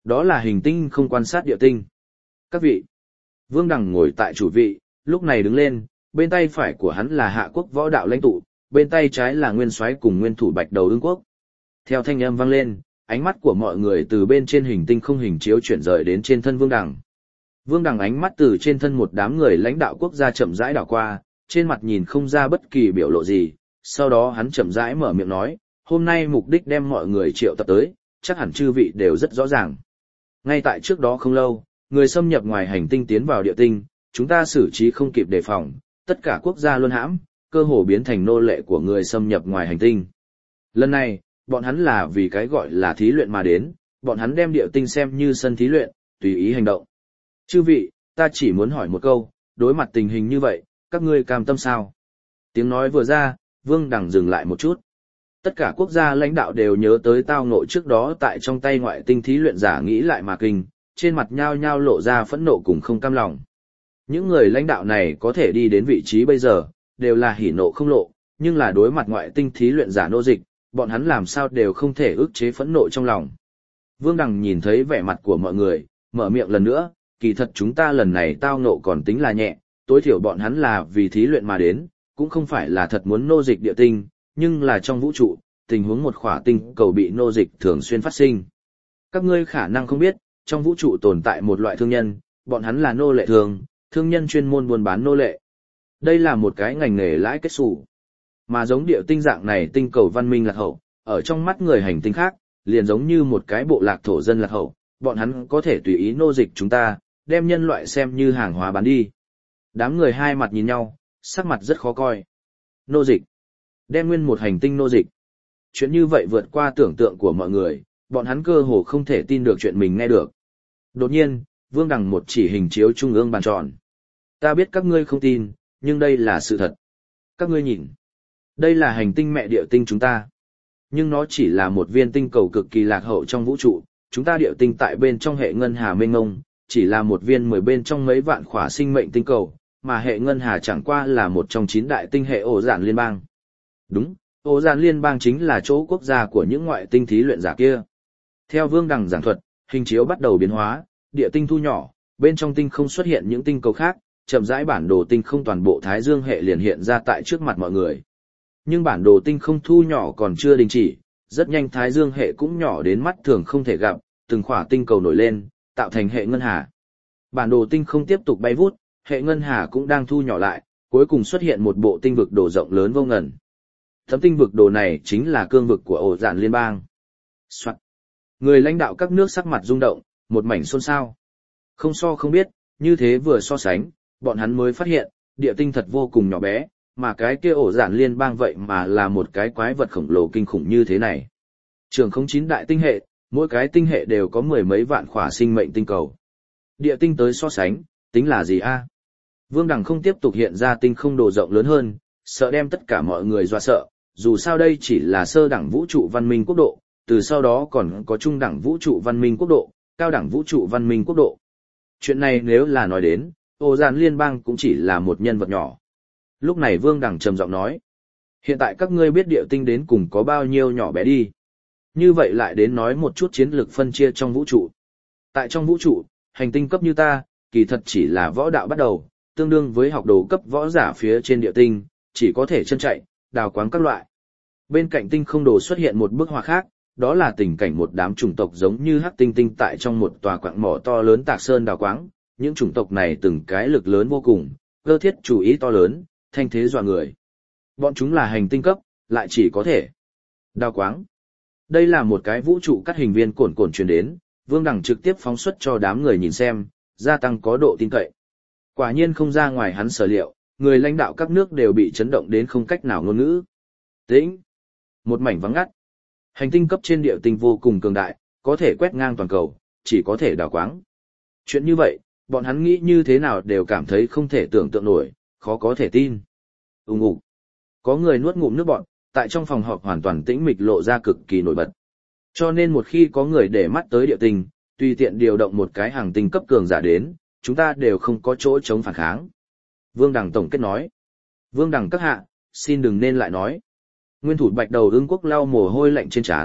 đó là hình tinh không quan sát địa tinh. Các vị, Vương Đằng ngồi tại chủ vị, lúc này đứng lên, bên tay phải của hắn là Hạ Quốc võ đạo lãnh tụ, bên tay trái là Nguyên Soái cùng Nguyên thủ Bạch Đầu Ưng Quốc. Theo thanh âm vang lên, ánh mắt của mọi người từ bên trên hình tinh không hình chiếu chuyển rời đến trên thân Vương Đằng. Vương Đằng ánh mắt từ trên thân một đám người lãnh đạo quốc gia chậm rãi đảo qua, trên mặt nhìn không ra bất kỳ biểu lộ gì, sau đó hắn chậm rãi mở miệng nói, hôm nay mục đích đem mọi người triệu tập tới, chắc hẳn chư vị đều rất rõ ràng. Ngay tại trước đó không lâu, người xâm nhập ngoài hành tinh tiến vào địa tinh, chúng ta xử trí không kịp đề phòng, tất cả quốc gia luân hãm, cơ hồ biến thành nô lệ của người xâm nhập ngoài hành tinh. Lần này, bọn hắn là vì cái gọi là thí luyện mà đến, bọn hắn đem địa tinh xem như sân thí luyện, tùy ý hành động. Chư vị, ta chỉ muốn hỏi một câu, đối mặt tình hình như vậy, các ngươi cam tâm sao? Tiếng nói vừa ra, Vương Đằng dừng lại một chút. Tất cả quốc gia lãnh đạo đều nhớ tới tao ngộ trước đó tại trong tay ngoại tinh thí luyện giả nghĩ lại mà kinh, trên mặt nhao nhao lộ ra phẫn nộ cùng không cam lòng. Những người lãnh đạo này có thể đi đến vị trí bây giờ, đều là hỉ nộ không lộ, nhưng là đối mặt ngoại tinh thí luyện giả nô dịch, bọn hắn làm sao đều không thể ức chế phẫn nộ trong lòng. Vương Đằng nhìn thấy vẻ mặt của mọi người, mở miệng lần nữa, kỳ thật chúng ta lần này tao ngộ còn tính là nhẹ, tối thiểu bọn hắn là vì thí luyện mà đến, cũng không phải là thật muốn nô dịch địa tinh, nhưng là trong vũ trụ, tình huống một khỏa tinh cầu bị nô dịch thường xuyên phát sinh. Các ngươi khả năng không biết, trong vũ trụ tồn tại một loại thương nhân, bọn hắn là nô lệ thường, thương nhân chuyên môn buôn bán nô lệ. Đây là một cái ngành nghề lãi kết xù. Mà giống địa tinh dạng này tinh cầu văn minh lạc hậu, ở trong mắt người hành tinh khác, liền giống như một cái bộ lạc thổ dân lạc hậu, bọn hắn có thể tùy ý nô dịch chúng ta, đem nhân loại xem như hàng hóa bán đi. Đám người hai mặt nhìn nhau, sắc mặt rất khó coi. Nô dịch. Đem nguyên một hành tinh nô dịch. Chuyện như vậy vượt qua tưởng tượng của mọi người, bọn hắn cơ hồ không thể tin được chuyện mình nghe được. Đột nhiên, Vương Đằng một chỉ hình chiếu trung ương bàn tròn. Ta biết các ngươi không tin, nhưng đây là sự thật. Các ngươi nhìn. Đây là hành tinh mẹ địa tinh chúng ta. Nhưng nó chỉ là một viên tinh cầu cực kỳ lạc hậu trong vũ trụ, chúng ta địa tinh tại bên trong hệ ngân hà mênh mông, chỉ là một viên 10 bên trong mấy vạn khỏa sinh mệnh tinh cầu, mà hệ ngân hà chẳng qua là một trong 9 đại tinh hệ ổ dạn liên bang. Đúng, ổ dạn liên bang chính là chỗ quốc gia của những ngoại tinh thí luyện giả kia. Theo Vương Đằng giảng thuật, hình chiếu bắt đầu biến hóa, địa tinh thu nhỏ, bên trong tinh không xuất hiện những tinh cầu khác, chậm rãi bản đồ tinh không toàn bộ Thái Dương hệ liền hiện ra tại trước mặt mọi người. Nhưng bản đồ tinh không thu nhỏ còn chưa đình chỉ, rất nhanh Thái Dương hệ cũng nhỏ đến mắt thường không thể gặp, từng khỏa tinh cầu nổi lên, tạo thành hệ ngân hà. Bản đồ tinh không tiếp tục bay vút, hệ ngân hà cũng đang thu nhỏ lại, cuối cùng xuất hiện một bộ tinh vực đồ rộng lớn vô ngần. Tấm tinh vực đồ này chính là cương vực của ổ dạn liên bang. Soạn. Người lãnh đạo các nước sắc mặt rung động, một mảnh xôn xao. Không so không biết, như thế vừa so sánh, bọn hắn mới phát hiện, địa tinh thật vô cùng nhỏ bé, mà cái kia ổ dạn liên bang vậy mà là một cái quái vật khổng lồ kinh khủng như thế này. Trường không 9 đại tinh hệ, mỗi cái tinh hệ đều có 10 mấy vạn khỏa sinh mệnh tinh cầu. Địa tinh tới so sánh, tính là gì a? Vương Đằng không tiếp tục hiện ra tinh không đồ rộng lớn hơn, sợ đem tất cả mọi người dọa sợ, dù sao đây chỉ là sơ đẳng vũ trụ văn minh quốc độ, từ sau đó còn có trung đẳng vũ trụ văn minh quốc độ, cao đẳng vũ trụ văn minh quốc độ. Chuyện này nếu là nói đến, ổ dạn liên bang cũng chỉ là một nhân vật nhỏ. Lúc này Vương Đằng trầm giọng nói, hiện tại các ngươi biết địa tinh đến cùng có bao nhiêu nhỏ bé đi. Như vậy lại đến nói một chút chiến lược phân chia trong vũ trụ. Tại trong vũ trụ, hành tinh cấp như ta, kỳ thật chỉ là võ đạo bắt đầu, tương đương với học đồ cấp võ giả phía trên địa tinh, chỉ có thể chân chạy, đào quáng các loại. Bên cạnh tinh không đồ xuất hiện một bức họa khác, đó là tình cảnh một đám chủng tộc giống như hắc tinh tinh tại trong một tòa quặng mỏ to lớn tạc sơn đào quáng. Những chủng tộc này từng cái lực lớn vô cùng, cơ thiết chủ ý to lớn, thanh thế dọa người. Bọn chúng là hành tinh cấp, lại chỉ có thể đào quáng. Đây là một cái vũ trụ cắt hình viên cồn truyền đến, Vương Đằng trực tiếp phóng xuất cho đám người nhìn xem, gia tăng có độ tin cậy. Quả nhiên không ra ngoài hắn sở liệu, người lãnh đạo các nước đều bị chấn động đến không cách nào ngôn ngữ. Tĩnh. Một mảnh vắng ngắt. Hành tinh cấp trên địa tinh vô cùng cường đại, có thể quét ngang toàn cầu, chỉ có thể đào quáng. Chuyện như vậy, bọn hắn nghĩ như thế nào đều cảm thấy không thể tưởng tượng nổi, khó có thể tin. Ùng ục. Có người nuốt ngụm nước bọt, tại trong phòng họp hoàn toàn tĩnh mịch lộ ra cực kỳ nổi bật. Cho nên một khi có người để mắt tới địa tinh, tùy tiện điều động một cái hàng tinh cấp cường giả đến, chúng ta đều không có chỗ chống phản kháng. Vương Đằng tổng kết nói. Vương Đằng các hạ, xin đừng nên lại nói. Nguyên thủ Bạch Đầu Ưng Quốc lau mồ hôi lạnh trên trán,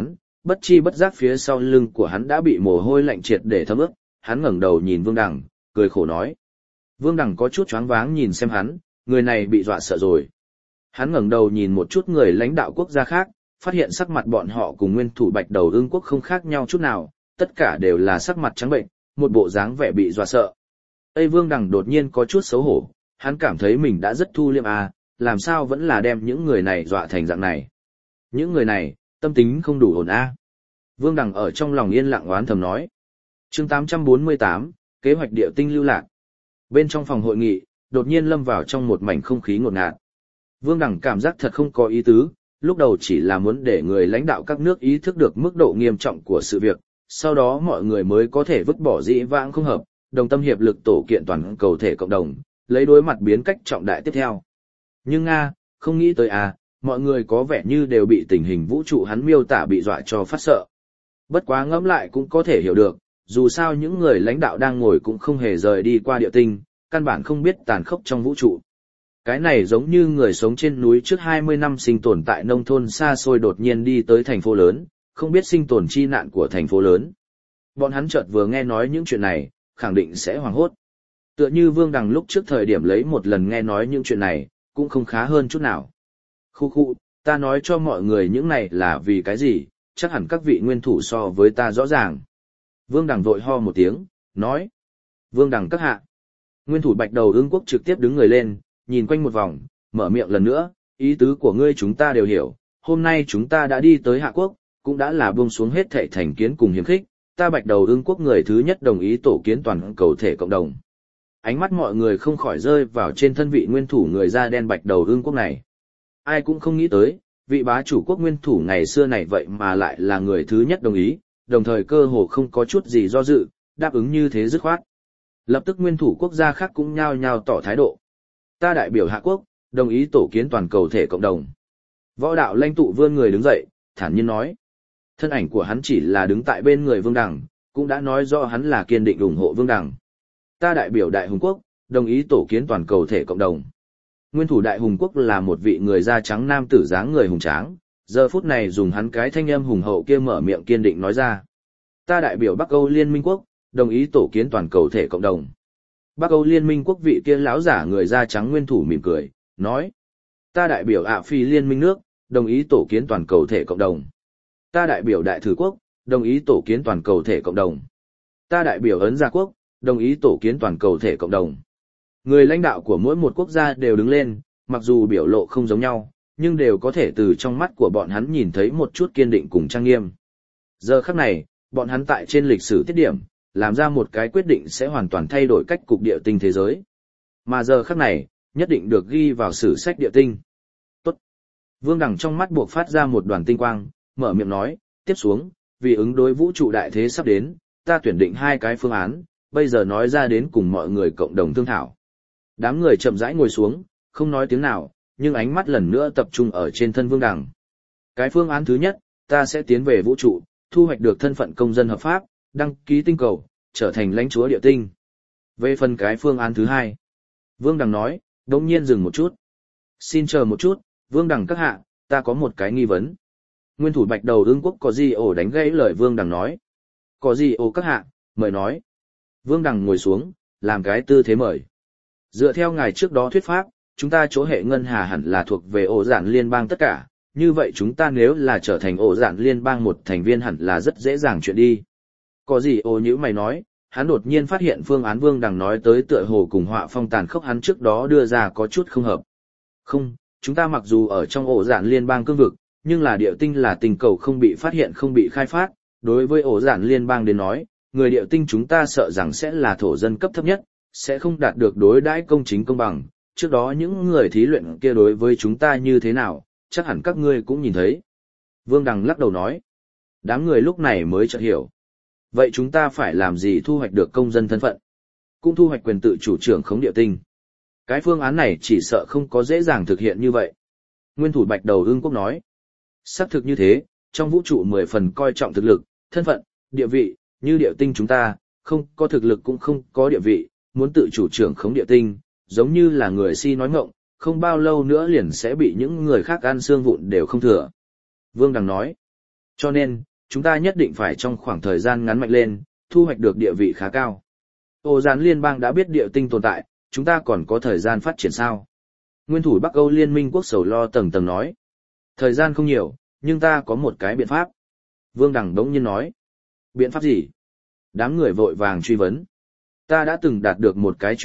bất chi bất giác phía sau lưng của hắn đã bị mồ hôi lạnh triệt để thấm ướt, hắn ngẩng đầu nhìn Vương Đằng, cười khổ nói. Vương Đằng có chút choáng váng nhìn xem hắn, người này bị dọa sợ rồi. Hắn ngẩng đầu nhìn một chút người lãnh đạo quốc gia khác, phát hiện sắc mặt bọn họ cùng nguyên thủ Bạch Đầu Ưng quốc không khác nhau chút nào, tất cả đều là sắc mặt trắng bệnh, một bộ dáng vẻ bị dọa sợ. Tây Vương Đằng đột nhiên có chút xấu hổ, hắn cảm thấy mình đã rất thu liêm làm sao vẫn là đem những người này dọa thành dạng này. Những người này, tâm tính không đủ ổn Vương Đằng ở trong lòng yên lặng oán thầm nói. Chương 848, kế hoạch địa tinh lưu lạc. Bên trong phòng hội nghị, đột nhiên lâm vào trong một mảnh không khí ngột ngạt. Vương Đằng cảm giác thật không có ý tứ, lúc đầu chỉ là muốn để người lãnh đạo các nước ý thức được mức độ nghiêm trọng của sự việc, sau đó mọi người mới có thể vứt bỏ dĩ vãng không hợp, đồng tâm hiệp lực tổ kiện toàn cầu thể cộng đồng, lấy đối mặt biến cách trọng đại tiếp theo. Nhưng không nghĩ tới mọi người có vẻ như đều bị tình hình vũ trụ hắn miêu tả bị dọa cho phát sợ. Bất quá ngẫm lại cũng có thể hiểu được, dù sao những người lãnh đạo đang ngồi cũng không hề rời đi qua địa tinh, căn bản không biết tàn khốc trong vũ trụ. Cái này giống như người sống trên núi trước 20 năm sinh tồn tại nông thôn xa xôi đột nhiên đi tới thành phố lớn, không biết sinh tồn chi nạn của thành phố lớn. Bọn hắn chợt vừa nghe nói những chuyện này, khẳng định sẽ hoảng hốt. Tựa như Vương Đằng lúc trước thời điểm lấy một lần nghe nói những chuyện này, cũng không khá hơn chút nào. Khu, ta nói cho mọi người những này là vì cái gì, chắc hẳn các vị nguyên thủ so với ta rõ ràng. Vương Đằng vội ho một tiếng, nói. Vương Đằng các hạ. Nguyên thủ Bạch Đầu Ưng quốc trực tiếp đứng người lên, nhìn quanh một vòng, mở miệng lần nữa, ý tứ của ngươi chúng ta đều hiểu, hôm nay chúng ta đã đi tới Hạ Quốc, cũng đã là buông xuống hết thảy thành kiến cùng hiềm khích, ta Bạch Đầu Ưng quốc người thứ nhất đồng ý tổ kiến toàn cầu thể cộng đồng. Ánh mắt mọi người không khỏi rơi vào trên thân vị nguyên thủ người da đen Bạch Đầu Ưng quốc này. Ai cũng không nghĩ tới, vị bá chủ quốc nguyên thủ ngày xưa này vậy mà lại là người thứ nhất đồng ý, đồng thời cơ hồ không có chút gì do dự, đáp ứng như thế dứt khoát. Lập tức nguyên thủ quốc gia khác cũng nhao nhao tỏ thái độ. Ta đại biểu Hạ Quốc, đồng ý tổ kiến toàn cầu thể cộng đồng. Võ đạo lãnh tụ vươn người đứng dậy, thản nhiên nói. Thân ảnh của hắn chỉ là đứng tại bên người Vương Đằng, cũng đã nói rõ hắn là kiên định ủng hộ Vương Đằng. Ta đại biểu Đại Hùng Quốc, đồng ý tổ kiến toàn cầu thể cộng đồng. Nguyên thủ Đại Hùng Quốc là một vị người da trắng nam tử dáng người hùng tráng, giờ phút này dùng hắn cái thanh âm hùng hậu kia mở miệng kiên định nói ra. Ta đại biểu Bắc Âu Liên minh quốc, đồng ý tổ kiến toàn cầu thể cộng đồng. Bắc Âu Liên minh quốc vị kia lão giả người da trắng nguyên thủ mỉm cười, nói. Ta đại biểu Ả Phi Liên minh nước, đồng ý tổ kiến toàn cầu thể cộng đồng. Ta đại biểu Đại Thử quốc, đồng ý tổ kiến toàn cầu thể cộng đồng. Ta đại biểu Ấn Gia quốc, đồng ý tổ kiến toàn cầu thể cộng đồng. Người lãnh đạo của mỗi một quốc gia đều đứng lên, mặc dù biểu lộ không giống nhau, nhưng đều có thể từ trong mắt của bọn hắn nhìn thấy một chút kiên định cùng trang nghiêm. Giờ khắc này, bọn hắn tại trên lịch sử tiết điểm, làm ra một cái quyết định sẽ hoàn toàn thay đổi cách cục địa tinh thế giới. Mà giờ khắc này, nhất định được ghi vào sử sách địa tinh. Tốt. Vương Đằng trong mắt buộc phát ra một đoàn tinh quang, mở miệng nói, tiếp xuống, vì ứng đối vũ trụ đại thế sắp đến, ta tuyển định 2 cái phương án, bây giờ nói ra đến cùng mọi người cộng đồng thương thảo. Đám người chậm rãi ngồi xuống, không nói tiếng nào, nhưng ánh mắt lần nữa tập trung ở trên thân Vương Đằng. Cái phương án thứ nhất, ta sẽ tiến về vũ trụ, thu hoạch được thân phận công dân hợp pháp, đăng ký tinh cầu, trở thành lãnh chúa địa tinh. Về phần cái phương án thứ hai, Vương Đằng nói, đột nhiên dừng một chút. Xin chờ một chút, Vương Đằng các hạ, ta có một cái nghi vấn. Nguyên thủ Bạch Đầu Ưng quốc có gì ổ đánh gãy lời Vương Đằng nói. Có gì ổ các hạ, mời nói. Vương Đằng ngồi xuống, làm cái tư thế mời. Dựa theo ngài trước đó thuyết pháp, chúng ta chỗ hệ ngân hà hẳn là thuộc về ổ giản liên bang tất cả, như vậy chúng ta nếu là trở thành ổ giản liên bang một thành viên hẳn là rất dễ dàng chuyện đi. Có gì ổ nhữ mày nói, hắn đột nhiên phát hiện phương án Vương Đằng nói tới tựa hồ cùng họa phong tàn khốc hắn trước đó đưa ra có chút không hợp. Không, chúng ta mặc dù ở trong ổ giản liên bang cương vực, nhưng là địa tinh là tinh cầu không bị phát hiện không bị khai phát, đối với ổ giản liên bang đến nói, người địa tinh chúng ta sợ rằng sẽ là thổ dân cấp thấp nhất, sẽ không đạt được đối đãi công chính công bằng. Trước đó những người thí luyện kia đối với chúng ta như thế nào, chắc hẳn các ngươi cũng nhìn thấy. Vương Đằng lắc đầu nói. Đám người lúc này mới chợt hiểu. Vậy chúng ta phải làm gì thu hoạch được công dân thân phận? Cũng thu hoạch quyền tự chủ trưởng khống địa tinh. Cái phương án này chỉ sợ không có dễ dàng thực hiện như vậy. Nguyên thủ Bạch Đầu Ưng quốc nói. Xác thực như thế, trong vũ trụ 10 phần coi trọng thực lực, thân phận, địa vị, như địa tinh chúng ta, không có thực lực cũng không có địa vị, muốn tự chủ trưởng khống địa tinh, giống như là người si nói ngọng, không bao lâu nữa liền sẽ bị những người khác ăn xương vụn đều không thừa. Vương Đằng nói. Cho nên, chúng ta nhất định phải trong khoảng thời gian ngắn mạnh lên, thu hoạch được địa vị khá cao. Ổ Dạn Liên bang đã biết địa tinh tồn tại, chúng ta còn có thời gian phát triển sao? Nguyên thủ Bắc Âu Liên minh quốc sầu lo tầng tầng nói. Thời gian không nhiều, nhưng ta có một cái biện pháp. Vương Đằng đống nhiên nói. Biện pháp gì? Đám người vội vàng truy vấn. Ta đã từng đạt được một cái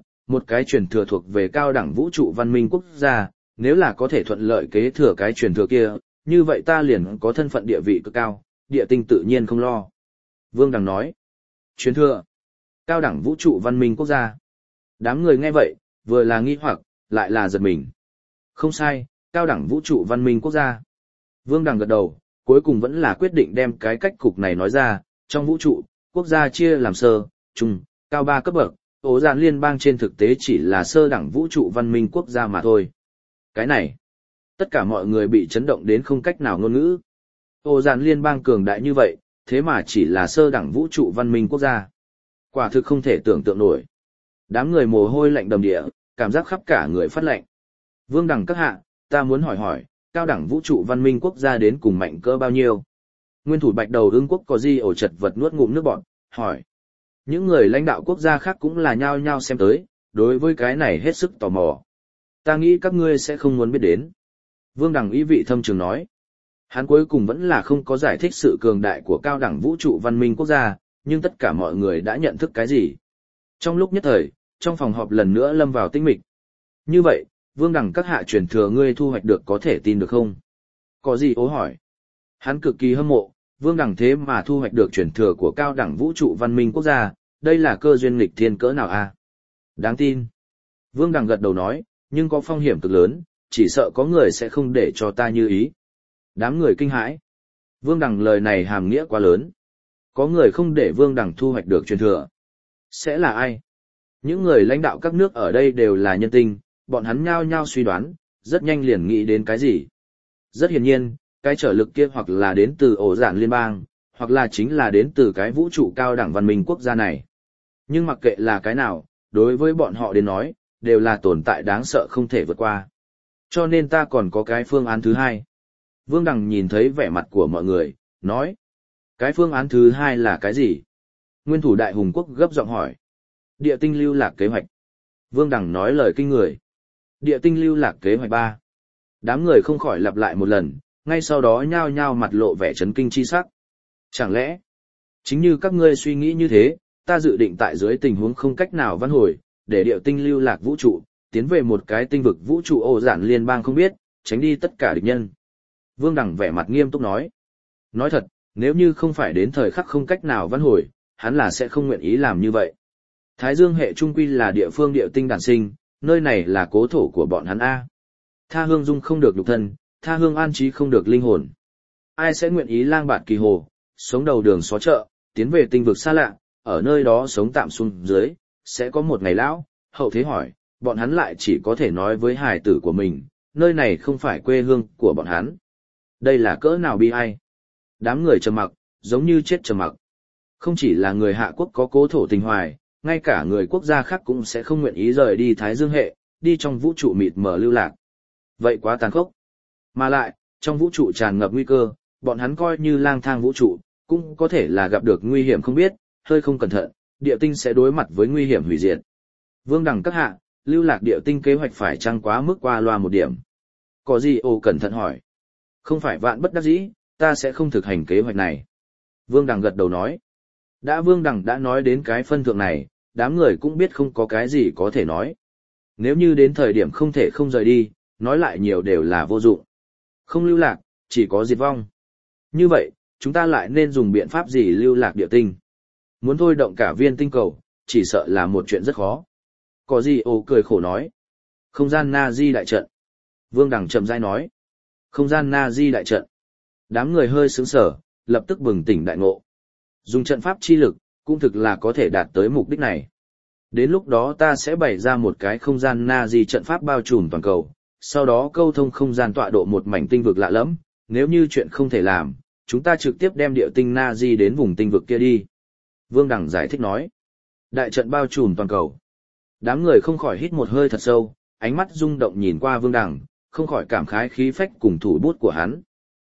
truyền thừa thuộc về cao đẳng vũ trụ văn minh quốc gia, nếu là có thể thuận lợi kế thừa cái truyền thừa kia, như vậy ta liền có thân phận địa vị cực cao, địa tinh tự nhiên không lo. Vương Đằng nói. Truyền thừa. Cao đẳng vũ trụ văn minh quốc gia. Đám người nghe vậy, vừa là nghi hoặc, lại là giật mình. Không sai, cao đẳng vũ trụ văn minh quốc gia. Vương Đằng gật đầu, cuối cùng vẫn là quyết định đem cái cách cục này nói ra, trong vũ trụ, quốc gia chia làm sơ, trung, cao 3 cấp bậc, Ổ Dạn Liên bang trên thực tế chỉ là sơ đẳng vũ trụ văn minh quốc gia mà thôi. Cái này, tất cả mọi người bị chấn động đến không cách nào ngôn ngữ. Ổ Dạn Liên bang cường đại như vậy, thế mà chỉ là sơ đẳng vũ trụ văn minh quốc gia. Quả thực không thể tưởng tượng nổi. Đám người mồ hôi lạnh đầm địa, cảm giác khắp cả người phát lạnh. Vương Đằng các hạ, ta muốn hỏi, cao đẳng vũ trụ văn minh quốc gia đến cùng mạnh cỡ bao nhiêu? Nguyên thủ Bạch Đầu Ưng quốc có gì ổ chật vật nuốt ngụm nước bọt, hỏi. Những người lãnh đạo quốc gia khác cũng là nhao nhao xem tới, đối với cái này hết sức tò mò. Ta nghĩ các ngươi sẽ không muốn biết đến. Vương Đằng ý vị thâm trường nói. Hắn cuối cùng vẫn là không có giải thích sự cường đại của cao đẳng vũ trụ văn minh quốc gia, nhưng tất cả mọi người đã nhận thức cái gì. Trong lúc nhất thời, trong phòng họp lần nữa lâm vào tĩnh mịch. Như vậy, Vương Đằng các hạ truyền thừa ngươi thu hoạch được có thể tin được không? Có gì ố hỏi. Hắn cực kỳ hâm mộ, Vương Đằng thế mà thu hoạch được truyền thừa của cao đẳng vũ trụ văn minh quốc gia, đây là cơ duyên nghịch thiên cỡ nào a? Đáng tin. Vương Đằng gật đầu nói, nhưng có phong hiểm cực lớn, chỉ sợ có người sẽ không để cho ta như ý. Đám người kinh hãi. Vương Đằng lời này hàm nghĩa quá lớn. Có người không để Vương Đằng thu hoạch được truyền thừa. Sẽ là ai? Những người lãnh đạo các nước ở đây đều là nhân tinh, bọn hắn nhao nhao suy đoán, rất nhanh liền nghĩ đến cái gì. Rất hiển nhiên, cái trở lực kia hoặc là đến từ Ổ Dạn Liên bang, hoặc là chính là đến từ cái vũ trụ cao đẳng văn minh quốc gia này. Nhưng mặc kệ là cái nào, đối với bọn họ đến nói, đều là tồn tại đáng sợ không thể vượt qua. Cho nên ta còn có cái phương án thứ hai. Vương Đằng nhìn thấy vẻ mặt của mọi người, nói. Cái phương án thứ hai là cái gì? Nguyên thủ Đại Hùng Quốc gấp giọng hỏi. Địa tinh lưu lạc kế hoạch. Vương Đằng nói lời kinh người. Địa tinh lưu lạc kế hoạch 3. Đám người không khỏi lặp lại một lần, ngay sau đó nhao nhao mặt lộ vẻ chấn kinh chi sắc. Chẳng lẽ, chính như các ngươi suy nghĩ như thế, ta dự định tại dưới tình huống không cách nào vãn hồi, để địa tinh lưu lạc vũ trụ, tiến về một cái tinh vực vũ trụ Ổ Dạn Liên bang không biết, tránh đi tất cả địch nhân. Vương Đằng vẻ mặt nghiêm túc nói. Nói thật, nếu như không phải đến thời khắc không cách nào vãn hồi, hắn là sẽ không nguyện ý làm như vậy. Thái Dương hệ trung quy là địa phương địa tinh đản sinh, nơi này là cố thổ của bọn hắn A. Tha hương dung không được nhục thân, tha hương an trí không được linh hồn. Ai sẽ nguyện ý lang bạt kỳ hồ, sống đầu đường xó chợ, tiến về tinh vực xa lạ, ở nơi đó sống tạm xuống dưới, sẽ có một ngày lão, hậu thế hỏi, bọn hắn lại chỉ có thể nói với hài tử của mình, nơi này không phải quê hương của bọn hắn. Đây là cỡ nào bi ai? Đám người trầm mặc, giống như chết trầm mặc. Không chỉ là người Hạ quốc có cố thổ tình hoài, ngay cả người quốc gia khác cũng sẽ không nguyện ý rời đi Thái Dương hệ, đi trong vũ trụ mịt mờ lưu lạc. Vậy quá tàn khốc. Mà lại, trong vũ trụ tràn ngập nguy cơ, bọn hắn coi như lang thang vũ trụ, cũng có thể là gặp được nguy hiểm không biết, hơi không cẩn thận, địa tinh sẽ đối mặt với nguy hiểm hủy diệt. Vương Đằng các hạ, lưu lạc địa tinh kế hoạch phải chăng quá mức qua loa một điểm? Có gì ô cẩn thận hỏi. Không phải vạn bất đắc dĩ, ta sẽ không thực hành kế hoạch này. Vương Đằng gật đầu nói. Vương Đằng đã nói đến cái phân thượng này, đám người cũng biết không có cái gì có thể nói. Nếu như đến thời điểm không thể không rời đi, nói lại nhiều đều là vô dụng. Không lưu lạc, chỉ có diệt vong. Như vậy, chúng ta lại nên dùng biện pháp gì lưu lạc địa tinh? Muốn thôi động cả viên tinh cầu, chỉ sợ là một chuyện rất khó. Có gì ô cười khổ nói. Không gian Na-di đại trận. Vương Đằng chậm rãi nói. Không gian Na-di đại trận. Đám người hơi sướng sở, lập tức bừng tỉnh đại ngộ. Dùng trận pháp chi lực, cũng thực là có thể đạt tới mục đích này. Đến lúc đó ta sẽ bày ra một cái không gian Na-di trận pháp bao trùm toàn cầu, sau đó câu thông không gian tọa độ một mảnh tinh vực lạ lẫm, nếu như chuyện không thể làm, chúng ta trực tiếp đem địa tinh Na-di đến vùng tinh vực kia đi. Vương Đằng giải thích nói. Đại trận bao trùm toàn cầu. Đám người không khỏi hít một hơi thật sâu, ánh mắt rung động nhìn qua Vương Đằng, không khỏi cảm khái khí phách cùng thủ bút của hắn.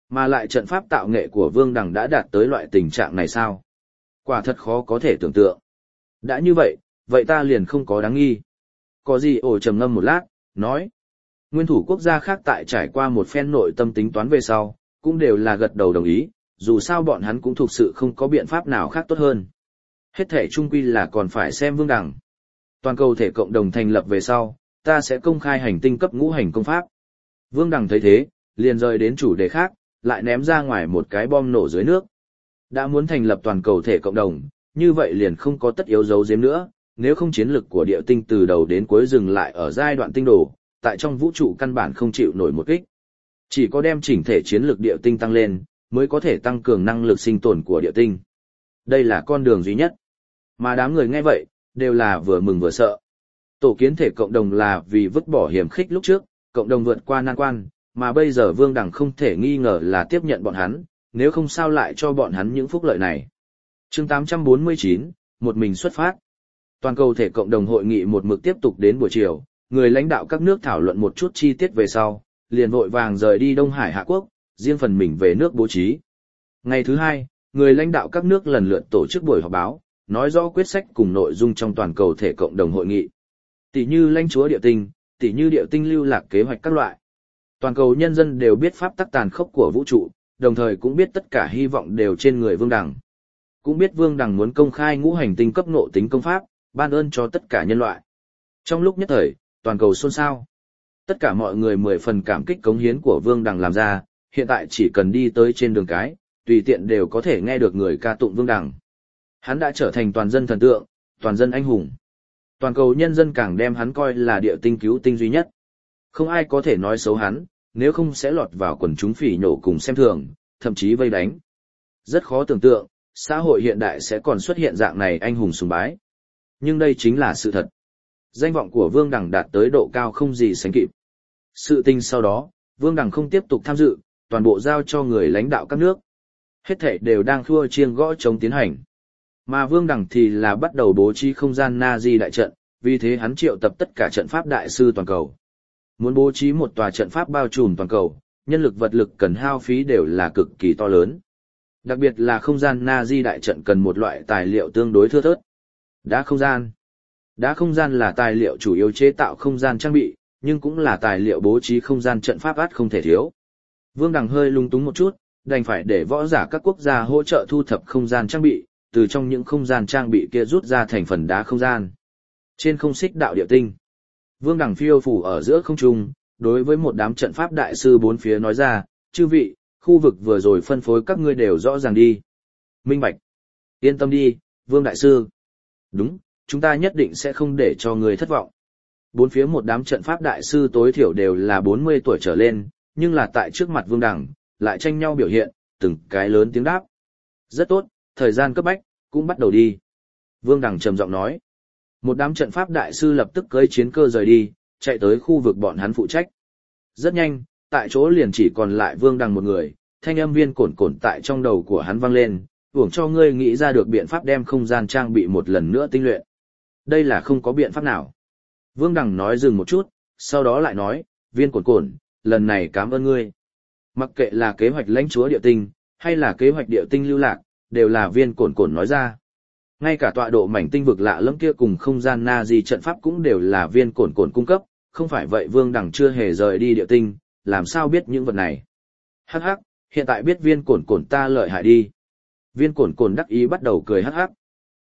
Mà lại trận pháp tạo nghệ của Vương Đằng đã đạt tới loại tình trạng này sao? Quả thật khó có thể tưởng tượng. Đã như vậy, vậy ta liền không có đáng nghi. Có gì ổ trầm ngâm một lát, nói. Nguyên thủ quốc gia khác tại trải qua một phen nội tâm tính toán về sau, cũng đều là gật đầu đồng ý, dù sao bọn hắn cũng thực sự không có biện pháp nào khác tốt hơn. Hết thể chung quy là còn phải xem Vương Đằng. Toàn cầu thể cộng đồng thành lập về sau, ta sẽ công khai hành tinh cấp ngũ hành công pháp. Vương Đằng thấy thế, liền rời đến chủ đề khác, lại ném ra ngoài một cái bom nổ dưới nước. Đã muốn thành lập toàn cầu thể cộng đồng, như vậy liền không có tất yếu giấu giếm nữa, nếu không chiến lực của địa tinh từ đầu đến cuối dừng lại ở giai đoạn tinh đồ, tại trong vũ trụ căn bản không chịu nổi một kích. Chỉ có đem chỉnh thể chiến lực địa tinh tăng lên, mới có thể tăng cường năng lực sinh tồn của địa tinh. Đây là con đường duy nhất. Mà đám người nghe vậy, đều là vừa mừng vừa sợ. Tổ kiến thể cộng đồng là vì vứt bỏ hiểm khích lúc trước, cộng đồng vượt qua nan quan, mà bây giờ Vương Đằng không thể nghi ngờ là tiếp nhận bọn hắn, nếu không sao lại cho bọn hắn những phúc lợi này. Chương 849, một mình xuất phát. Toàn cầu thể cộng đồng hội nghị một mực tiếp tục đến buổi chiều, người lãnh đạo các nước thảo luận một chút chi tiết về sau, liền vội vàng rời đi Đông Hải Hạ Quốc, riêng phần mình về nước bố trí. Ngày thứ hai, người lãnh đạo các nước lần lượt tổ chức buổi họp báo, nói rõ quyết sách cùng nội dung trong toàn cầu thể cộng đồng hội nghị. Tỷ như lãnh chúa địa tinh, tỷ như địa tinh lưu lạc kế hoạch các loại. Toàn cầu nhân dân đều biết pháp tắc tàn khốc của vũ trụ, đồng thời cũng biết tất cả hy vọng đều trên người Vương Đằng. Cũng biết Vương Đằng muốn công khai ngũ hành tinh cấp ngộ tính công pháp, ban ơn cho tất cả nhân loại. Trong lúc nhất thời, toàn cầu xôn xao. Tất cả mọi người mười phần cảm kích cống hiến của Vương Đằng làm ra, hiện tại chỉ cần đi tới trên đường cái, tùy tiện đều có thể nghe được người ca tụng Vương Đằng. Hắn đã trở thành toàn dân thần tượng, toàn dân anh hùng. Toàn cầu nhân dân càng đem hắn coi là địa tinh cứu tinh duy nhất. Không ai có thể nói xấu hắn, nếu không sẽ lọt vào quần chúng phỉ nhổ cùng xem thường, thậm chí vây đánh. Rất khó tưởng tượng, xã hội hiện đại sẽ còn xuất hiện dạng này anh hùng sùng bái. Nhưng đây chính là sự thật. Danh vọng của Vương Đằng đạt tới độ cao không gì sánh kịp. Sự tình sau đó, Vương Đằng không tiếp tục tham dự, toàn bộ giao cho người lãnh đạo các nước. Hết thảy đều đang khua chiêng gõ trống tiến hành. Mà Vương Đằng thì là bắt đầu bố trí không gian Na-di đại trận, vì thế hắn triệu tập tất cả trận pháp đại sư toàn cầu. Muốn bố trí một tòa trận pháp bao trùm toàn cầu, nhân lực vật lực cần hao phí đều là cực kỳ to lớn. Đặc biệt là không gian Na-di đại trận cần một loại tài liệu tương đối thưa thớt. Đá không gian. Đá không gian là tài liệu chủ yếu chế tạo không gian trang bị, nhưng cũng là tài liệu bố trí không gian trận pháp ắt không thể thiếu. Vương Đằng hơi lung túng một chút, đành phải để võ giả các quốc gia hỗ trợ thu thập không gian trang bị, từ trong những không gian trang bị kia rút ra thành phần đá không gian. Trên không xích đạo địa tinh, Vương Đằng phiêu phủ ở giữa không trung, đối với một đám trận pháp đại sư bốn phía nói ra, chư vị, khu vực vừa rồi phân phối các ngươi đều rõ ràng đi. Minh bạch. Yên tâm đi, Vương đại sư. Đúng, chúng ta nhất định sẽ không để cho người thất vọng. Bốn phía một đám trận pháp đại sư tối thiểu đều là 40 tuổi trở lên, nhưng là tại trước mặt Vương Đằng, lại tranh nhau biểu hiện, từng cái lớn tiếng đáp. Rất tốt, thời gian cấp bách, cũng bắt đầu đi. Vương Đằng trầm giọng nói. Một đám trận pháp đại sư lập tức cưỡi chiến cơ rời đi, chạy tới khu vực bọn hắn phụ trách. Rất nhanh, tại chỗ liền chỉ còn lại Vương Đằng một người, thanh âm viên cồn cồn tại trong đầu của hắn vang lên, uổng cho ngươi nghĩ ra được biện pháp đem không gian trang bị một lần nữa tinh luyện. Đây là không có biện pháp nào. Vương Đằng nói dừng một chút, sau đó lại nói, viên cồn cồn, lần này cảm ơn ngươi. Mặc kệ là kế hoạch lãnh chúa địa tinh, hay là kế hoạch địa tinh lưu lạc, đều là viên cồn cồn nói ra. Ngay cả tọa độ mảnh tinh vực lạ lẫm kia cùng không gian Na-di trận pháp cũng đều là viên cồn cồn cung cấp, không phải vậy Vương Đằng chưa hề rời đi địa tinh, làm sao biết những vật này. Hắc hắc, hiện tại biết viên cồn cồn ta lợi hại đi. Viên cồn cồn đắc ý bắt đầu cười hắc hắc.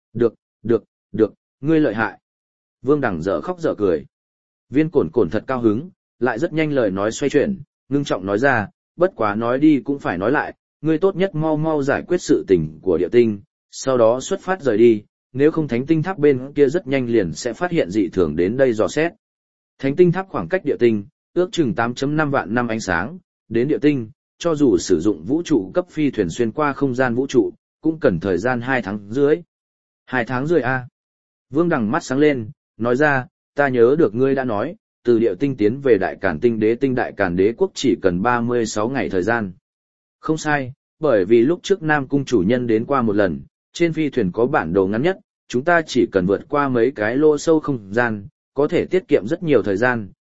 Được, ngươi lợi hại. Vương Đằng dở khóc dở cười. Viên cồn cồn thật cao hứng, lại rất nhanh lời nói xoay chuyển, ngưng trọng nói ra, bất quá nói đi cũng phải nói lại, ngươi tốt nhất mau mau giải quyết sự tình của địa tinh, sau đó xuất phát rời đi, nếu không thánh tinh tháp bên kia rất nhanh liền sẽ phát hiện dị thường đến đây dò xét. Thánh tinh tháp khoảng cách địa tinh, ước chừng 8.5 vạn năm ánh sáng, đến địa tinh, cho dù sử dụng vũ trụ cấp phi thuyền xuyên qua không gian vũ trụ, cũng cần thời gian 2 tháng rưỡi. 2 tháng rưỡi a? Vương Đằng mắt sáng lên, nói ra, ta nhớ được ngươi đã nói, từ địa tinh tiến về đại càn tinh đại càn đế quốc chỉ cần 36 ngày thời gian. Không sai, bởi vì lúc trước Nam Cung chủ nhân đến qua một lần, trên phi thuyền có bản đồ ngắn nhất, chúng ta chỉ cần vượt qua mấy cái lô sâu không gian, có thể tiết kiệm rất nhiều thời gian,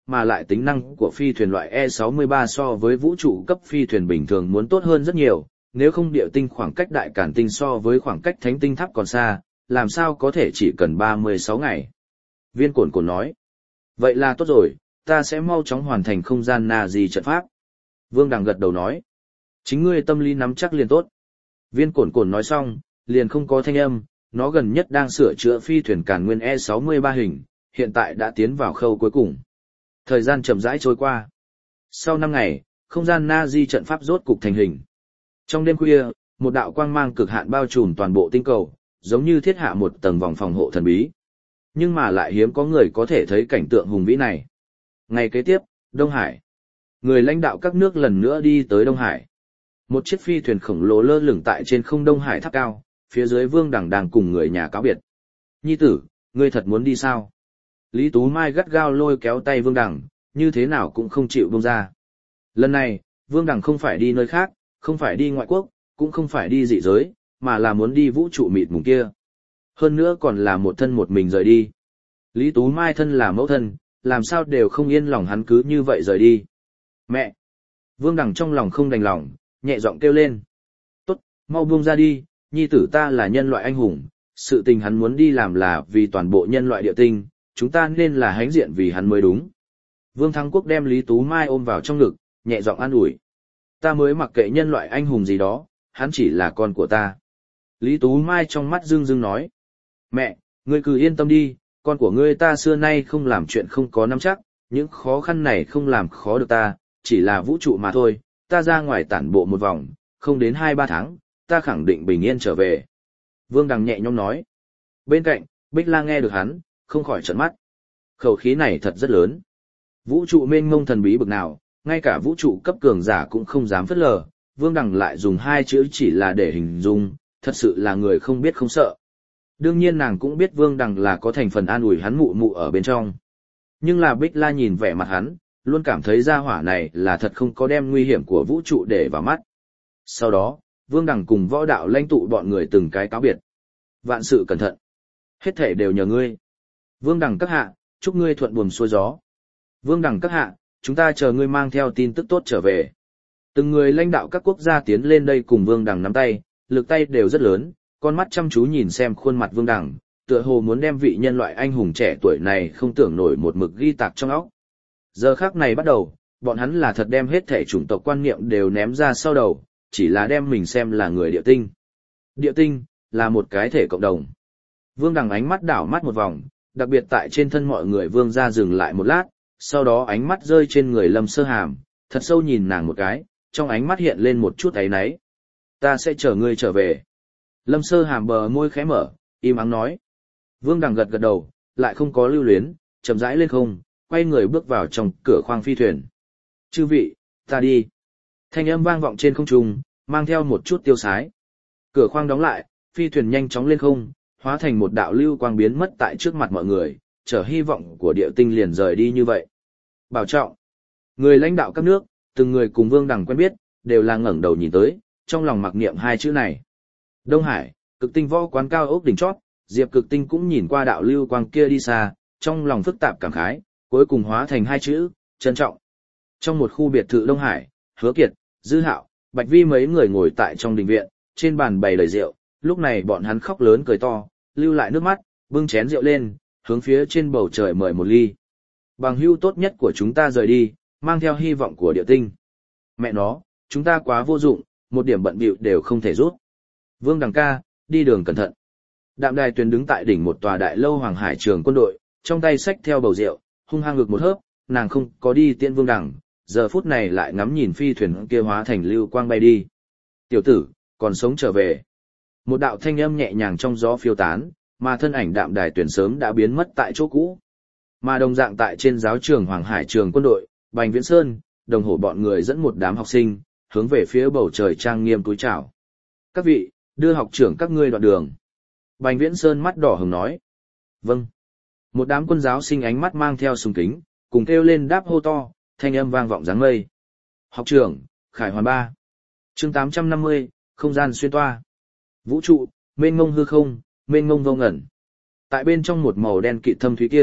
mà lại tính năng của phi thuyền loại E63 so với vũ trụ cấp phi thuyền bình thường muốn tốt hơn rất nhiều, nếu không địa tinh khoảng cách đại càn tinh so với khoảng cách thánh tinh tháp còn xa, làm sao có thể chỉ cần 36 ngày. Viên Cổn Cổn nói, vậy là tốt rồi, ta sẽ mau chóng hoàn thành không gian Nazi trận pháp. Vương Đằng gật đầu nói, chính ngươi tâm lý nắm chắc liền tốt. Viên Cổn Cổn nói xong, liền không có thanh âm, nó gần nhất đang sửa chữa phi thuyền Càn Nguyên E63 hình, hiện tại đã tiến vào khâu cuối cùng. Thời gian chậm rãi trôi qua. Sau 5 ngày, không gian Nazi trận pháp rốt cục thành hình. Trong đêm khuya, một đạo quang mang cực hạn bao trùm toàn bộ tinh cầu, giống như thiết hạ một tầng vòng phòng hộ thần bí. Nhưng mà lại hiếm có người có thể thấy cảnh tượng hùng vĩ này. Ngày kế tiếp, Đông Hải. Người lãnh đạo các nước lần nữa đi tới Đông Hải. Một chiếc phi thuyền khổng lồ lơ lửng tại trên không Đông Hải tháp cao, phía dưới Vương Đằng đang cùng người nhà cáo biệt. Nhi tử, ngươi thật muốn đi sao? Lý Tú Mai gắt gao lôi kéo tay Vương Đằng, như thế nào cũng không chịu buông ra. Lần này, Vương Đằng không phải đi nơi khác, không phải đi ngoại quốc, cũng không phải đi dị giới, mà là muốn đi vũ trụ mịt mùng kia. Hơn nữa còn là một thân một mình rời đi. Lý Tú Mai thân là mẫu thân, làm sao đều không yên lòng hắn cứ như vậy rời đi. Mẹ! Vương Đằng trong lòng không đành lòng, nhẹ giọng kêu lên. Tốt, mau buông ra đi, nhi tử ta là nhân loại anh hùng, sự tình hắn muốn đi làm là vì toàn bộ nhân loại địa tinh, chúng ta nên là hãnh diện vì hắn mới đúng. Vương Thắng Quốc đem Lý Tú Mai ôm vào trong ngực, nhẹ giọng an ủi. Ta mới mặc kệ nhân loại anh hùng gì đó, hắn chỉ là con của ta. Lý Tú Mai trong mắt rưng rưng nói. Mẹ, ngươi cứ yên tâm đi, con của ngươi ta xưa nay không làm chuyện không có nắm chắc, những khó khăn này không làm khó được ta, chỉ là vũ trụ mà thôi, ta ra ngoài tản bộ một vòng, không đến 2-3 tháng, ta khẳng định bình yên trở về. Vương Đằng nhẹ nhõm nói. Bên cạnh, Bích La nghe được hắn, không khỏi trợn mắt. Khẩu khí này thật rất lớn. Vũ trụ mênh mông thần bí bực nào, ngay cả vũ trụ cấp cường giả cũng không dám phớt lờ, Vương Đằng lại dùng 2 chữ chỉ là để hình dung, thật sự là người không biết không sợ. Đương nhiên nàng cũng biết Vương Đằng là có thành phần an ủi hắn mụ mụ ở bên trong. Nhưng là Bích La nhìn vẻ mặt hắn, luôn cảm thấy gia hỏa này là thật không có đem nguy hiểm của vũ trụ để vào mắt. Sau đó, Vương Đằng cùng võ đạo lãnh tụ bọn người từng cái cáo biệt. Vạn sự cẩn thận. Hết thể đều nhờ ngươi. Vương Đằng các hạ, chúc ngươi thuận buồm xuôi gió. Vương Đằng các hạ, chúng ta chờ ngươi mang theo tin tức tốt trở về. Từng người lãnh đạo các quốc gia tiến lên đây cùng Vương Đằng nắm tay, lực tay đều rất lớn, con mắt chăm chú nhìn xem khuôn mặt Vương Đằng, tựa hồ muốn đem vị nhân loại anh hùng trẻ tuổi này không tưởng nổi một mực ghi tạc trong óc. Giờ khắc này bắt đầu, bọn hắn là thật đem hết thể chủng tộc quan niệm đều ném ra sau đầu, chỉ là đem mình xem là người địa tinh. Địa tinh, là một cái thể cộng đồng. Vương Đằng ánh mắt đảo mắt một vòng, đặc biệt tại trên thân mọi người Vương ra dừng lại một lát, sau đó ánh mắt rơi trên người Lâm Sơ Hàm, thật sâu nhìn nàng một cái, trong ánh mắt hiện lên một chút áy náy. Ta sẽ chờ ngươi trở về. Lâm Sơ Hàm bờ môi khẽ mở, im ắng nói. Vương Đằng gật gật đầu, lại không có lưu luyến, chậm rãi lên không, quay người bước vào trong cửa khoang phi thuyền. Chư vị, ta đi. Thanh âm vang vọng trên không trung, mang theo một chút tiêu sái. Cửa khoang đóng lại, phi thuyền nhanh chóng lên không, hóa thành một đạo lưu quang biến mất tại trước mặt mọi người, chở hy vọng của địa tinh liền rời đi như vậy. Bảo trọng. Người lãnh đạo các nước, từng người cùng Vương Đằng quen biết, đều là ngẩng đầu nhìn tới, trong lòng mặc niệm 2 chữ này. Đông Hải, Cực Tinh võ quán cao ốc đỉnh chót, Diệp Cực Tinh cũng nhìn qua đạo lưu quang kia đi xa, trong lòng phức tạp cảm khái, cuối cùng hóa thành 2 chữ, trân trọng. Trong một khu biệt thự Đông Hải, Hứa Kiệt, Dư Hạo, Bạch Vi mấy người ngồi tại trong đình viện, trên bàn bày đầy rượu, lúc này bọn hắn khóc lớn cười to, lưu lại nước mắt, bưng chén rượu lên, hướng phía trên bầu trời mời một ly. Bằng hữu tốt nhất của chúng ta rời đi, mang theo hy vọng của địa tinh. Mẹ nó, chúng ta quá vô dụng, một điểm bận bịu đều không thể rút. Vương Đằng ca, đi đường cẩn thận. Đạm Đài Tuyền đứng tại đỉnh một tòa đại lâu Hoàng Hải trường quân đội, trong tay xách theo bầu rượu, hung hăng ngực một hớp, nàng không có đi tiễn Vương Đằng, giờ phút này lại ngắm nhìn phi thuyền kia hóa thành lưu quang bay đi. Tiểu tử, còn sống trở về. Một đạo thanh âm nhẹ nhàng trong gió phiêu tán, mà thân ảnh Đạm Đài Tuyền sớm đã biến mất tại chỗ cũ. Mà đồng dạng tại trên giáo trường Hoàng Hải trường quân đội, Bành Viễn Sơn, Đồng Hổ bọn người dẫn một đám học sinh, hướng về phía bầu trời trang nghiêm cúi chào. Các vị, đưa học trưởng các ngươi đoạn đường. Bành Viễn Sơn mắt đỏ hừng nói. Vâng. Một đám quân giáo sinh ánh mắt mang theo sùng kính, cùng kêu lên đáp hô to, thanh âm vang vọng dáng mây. Học trưởng, Khải Hoàn 3. Chương 850, không gian xuyên toa. Vũ trụ, mênh mông hư không, mênh mông vô ngẩn. Tại bên trong một màu đen kịt thâm thúy kia,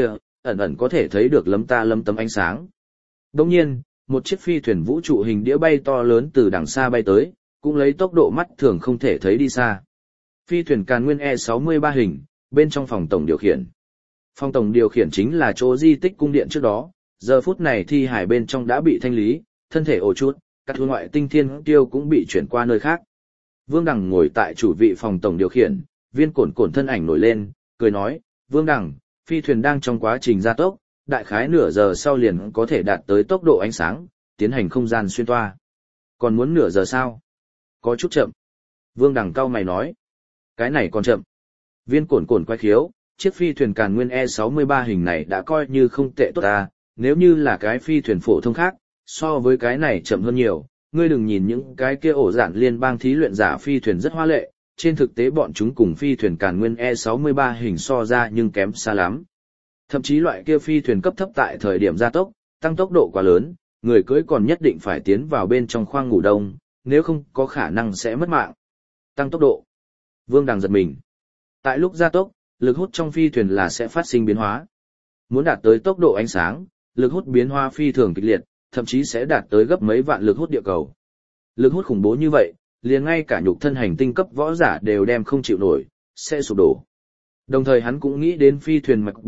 ẩn ẩn có thể thấy được lấm ta lấm tấm ánh sáng. Đồng nhiên, một chiếc phi thuyền vũ trụ hình đĩa bay to lớn từ đằng xa bay tới, cũng lấy tốc độ mắt thường không thể thấy đi xa. Phi thuyền Càn Nguyên E63 hình, bên trong phòng tổng điều khiển. Phòng tổng điều khiển chính là chỗ di tích cung điện trước đó, giờ phút này thi hải bên trong đã bị thanh lý, thân thể ổ chút, các thu ngoại tinh thiên tiêu cũng bị chuyển qua nơi khác. Vương Đằng ngồi tại chủ vị phòng tổng điều khiển, Viên Cổn Cổn thân ảnh nổi lên, cười nói, Vương Đằng, phi thuyền đang trong quá trình gia tốc, đại khái nửa giờ sau liền có thể đạt tới tốc độ ánh sáng, tiến hành không gian xuyên toa. Còn muốn nửa giờ sao? Có chút chậm. Vương Đằng cau mày nói, cái này còn chậm. Viên Cổn Cổn quay khiếu, chiếc phi thuyền Càn Nguyên E63 hình này đã coi như không tệ tốt ta, nếu như là cái phi thuyền phổ thông khác, so với cái này chậm hơn nhiều, ngươi đừng nhìn những cái kia ổ dạn liên bang thí luyện giả phi thuyền rất hoa lệ, trên thực tế bọn chúng cùng phi thuyền Càn Nguyên E63 hình so ra nhưng kém xa lắm. Thậm chí loại kia phi thuyền cấp thấp tại thời điểm gia tốc, tăng tốc độ quá lớn, người cưỡi còn nhất định phải tiến vào bên trong khoang ngủ đông, nếu không có khả năng sẽ mất mạng. Tăng tốc độ. Vương Đằng giật mình. Tại lúc gia tốc, lực hút trong phi thuyền là sẽ phát sinh biến hóa. Muốn đạt tới tốc độ ánh sáng, lực hút biến hóa phi thường kịch liệt, thậm chí sẽ đạt tới gấp mấy vạn lực hút địa cầu. Lực hút khủng bố như vậy, liền ngay cả nhục thân hành tinh cấp võ giả đều đem không chịu nổi, sẽ sụp đổ. Đồng thời hắn cũng nghĩ đến phi thuyền mạch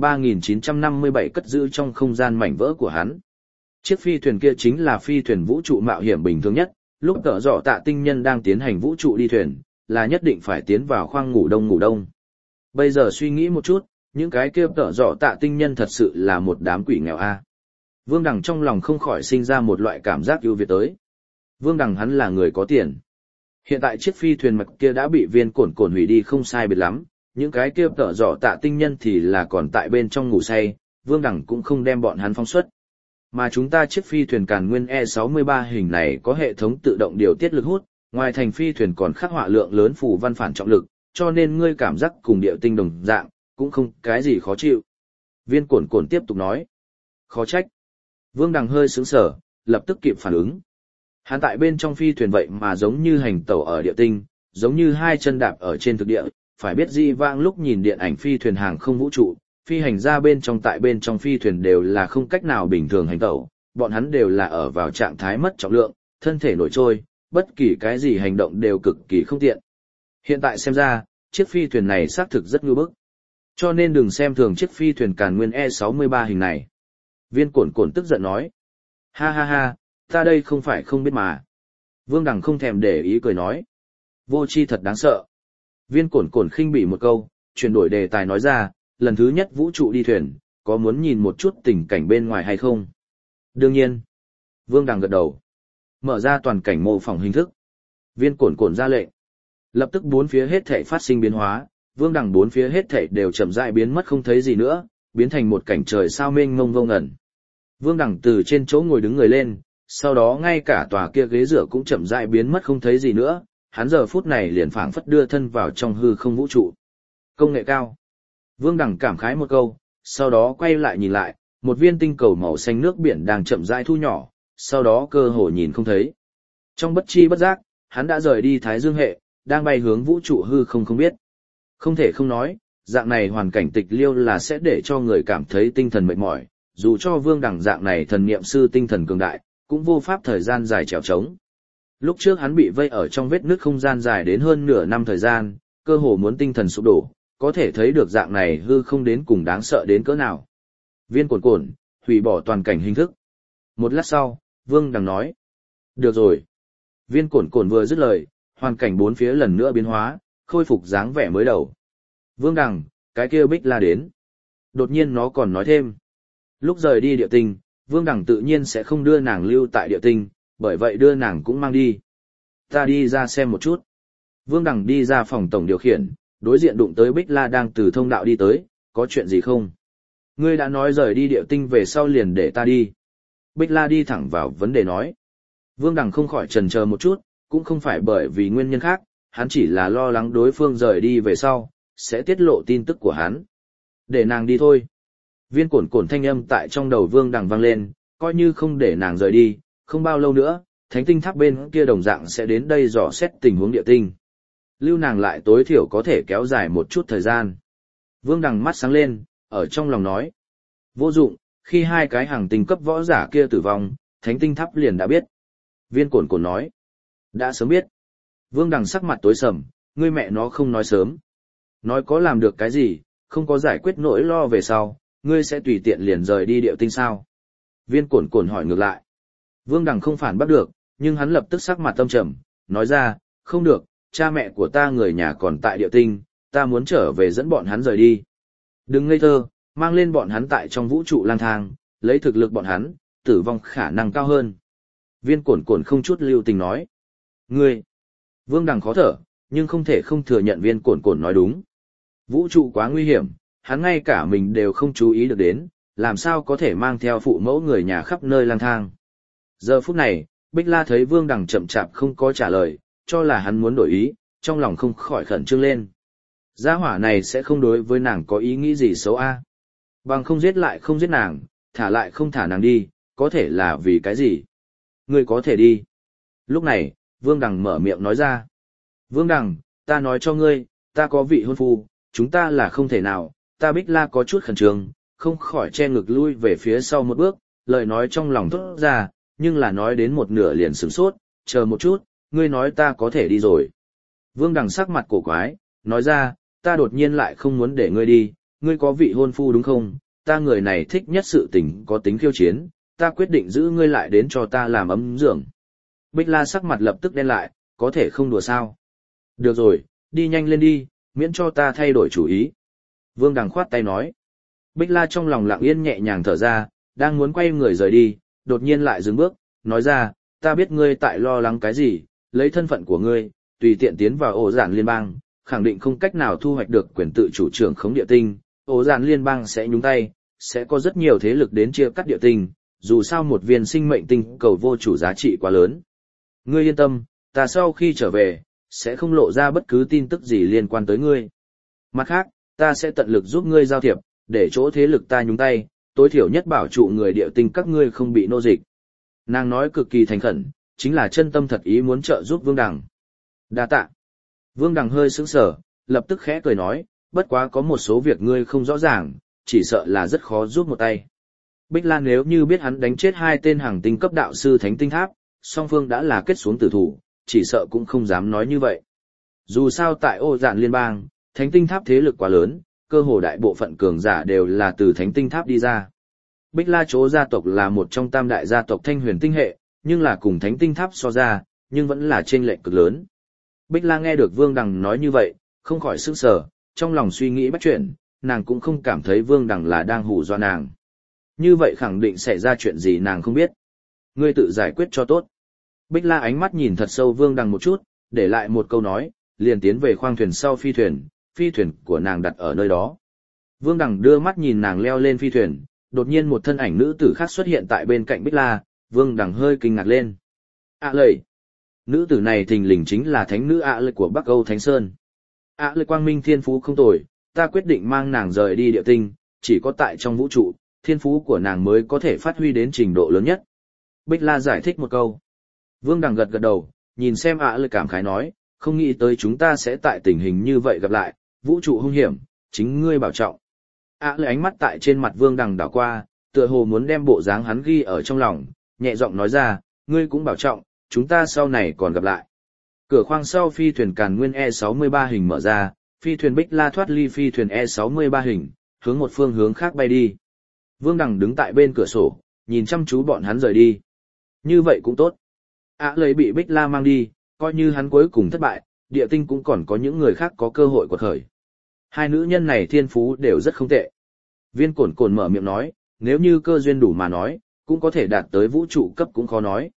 3957 cất giữ trong không gian mảnh vỡ của hắn. Chiếc phi thuyền kia chính là phi thuyền vũ trụ mạo hiểm bình thường nhất, lúc tở dọ tạ tinh nhân đang tiến hành vũ trụ đi thuyền, là nhất định phải tiến vào khoang ngủ đông. Bây giờ suy nghĩ một chút, những cái kia tở dọ tạ tinh nhân thật sự là một đám quỷ nghèo a. Vương Đằng trong lòng không khỏi sinh ra một loại cảm giác ưu việt tới. Vương Đằng hắn là người có tiền. Hiện tại chiếc phi thuyền mạch kia đã bị Viên Cổn Cổn hủy đi không sai biệt lắm, những cái kia tở dọ tạ tinh nhân thì là còn tại bên trong ngủ say, Vương Đằng cũng không đem bọn hắn phóng xuất. Mà chúng ta chiếc phi thuyền Càn Nguyên E63 hình này có hệ thống tự động điều tiết lực hút, ngoài thành phi thuyền còn khắc họa lượng lớn phù văn phản trọng lực, cho nên ngươi cảm giác cùng điệu tinh đồng dạng, cũng không cái gì khó chịu. Viên Cổn Cổn tiếp tục nói. Khó trách. Vương Đằng hơi sững sờ, lập tức kịp phản ứng. Hắn tại bên trong phi thuyền vậy mà giống như hành tẩu ở địa tinh, giống như hai chân đạp ở trên thực địa, phải biết dị vãng lúc nhìn điện ảnh phi thuyền hàng không vũ trụ, phi hành ra bên trong tại bên trong phi thuyền đều là không cách nào bình thường hành tẩu, bọn hắn đều là ở vào trạng thái mất trọng lượng, thân thể nổi trôi, bất kỳ cái gì hành động đều cực kỳ không tiện. Hiện tại xem ra, chiếc phi thuyền này xác thực rất ngưu bức. Cho nên đừng xem thường chiếc phi thuyền Càn Nguyên E63 hình này. Viên Cổn Cổn tức giận nói. Ha ha ha, ta đây không phải không biết mà. Vương Đằng không thèm để ý cười nói. Vô tri thật đáng sợ. Viên Cổn Cổn khinh bỉ một câu, chuyển đổi đề tài nói ra, lần thứ nhất vũ trụ đi thuyền, có muốn nhìn một chút tình cảnh bên ngoài hay không? Đương nhiên. Vương Đằng gật đầu. Mở ra toàn cảnh mô phỏng hình thức. Viên Cổn Cổn ra lệnh. Lập tức bốn phía hết thảy phát sinh biến hóa, Vương Đằng bốn phía hết thảy đều chậm rãi biến mất không thấy gì nữa, biến thành một cảnh trời sao mênh mông vô ngẩn. Vương Đằng từ trên chỗ ngồi đứng người lên, sau đó ngay cả tòa kia ghế rửa cũng chậm rãi biến mất không thấy gì nữa, hắn giờ phút này liền phảng phất đưa thân vào trong hư không vũ trụ. Công nghệ cao. Vương Đằng cảm khái một câu, sau đó quay lại nhìn lại, một viên tinh cầu màu xanh nước biển đang chậm rãi thu nhỏ, sau đó cơ hồ nhìn không thấy. Trong bất chi bất giác, hắn đã rời đi Thái Dương hệ, đang bay hướng vũ trụ hư không không biết. Không thể không nói, dạng này hoàn cảnh tịch liêu là sẽ để cho người cảm thấy tinh thần mệt mỏi, dù cho Vương Đằng dạng này thần niệm sư tinh thần cường đại, cũng vô pháp thời gian dài trèo trống. Lúc trước hắn bị vây ở trong vết nứt không gian dài đến hơn nửa năm thời gian, cơ hồ muốn tinh thần sụp đổ, có thể thấy được dạng này hư không đến cùng đáng sợ đến cỡ nào. Viên Cổn Cổn, hủy bỏ toàn cảnh hình thức. Một lát sau, Vương Đằng nói. Được rồi. Viên Cổn Cổn vừa dứt lời, hoàn cảnh bốn phía lần nữa biến hóa, khôi phục dáng vẻ mới đầu. Vương Đằng, cái kia Bích La đến. Đột nhiên nó còn nói thêm. Lúc rời đi địa tinh, Vương Đằng tự nhiên sẽ không đưa nàng lưu tại địa tinh, bởi vậy đưa nàng cũng mang đi. Ta đi ra xem một chút. Vương Đằng đi ra phòng tổng điều khiển, đối diện đụng tới Bích La đang từ thông đạo đi tới, có chuyện gì không? Ngươi đã nói rời đi địa tinh về sau liền để ta đi. Bích La đi thẳng vào vấn đề nói. Vương Đằng không khỏi chần chờ một chút, cũng không phải bởi vì nguyên nhân khác, hắn chỉ là lo lắng đối phương rời đi về sau, sẽ tiết lộ tin tức của hắn. Để nàng đi thôi. Viên Cổn Cổn thanh âm tại trong đầu Vương Đằng vang lên, coi như không để nàng rời đi, không bao lâu nữa, thánh tinh tháp bên kia đồng dạng sẽ đến đây dò xét tình huống địa tinh. Lưu nàng lại tối thiểu có thể kéo dài một chút thời gian. Vương Đằng mắt sáng lên, ở trong lòng nói. Vô dụng, khi hai cái hàng tinh cấp võ giả kia tử vong, thánh tinh tháp liền đã biết. Viên cổn cổn nói. Đã sớm biết. Vương Đằng sắc mặt tối sầm, ngươi mẹ nó không nói sớm. Nói có làm được cái gì, không có giải quyết nỗi lo về sau, ngươi sẽ tùy tiện liền rời đi điệu tinh sao? Viên cổn cổn hỏi ngược lại. Vương Đằng không phản bắt được, nhưng hắn lập tức sắc mặt tâm trầm, nói ra, không được, cha mẹ của ta người nhà còn tại điệu tinh, ta muốn trở về dẫn bọn hắn rời đi. Đừng ngây thơ, mang lên bọn hắn tại trong vũ trụ lang thang, lấy thực lực bọn hắn, tử vong khả năng cao hơn. Viên cổn cổn không chút lưu tình nói. Ngươi! Vương Đằng khó thở, nhưng không thể không thừa nhận viên cổn cổn nói đúng. Vũ trụ quá nguy hiểm, hắn ngay cả mình đều không chú ý được đến, làm sao có thể mang theo phụ mẫu người nhà khắp nơi lang thang. Giờ phút này, Bích La thấy Vương Đằng chậm chạp không có trả lời, cho là hắn muốn đổi ý, trong lòng không khỏi khẩn trương lên. Gia hỏa này sẽ không đối với nàng có ý nghĩ gì xấu a? Bằng không giết lại không giết nàng, thả lại không thả nàng đi, có thể là vì cái gì? Ngươi có thể đi. Lúc này, Vương Đằng mở miệng nói ra. Vương Đằng, ta nói cho ngươi, ta có vị hôn phu, chúng ta là không thể nào, ta Bích La có chút khẩn trương, không khỏi che ngực lui về phía sau một bước, lời nói trong lòng thốt ra, nhưng là nói đến một nửa liền sửng sốt, chờ một chút, ngươi nói ta có thể đi rồi. Vương Đằng sắc mặt cổ quái, nói ra, ta đột nhiên lại không muốn để ngươi đi, ngươi có vị hôn phu đúng không, ta người này thích nhất sự tình có tính khiêu chiến, ta quyết định giữ ngươi lại đến cho ta làm ấm giường. Bích La sắc mặt lập tức đen lại, có thể không đùa sao. Được rồi, đi nhanh lên đi, miễn cho ta thay đổi chủ ý. Vương Đằng khoát tay nói. Bích La trong lòng lặng yên nhẹ nhàng thở ra, đang muốn quay người rời đi, đột nhiên lại dừng bước, nói ra, ta biết ngươi tại lo lắng cái gì, lấy thân phận của ngươi, tùy tiện tiến vào ổ giản liên bang, khẳng định không cách nào thu hoạch được quyền tự chủ trưởng khống địa tinh, ổ giản liên bang sẽ nhúng tay, sẽ có rất nhiều thế lực đến chia cắt địa tinh, dù sao một viên sinh mệnh tinh cầu vô chủ giá trị quá lớn. Ngươi yên tâm, ta sau khi trở về, sẽ không lộ ra bất cứ tin tức gì liên quan tới ngươi. Mặt khác, ta sẽ tận lực giúp ngươi giao thiệp, để chỗ thế lực ta nhúng tay, tối thiểu nhất bảo trụ người địa tinh các ngươi không bị nô dịch. Nàng nói cực kỳ thành khẩn, chính là chân tâm thật ý muốn trợ giúp Vương Đằng. Đa tạ. Vương Đằng hơi sững sờ, lập tức khẽ cười nói, bất quá có một số việc ngươi không rõ ràng, chỉ sợ là rất khó giúp một tay. Bích Lan nếu như biết hắn đánh chết hai tên hàng tinh cấp đạo sư thánh tinh tháp, song phương đã là kết xuống tử thủ, chỉ sợ cũng không dám nói như vậy. Dù sao tại ô dạn liên bang, thánh tinh tháp thế lực quá lớn, cơ hồ đại bộ phận cường giả đều là từ thánh tinh tháp đi ra. Bích La Chố gia tộc là một trong tam đại gia tộc Thanh Huyền tinh hệ, nhưng là cùng thánh tinh tháp so ra, nhưng vẫn là chênh lệch cực lớn. Bích La nghe được Vương Đằng nói như vậy, không khỏi sửng sở, trong lòng suy nghĩ bắt chuyện, nàng cũng không cảm thấy Vương Đằng là đang hù dọa nàng. Như vậy khẳng định xảy ra chuyện gì nàng không biết. Ngươi tự giải quyết cho tốt. Bích La ánh mắt nhìn thật sâu Vương Đằng một chút, để lại một câu nói, liền tiến về khoang thuyền sau phi thuyền của nàng đặt ở nơi đó. Vương Đằng đưa mắt nhìn nàng leo lên phi thuyền, đột nhiên một thân ảnh nữ tử khác xuất hiện tại bên cạnh Bích La, Vương Đằng hơi kinh ngạc lên. Lầy. Nữ tử này thình lình chính là thánh nữ Lầy của Bắc Âu Thánh Sơn. Lầy quang minh thiên phú không tồi, ta quyết định mang nàng rời đi địa tinh, chỉ có tại trong vũ trụ, thiên phú của nàng mới có thể phát huy đến trình độ lớn nhất. Bích La giải thích một câu. Vương Đằng gật gật đầu, nhìn xem Lầy cảm khái nói, không nghĩ tới chúng ta sẽ tại tình hình như vậy gặp lại, vũ trụ hung hiểm, chính ngươi bảo trọng. Lầy ánh mắt tại trên mặt Vương Đằng đảo qua, tựa hồ muốn đem bộ dáng hắn ghi ở trong lòng, nhẹ giọng nói ra, ngươi cũng bảo trọng, chúng ta sau này còn gặp lại. Cửa khoang sau phi thuyền Càn Nguyên E63 hình mở ra, phi thuyền Bích La thoát ly phi thuyền E63 hình, hướng một phương hướng khác bay đi. Vương Đằng đứng tại bên cửa sổ, nhìn chăm chú bọn hắn rời đi. Như vậy cũng tốt. Lầy bị Bích La mang đi, coi như hắn cuối cùng thất bại, địa tinh cũng còn có những người khác có cơ hội quật khởi. Hai nữ nhân này thiên phú đều rất không tệ. Viên Cổn Cổn mở miệng nói, nếu như cơ duyên đủ mà nói, cũng có thể đạt tới vũ trụ cấp cũng khó nói.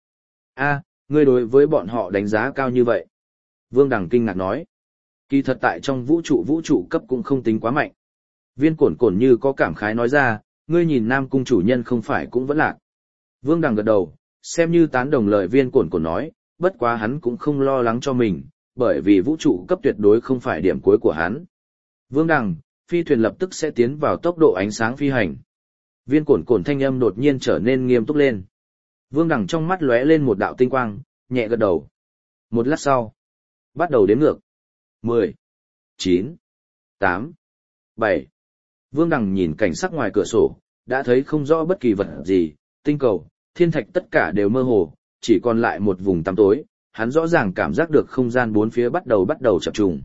Ngươi đối với bọn họ đánh giá cao như vậy. Vương Đằng kinh ngạc nói. Kỳ thật tại trong vũ trụ cấp cũng không tính quá mạnh. Viên Cổn Cổn như có cảm khái nói ra, ngươi nhìn Nam Cung chủ nhân không phải cũng vẫn lạc. Vương Đằng gật đầu, xem như tán đồng lời Viên Cổn Cổn nói, bất quá hắn cũng không lo lắng cho mình, bởi vì vũ trụ cấp tuyệt đối không phải điểm cuối của hắn. Vương Đằng, phi thuyền lập tức sẽ tiến vào tốc độ ánh sáng phi hành. Viên Cổn Cổn thanh âm đột nhiên trở nên nghiêm túc lên. Vương Đằng trong mắt lóe lên một đạo tinh quang, nhẹ gật đầu. Một lát sau, bắt đầu đếm ngược. 10, 9, 8, 7. Vương Đằng nhìn cảnh sắc ngoài cửa sổ, đã thấy không rõ bất kỳ vật gì, tinh cầu, thiên thạch tất cả đều mơ hồ, chỉ còn lại một vùng tăm tối, hắn rõ ràng cảm giác được không gian bốn phía bắt đầu chập trùng.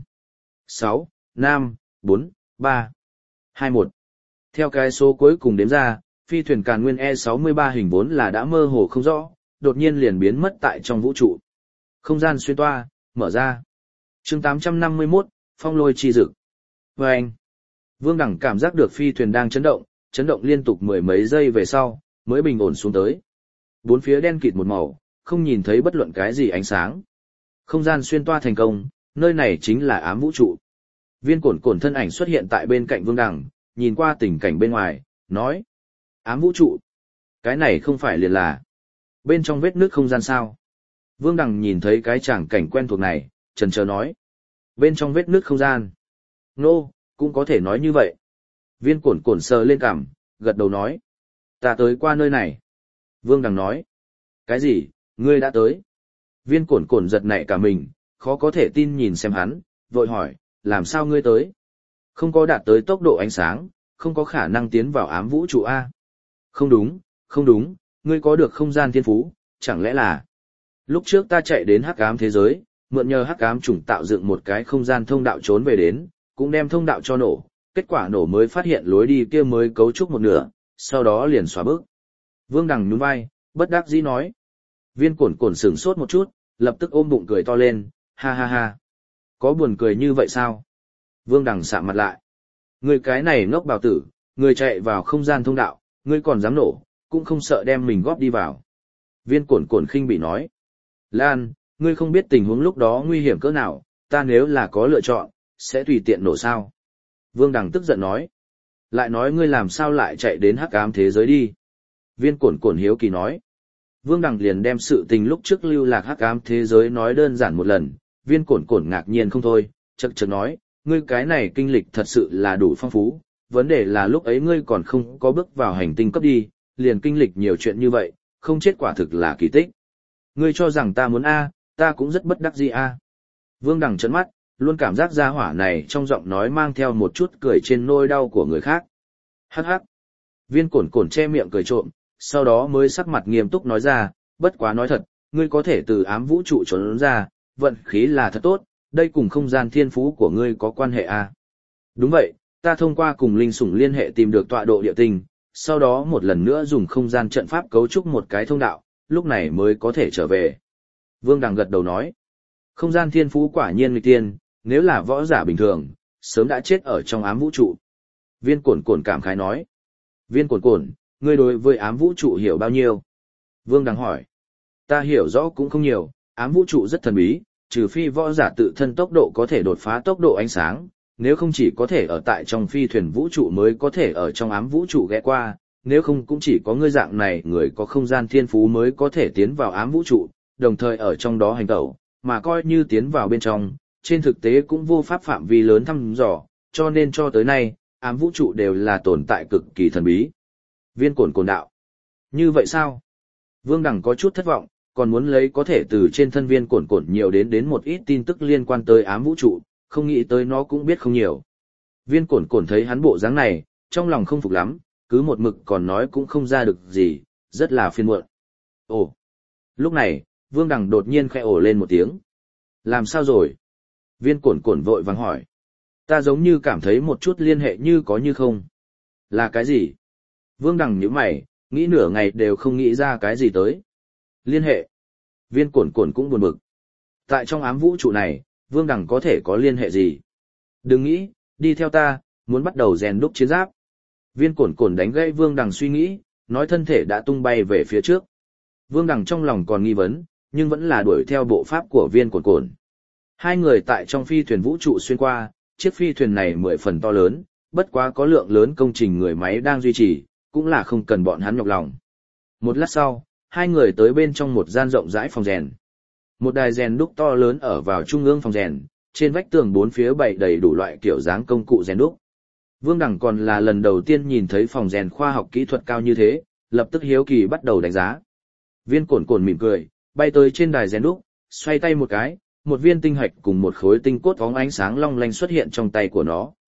6, 5, 4, 3, 2, 1. Theo cái số cuối cùng đếm ra, phi thuyền Càn Nguyên E63 hình vốn là đã mơ hồ không rõ, đột nhiên liền biến mất tại trong vũ trụ. Không gian xuyên toa, mở ra. Chương 851, Phong lôi chi dực. Và anh, Vương Đẳng cảm giác được phi thuyền đang chấn động liên tục mười mấy giây về sau, mới bình ổn xuống tới. Bốn phía đen kịt một màu, không nhìn thấy bất luận cái gì ánh sáng. Không gian xuyên toa thành công, nơi này chính là ám vũ trụ. Viên Cổn Cổn thân ảnh xuất hiện tại bên cạnh Vương Đẳng, nhìn qua tình cảnh bên ngoài, nói: ám vũ trụ, cái này không phải liền là bên trong vết nước không gian sao? Vương Đằng nhìn thấy cái tràng cảnh quen thuộc này, chần chờ nói: bên trong vết nước không gian. Nô, cũng có thể nói như vậy. Viên Cổn Cổn sờ lên cằm, gật đầu nói: ta tới qua nơi này. Vương Đằng nói: cái gì, ngươi đã tới? Viên Cổn Cổn giật nảy cả mình, khó có thể tin nhìn xem hắn, vội hỏi: làm sao ngươi tới? Không có đạt tới tốc độ ánh sáng, không có khả năng tiến vào ám vũ trụ A. Không đúng, không đúng, ngươi có được không gian thiên phú, chẳng lẽ là... Lúc trước ta chạy đến hắc ám thế giới, mượn nhờ hắc ám chủng tạo dựng một cái không gian thông đạo trốn về đến, cũng đem thông đạo cho nổ, kết quả nổ mới phát hiện lối đi kia mới cấu trúc một nửa, sau đó liền xóa bước. Vương Đằng nhún vai, bất đắc dĩ nói. Viên Cổn Cổn sửng sốt một chút, lập tức ôm bụng cười to lên, ha ha ha. Có buồn cười như vậy sao? Vương Đằng sạm mặt lại. Người cái này ngốc bào tử, người chạy vào không gian thông đạo, ngươi còn dám nổ, cũng không sợ đem mình góp đi vào. Viên Cổn Cổn khinh bị nói. Lan, ngươi không biết tình huống lúc đó nguy hiểm cỡ nào, ta nếu là có lựa chọn, sẽ tùy tiện nổ sao. Vương Đằng tức giận nói. Lại nói ngươi làm sao lại chạy đến hắc ám thế giới đi. Viên Cổn Cổn hiếu kỳ nói. Vương Đằng liền đem sự tình lúc trước lưu lạc hắc ám thế giới nói đơn giản một lần, Viên Cổn Cổn ngạc nhiên không thôi, chậc chậc nói, ngươi cái này kinh lịch thật sự là đủ phong phú, vấn đề là lúc ấy ngươi còn không có bước vào hành tinh cấp đi, liền kinh lịch nhiều chuyện như vậy, không chết quả thực là kỳ tích. Ngươi cho rằng ta muốn A, ta cũng rất bất đắc dĩ A. Vương Đằng trấn mắt, luôn cảm giác gia hỏa này trong giọng nói mang theo một chút cười trên nỗi đau của người khác. Hắc hắc. Viên Cổn Cổn che miệng cười trộm, sau đó mới sắc mặt nghiêm túc nói ra, bất quá nói thật, ngươi có thể từ ám vũ trụ trốn ra, vận khí là thật tốt, đây cùng không gian thiên phú của ngươi có quan hệ A. Đúng vậy, ta thông qua cùng linh sủng liên hệ tìm được tọa độ địa tinh, sau đó một lần nữa dùng không gian trận pháp cấu trúc một cái thông đạo, lúc này mới có thể trở về. Vương Đằng gật đầu nói, không gian thiên phú quả nhiên nghịch tiên, nếu là võ giả bình thường, sớm đã chết ở trong ám vũ trụ. Viên Cổn Cổn cảm khái nói, Viên Cổn Cổn, ngươi đối với ám vũ trụ hiểu bao nhiêu? Vương Đằng hỏi, ta hiểu rõ cũng không nhiều, ám vũ trụ rất thần bí, trừ phi võ giả tự thân tốc độ có thể đột phá tốc độ ánh sáng, nếu không chỉ có thể ở tại trong phi thuyền vũ trụ mới có thể ở trong ám vũ trụ ghé qua, nếu không cũng chỉ có ngươi dạng này người có không gian thiên phú mới có thể tiến vào ám vũ trụ, đồng thời ở trong đó hành tẩu, mà coi như tiến vào bên trong, trên thực tế cũng vô pháp phạm vi lớn thăm dò, cho nên cho tới nay, ám vũ trụ đều là tồn tại cực kỳ thần bí. Viên Cổn Cổn đạo. Như vậy sao? Vương Đằng có chút thất vọng, còn muốn lấy có thể từ trên thân Viên Cổn Cổn nhiều đến một ít tin tức liên quan tới ám vũ trụ, không nghĩ tới nó cũng biết không nhiều. Viên Cổn Cổn thấy hắn bộ dáng này, trong lòng không phục lắm, cứ một mực còn nói cũng không ra được gì, rất là phiền muộn. Ồ! Lúc này, Vương Đằng đột nhiên khẽ ồ lên một tiếng. Làm sao rồi? Viên Cổn Cổn vội vàng hỏi. Ta giống như cảm thấy một chút liên hệ như có như không. Là cái gì? Vương Đằng nhíu mày, nghĩ nửa ngày đều không nghĩ ra cái gì tới. Liên hệ. Viên Cổn Cổn cũng buồn bực. Tại trong ám vũ trụ này, Vương Đằng có thể có liên hệ gì? Đừng nghĩ, đi theo ta, muốn bắt đầu rèn đúc chiến giáp. Viên Cổn Cổn đánh gãy Vương Đằng suy nghĩ, nói thân thể đã tung bay về phía trước. Vương Đằng trong lòng còn nghi vấn, nhưng vẫn là đuổi theo bộ pháp của Viên Cổn Cổn. Hai người tại trong phi thuyền vũ trụ xuyên qua, chiếc phi thuyền này 10 phần to lớn, bất quá có lượng lớn công trình người máy đang duy trì, cũng là không cần bọn hắn nhọc lòng. Một lát sau, hai người tới bên trong một gian rộng rãi phòng rèn. Một đài rèn đúc to lớn ở vào trung ương phòng rèn, trên vách tường bốn phía bày đầy đủ loại kiểu dáng công cụ rèn đúc. Vương Đằng còn là lần đầu tiên nhìn thấy phòng rèn khoa học kỹ thuật cao như thế, lập tức hiếu kỳ bắt đầu đánh giá. Viên Cổn Cổn mỉm cười, bay tới trên đài rèn đúc, xoay tay một cái, một viên tinh hạch cùng một khối tinh cốt óng ánh sáng long lanh xuất hiện trong tay của nó.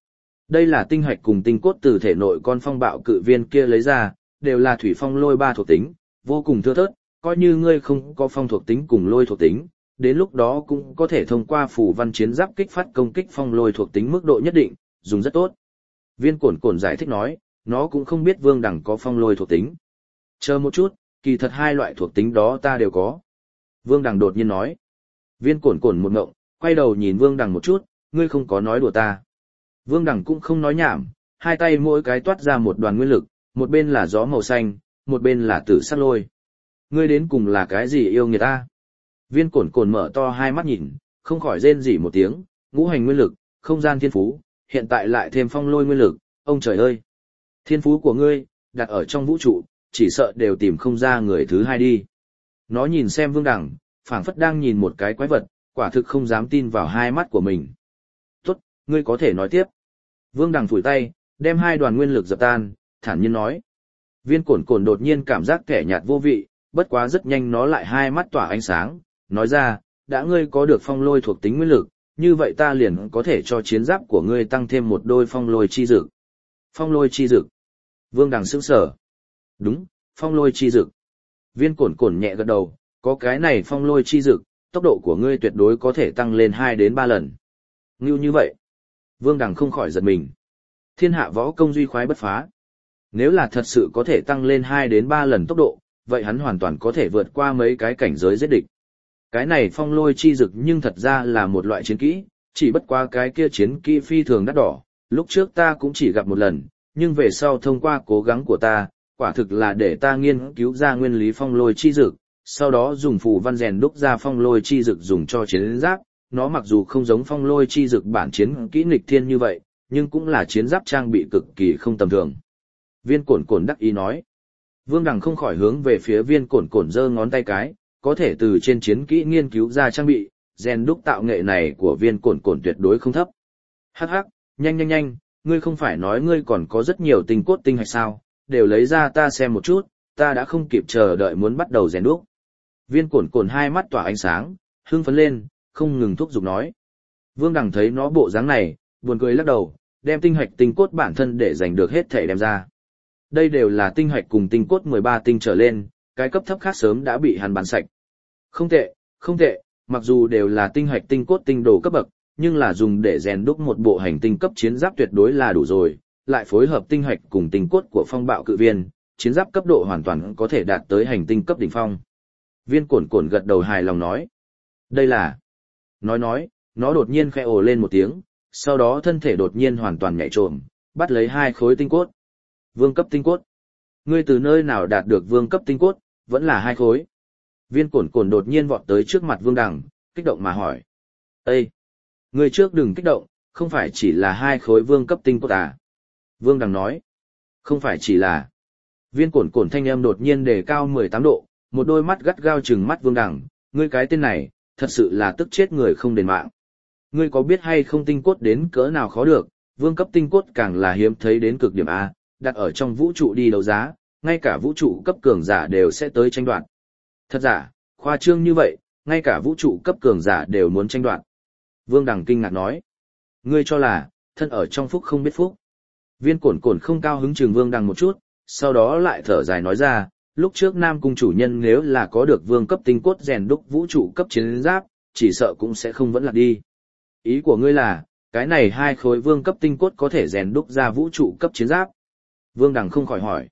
Đây là tinh hạch cùng tinh cốt từ thể nội con phong bạo cự viên kia lấy ra, đều là thủy phong lôi ba thuộc tính, vô cùng thưa thớt, coi như ngươi không có phong thuộc tính cùng lôi thuộc tính, đến lúc đó cũng có thể thông qua phù văn chiến giáp kích phát công kích phong lôi thuộc tính mức độ nhất định, dùng rất tốt. Viên Cổn Cổn giải thích nói, nó cũng không biết Vương Đằng có phong lôi thuộc tính. Chờ một chút, kỳ thật hai loại thuộc tính đó ta đều có. Vương Đằng đột nhiên nói. Viên Cổn Cổn một ngộng, quay đầu nhìn Vương Đằng một chút, ngươi không có nói đùa ta. Vương Đằng cũng không nói nhảm, hai tay mỗi cái toát ra một đoàn nguyên lực, một bên là gió màu xanh, một bên là tử sắc lôi. Ngươi đến cùng là cái gì yêu người ta? Viên Cổn Cổn mở to hai mắt nhìn, không khỏi rên rỉ một tiếng, ngũ hành nguyên lực, không gian thiên phú, hiện tại lại thêm phong lôi nguyên lực, ông trời ơi! Thiên phú của ngươi, đặt ở trong vũ trụ, chỉ sợ đều tìm không ra người thứ hai đi. Nó nhìn xem Vương Đằng, phảng phất đang nhìn một cái quái vật, quả thực không dám tin vào hai mắt của mình. Tốt, ngươi có thể nói tiếp. Vương Đằng phủi tay, đem hai đoàn nguyên lực dập tan, thản nhiên nói. Viên Cổn Cổn đột nhiên cảm giác kẻ nhạt vô vị, bất quá rất nhanh nó lại hai mắt tỏa ánh sáng, nói ra, đã ngươi có được phong lôi thuộc tính nguyên lực, như vậy ta liền có thể cho chiến giáp của ngươi tăng thêm một đôi phong lôi chi dực. Phong lôi chi dực. Vương Đằng sững sờ. Đúng, phong lôi chi dực. Viên Cổn Cổn nhẹ gật đầu, có cái này phong lôi chi dực, tốc độ của ngươi tuyệt đối có thể tăng lên 2 đến 3 lần. Ngưu như vậy. Vương Đằng không khỏi giật mình. Thiên hạ võ công duy khoái bất phá. Nếu là thật sự có thể tăng lên 2 đến 3 lần tốc độ, vậy hắn hoàn toàn có thể vượt qua mấy cái cảnh giới giết địch. Cái này phong lôi chi dực nhưng thật ra là một loại chiến kỹ, chỉ bất qua cái kia chiến kỹ phi thường đắt đỏ, lúc trước ta cũng chỉ gặp một lần, nhưng về sau thông qua cố gắng của ta, quả thực là để ta nghiên cứu ra nguyên lý phong lôi chi dực, sau đó dùng phù văn rèn đúc ra phong lôi chi dực dùng cho chiến giáp, nó mặc dù không giống phong lôi chi dực bản chiến kỹ nghịch thiên như vậy, nhưng cũng là chiến giáp trang bị cực kỳ không tầm thường. Viên Cổn Cổn đắc ý nói. Vương Đằng không khỏi hướng về phía Viên Cổn Cổn giơ ngón tay cái, có thể từ trên chiến kỹ nghiên cứu ra trang bị, rèn đúc tạo nghệ này của Viên Cổn Cổn tuyệt đối không thấp. Hắc hắc, nhanh, ngươi không phải nói ngươi còn có rất nhiều tinh cốt tinh hạch sao, đều lấy ra ta xem một chút, ta đã không kịp chờ đợi muốn bắt đầu rèn đúc. Viên Cổn Cổn hai mắt tỏa ánh sáng, hưng phấn lên, không ngừng thúc giục nói. Vương Đằng thấy nó bộ dáng này, buồn cười lắc đầu, đem tinh hạch tinh cốt bản thân để giành được hết thể đem ra. Đây đều là tinh hạch cùng tinh cốt 13 tinh trở lên, cái cấp thấp khác sớm đã bị hắn bán sạch. Không tệ, mặc dù đều là tinh hạch tinh cốt tinh đồ cấp bậc, nhưng là dùng để rèn đúc một bộ hành tinh cấp chiến giáp tuyệt đối là đủ rồi, lại phối hợp tinh hạch cùng tinh cốt của phong bạo cự viên, chiến giáp cấp độ hoàn toàn có thể đạt tới hành tinh cấp đỉnh phong. Viên Cổn Cổn gật đầu hài lòng nói. Đây là... Nói, nó đột nhiên khẽ ồ lên một tiếng, sau đó thân thể đột nhiên hoàn toàn nhảy trồm, bắt lấy 2 khối tinh cốt. Vương cấp tinh cốt. Ngươi từ nơi nào đạt được vương cấp tinh cốt, vẫn là 2 khối. Viên Cổn Cổn đột nhiên vọt tới trước mặt Vương Đằng, kích động mà hỏi. Ê! Ngươi trước đừng kích động, không phải chỉ là 2 khối vương cấp tinh cốt à? Vương Đằng nói. Không phải chỉ là... Viên Cổn Cổn thanh âm đột nhiên đề cao 18 độ, một đôi mắt gắt gao trừng mắt Vương Đằng, ngươi cái tên này, thật sự là tức chết người không đền mạng. Ngươi có biết hay không tinh cốt đến cỡ nào khó được, vương cấp tinh cốt càng là hiếm thấy đến cực điểm A, đặt ở trong vũ trụ đi đấu giá, ngay cả vũ trụ cấp cường giả đều sẽ tới tranh đoạt. Thật giả, khoa trương như vậy, ngay cả vũ trụ cấp cường giả đều muốn tranh đoạt. Vương Đằng kinh ngạc nói. Ngươi cho là, thân ở trong phúc không biết phúc. Viên Cổn Cổn không cao hứng chừng Vương Đằng một chút, sau đó lại thở dài nói ra, lúc trước Nam Cung chủ nhân nếu là có được vương cấp tinh cốt rèn đúc vũ trụ cấp chiến giáp, chỉ sợ cũng sẽ không vẫn lạc đi. Ý của ngươi là, cái này 2 khối vương cấp tinh cốt có thể rèn đúc ra vũ trụ cấp chiến giáp? Vương Đằng không khỏi hỏi.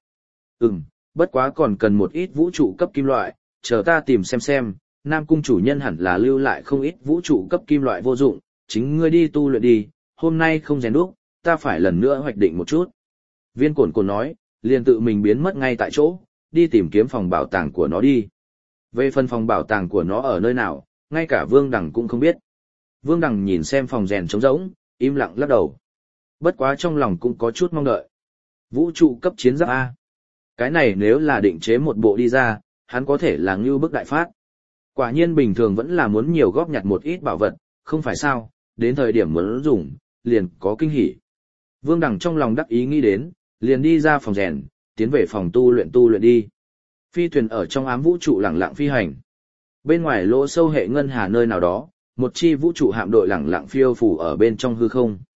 Bất quá còn cần một ít vũ trụ cấp kim loại, chờ ta tìm xem, Nam Cung chủ nhân hẳn là lưu lại không ít vũ trụ cấp kim loại vô dụng, chính ngươi đi tu luyện đi, hôm nay không rèn đúc, ta phải lần nữa hoạch định một chút. Viên Cổn Cổn nói, liền tự mình biến mất ngay tại chỗ, đi tìm kiếm phòng bảo tàng của nó đi. Về phần phòng bảo tàng của nó ở nơi nào, ngay cả Vương Đằng cũng không biết. Vương Đằng nhìn xem phòng rèn trống rỗng, im lặng lắc đầu. Bất quá trong lòng cũng có chút mong đợi. Vũ trụ cấp chiến giáp A. Cái này nếu là định chế một bộ đi ra, hắn có thể là ngưu bức đại phát. Quả nhiên bình thường vẫn là muốn nhiều góp nhặt một ít bảo vật, không phải sao, đến thời điểm muốn dùng, liền có kinh hỉ. Vương Đằng trong lòng đắc ý nghĩ đến, liền đi ra phòng rèn, tiến về phòng tu luyện đi. Phi thuyền ở trong ám vũ trụ lẳng lặng phi hành. Bên ngoài lỗ sâu hệ ngân hà nơi nào đó, một chi vũ trụ hạm đội lẳng lặng phiêu phù ở bên trong hư không.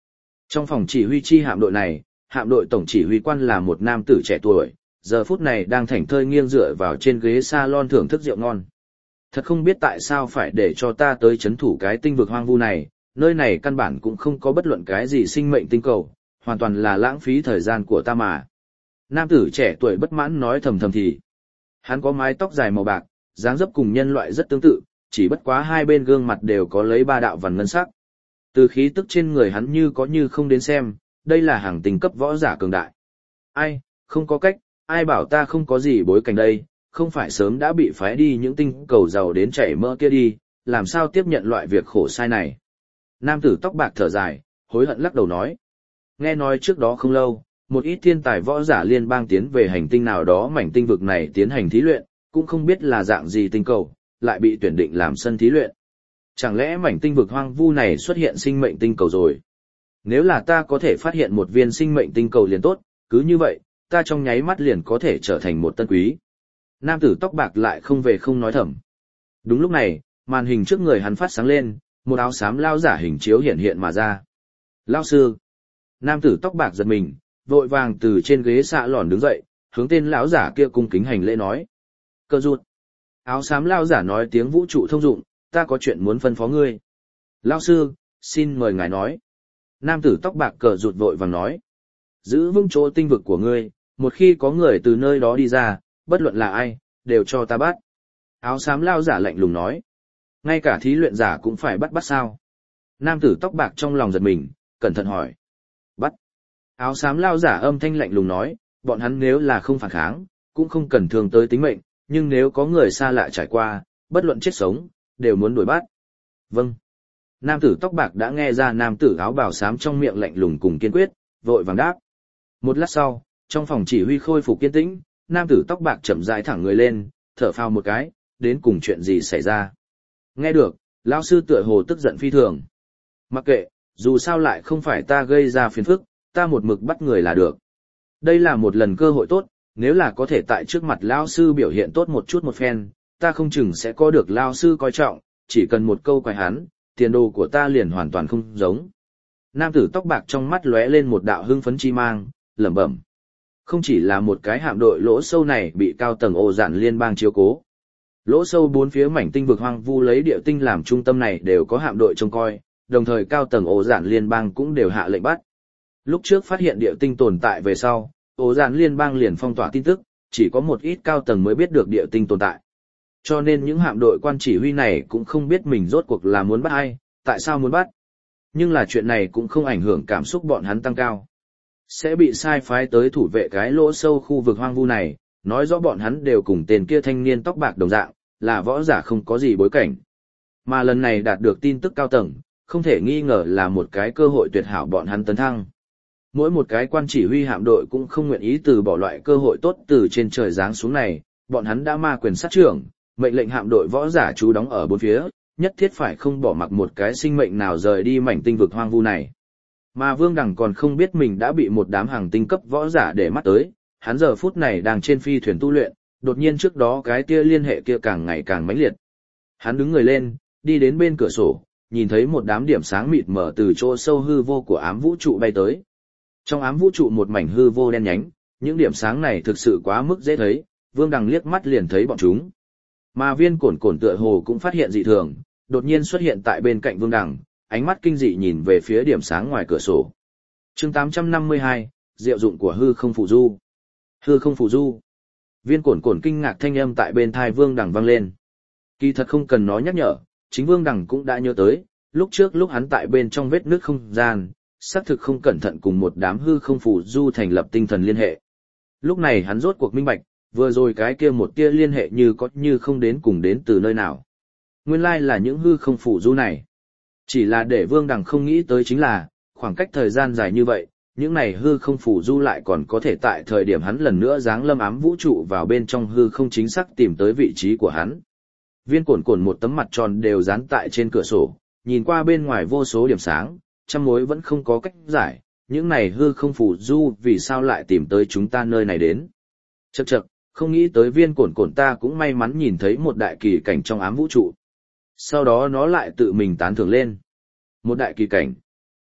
Trong phòng chỉ huy chi hạm đội này, hạm đội tổng chỉ huy quan là một nam tử trẻ tuổi, giờ phút này đang thảnh thơi nghiêng dựa vào trên ghế salon thưởng thức rượu ngon. Thật không biết tại sao phải để cho ta tới chấn thủ cái tinh vực hoang vu này, nơi này căn bản cũng không có bất luận cái gì sinh mệnh tinh cầu, hoàn toàn là lãng phí thời gian của ta mà. Nam tử trẻ tuổi bất mãn nói thầm thầm thì. Hắn có mái tóc dài màu bạc, dáng dấp cùng nhân loại rất tương tự, chỉ bất quá hai bên gương mặt đều có lấy ba đạo vằn ngân sắc. Từ khí tức trên người hắn như có như không đến xem, đây là hàng tinh cấp võ giả cường đại. Ai, không có cách, ai bảo ta không có gì bối cảnh đây, không phải sớm đã bị phái đi những tinh cầu giàu đến chảy mỡ kia đi, làm sao tiếp nhận loại việc khổ sai này. Nam tử tóc bạc thở dài, hối hận lắc đầu nói. Nghe nói trước đó không lâu, một ít thiên tài võ giả liên bang tiến về hành tinh nào đó mảnh tinh vực này tiến hành thí luyện, cũng không biết là dạng gì tinh cầu, lại bị tuyển định làm sân thí luyện. Chẳng lẽ mảnh tinh vực hoang vu này xuất hiện sinh mệnh tinh cầu rồi? Nếu là ta có thể phát hiện một viên sinh mệnh tinh cầu liền tốt, cứ như vậy, ta trong nháy mắt liền có thể trở thành một tân quý. Nam tử tóc bạc lại không về không nói thầm. Đúng lúc này, màn hình trước người hắn phát sáng lên, một áo xám lao giả hình chiếu hiện hiện mà ra. Lao sư. Nam tử tóc bạc giật mình, vội vàng từ trên ghế xạ lòn đứng dậy, hướng tên lão giả kia cung kính hành lễ nói. Cơ rụt. Áo xám lao giả nói tiếng vũ trụ thông dụng, ta có chuyện muốn phân phó ngươi. Lao sư, xin mời ngài nói. Nam tử tóc bạc cờ rụt vội vàng nói. Giữ vững chỗ tinh vực của ngươi, một khi có người từ nơi đó đi ra, bất luận là ai, đều cho ta bắt. Áo xám lao giả lạnh lùng nói. Ngay cả thí luyện giả cũng phải bắt sao. Nam tử tóc bạc trong lòng giật mình, cẩn thận hỏi. Bắt. Áo xám lao giả âm thanh lạnh lùng nói, bọn hắn nếu là không phản kháng, cũng không cần thương tới tính mệnh, nhưng nếu có người xa lạ trải qua, bất luận chết sống, đều muốn đuổi bắt. Vâng. Nam tử tóc bạc đã nghe ra nam tử áo bào xám trong miệng lạnh lùng cùng kiên quyết, vội vàng đáp. Một lát sau, trong phòng chỉ huy khôi phục kiên tĩnh, nam tử tóc bạc chậm rãi thẳng người lên, thở phào một cái, đến cùng chuyện gì xảy ra. Nghe được, lão sư tựa hồ tức giận phi thường. Mặc kệ, dù sao lại không phải ta gây ra phiền phức, ta một mực bắt người là được. Đây là một lần cơ hội tốt, nếu là có thể tại trước mặt lão sư biểu hiện tốt một chút một phen, ta không chừng sẽ có được lão sư coi trọng, chỉ cần một câu quái hắn, tiền đồ của ta liền hoàn toàn không giống. Nam tử tóc bạc trong mắt lóe lên một đạo hưng phấn chi mang, lẩm bẩm. Không chỉ là một cái hạm đội lỗ sâu này bị cao tầng ồ dạn liên bang chiếu cố. Lỗ sâu bốn phía mảnh tinh vực hoang vu lấy địa tinh làm trung tâm này đều có hạm đội trông coi, đồng thời cao tầng ồ dạn liên bang cũng đều hạ lệnh bắt. Lúc trước phát hiện địa tinh tồn tại về sau, ồ dạn liên bang liền phong tỏa tin tức, chỉ có một ít cao tầng mới biết được địa tinh tồn tại. Cho nên những hạm đội quan chỉ huy này cũng không biết mình rốt cuộc là muốn bắt ai, tại sao muốn bắt. Nhưng là chuyện này cũng không ảnh hưởng cảm xúc bọn hắn tăng cao. Sẽ bị sai phái tới thủ vệ cái lỗ sâu khu vực hoang vu này, nói rõ bọn hắn đều cùng tên kia thanh niên tóc bạc đồng dạng, là võ giả không có gì bối cảnh. Mà lần này đạt được tin tức cao tầng, không thể nghi ngờ là một cái cơ hội tuyệt hảo bọn hắn tấn thăng. Mỗi một cái quan chỉ huy hạm đội cũng không nguyện ý từ bỏ loại cơ hội tốt từ trên trời giáng xuống này, bọn hắn đã ma quyền sát trưởng, mệnh lệnh hạm đội võ giả trú đóng ở bốn phía, nhất thiết phải không bỏ mặc một cái sinh mệnh nào rời đi mảnh tinh vực hoang vu này. Mà Vương Đằng còn không biết mình đã bị một đám hàng tinh cấp võ giả để mắt tới, hắn giờ phút này đang trên phi thuyền tu luyện, đột nhiên trước đó cái tia liên hệ kia càng ngày càng mãnh liệt. Hắn đứng người lên, đi đến bên cửa sổ, nhìn thấy một đám điểm sáng mịt mờ từ chỗ sâu hư vô của ám vũ trụ bay tới. Trong ám vũ trụ một mảnh hư vô đen nhánh, những điểm sáng này thực sự quá mức dễ thấy, Vương Đằng liếc mắt liền thấy bọn chúng. Mà Viên Cổn Cổn tựa hồ cũng phát hiện dị thường, đột nhiên xuất hiện tại bên cạnh Vương Đằng, ánh mắt kinh dị nhìn về phía điểm sáng ngoài cửa sổ. Chương 852, diệu dụng của hư không phù du. Hư không phù du. Viên Cổn Cổn kinh ngạc thanh âm tại bên tai Vương Đằng vang lên. Kỳ thật không cần nó nhắc nhở, chính Vương Đằng cũng đã nhớ tới, lúc trước lúc hắn tại bên trong vết nứt không gian, xác thực không cẩn thận cùng một đám hư không phù du thành lập tinh thần liên hệ. Lúc này hắn rốt cuộc minh bạch, vừa rồi cái kia một tia liên hệ như có như không đến cùng đến từ nơi nào. Nguyên lai là những hư không phù du này. Chỉ là để Vương Đằng không nghĩ tới chính là, khoảng cách thời gian dài như vậy, những này hư không phù du lại còn có thể tại thời điểm hắn lần nữa giáng lâm ám vũ trụ vào bên trong hư không chính xác tìm tới vị trí của hắn. Viên Cổn Cổn một tấm mặt tròn đều dán tại trên cửa sổ, nhìn qua bên ngoài vô số điểm sáng, trăm mối vẫn không có cách giải, những này hư không phù du vì sao lại tìm tới chúng ta nơi này đến. Chậc chậc, không nghĩ tới Viên Cổn Cổn ta cũng may mắn nhìn thấy một đại kỳ cảnh trong ám vũ trụ. Sau đó nó lại tự mình tán thưởng lên. Một đại kỳ cảnh.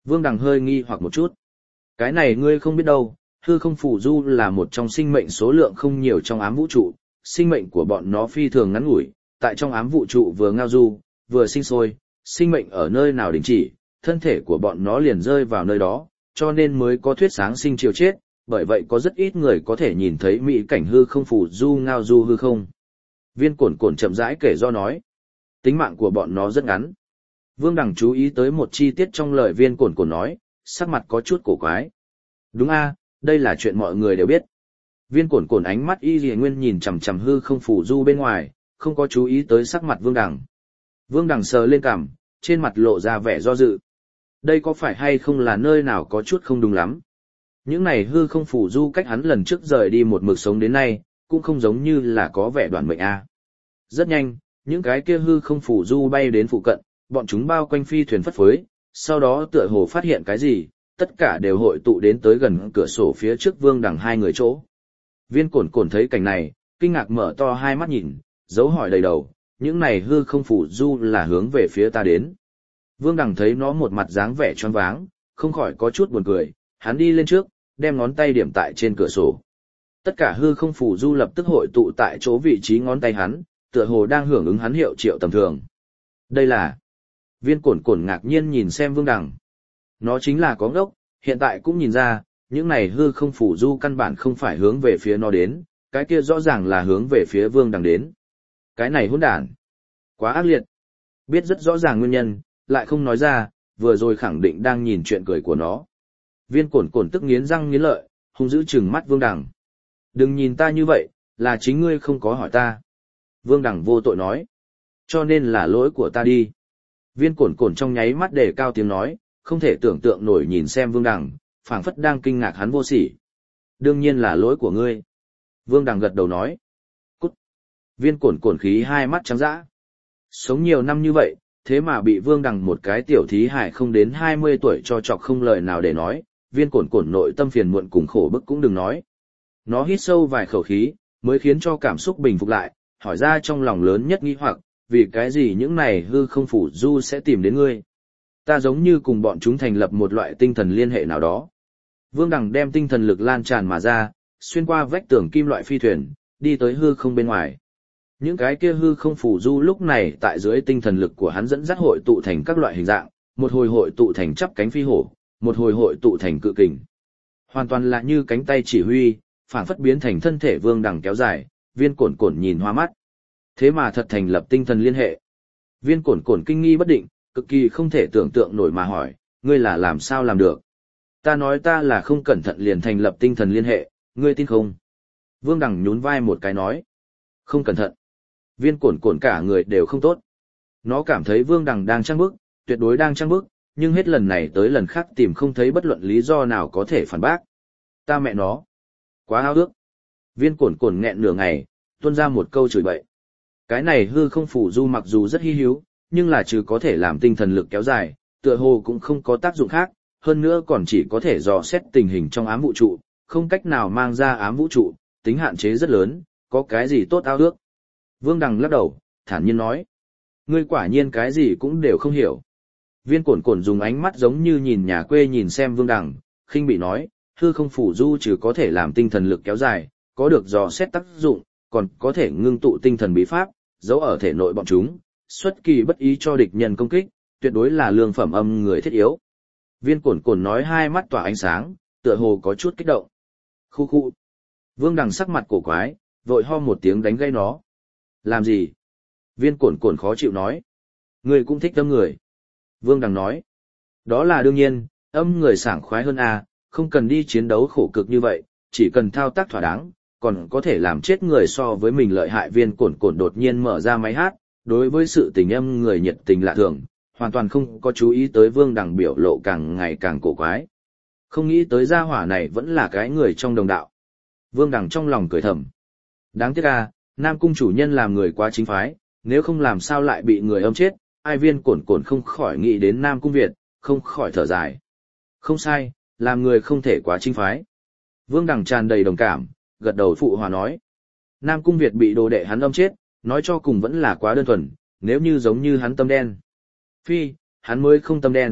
Vương Đằng hơi nghi hoặc một chút. Cái này ngươi không biết đâu, hư không phù du là một trong sinh mệnh số lượng không nhiều trong ám vũ trụ, sinh mệnh của bọn nó phi thường ngắn ngủi, tại trong ám vũ trụ vừa ngao du, vừa sinh sôi, sinh mệnh ở nơi nào đình chỉ, thân thể của bọn nó liền rơi vào nơi đó, cho nên mới có thuyết sáng sinh chiều chết, bởi vậy có rất ít người có thể nhìn thấy mỹ cảnh hư không phù du ngao du hư không. Viên Cổn Cổn chậm rãi kể do nói, tính mạng của bọn nó rất ngắn. Vương Đằng chú ý tới một chi tiết trong lời Viên Cổn Cổn nói, sắc mặt có chút cổ quái. Đúng a, đây là chuyện mọi người đều biết. Viên Cổn Cổn ánh mắt y lìa nguyên nhìn chằm chằm hư không phù du bên ngoài, không có chú ý tới sắc mặt Vương Đằng. Vương Đằng sờ lên cằm, trên mặt lộ ra vẻ do dự. Đây có phải hay không là nơi nào có chút không đúng lắm? Những này hư không phù du cách hắn lần trước rời đi một mực sống đến nay, cũng không giống như là có vẻ đoàn mệnh a. Rất nhanh, những cái kia hư không phù du bay đến phụ cận, bọn chúng bao quanh phi thuyền phất phới, sau đó tựa hồ phát hiện cái gì, tất cả đều hội tụ đến tới gần cửa sổ phía trước Vương Đằng hai người chỗ. Viên Cổn Cổn thấy cảnh này, kinh ngạc mở to hai mắt nhìn, dấu hỏi đầy đầu, những này hư không phù du là hướng về phía ta đến. Vương Đằng thấy nó một mặt dáng vẻ choáng váng, không khỏi có chút buồn cười, hắn đi lên trước, đem ngón tay điểm tại trên cửa sổ. Tất cả hư không phù du lập tức hội tụ tại chỗ vị trí ngón tay hắn, tựa hồ đang hưởng ứng hắn hiệu triệu tầm thường. Đây là... Viên Cổn Cổn ngạc nhiên nhìn xem Vương Đằng. Nó chính là có ngốc, hiện tại cũng nhìn ra, những này hư không phù du căn bản không phải hướng về phía nó đến, cái kia rõ ràng là hướng về phía Vương Đằng đến. Cái này hỗn đản, quá ác liệt. Biết rất rõ ràng nguyên nhân, lại không nói ra, vừa rồi khẳng định đang nhìn chuyện cười của nó. Viên Cổn Cổn tức nghiến răng nghiến lợi, hung dữ trừng mắt Vương Đằng. Đừng nhìn ta như vậy, là chính ngươi không có hỏi ta. Vương Đằng vô tội nói. Cho nên là lỗi của ta đi. Viên Cổn Cổn trong nháy mắt đề cao tiếng nói, không thể tưởng tượng nổi nhìn xem Vương Đằng, phảng phất đang kinh ngạc hắn vô sỉ. Đương nhiên là lỗi của ngươi. Vương Đằng gật đầu nói. Cút. Viên Cổn Cổn khí hai mắt trắng dã. Sống nhiều năm như vậy, thế mà bị Vương Đằng một cái tiểu thí hài không đến 20 tuổi cho chọc không lời nào để nói, Viên Cổn Cổn nội tâm phiền muộn cùng khổ bức cũng đừng nói. Nó hít sâu vài khẩu khí, mới khiến cho cảm xúc bình phục lại, hỏi ra trong lòng lớn nhất nghi hoặc, vì cái gì những này hư không phù du sẽ tìm đến ngươi. Ta giống như cùng bọn chúng thành lập một loại tinh thần liên hệ nào đó. Vương Đằng đem tinh thần lực lan tràn mà ra, xuyên qua vách tường kim loại phi thuyền, đi tới hư không bên ngoài. Những cái kia hư không phù du lúc này tại dưới tinh thần lực của hắn dẫn dắt hội tụ thành các loại hình dạng, một hồi hội tụ thành chắp cánh phi hổ, một hồi hội tụ thành cự kình. Hoàn toàn là như cánh tay chỉ huy, phảng phất biến thành thân thể Vương Đằng kéo dài, Viên Cổn Cổn nhìn hoa mắt. Thế mà thật thành lập tinh thần liên hệ. Viên Cổn Cổn kinh nghi bất định, cực kỳ không thể tưởng tượng nổi mà hỏi, ngươi là làm sao làm được? Ta nói ta là không cẩn thận liền thành lập tinh thần liên hệ, ngươi tin không? Vương Đằng nhún vai một cái nói. Không cẩn thận. Viên Cổn Cổn cả người đều không tốt. Nó cảm thấy Vương Đằng đang trang bức, tuyệt đối đang trang bức, nhưng hết lần này tới lần khác tìm không thấy bất luận lý do nào có thể phản bác. Ta mẹ nó. Quá hao ước. Viên Cổn Cổn nghẹn nửa ngày, tuôn ra một câu chửi bậy. Cái này hư không phù du mặc dù rất hi hữu, nhưng là trừ có thể làm tinh thần lực kéo dài, tựa hồ cũng không có tác dụng khác, hơn nữa còn chỉ có thể dò xét tình hình trong ám vũ trụ, không cách nào mang ra ám vũ trụ, tính hạn chế rất lớn, có cái gì tốt ao ước. Vương Đằng lắc đầu, thản nhiên nói. Ngươi quả nhiên cái gì cũng đều không hiểu. Viên Cổn Cổn dùng ánh mắt giống như nhìn nhà quê nhìn xem Vương Đằng, khinh bị nói, hư không phù du trừ có thể làm tinh thần lực kéo dài, có được dò xét tác dụng, còn có thể ngưng tụ tinh thần bí pháp, giấu ở thể nội bọn chúng, xuất kỳ bất ý cho địch nhân công kích, tuyệt đối là lương phẩm âm người thiết yếu. Viên Cổn Cổn nói hai mắt tỏa ánh sáng, tựa hồ có chút kích động. Khu khu. Vương Đằng sắc mặt cổ quái, vội ho một tiếng đánh gây nó. Làm gì? Viên Cổn Cổn khó chịu nói. Người cũng thích âm người. Vương Đằng nói. Đó là đương nhiên, âm người sảng khoái hơn à, không cần đi chiến đấu khổ cực như vậy, chỉ cần thao tác thỏa đáng, còn có thể làm chết người so với mình lợi hại. Viên Cổn Cổn đột nhiên mở ra máy hát, đối với sự tình âm người nhiệt tình lạ thường, hoàn toàn không có chú ý tới Vương Đằng biểu lộ càng ngày càng cổ quái. Không nghĩ tới gia hỏa này vẫn là cái người trong đồng đạo. Vương Đằng trong lòng cười thầm. Đáng tiếc à, Nam Cung chủ nhân làm người quá chính phái, nếu không làm sao lại bị người âm chết. Ai Viên Cổn Cổn không khỏi nghĩ đến Nam Cung Việt, không khỏi thở dài. Không sai, làm người không thể quá chính phái. Vương Đằng tràn đầy đồng cảm, gật đầu phụ hòa nói. Nam Cung Việt bị đồ đệ hắn âm chết, nói cho cùng vẫn là quá đơn thuần, nếu như giống như hắn tâm đen. Phi, hắn mới không tâm đen,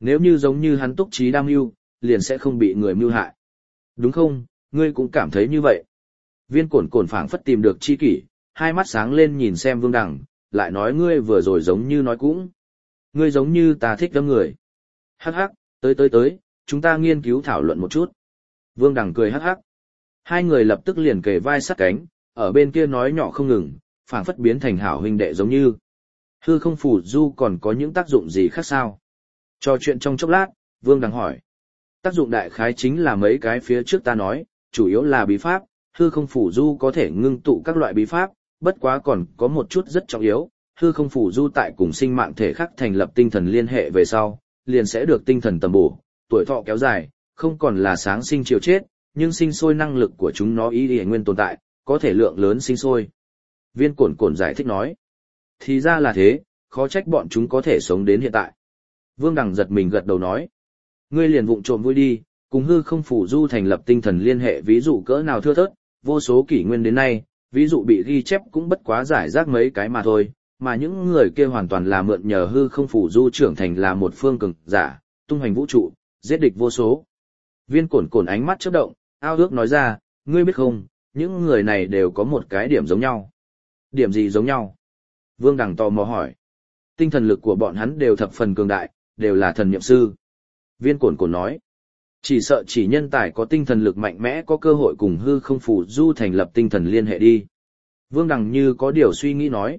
Nếu như giống như hắn túc trí đam mưu, liền sẽ không bị người mưu hại. Đúng không, ngươi cũng cảm thấy như vậy. Viên Cổn Cổn phảng phất tìm được chi kỷ, hai mắt sáng lên nhìn xem Vương Đằng, lại nói ngươi vừa rồi giống như nói cũng. Ngươi giống như ta thích đâm người. Hắc hắc, tới, chúng ta nghiên cứu thảo luận một chút. Vương Đằng cười hắc hắc. Hai người lập tức liền kề vai sát cánh, ở bên kia nói nhỏ không ngừng, phảng phất biến thành hảo huynh đệ giống như. Hư không phù du còn có những tác dụng gì khác sao? Trò chuyện trong chốc lát, Vương Đằng hỏi. Tác dụng đại khái chính là mấy cái phía trước ta nói, chủ yếu là bí pháp, hư không phù du có thể ngưng tụ các loại bí pháp, bất quá còn có một chút rất trọng yếu, hư không phù du tại cùng sinh mạng thể khác thành lập tinh thần liên hệ về sau, liền sẽ được tinh thần tầm bổ, tuổi thọ kéo dài, không còn là sáng sinh chiều chết, nhưng sinh sôi năng lực của chúng nó ý nguyên tồn tại, có thể lượng lớn sinh sôi. Viên Cổn Cổn giải thích nói. Thì ra là thế, khó trách bọn chúng có thể sống đến hiện tại. Vương Đằng giật mình gật đầu nói. Ngươi liền vụng trộm vui đi, cùng hư không phù du thành lập tinh thần liên hệ ví dụ cỡ nào thưa thớt, vô số kỷ nguyên đến nay, ví dụ bị ghi chép cũng bất quá giải rác mấy cái mà thôi, mà những người kia hoàn toàn là mượn nhờ hư không phù du trưởng thành là một phương cường giả, tung hoành vũ trụ, giết địch vô số. Viên Cổn Cổn ánh mắt chớp động, ao ước nói ra, ngươi biết không, những người này đều có một cái điểm giống nhau. Điểm gì giống nhau? Vương Đằng tò mò hỏi. Tinh thần lực của bọn hắn đều thập phần cường đại, đều là thần niệm sư. Viên Cổn Cổn nói. Chỉ sợ chỉ nhân tài có tinh thần lực mạnh mẽ có cơ hội cùng hư không phù du thành lập tinh thần liên hệ đi. Vương Đằng như có điều suy nghĩ nói.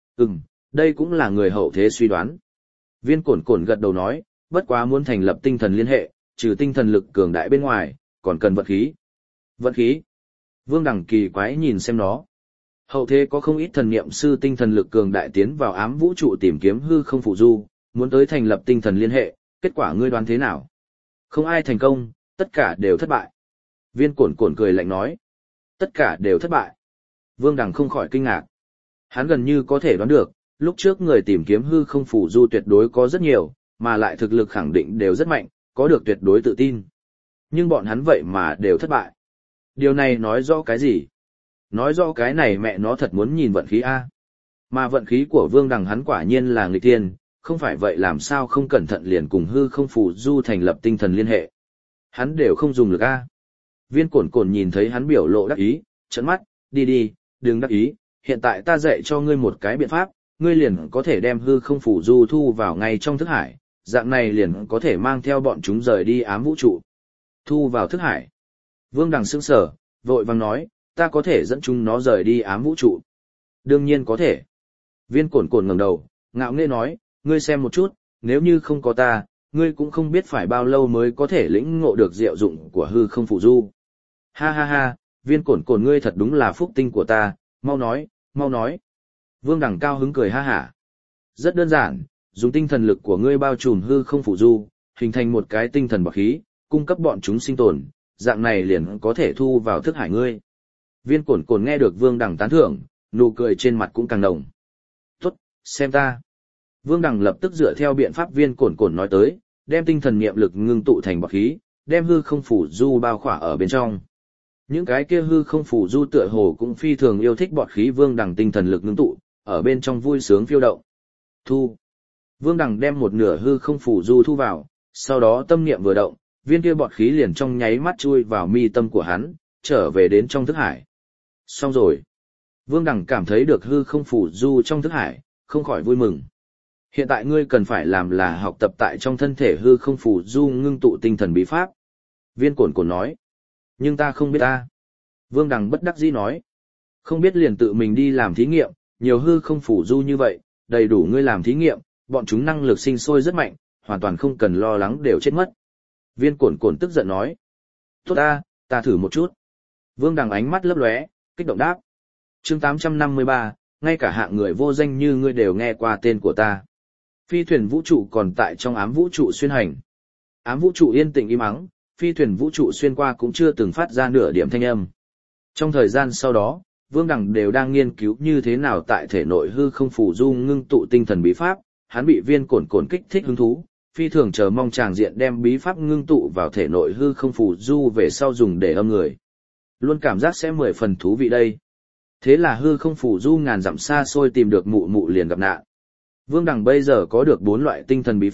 Đây cũng là người hậu thế suy đoán. Viên Cổn Cổn gật đầu nói, bất quá muốn thành lập tinh thần liên hệ, trừ tinh thần lực cường đại bên ngoài, còn cần vận khí. Vận khí? Vương Đằng kỳ quái nhìn xem nó. Hậu thế có không ít thần niệm sư tinh thần lực cường đại tiến vào ám vũ trụ tìm kiếm hư không phù du, muốn tới thành lập tinh thần liên hệ, kết quả ngươi đoán thế nào? Không ai thành công, tất cả đều thất bại. Viên Cổn Cổn cười lạnh nói. Tất cả đều thất bại. Vương Đằng không khỏi kinh ngạc. Hắn gần như có thể đoán được, lúc trước người tìm kiếm hư không phù du tuyệt đối có rất nhiều, mà lại thực lực khẳng định đều rất mạnh, có được tuyệt đối tự tin. Nhưng bọn hắn vậy mà đều thất bại. Điều này nói rõ cái gì? Nói rõ cái này mẹ nó thật muốn nhìn vận khí A. Mà vận khí của Vương Đằng hắn quả nhiên là nghịch tiên, không phải vậy làm sao không cẩn thận liền cùng hư không phù du thành lập tinh thần liên hệ. Hắn đều không dùng được A. Viên Cổn Cổn nhìn thấy hắn biểu lộ đắc ý, trợn mắt, đi, đừng đắc ý, hiện tại ta dạy cho ngươi một cái biện pháp, ngươi liền có thể đem hư không phù du thu vào ngay trong thức hải, dạng này liền có thể mang theo bọn chúng rời đi ám vũ trụ. Thu vào thức hải. Vương Đằng sững sờ, vội vàng nói, ta có thể dẫn chúng nó rời đi ám vũ trụ. Đương nhiên có thể. Viên Cổn Cổn ngẩng đầu, ngạo nghễ nói, ngươi xem một chút, nếu như không có ta, ngươi cũng không biết phải bao lâu mới có thể lĩnh ngộ được diệu dụng của hư không phù du. Ha, Viên Cổn Cổn ngươi thật đúng là phúc tinh của ta, mau nói. Vương Đằng cao hứng cười ha hả. Rất đơn giản, dùng tinh thần lực của ngươi bao trùm hư không phù du, hình thành một cái tinh thần bạc khí, cung cấp bọn chúng sinh tồn, dạng này liền có thể thu vào thức hải ngươi. Viên Cổn Cổn nghe được Vương Đằng tán thưởng, nụ cười trên mặt cũng càng nồng. Tốt, xem ta. Vương Đằng lập tức dựa theo biện pháp Viên Cổn Cổn nói tới, đem tinh thần niệm lực ngưng tụ thành bạc khí, đem hư không phù du bao khỏa ở bên trong. Những cái kia hư không phù du tựa hồ cũng phi thường yêu thích bọt khí Vương Đằng tinh thần lực ngưng tụ, ở bên trong vui sướng phiêu động. Thu. Vương Đằng đem một nửa hư không phù du thu vào, sau đó tâm niệm vừa động, viên kia bọt khí liền trong nháy mắt chui vào mi tâm của hắn, trở về đến trong thức hải. Xong rồi. Vương Đằng cảm thấy được hư không phù du trong thức hải, không khỏi vui mừng. Hiện tại ngươi cần phải làm là học tập tại trong thân thể hư không phù du ngưng tụ tinh thần bí pháp. Viên Cổn Cổn nói. Nhưng ta không biết ta. Vương Đằng bất đắc dĩ nói. Không biết liền tự mình đi làm thí nghiệm, nhiều hư không phù du như vậy, đầy đủ ngươi làm thí nghiệm, bọn chúng năng lực sinh sôi rất mạnh, hoàn toàn không cần lo lắng đều chết mất. Viên Cổn Cổn tức giận nói. Tốt ta thử một chút. Vương Đằng ánh mắt lấp lóe, kích động đáp. Chương 853, ngay cả hạng người vô danh như ngươi đều nghe qua tên của ta. Phi thuyền vũ trụ còn tại trong ám vũ trụ xuyên hành. Ám vũ trụ yên tĩnh im ắng, phi thuyền vũ trụ xuyên qua cũng chưa từng phát ra nửa điểm thanh âm. Trong thời gian sau đó, Vương Đằng đều đang nghiên cứu như thế nào tại thể nội hư không phù du ngưng tụ tinh thần bí pháp, hắn bị Viên Cổn Cổn kích thích hứng thú, phi thường chờ mong tràng diện đem bí pháp ngưng tụ vào thể nội hư không phù du về sau dùng để âm người. Luôn cảm giác sẽ 10 phần thú vị đây. Thế là hư không phù du ngàn dặm xa xôi tìm được mụ mụ liền gặp nạn. Vương Đằng bây giờ có được 4 loại tinh thần bí pháp,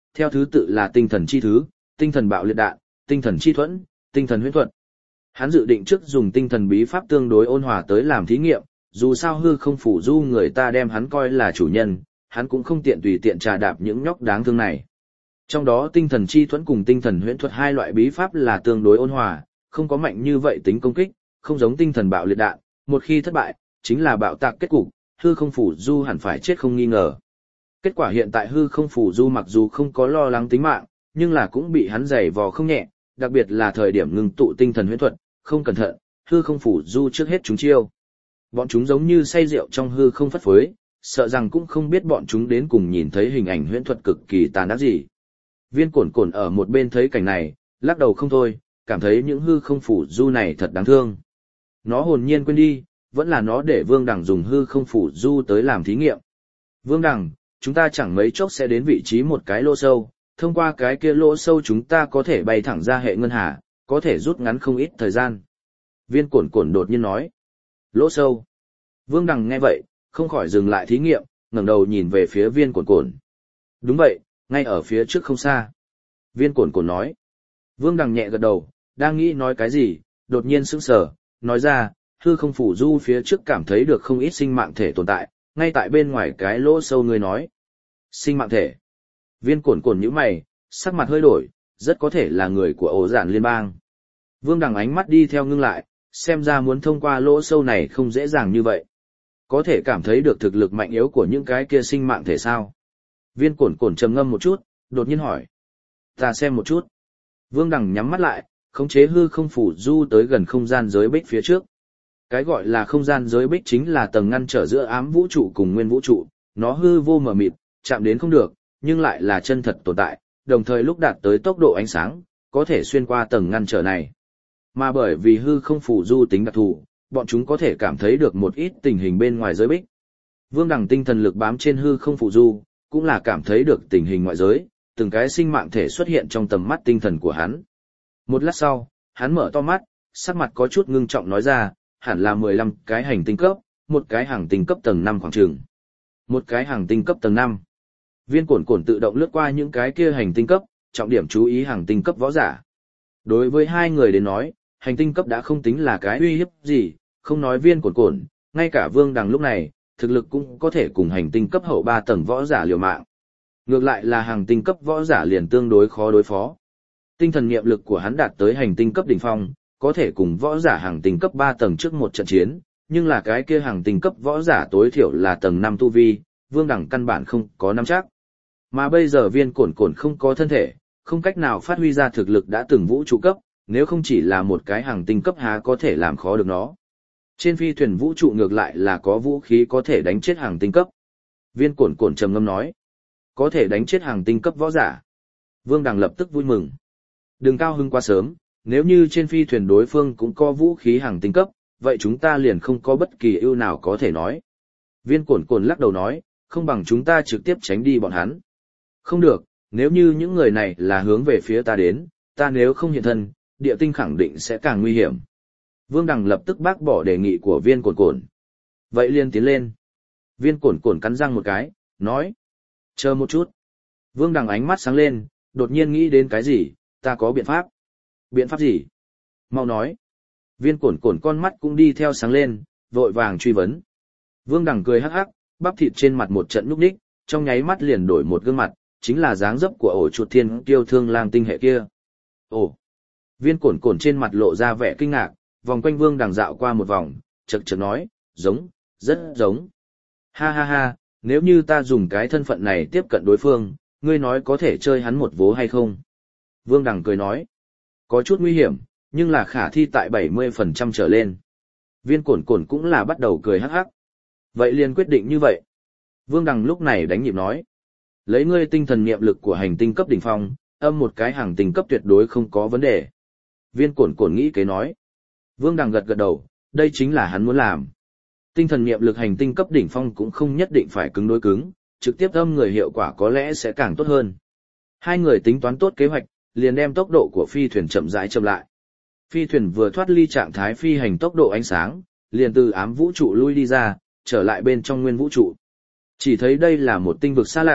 theo thứ tự là tinh thần chi thứ, tinh thần bạo liệt đạn, tinh thần chi thuẫn, tinh thần huyễn thuật. Hắn dự định trước dùng tinh thần bí pháp tương đối ôn hòa tới làm thí nghiệm, dù sao hư không phủ du người ta đem hắn coi là chủ nhân, hắn cũng không tiện tùy tiện trà đạp những nhóc đáng thương này. Trong đó tinh thần chi thuẫn cùng tinh thần huyễn thuật hai loại bí pháp là tương đối ôn hòa, không có mạnh như vậy tính công kích, không giống tinh thần bạo liệt đạn, một khi thất bại, chính là bạo tạc kết cục, hư không phủ du hẳn phải chết không nghi ngờ. Kết quả hiện tại hư không phủ du mặc dù không có lo lắng tính mạng, nhưng là cũng bị hắn giày vò không nhẹ, đặc biệt là thời điểm ngừng tụ tinh thần huyễn thuật, không cẩn thận, hư không phủ du trước hết chúng chiêu. Bọn chúng giống như say rượu trong hư không phất phới, sợ rằng cũng không biết bọn chúng đến cùng nhìn thấy hình ảnh huyễn thuật cực kỳ tàn ác gì. Viên Cổn Cổn ở một bên thấy cảnh này, lắc đầu không thôi, cảm thấy những hư không phủ du này thật đáng thương. Nó hồn nhiên quên đi, vẫn là nó để Vương Đằng dùng hư không phủ du tới làm thí nghiệm. Vương Đằng, chúng ta chẳng mấy chốc sẽ đến vị trí một cái lỗ sâu, thông qua cái kia lỗ sâu chúng ta có thể bay thẳng ra hệ ngân hà, có thể rút ngắn không ít thời gian. Viên Cổn Cổn đột nhiên nói. Lỗ sâu. Vương Đằng nghe vậy, không khỏi dừng lại thí nghiệm, ngẩng đầu nhìn về phía Viên Cổn Cổn. Đúng vậy, ngay ở phía trước không xa. Viên Cổn Cổn nói. Vương Đằng nhẹ gật đầu, đang nghĩ nói cái gì, đột nhiên sững sờ, nói ra, hư không phủ du phía trước cảm thấy được không ít sinh mạng thể tồn tại, ngay tại bên ngoài cái lỗ sâu người nói. Sinh mạng thể. Viên Cổn Cổn nhíu mày, sắc mặt hơi đổi, rất có thể là người của ổ giản liên bang. Vương Đằng ánh mắt đi theo ngưng lại, xem ra muốn thông qua lỗ sâu này không dễ dàng như vậy. Có thể cảm thấy được thực lực mạnh yếu của những cái kia sinh mạng thể sao? Viên Cổn Cổn trầm ngâm một chút, đột nhiên hỏi. Ta xem một chút. Vương Đằng nhắm mắt lại, khống chế hư không phủ du tới gần không gian giới bích phía trước. Cái gọi là không gian giới bích chính là tầng ngăn trở giữa ám vũ trụ cùng nguyên vũ trụ, nó hư vô mờ mịt, chạm đến không được, nhưng lại là chân thật tồn tại, đồng thời lúc đạt tới tốc độ ánh sáng, có thể xuyên qua tầng ngăn trở này. Mà bởi vì hư không phủ du tính đặc thù, bọn chúng có thể cảm thấy được một ít tình hình bên ngoài giới bích. Vương Đằng tinh thần lực bám trên hư không phủ du, cũng là cảm thấy được tình hình ngoại giới, từng cái sinh mạng thể xuất hiện trong tầm mắt tinh thần của hắn. Một lát sau, hắn mở to mắt, sắc mặt có chút ngưng trọng nói ra, hẳn là 15 cái hành tinh cấp, một cái hành tinh cấp tầng 5 khoảng chừng. Một cái hành tinh cấp tầng 5. Viên Cổn Cổn tự động lướt qua những cái kia hành tinh cấp, trọng điểm chú ý hành tinh cấp võ giả. Đối với hai người đến nói, hành tinh cấp đã không tính là cái uy hiếp gì, không nói Viên Cổn Cổn, ngay cả Vương Đằng lúc này, thực lực cũng có thể cùng hành tinh cấp hậu 3 tầng võ giả liều mạng. Ngược lại là hành tinh cấp võ giả liền tương đối khó đối phó. Tinh thần niệm lực của hắn đạt tới hành tinh cấp đỉnh phong, có thể cùng võ giả hành tinh cấp 3 tầng trước một trận chiến, nhưng là cái kia hành tinh cấp võ giả tối thiểu là tầng 5 tu vi, Vương Đằng căn bản không có nắm chắc. Mà bây giờ Viên Cổn Cổn không có thân thể, không cách nào phát huy ra thực lực đã từng vũ trụ cấp, nếu không chỉ là một cái hành tinh cấp há có thể làm khó được nó. Trên phi thuyền vũ trụ ngược lại là có vũ khí có thể đánh chết hành tinh cấp. Viên Cổn Cổn trầm ngâm nói, có thể đánh chết hành tinh cấp võ giả. Vương Đằng lập tức vui mừng. Đừng cao hứng quá sớm, nếu như trên phi thuyền đối phương cũng có vũ khí hành tinh cấp, vậy chúng ta liền không có bất kỳ ưu nào có thể nói. Viên Cổn Cổn lắc đầu nói, không bằng chúng ta trực tiếp tránh đi bọn hắn. Không được, nếu như những người này là hướng về phía ta đến, ta nếu không hiện thân, địa tinh khẳng định sẽ càng nguy hiểm. Vương Đằng lập tức bác bỏ đề nghị của Viên Cổn Cổn. Vậy liền tiến lên. Viên Cổn Cổn cắn răng một cái, nói. Chờ một chút. Vương Đằng ánh mắt sáng lên, đột nhiên nghĩ đến cái gì, ta có biện pháp. Biện pháp gì? Mau nói. Viên Cổn Cổn con mắt cũng đi theo sáng lên, vội vàng truy vấn. Vương Đằng cười hắc hắc, bắp thịt trên mặt một trận nhúc nhích, trong nháy mắt liền đổi một gương mặt, chính là dáng dấp của ổ chuột thiên kiêu thương lang tinh hệ kia. Ồ! Viên Cổn Cổn trên mặt lộ ra vẻ kinh ngạc, vòng quanh Vương Đằng dạo qua một vòng, chậc chậc nói, giống, rất giống. Ha ha ha, nếu như ta dùng cái thân phận này tiếp cận đối phương, ngươi nói có thể chơi hắn một vố hay không? Vương Đằng cười nói, có chút nguy hiểm, nhưng là khả thi tại 70% trở lên. Viên Cổn Cổn cũng là bắt đầu cười hắc hắc. Vậy liền quyết định như vậy. Vương Đằng lúc này đánh nhịp nói, lấy ngươi tinh thần niệm lực của hành tinh cấp đỉnh phong, âm một cái hành tinh cấp tuyệt đối không có vấn đề. Viên Cổn Cổn nghĩ kế nói. Vương Đằng gật gật đầu, đây chính là hắn muốn làm. Tinh thần niệm lực hành tinh cấp đỉnh phong cũng không nhất định phải cứng đối cứng, trực tiếp âm người hiệu quả có lẽ sẽ càng tốt hơn. Hai người tính toán tốt kế hoạch, liền đem tốc độ của phi thuyền chậm rãi chậm lại. Phi thuyền vừa thoát ly trạng thái phi hành tốc độ ánh sáng, liền từ ám vũ trụ lui đi ra, trở lại bên trong nguyên vũ trụ. Chỉ thấy đây là một tinh vực xa lạ,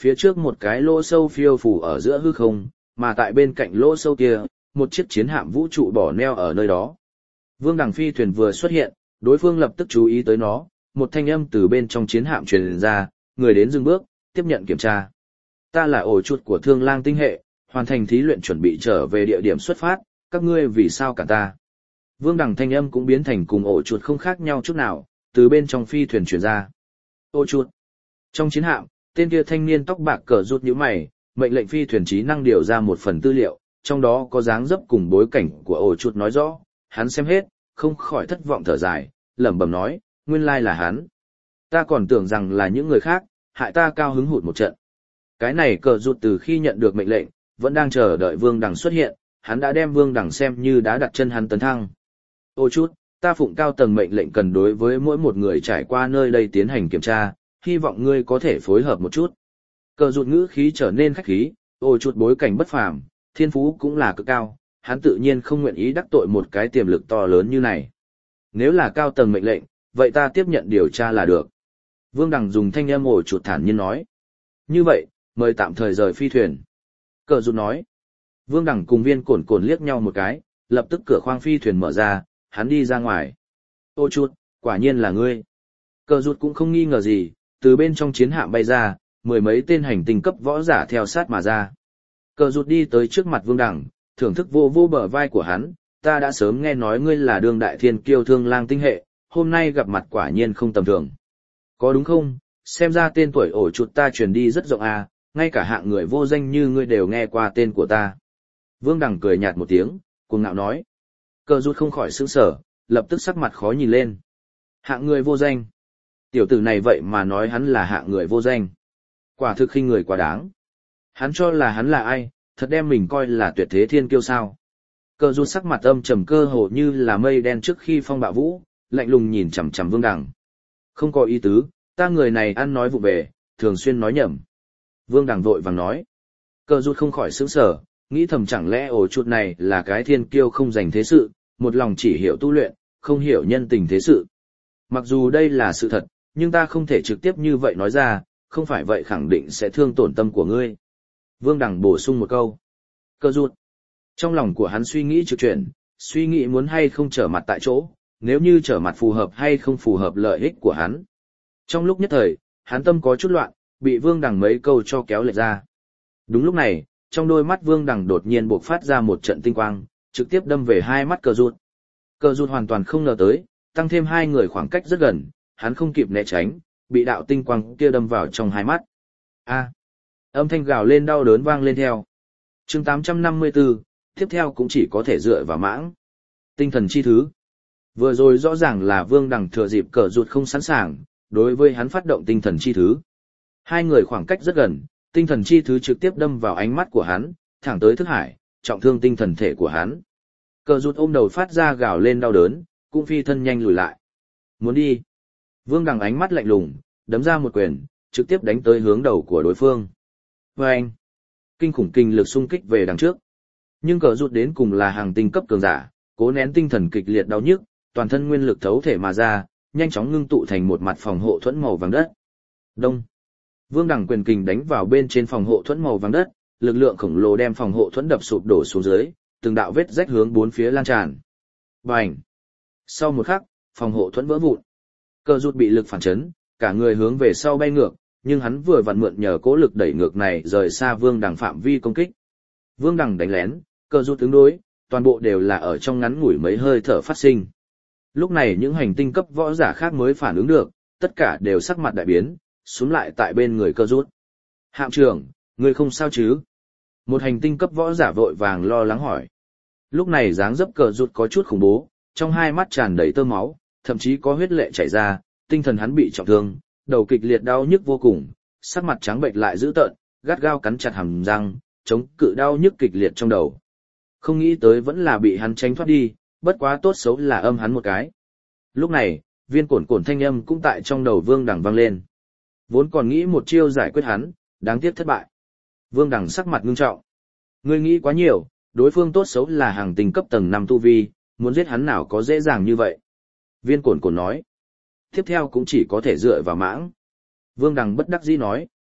phía trước một cái lỗ sâu phiêu phù ở giữa hư không, mà tại bên cạnh lỗ sâu kia, một chiếc chiến hạm vũ trụ bỏ neo ở nơi đó. Vương Đằng phi thuyền vừa xuất hiện, đối phương lập tức chú ý tới nó, một thanh âm từ bên trong chiến hạm truyền ra, người đến dừng bước, tiếp nhận kiểm tra. Ta là ổ chuột của Thương Lang tinh hệ, hoàn thành thí luyện chuẩn bị trở về địa điểm xuất phát, các ngươi vì sao cả ta? Vương Đằng thanh âm cũng biến thành cùng ổ chuột không khác nhau chút nào, từ bên trong phi thuyền truyền ra. Ổ chuột. Trong chiến hạm, tên kia thanh niên tóc bạc cờ rút nhíu mày, mệnh lệnh phi thuyền trí năng điều ra một phần tư liệu, trong đó có dáng dấp cùng bối cảnh của ổ chuột nói rõ, hắn xem hết, không khỏi thất vọng thở dài, lẩm bẩm nói, nguyên lai là hắn. Ta còn tưởng rằng là những người khác, hại ta cao hứng hụt một trận. Cái này cờ rút từ khi nhận được mệnh lệnh, vẫn đang chờ đợi Vương Đằng xuất hiện, hắn đã đem Vương Đằng xem như đã đặt chân hắn tấn thăng. Ô chút, ta phụng cao tầng mệnh lệnh cần đối với mỗi một người trải qua nơi đây tiến hành kiểm tra, hy vọng ngươi có thể phối hợp một chút. Cờ rụt ngữ khí trở nên khách khí, ô chút bối cảnh bất phàm, thiên phú cũng là cực cao, hắn tự nhiên không nguyện ý đắc tội một cái tiềm lực to lớn như này. Nếu là cao tầng mệnh lệnh, vậy ta tiếp nhận điều tra là được. Vương Đằng dùng thanh âm ổ chuột thản nhiên nói. Như vậy, mời tạm thời rời phi thuyền. Cờ rụt nói. Vương Đằng cùng Viên Cổn Cổn liếc nhau một cái, lập tức cửa khoang phi thuyền mở ra, hắn đi ra ngoài. Ô chuột, quả nhiên là ngươi. Cờ rụt cũng không nghi ngờ gì, từ bên trong chiến hạm bay ra, mười mấy tên hành tinh cấp võ giả theo sát mà ra. Cờ rụt đi tới trước mặt Vương Đằng, thưởng thức vô vô bờ vai của hắn, ta đã sớm nghe nói ngươi là đương đại thiên kiêu Thương Lang tinh hệ, hôm nay gặp mặt quả nhiên không tầm thường. Có đúng không, xem ra tên tuổi ổ chuột ta truyền đi rất rộng à, ngay cả hạng người vô danh như ngươi đều nghe qua tên của ta. Vương Đằng cười nhạt một tiếng, cuồng ngạo nói. Cờ rụt không khỏi sững sờ, lập tức sắc mặt khó nhìn lên. Hạng người vô danh. Tiểu tử này vậy mà nói hắn là hạng người vô danh. Quả thực khinh người quá đáng. Hắn cho là hắn là ai, thật đem mình coi là tuyệt thế thiên kiêu sao. Cờ rụt sắc mặt âm trầm cơ hồ như là mây đen trước khi phong bạo vũ, lạnh lùng nhìn chằm chằm Vương Đằng. Không có ý tứ, ta người này ăn nói vụ về, thường xuyên nói nhầm. Vương Đằng vội vàng nói. Cờ rụt không khỏi sững sờ, nghĩ thầm chẳng lẽ ổ chuột này là cái thiên kiêu không dành thế sự, một lòng chỉ hiểu tu luyện, không hiểu nhân tình thế sự. Mặc dù đây là sự thật, nhưng ta không thể trực tiếp như vậy nói ra, không phải vậy khẳng định sẽ thương tổn tâm của ngươi. Vương Đằng bổ sung một câu. Cờ rụt. Trong lòng của hắn suy nghĩ trực chuyển, suy nghĩ muốn hay không trở mặt tại chỗ, nếu như trở mặt phù hợp hay không phù hợp lợi ích của hắn. Trong lúc nhất thời, hắn tâm có chút loạn, bị Vương Đằng mấy câu cho kéo lệch ra. Đúng lúc này, trong đôi mắt Vương Đằng đột nhiên bộc phát ra một trận tinh quang, trực tiếp đâm về hai mắt cờ rụt. Cờ rụt hoàn toàn không ngờ tới, tăng thêm hai người khoảng cách rất gần, hắn không kịp né tránh, bị đạo tinh quang kia đâm vào trong hai mắt. A! Âm thanh gào lên đau đớn vang lên theo. Chương 854, tiếp theo cũng chỉ có thể dựa vào mãng. Tinh thần chi thứ. Vừa rồi rõ ràng là Vương Đằng thừa dịp cờ rụt không sẵn sàng, đối với hắn phát động tinh thần chi thứ. Hai người khoảng cách rất gần, tinh thần chi thứ trực tiếp đâm vào ánh mắt của hắn, thẳng tới thức hải, trọng thương tinh thần thể của hắn. Cờ rụt ôm đầu phát ra gào lên đau đớn, cũng phi thân nhanh lùi lại. Muốn đi. Vương Đằng ánh mắt lạnh lùng, đấm ra một quyền, trực tiếp đánh tới hướng đầu của đối phương. Và anh, kinh khủng kinh lực xung kích về đằng trước. Nhưng cờ rụt đến cùng là hàng tinh cấp cường giả, cố nén tinh thần kịch liệt đau nhức, toàn thân nguyên lực thấu thể mà ra, nhanh chóng ngưng tụ thành một mặt phòng hộ thuẫn màu vàng đất. Đông. Vương Đằng quyền kình đánh vào bên trên phòng hộ thuẫn màu vàng đất, lực lượng khổng lồ đem phòng hộ thuẫn đập sụp đổ xuống dưới, từng đạo vết rách hướng bốn phía lan tràn. Bành. Sau một khắc, phòng hộ thuẫn vỡ vụn. Cờ rụt bị lực phản chấn, cả người hướng về sau bay ngược, nhưng hắn vừa vặn mượn nhờ cố lực đẩy ngược này rời xa Vương Đằng phạm vi công kích. Vương Đằng đánh lén, cờ rụt ứng đối, toàn bộ đều là ở trong ngắn ngủi mấy hơi thở phát sinh. Lúc này những hành tinh cấp võ giả khác mới phản ứng được, tất cả đều sắc mặt đại biến, xuống lại tại bên người cờ rụt. Hạm trưởng, ngươi không sao chứ? Một hành tinh cấp võ giả vội vàng lo lắng hỏi. Lúc này dáng dấp cờ rụt có chút khủng bố, trong hai mắt tràn đầy tơ máu, thậm chí có huyết lệ chảy ra, tinh thần hắn bị trọng thương, đầu kịch liệt đau nhức vô cùng, sắc mặt trắng bệch lại dữ tợn, gắt gao cắn chặt hàm răng, chống cự đau nhức kịch liệt trong đầu. Không nghĩ tới vẫn là bị hắn tránh thoát đi, bất quá tốt xấu là âm hắn một cái. Lúc này, Viên Cổn Cổn thanh âm cũng tại trong đầu Vương Đằng vang lên. Vốn còn nghĩ một chiêu giải quyết hắn, đáng tiếc thất bại. Vương Đằng sắc mặt ngưng trọng. Ngươi nghĩ quá nhiều, đối phương tốt xấu là hàng tinh cấp tầng 5 tu vi, muốn giết hắn nào có dễ dàng như vậy. Viên Cổn Cổn nói. Tiếp theo cũng chỉ có thể dựa vào mãng. Vương Đằng bất đắc dĩ nói.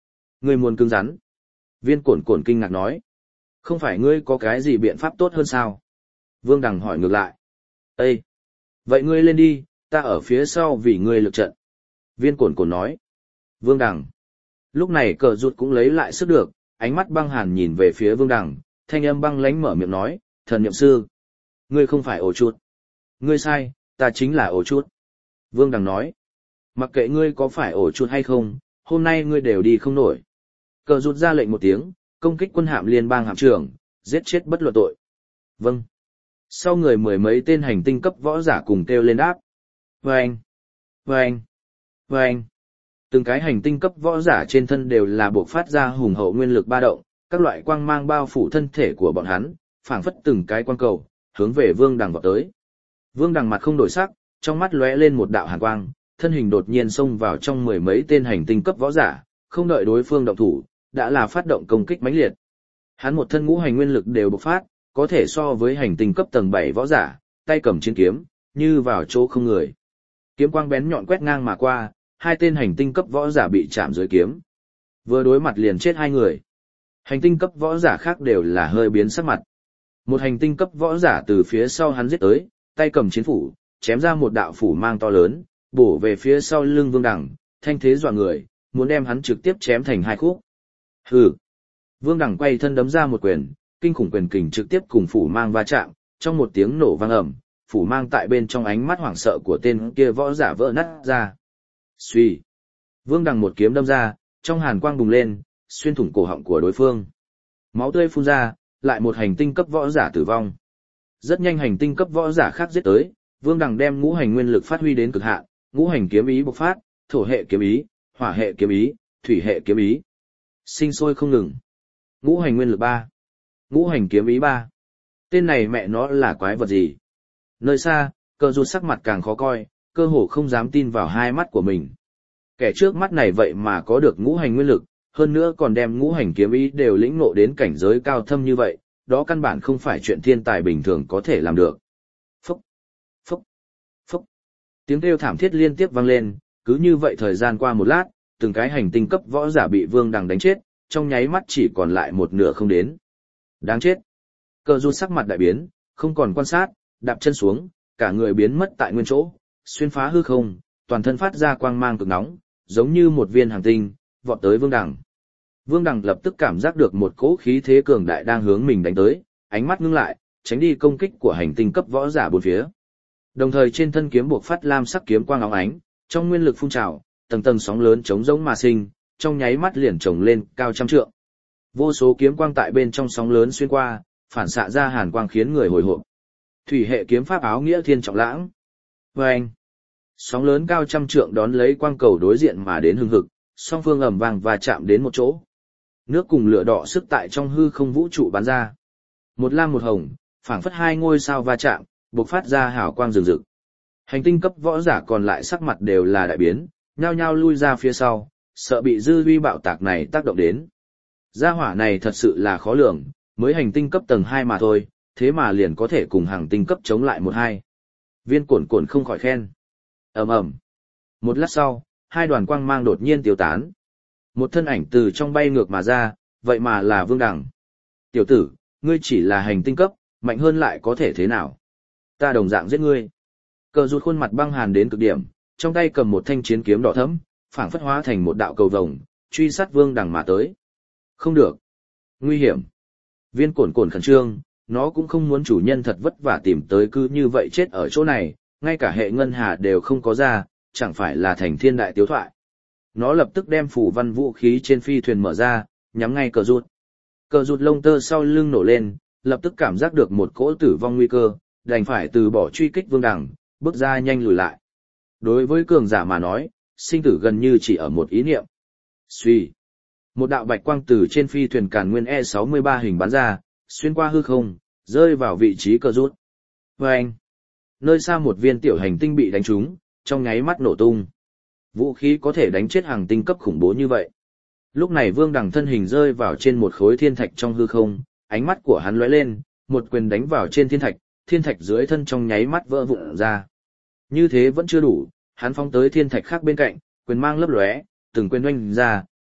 Ngươi muốn cứng rắn. Viên Cổn Cổn kinh ngạc nói. Không phải ngươi có cái gì biện pháp tốt hơn sao? Vương Đằng hỏi ngược lại. Ê! Vậy ngươi lên đi, ta ở phía sau vì ngươi lực trận. Viên Cổn Cổn nói. Vương Đằng. Lúc này Cờ Rụt cũng lấy lại sức được, ánh mắt băng hàn nhìn về phía Vương Đằng, thanh âm băng lãnh mở miệng nói, thần niệm sư. Ngươi không phải ổ chuột. Ngươi sai, ta chính là ổ chuột. Vương Đằng nói. Mặc kệ ngươi có phải ổ chuột hay không, hôm nay ngươi đều đi không nổi. Cờ Rụt ra lệnh một tiếng, công kích quân hạm liên bang hạm trưởng, giết chết bất luận tội. Vâng. Sau người mười mấy tên hành tinh cấp võ giả cùng kêu lên đáp. Vâng. Vâng. Vâng. Từng cái hành tinh cấp võ giả trên thân đều là buộc phát ra hùng hậu nguyên lực ba động, các loại quang mang bao phủ thân thể của bọn hắn, phảng phất từng cái quang cầu, hướng về Vương Đằng vọt tới. Vương Đằng mặt không đổi sắc, trong mắt lóe lên một đạo hàn quang, thân hình đột nhiên xông vào trong mười mấy tên hành tinh cấp võ giả, không đợi đối phương động thủ, đã là phát động công kích mãnh liệt. Hắn một thân ngũ hành nguyên lực đều bộc phát, có thể so với hành tinh cấp tầng 7 võ giả, tay cầm chiến kiếm, như vào chỗ không người. Kiếm quang bén nhọn quét ngang mà qua, hai tên hành tinh cấp võ giả bị chạm dưới kiếm. Vừa đối mặt liền chết hai người. Hành tinh cấp võ giả khác đều là hơi biến sắc mặt. Một hành tinh cấp võ giả từ phía sau hắn giết tới, tay cầm chiến phủ, chém ra một đạo phủ mang to lớn, bổ về phía sau lưng Vương Đằng, thanh thế dọa người, muốn đem hắn trực tiếp chém thành hai khúc. Hừ. Vương Đằng quay thân đấm ra một quyền, kinh khủng quyền kình trực tiếp cùng phủ mang va chạm, trong một tiếng nổ vang ầm, phủ mang tại bên trong ánh mắt hoảng sợ của tên kia võ giả vỡ nát ra. Xuy. Vương Đằng một kiếm đâm ra, trong hàn quang bùng lên, xuyên thủng cổ họng của đối phương. Máu tươi phun ra, lại một hành tinh cấp võ giả tử vong. Rất nhanh hành tinh cấp võ giả khác giết tới, Vương Đằng đem ngũ hành nguyên lực phát huy đến cực hạn, ngũ hành kiếm ý bộc phát, thổ hệ kiếm ý, hỏa hệ kiếm ý, thủy hệ kiếm ý. Sinh sôi không ngừng. Ngũ hành nguyên lực 3. Ngũ hành kiếm ý 3. Tên này mẹ nó là quái vật gì? Nơi xa, Cờ Rụt sắc mặt càng khó coi, cơ hồ không dám tin vào hai mắt của mình. Kẻ trước mắt này vậy mà có được ngũ hành nguyên lực, hơn nữa còn đem ngũ hành kiếm ý đều lĩnh ngộ đến cảnh giới cao thâm như vậy, đó căn bản không phải chuyện thiên tài bình thường có thể làm được. Phúc, phúc, phúc. Tiếng kêu thảm thiết liên tiếp vang lên, cứ như vậy thời gian qua một lát, từng cái hành tinh cấp võ giả bị Vương Đằng đánh chết, trong nháy mắt chỉ còn lại một nửa không đến. Đáng chết. Cờ Rụt sắc mặt đại biến, không còn quan sát, đạp chân xuống, cả người biến mất tại nguyên chỗ, xuyên phá hư không, toàn thân phát ra quang mang cực nóng, giống như một viên hành tinh, vọt tới Vương Đằng. Vương Đằng lập tức cảm giác được một cỗ khí thế cường đại đang hướng mình đánh tới, ánh mắt ngưng lại, tránh đi công kích của hành tinh cấp võ giả bốn phía. Đồng thời trên thân kiếm buộc phát lam sắc kiếm quang óng ánh, trong nguyên lực phun trào, tầng tầng sóng lớn chống giống mà sinh, trong nháy mắt liền chồng lên cao trăm trượng. Vô số kiếm quang tại bên trong sóng lớn xuyên qua, phản xạ ra hàn quang khiến người hồi hộp. Thủy hệ kiếm pháp áo nghĩa thiên trọng lãng. Vâng! Sóng lớn cao trăm trượng đón lấy quang cầu đối diện mà đến hừng hực, song phương ầm vang và chạm đến một chỗ. Nước cùng lửa đỏ sức tại trong hư không vũ trụ bắn ra. Một lam một hồng, phảng phất hai ngôi sao va chạm, bộc phát ra hào quang rực rực. Hành tinh cấp võ giả còn lại sắc mặt đều là đại biến, nhao nhao lui ra phía sau, sợ bị dư uy bạo tạc này tác động đến. Gia hỏa này thật sự là khó lường, mới hành tinh cấp tầng 2 mà thôi, thế mà liền có thể cùng hành tinh cấp chống lại 1-2. Viên Cổn Cổn không khỏi khen. Ầm ầm. Một lát sau, hai đoàn quang mang đột nhiên tiêu tán. Một thân ảnh từ trong bay ngược mà ra, vậy mà là Vương Đằng. Tiểu tử, ngươi chỉ là hành tinh cấp, mạnh hơn lại có thể thế nào? Ta đồng dạng giết ngươi. Cờ Rụt khuôn mặt băng hàn đến cực điểm, trong tay cầm một thanh chiến kiếm đỏ thẫm, phảng phất hóa thành một đạo cầu vồng, truy sát Vương Đằng mà tới. Không được. Nguy hiểm. Viên Cổn Cổn khẩn trương, nó cũng không muốn chủ nhân thật vất vả tìm tới cứ như vậy chết ở chỗ này, ngay cả hệ ngân hà đều không có ra, chẳng phải là thành thiên đại tiếu thoại. Nó lập tức đem phủ văn vũ khí trên phi thuyền mở ra, nhắm ngay Cờ Rụt. Cờ Rụt lông tơ sau lưng nổ lên, lập tức cảm giác được một cỗ tử vong nguy cơ, đành phải từ bỏ truy kích Vương Đằng, bước ra nhanh lùi lại. Đối với cường giả mà nói, sinh tử gần như chỉ ở một ý niệm. Suy. Một đạo bạch quang từ trên phi thuyền Càn Nguyên E63 hình bắn ra, xuyên qua hư không, rơi vào vị trí Cờ Rụt. Vâng! Nơi xa một viên tiểu hành tinh bị đánh trúng, trong nháy mắt nổ tung. Vũ khí có thể đánh chết hàng tinh cấp khủng bố như vậy. Lúc này Vương Đằng thân hình rơi vào trên một khối thiên thạch trong hư không, ánh mắt của hắn lóe lên, một quyền đánh vào trên thiên thạch dưới thân trong nháy mắt vỡ vụn ra. Như thế vẫn chưa đủ, hắn phóng tới thiên thạch khác bên cạnh, quyền mang lấp lóe, từng quyền oanh ra,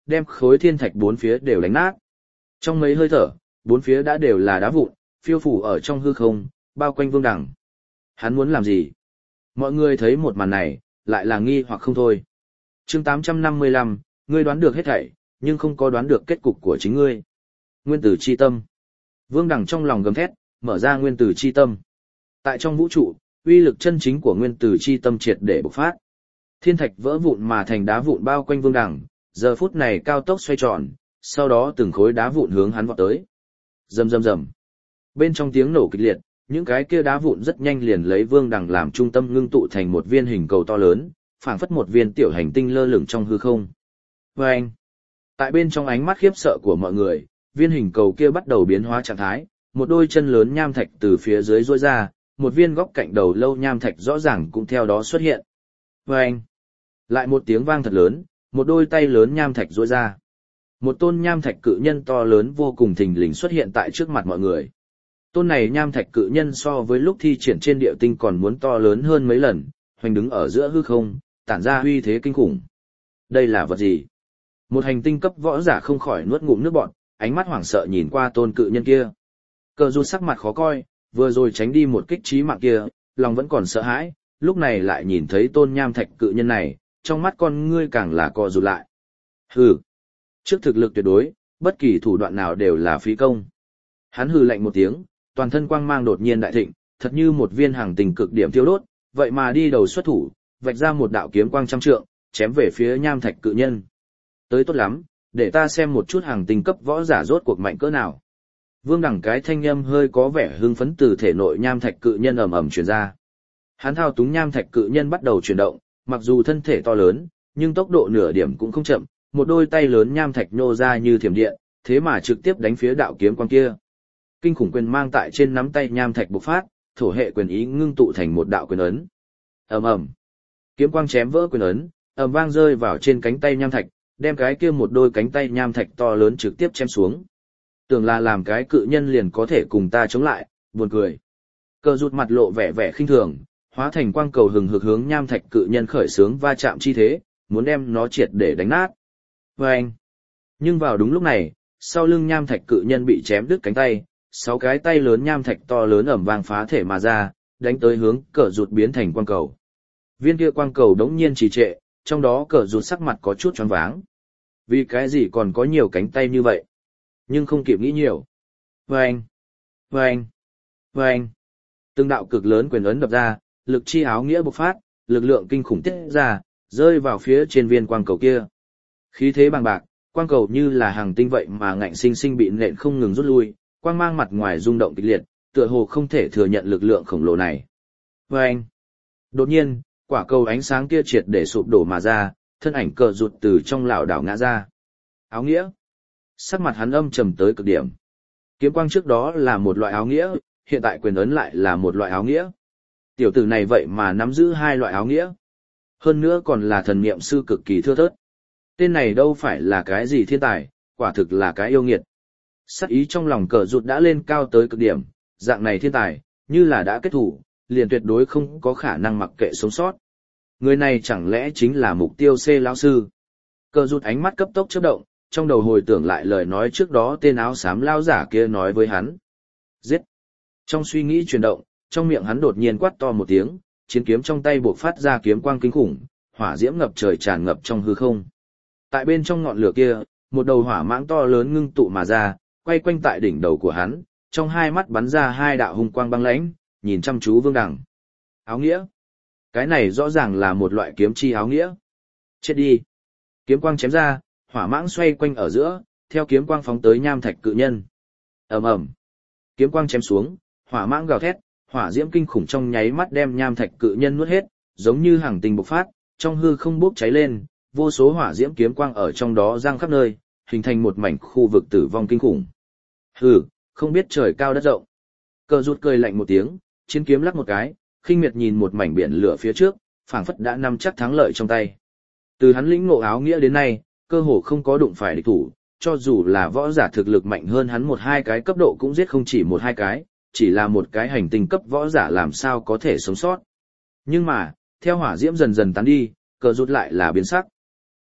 đem khối thiên thạch bốn phía đều đánh nát. Trong mấy hơi thở, bốn phía đã đều là đá vụn, phiêu phủ ở trong hư không, bao quanh Vương Đằng. Hắn muốn làm gì? Mọi người thấy một màn này, lại là nghi hoặc không thôi. Chương 855, ngươi đoán được hết thảy, nhưng không có đoán được kết cục của chính ngươi. Nguyên tử chi tâm. Vương Đằng trong lòng gầm thét, mở ra nguyên tử chi tâm. Tại trong vũ trụ, uy lực chân chính của nguyên tử chi tâm triệt để bộc phát. Thiên thạch vỡ vụn mà thành đá vụn bao quanh Vương Đằng, giờ phút này cao tốc xoay tròn, sau đó từng khối đá vụn hướng hắn vọt tới. Rầm rầm rầm. Bên trong tiếng nổ kịch liệt, những cái kia đá vụn rất nhanh liền lấy Vương Đằng làm trung tâm ngưng tụ thành một viên hình cầu to lớn, phảng phất một viên tiểu hành tinh lơ lửng trong hư không. Vâng! Tại bên trong ánh mắt khiếp sợ của mọi người, viên hình cầu kia bắt đầu biến hóa trạng thái, một đôi chân lớn nham thạch từ phía dưới rỗi ra, một viên góc cạnh đầu lâu nham thạch rõ ràng cũng theo đó xuất hiện. Vâng! Lại một tiếng vang thật lớn, một đôi tay lớn nham thạch rỗi ra. Một tôn nham thạch cự nhân to lớn vô cùng thình lình xuất hiện tại trước mặt mọi người. Tôn này nham thạch cự nhân so với lúc thi triển trên địa tinh còn muốn to lớn hơn mấy lần, hoành đứng ở giữa hư không, tản ra uy thế kinh khủng. Đây là vật gì? Một hành tinh cấp võ giả không khỏi nuốt ngụm nước bọt, ánh mắt hoảng sợ nhìn qua tôn cự nhân kia. Cờ rụt sắc mặt khó coi, vừa rồi tránh đi một kích chí mạng kia, lòng vẫn còn sợ hãi, lúc này lại nhìn thấy tôn nham thạch cự nhân này, trong mắt con ngươi càng là co rụt lại. Hừ! Trước thực lực tuyệt đối, bất kỳ thủ đoạn nào đều là phí công. Hắn hừ lạnh một tiếng, toàn thân quang mang đột nhiên đại thịnh, thật như một viên hàng tình cực điểm thiêu đốt, vậy mà đi đầu xuất thủ, vạch ra một đạo kiếm quang trăm trượng, chém về phía nham thạch cự nhân. Tới tốt lắm, để ta xem một chút hàng tình cấp võ giả rốt cuộc mạnh cỡ nào. Vương Đằng cái thanh âm hơi có vẻ hưng phấn từ thể nội nham thạch cự nhân ầm ầm truyền ra. Hắn thao túng nham thạch cự nhân bắt đầu chuyển động, mặc dù thân thể to lớn, nhưng tốc độ nửa điểm cũng không chậm, một đôi tay lớn nham thạch nhô ra như thiểm điện, thế mà trực tiếp đánh phía đạo kiếm quang kia. Kinh khủng quyền mang tại trên nắm tay nham thạch bộc phát, thổ hệ quyền ý ngưng tụ thành một đạo quyền ấn. Ầm ầm. Kiếm quang chém vỡ quyền ấn, ầm vang rơi vào trên cánh tay nham thạch, đem cái kia một đôi cánh tay nham thạch to lớn trực tiếp chém xuống. Tưởng là làm cái cự nhân liền có thể cùng ta chống lại, buồn cười. Cờ rụt mặt lộ vẻ vẻ khinh thường, hóa thành quang cầu hừng hực hướng nham thạch cự nhân khởi xướng va chạm chi thế, muốn đem nó triệt để đánh nát. Vâng! Nhưng vào đúng lúc này, sau lưng nham thạch cự nhân bị chém đứt cánh tay, 6 cái tay lớn nham thạch to lớn ầm vang phá thể mà ra, đánh tới hướng cờ rụt biến thành quang cầu. Viên kia quang cầu đống nhiên trì trệ, trong đó cờ rụt sắc mặt có chút choáng váng. Vì cái gì còn có nhiều cánh tay như vậy? Nhưng không kịp nghĩ nhiều. Vâng! Vâng! Vâng! Từng đạo cực lớn quyền ấn đập ra, lực chi áo nghĩa bộc phát, lực lượng kinh khủng tiết ra, rơi vào phía trên viên quang cầu kia. Khí thế bằng bạc, quang cầu như là hàng tinh vậy mà ngạnh sinh sinh bị nện không ngừng rút lui, quang mang mặt ngoài rung động kịch liệt, tựa hồ không thể thừa nhận lực lượng khổng lồ này. Vâng! Đột nhiên, quả cầu ánh sáng kia triệt để sụp đổ mà ra, thân ảnh cờ rụt từ trong lảo đảo ngã ra. Áo nghĩa! Sắc mặt hắn âm trầm tới cực điểm. Kiếm quang trước đó là một loại áo nghĩa, hiện tại quyền ấn lại là một loại áo nghĩa. Tiểu tử này vậy mà nắm giữ hai loại áo nghĩa. Hơn nữa còn là thần niệm sư cực kỳ thưa thớt. Tên này đâu phải là cái gì thiên tài, quả thực là cái yêu nghiệt. Sắc ý trong lòng cờ rụt đã lên cao tới cực điểm, dạng này thiên tài, như là đã kết thủ, liền tuyệt đối không có khả năng mặc kệ sống sót. Người này chẳng lẽ chính là mục tiêu C lão sư? Cờ rụt ánh mắt cấp tốc chớp động, trong đầu hồi tưởng lại lời nói trước đó tên áo xám lao giả kia nói với hắn. Giết! Trong suy nghĩ chuyển động, trong miệng hắn đột nhiên quát to một tiếng, chiến kiếm trong tay bộc phát ra kiếm quang kinh khủng, hỏa diễm ngập trời tràn ngập trong hư không. Tại bên trong ngọn lửa kia, một đầu hỏa mãng to lớn ngưng tụ mà ra, quay quanh tại đỉnh đầu của hắn, trong hai mắt bắn ra hai đạo hung quang băng lãnh, nhìn chăm chú Vương Đằng. Áo nghĩa? Cái này rõ ràng là một loại kiếm chi áo nghĩa. Chết đi! Kiếm quang chém ra, hỏa mãng xoay quanh ở giữa, theo kiếm quang phóng tới nham thạch cự nhân. Ầm ầm! Kiếm quang chém xuống, hỏa mãng gào thét, hỏa diễm kinh khủng trong nháy mắt đem nham thạch cự nhân nuốt hết, giống như hàng tinh bộc phát, trong hư không bốc cháy lên, vô số hỏa diễm kiếm quang ở trong đó giăng khắp nơi, hình thành một mảnh khu vực tử vong kinh khủng. Hừ, không biết trời cao đất rộng. Cờ rụt cười lạnh một tiếng, chiến kiếm lắc một cái, khinh miệt nhìn một mảnh biển lửa phía trước, phảng phất đã nắm chắc thắng lợi trong tay. Từ hắn lĩnh ngộ áo nghĩa đến nay, cơ hồ không có đụng phải địch thủ, cho dù là võ giả thực lực mạnh hơn hắn một hai cái cấp độ cũng giết không chỉ một hai cái, chỉ là một cái hành tinh cấp võ giả làm sao có thể sống sót. Nhưng mà, theo hỏa diễm dần dần tán đi, cờ rụt lại là biến sắc.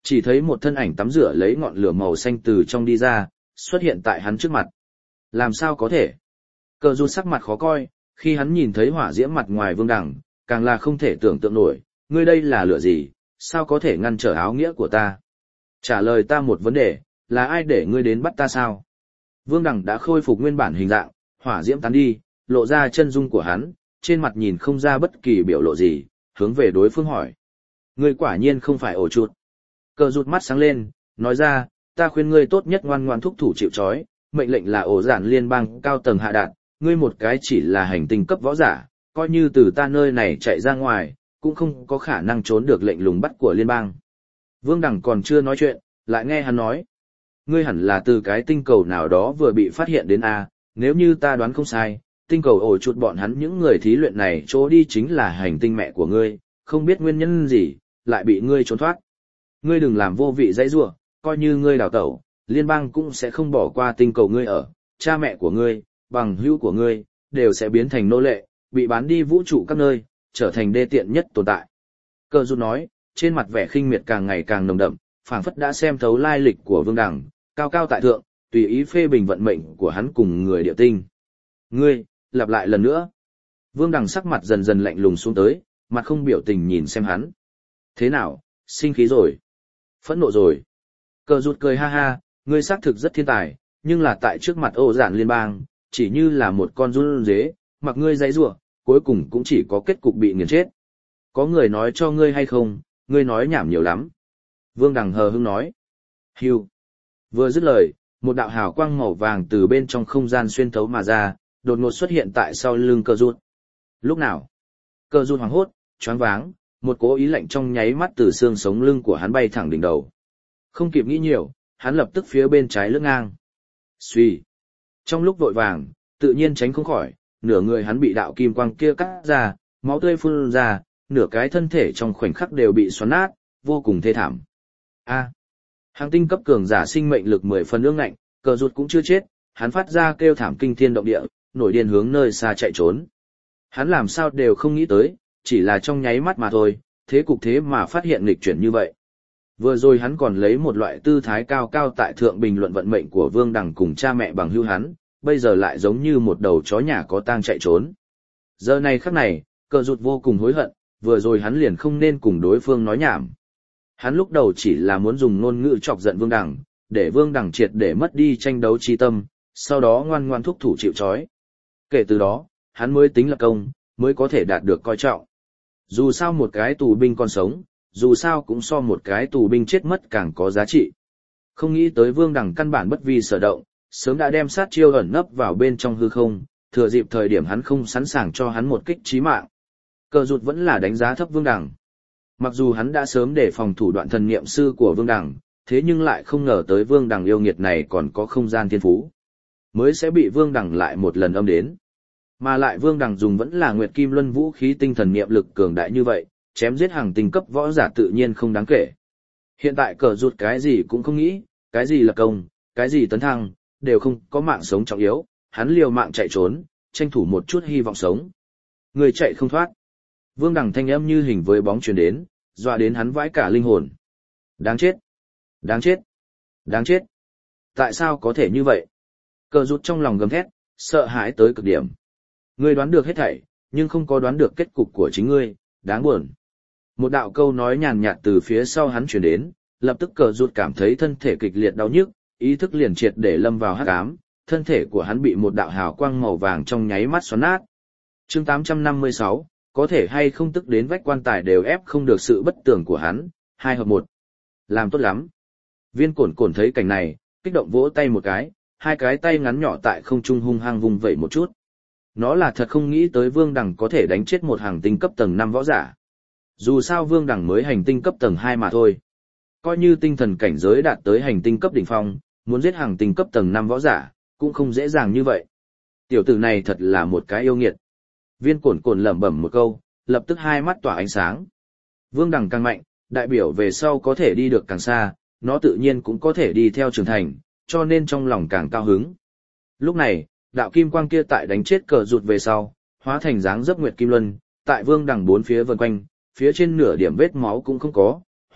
Chỉ thấy một thân ảnh tắm rửa lấy ngọn lửa màu xanh từ trong đi ra, xuất hiện tại hắn trước mặt. Làm sao có thể? Cờ rụt sắc mặt khó coi, khi hắn nhìn thấy hỏa diễm mặt ngoài Vương Đằng, càng là không thể tưởng tượng nổi, ngươi đây là lửa gì, sao có thể ngăn trở áo nghĩa của ta? Trả lời ta một vấn đề, là ai để ngươi đến bắt ta sao? Vương Đằng đã khôi phục nguyên bản hình dạng, hỏa diễm tán đi, lộ ra chân dung của hắn, trên mặt nhìn không ra bất kỳ biểu lộ gì, hướng về đối phương hỏi. Ngươi quả nhiên không phải ổ chuột. Cờ rụt mắt sáng lên, nói ra, ta khuyên ngươi tốt nhất ngoan ngoan thúc thủ chịu trói, mệnh lệnh là ổ giản liên bang cao tầng hạ đạt, ngươi một cái chỉ là hành tinh cấp võ giả, coi như từ ta nơi này chạy ra ngoài, cũng không có khả năng trốn được lệnh lùng bắt của liên bang. Vương Đằng còn chưa nói chuyện, lại nghe hắn nói. Ngươi hẳn là từ cái tinh cầu nào đó vừa bị phát hiện đến A, nếu như ta đoán không sai, tinh cầu ổ chuột bọn hắn những người thí luyện này chỗ đi chính là hành tinh mẹ của ngươi, không biết nguyên nhân gì, lại bị ngươi trốn thoát. Ngươi đừng làm vô vị dãy rủa, coi như ngươi đào tẩu, liên bang cũng sẽ không bỏ qua tinh cầu ngươi ở, cha mẹ của ngươi, bằng hữu của ngươi, đều sẽ biến thành nô lệ, bị bán đi vũ trụ các nơi, trở thành đê tiện nhất tồn tại. Cờ rụt nói, trên mặt vẻ khinh miệt càng ngày càng nồng đậm, phảng phất đã xem thấu lai lịch của Vương Đằng, cao cao tại thượng, tùy ý phê bình vận mệnh của hắn cùng người địa tinh. Ngươi, lặp lại lần nữa. Vương Đằng sắc mặt dần dần lạnh lùng xuống tới, mặt không biểu tình nhìn xem hắn. Thế nào, sinh khí rồi? Phẫn nộ rồi? Cờ rụt cười ha ha, ngươi xác thực rất thiên tài, nhưng là tại trước mặt ổ giản liên bang, chỉ như là một con run dế, mặc ngươi dãy rủa, cuối cùng cũng chỉ có kết cục bị nghiền chết. Có người nói cho ngươi hay không, ngươi nói nhảm nhiều lắm. Vương Đằng hờ hững nói. Hưu. Vừa dứt lời, một đạo hào quang màu vàng từ bên trong không gian xuyên thấu mà ra, đột ngột xuất hiện tại sau lưng cờ rụt. Lúc nào? Cờ rụt hoảng hốt, choáng váng, một cố ý lạnh trong nháy mắt từ xương sống lưng của hắn bay thẳng đỉnh đầu. Không kịp nghĩ nhiều, hắn lập tức phía bên trái lướt ngang. Xuy. Trong lúc vội vàng, tự nhiên tránh không khỏi, nửa người hắn bị đạo kim quang kia cắt ra, máu tươi phun ra, nửa cái thân thể trong khoảnh khắc đều bị xoắn nát, vô cùng thê thảm. A. Hàng tinh cấp cường giả sinh mệnh lực 10 phần ương ngạnh, cờ rụt cũng chưa chết, hắn phát ra kêu thảm kinh thiên động địa, nổi điên hướng nơi xa chạy trốn. Hắn làm sao đều không nghĩ tới, chỉ là trong nháy mắt mà thôi, thế cục thế mà phát hiện nghịch chuyển như vậy. Vừa rồi hắn còn lấy một loại tư thái cao cao tại thượng bình luận vận mệnh của Vương Đằng cùng cha mẹ bằng hữu hắn, bây giờ lại giống như một đầu chó nhà có tang chạy trốn. Giờ này khắc này, cờ rụt vô cùng hối hận, vừa rồi hắn liền không nên cùng đối phương nói nhảm. Hắn lúc đầu chỉ là muốn dùng ngôn ngữ chọc giận Vương Đằng, để Vương Đằng triệt để mất đi tranh đấu chi tâm, sau đó ngoan ngoan thúc thủ chịu trói. Kể từ đó, hắn mới tính là công, mới có thể đạt được coi trọng. Dù sao một cái tù binh còn sống, dù sao cũng so một cái tù binh chết mất càng có giá trị. Không nghĩ tới Vương Đằng căn bản bất vi sở động, sớm đã đem sát chiêu ẩn nấp vào bên trong hư không, thừa dịp thời điểm hắn không sẵn sàng cho hắn một kích chí mạng. Cờ rụt vẫn là đánh giá thấp Vương Đằng. Mặc dù hắn đã sớm để phòng thủ đoạn thần niệm sư của Vương Đằng, thế nhưng lại không ngờ tới Vương Đằng yêu nghiệt này còn có không gian thiên phú. Mới sẽ bị Vương Đằng lại một lần âm đến. Mà lại Vương Đằng dùng vẫn là Nguyệt Kim Luân vũ khí tinh thần niệm lực cường đại như vậy, chém giết hàng tinh cấp võ giả tự nhiên không đáng kể. Hiện tại cờ rụt cái gì cũng không nghĩ, cái gì là công, cái gì tấn thăng, đều không có mạng sống trọng yếu, hắn liều mạng chạy trốn, tranh thủ một chút hy vọng sống. Người chạy không thoát. Vương Đằng thanh âm như hình với bóng truyền đến, dọa đến hắn vãi cả linh hồn. Đáng chết! Đáng chết! Đáng chết! Tại sao có thể như vậy? Cờ rụt trong lòng gầm thét, sợ hãi tới cực điểm. Ngươi đoán được hết thảy, nhưng không có đoán được kết cục của chính ngươi, đáng buồn. Một đạo câu nói nhàn nhạt từ phía sau hắn truyền đến, lập tức cờ rụt cảm thấy thân thể kịch liệt đau nhức, ý thức liền triệt để lâm vào hắc ám, thân thể của hắn bị một đạo hào quang màu vàng trong nháy mắt xoắn nát. Chương 856, có thể hay không tức đến vách quan tài đều ép không được sự bất tường của hắn, 2 hợp 1. Làm tốt lắm. Viên Cổn Cổn thấy cảnh này, kích động vỗ tay một cái, hai cái tay ngắn nhỏ tại không trung hung hăng vung vẩy một chút. Nó là thật không nghĩ tới Vương Đằng có thể đánh chết một hàng tinh cấp tầng 5 võ giả. Dù sao Vương Đằng mới hành tinh cấp tầng 2 mà thôi. Coi như tinh thần cảnh giới đạt tới hành tinh cấp đỉnh phong, muốn giết hàng tinh cấp tầng 5 võ giả, cũng không dễ dàng như vậy. Tiểu tử này thật là một cái yêu nghiệt. Viên Cổn Cổn lẩm bẩm một câu, lập tức hai mắt tỏa ánh sáng. Vương Đằng càng mạnh, đại biểu về sau có thể đi được càng xa, nó tự nhiên cũng có thể đi theo trưởng thành, cho nên trong lòng càng cao hứng. Lúc này, đạo kim quang kia tại đánh chết cờ rụt về sau, hóa thành dáng dấp Nguyệt Kim Luân, tại Vương Đằng bốn phía vần quanh, phía trên nửa điểm vết máu cũng không có,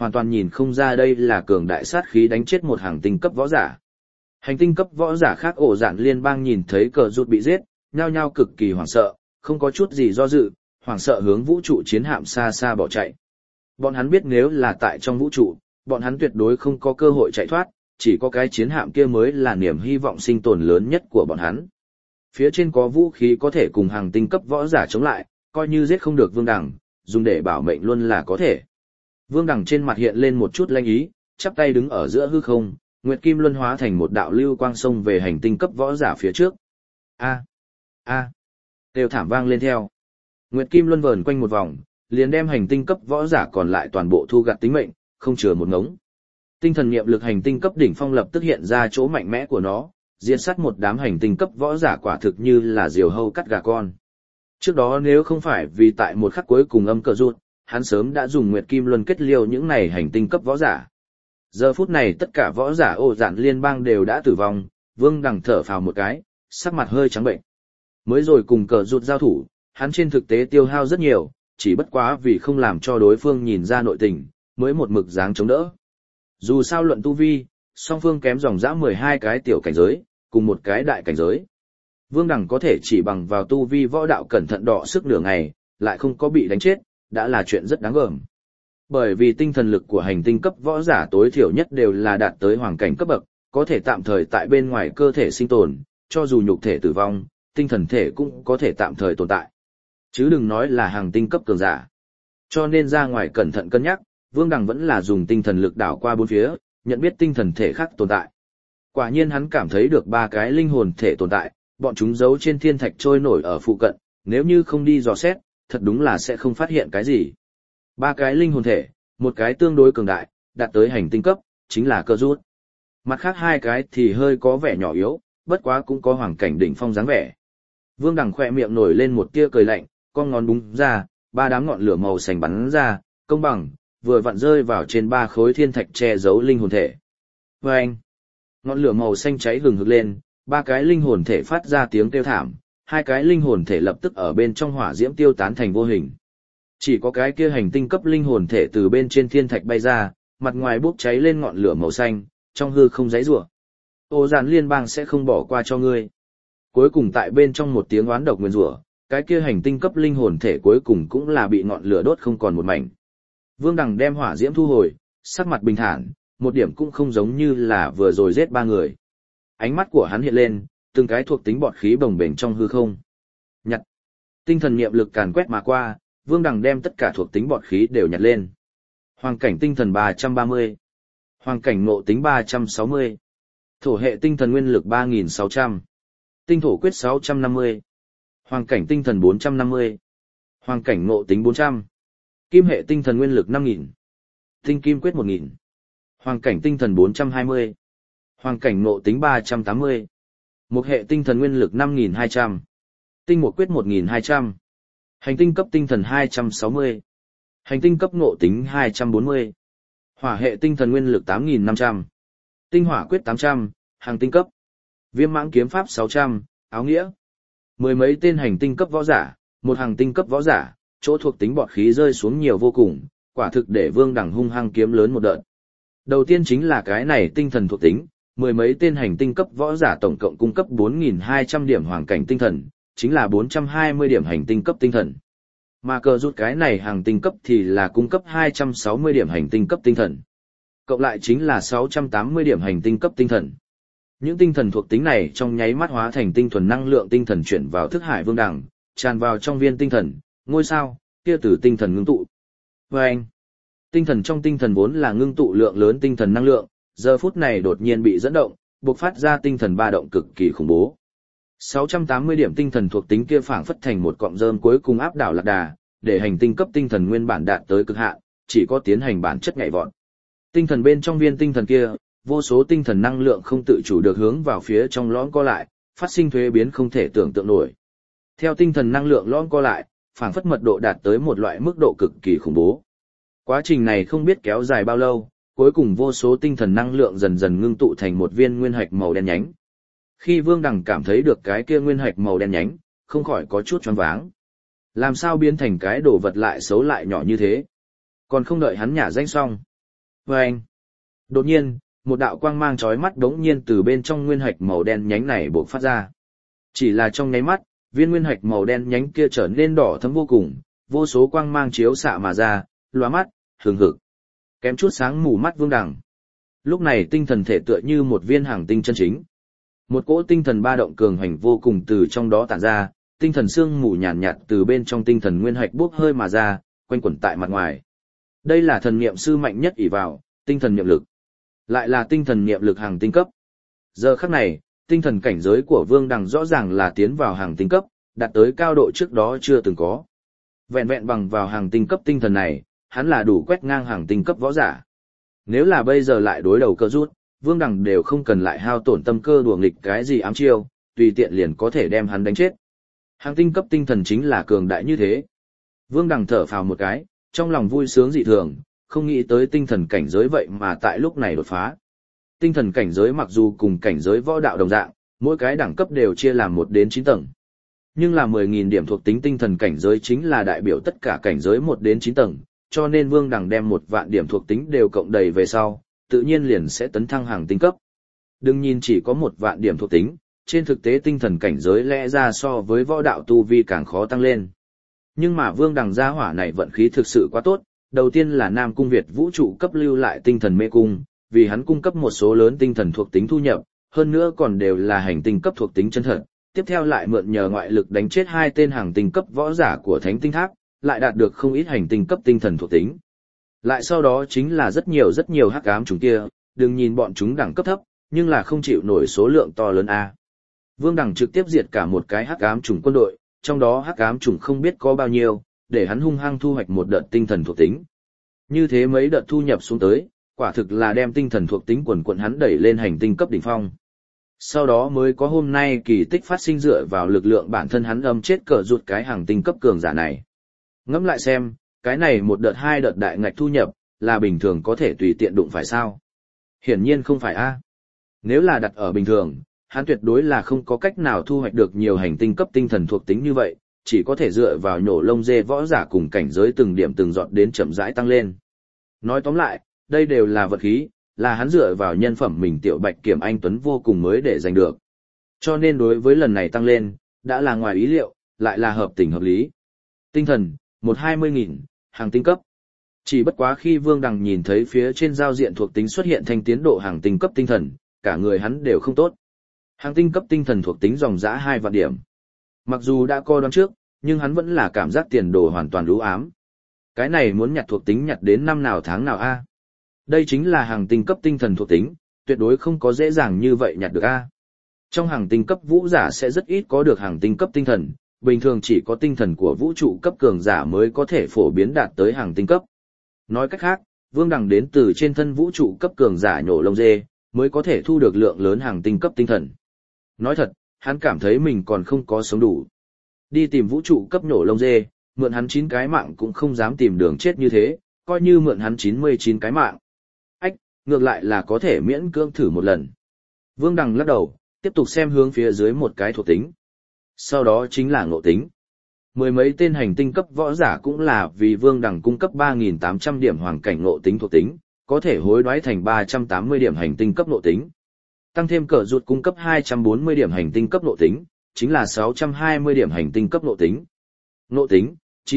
hoàn toàn nhìn không ra đây là cường đại sát khí đánh chết một hàng tinh cấp võ giả. Hành tinh cấp võ giả khác ổ dạn liên bang nhìn thấy cờ rụt bị giết, nhao nhao cực kỳ hoảng sợ, không có chút gì do dự, hoảng sợ hướng vũ trụ chiến hạm xa xa bỏ chạy. Bọn hắn biết nếu là tại trong vũ trụ, bọn hắn tuyệt đối không có cơ hội chạy thoát, chỉ có cái chiến hạm kia mới là niềm hy vọng sinh tồn lớn nhất của bọn hắn. Phía trên có vũ khí có thể cùng hàng tinh cấp võ giả chống lại, coi như giết không được Vương Đằng, dùng để bảo mệnh luôn là có thể. Vương Đằng trên mặt hiện lên một chút lanh ý, chắp tay đứng ở giữa hư không, Nguyệt Kim Luân hóa thành một đạo lưu quang sông về hành tinh cấp võ giả phía trước. Đều thảm vang lên theo. Nguyệt Kim Luân vờn quanh một vòng, liền đem hành tinh cấp võ giả còn lại toàn bộ thu gặt tính mệnh, không chừa một ngống. Tinh thần niệm lực hành tinh cấp đỉnh phong lập tức hiện ra chỗ mạnh mẽ của nó, diệt sát một đám hành tinh cấp võ giả quả thực như là diều hâu cắt gà con. Trước đó nếu không phải vì tại một khắc cuối cùng âm cờ rụt, hắn sớm đã dùng Nguyệt Kim Luân kết liêu những này hành tinh cấp võ giả. Giờ phút này tất cả võ giả Ổ Dạn liên bang đều đã tử vong, Vương Đằng thở phào một cái, sắc mặt hơi trắng bệnh. Mới rồi cùng cờ rụt giao thủ, hắn trên thực tế tiêu hao rất nhiều, chỉ bất quá vì không làm cho đối phương nhìn ra nội tình, mới một mực dáng chống đỡ. Dù sao luận tu vi, song phương kém dòng dã 12 cái tiểu cảnh giới, cùng một cái đại cảnh giới. Vương Đằng có thể chỉ bằng vào tu vi võ đạo cẩn thận đọ sức nửa ngày, lại không có bị đánh chết, đã là chuyện rất đáng gờm. Bởi vì tinh thần lực của hành tinh cấp võ giả tối thiểu nhất đều là đạt tới hoàng cảnh cấp bậc, có thể tạm thời tại bên ngoài cơ thể sinh tồn, cho dù nhục thể tử vong, tinh thần thể cũng có thể tạm thời tồn tại. Chứ đừng nói là hàng tinh cấp cường giả. Cho nên ra ngoài cẩn thận cân nhắc, Vương Đằng vẫn là dùng tinh thần lực đảo qua bốn phía, nhận biết tinh thần thể khác tồn tại. Quả nhiên hắn cảm thấy được 3 cái linh hồn thể tồn tại, bọn chúng giấu trên thiên thạch trôi nổi ở phụ cận, nếu như không đi dò xét, thật đúng là sẽ không phát hiện cái gì. 3 cái linh hồn thể, một cái tương đối cường đại, đạt tới hành tinh cấp, chính là cơ rút. Mặt khác 2 cái thì hơi có vẻ nhỏ yếu, bất quá cũng có hoàng cảnh đỉnh phong dáng vẻ. Vương Đằng khỏe miệng nổi lên một tia cười lạnh, con ngón búng ra, 3 đám ngọn lửa màu xanh bắn ra, công bằng, vừa vặn rơi vào trên 3 khối thiên thạch che giấu linh hồn thể. Vâng! Ngọn lửa màu xanh cháy hừng hực lên, 3 cái linh hồn thể phát ra tiếng kêu thảm, 2 cái linh hồn thể lập tức ở bên trong hỏa diễm tiêu tán thành vô hình. Chỉ có cái kia hành tinh cấp linh hồn thể từ bên trên thiên thạch bay ra, mặt ngoài bốc cháy lên ngọn lửa màu xanh, trong hư không giãy giụa. Ổ Dạn liên bang sẽ không bỏ qua cho ngươi. Cuối cùng tại bên trong một tiếng oán độc nguyên rủa, cái kia hành tinh cấp linh hồn thể cuối cùng cũng là bị ngọn lửa đốt không còn một mảnh. Vương Đằng đem hỏa diễm thu hồi, sắc mặt bình thản, một điểm cũng không giống như là vừa rồi giết 3 người. Ánh mắt của hắn hiện lên, từng cái thuộc tính bọt khí bồng bềnh trong hư không. Nhặt. Tinh thần niệm lực càn quét mà qua, Vương Đằng đem tất cả thuộc tính bọt khí đều nhặt lên. Hoàng cảnh tinh thần 330. Hoàng cảnh ngộ tính 360. Thổ hệ tinh thần nguyên lực 3600. Tinh thổ quyết 650. Hoàng cảnh tinh thần 450. Hoàng cảnh ngộ tính 400. Kim hệ tinh thần nguyên lực 5000. Tinh kim quyết 1000. Hoàng cảnh tinh thần 420. Hoàng cảnh ngộ tính 380. Mộc hệ tinh thần nguyên lực 5200. Tinh mộc quyết 1200. Hành tinh cấp tinh thần 260. Hành tinh cấp ngộ tính 240. Hỏa hệ tinh thần nguyên lực 8500. Tinh hỏa quyết 800, hàng tinh cấp. Viêm mãng kiếm pháp 600, áo nghĩa. 10 mấy tên hành tinh cấp võ giả, một hàng tinh cấp võ giả, chỗ thuộc tính bọt khí rơi xuống nhiều vô cùng, quả thực để Vương Đằng hung hăng kiếm lớn một đợt. Đầu tiên chính là cái này tinh thần thuộc tính, 10 mấy tên hành tinh cấp võ giả tổng cộng cung cấp 4200 điểm hoàng cảnh tinh thần, chính là 420 điểm hành tinh cấp tinh thần. Mà cờ rút cái này hàng tinh cấp thì là cung cấp 260 điểm hành tinh cấp tinh thần. Cộng lại chính là 680 điểm hành tinh cấp tinh thần. Những tinh thần thuộc tính này trong nháy mắt hóa thành tinh thuần năng lượng tinh thần chuyển vào thức hải Vương Đằng, tràn vào trong viên tinh thần, ngôi sao, kia từ tinh thần ngưng tụ. Vâng! Tinh thần trong tinh thần vốn là ngưng tụ lượng lớn tinh thần năng lượng, giờ phút này đột nhiên bị dẫn động, bộc phát ra tinh thần ba động cực kỳ khủng bố. 680 điểm tinh thần thuộc tính kia phảng phất thành một cọng rơm cuối cùng áp đảo lạc đà, để hành tinh cấp tinh thần nguyên bản đạt tới cực hạn, chỉ có tiến hành bản chất nhảy vọt. Tinh thần bên trong viên tinh thần kia, vô số tinh thần năng lượng không tự chủ được hướng vào phía trong lõm co lại, phát sinh thuế biến không thể tưởng tượng nổi. Theo tinh thần năng lượng lõm co lại, phảng phất mật độ đạt tới một loại mức độ cực kỳ khủng bố. Quá trình này không biết kéo dài bao lâu, cuối cùng vô số tinh thần năng lượng dần dần ngưng tụ thành một viên nguyên hạch màu đen nhánh. Khi Vương Đằng cảm thấy được cái kia nguyên hạch màu đen nhánh, không khỏi có chút choáng váng. Làm sao biến thành cái đồ vật lại xấu lại nhỏ như thế? Còn không đợi hắn nhả danh xong. Và anh, đột nhiên, một đạo quang mang chói mắt đống nhiên từ bên trong nguyên hạch màu đen nhánh này bộc phát ra. Chỉ là trong nháy mắt, viên nguyên hạch màu đen nhánh kia trở nên đỏ thẫm vô cùng, vô số quang mang chiếu xạ mà ra, lóa mắt, hừng hực, kém chút sáng mù mắt Vương Đằng. Lúc này tinh thần thể tựa như một viên hàng tinh chân chính. Một cỗ tinh thần ba động cường hành vô cùng từ trong đó tản ra, tinh thần sương mù nhàn nhạt từ bên trong tinh thần nguyên hạch bốc hơi mà ra, quanh quẩn tại mặt ngoài. Đây là thần niệm sư mạnh nhất ỷ vào, tinh thần niệm lực. Lại là tinh thần niệm lực hàng tinh cấp. Giờ khắc này, tinh thần cảnh giới của Vương Đằng rõ ràng là tiến vào hàng tinh cấp, đạt tới cao độ trước đó chưa từng có. Vẹn vẹn bằng vào hàng tinh cấp tinh thần này, hắn là đủ quét ngang hàng tinh cấp võ giả. Nếu là bây giờ lại đối đầu cơ rút, Vương Đằng đều không cần lại hao tổn tâm cơ đùa nghịch cái gì ám chiêu, tùy tiện liền có thể đem hắn đánh chết. Hàng tinh cấp tinh thần chính là cường đại như thế. Vương Đằng thở phào một cái, trong lòng vui sướng dị thường, không nghĩ tới tinh thần cảnh giới vậy mà tại lúc này đột phá. Tinh thần cảnh giới mặc dù cùng cảnh giới võ đạo đồng dạng, mỗi cái đẳng cấp đều chia làm 1 đến 9 tầng. Nhưng là 10.000 điểm thuộc tính tinh thần cảnh giới chính là đại biểu tất cả cảnh giới 1 đến 9 tầng, cho nên Vương Đằng đem 1 vạn điểm thuộc tính đều cộng đầy về sau, tự nhiên liền sẽ tấn thăng hàng tinh cấp. Đừng nhìn chỉ có 1 vạn điểm thuộc tính, trên thực tế tinh thần cảnh giới lẽ ra so với võ đạo tu vi càng khó tăng lên. Nhưng mà Vương Đằng gia hỏa này vận khí thực sự quá tốt, đầu tiên là Nam Cung Việt vũ trụ cấp lưu lại tinh thần mê cung, vì hắn cung cấp một số lớn tinh thần thuộc tính thu nhập, hơn nữa còn đều là hành tinh cấp thuộc tính chân thật. Tiếp theo lại mượn nhờ ngoại lực đánh chết 2 tên hành tinh cấp võ giả của Thánh Tinh Tháp, lại đạt được không ít hành tinh cấp tinh thần thuộc tính. Lại sau đó chính là rất nhiều hắc ám trùng kia, đừng nhìn bọn chúng đẳng cấp thấp, nhưng là không chịu nổi số lượng to lớn a. Vương Đằng trực tiếp diệt cả một cái hắc ám trùng quân đội, trong đó hắc ám trùng không biết có bao nhiêu, để hắn hung hăng thu hoạch một đợt tinh thần thuộc tính. Như thế mấy đợt thu nhập xuống tới, quả thực là đem tinh thần thuộc tính quần quận hắn đẩy lên hành tinh cấp đỉnh phong. Sau đó mới có hôm nay kỳ tích phát sinh dựa vào lực lượng bản thân hắn âm chết cờ rụt cái hàng tinh cấp cường giả này. Ngẫm lại xem, cái này một đợt 2 đợt đại ngạch thu nhập, là bình thường có thể tùy tiện đụng phải sao? Hiển nhiên không phải a. Nếu là đặt ở bình thường, hắn tuyệt đối là không có cách nào thu hoạch được nhiều hành tinh cấp tinh thần thuộc tính như vậy, chỉ có thể dựa vào nhổ lông dê võ giả cùng cảnh giới từng điểm từng giọt đến chậm rãi tăng lên. Nói tóm lại, đây đều là vật khí, là hắn dựa vào nhân phẩm mình tiểu bạch kiểm anh tuấn vô cùng mới để giành được. Cho nên đối với lần này tăng lên, đã là ngoài ý liệu, lại là hợp tình hợp lý. Tinh thần, 120.000, hàng tinh cấp. Chỉ bất quá khi Vương Đằng nhìn thấy phía trên giao diện thuộc tính xuất hiện thành tiến độ hàng tinh cấp tinh thần, cả người hắn đều không tốt. Hàng tinh cấp tinh thần thuộc tính dòng dã 2 vạn điểm. Mặc dù đã coi đoán trước, nhưng hắn vẫn là cảm giác tiền đồ hoàn toàn u ám. Cái này muốn nhặt thuộc tính nhặt đến năm nào tháng nào a? Đây chính là hàng tinh cấp tinh thần thuộc tính, tuyệt đối không có dễ dàng như vậy nhặt được a. Trong hàng tinh cấp vũ giả sẽ rất ít có được hàng tinh cấp tinh thần, bình thường chỉ có tinh thần của vũ trụ cấp cường giả mới có thể phổ biến đạt tới hàng tinh cấp. Nói cách khác, Vương Đằng đến từ trên thân vũ trụ cấp cường giả nhổ lông dê, mới có thể thu được lượng lớn hàng tinh cấp tinh thần. Nói thật, hắn cảm thấy mình còn không có sống đủ. Đi tìm vũ trụ cấp nhổ lông dê, mượn hắn 9 cái mạng cũng không dám tìm đường chết như thế, coi như mượn hắn 99 cái mạng. Ách, ngược lại là có thể miễn cưỡng thử một lần. Vương Đằng lắc đầu, tiếp tục xem hướng phía dưới một cái thuộc tính. Sau đó chính là ngộ tính. 10 mấy tên hành tinh cấp võ giả cũng là vì Vương Đằng cung cấp 3.800 điểm hoàng cảnh ngộ tính thuộc tính, có thể hối đoái thành 380 điểm hành tinh cấp ngộ tính. Tăng thêm cờ rụt cung cấp 240 điểm hành tinh cấp ngộ tính, chính là 620 điểm hành tinh cấp ngộ tính. Ngộ tính,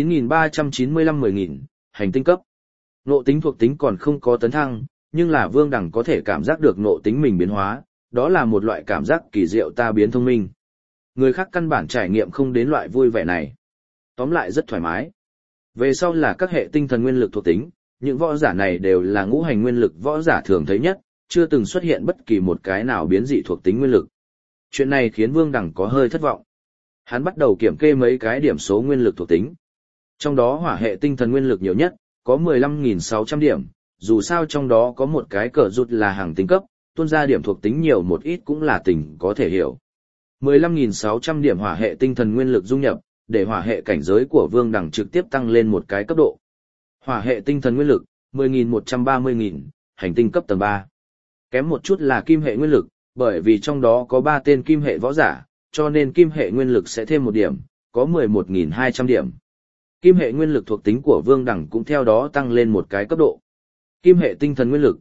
9.395 10.000, hành tinh cấp. Ngộ tính thuộc tính còn không có tấn thăng, nhưng là Vương Đằng có thể cảm giác được ngộ tính mình biến hóa, đó là một loại cảm giác kỳ diệu ta biến thông minh. Người khác căn bản trải nghiệm không đến loại vui vẻ này. Tóm lại rất thoải mái. Về sau là các hệ tinh thần nguyên lực thuộc tính, những võ giả này đều là ngũ hành nguyên lực võ giả thường thấy nhất, chưa từng xuất hiện bất kỳ một cái nào biến dị thuộc tính nguyên lực. Chuyện này khiến Vương Đằng có hơi thất vọng. Hắn bắt đầu kiểm kê mấy cái điểm số nguyên lực thuộc tính. Trong đó hỏa hệ tinh thần nguyên lực nhiều nhất, có 15.600 điểm, dù sao trong đó có một cái cờ rụt là hàng tinh cấp, tuôn ra điểm thuộc tính nhiều một ít cũng là tình có thể hiểu. 15.600 điểm hỏa hệ tinh thần nguyên lực dung nhập, để hỏa hệ cảnh giới của Vương Đằng trực tiếp tăng lên một cái cấp độ. Hỏa hệ tinh thần nguyên lực, 10.130.000, hành tinh cấp tầng 3. Kém một chút là kim hệ nguyên lực, bởi vì trong đó có 3 tên kim hệ võ giả, cho nên kim hệ nguyên lực sẽ thêm một điểm, có 11.200 điểm. Kim hệ nguyên lực thuộc tính của Vương Đằng cũng theo đó tăng lên một cái cấp độ. Kim hệ tinh thần nguyên lực,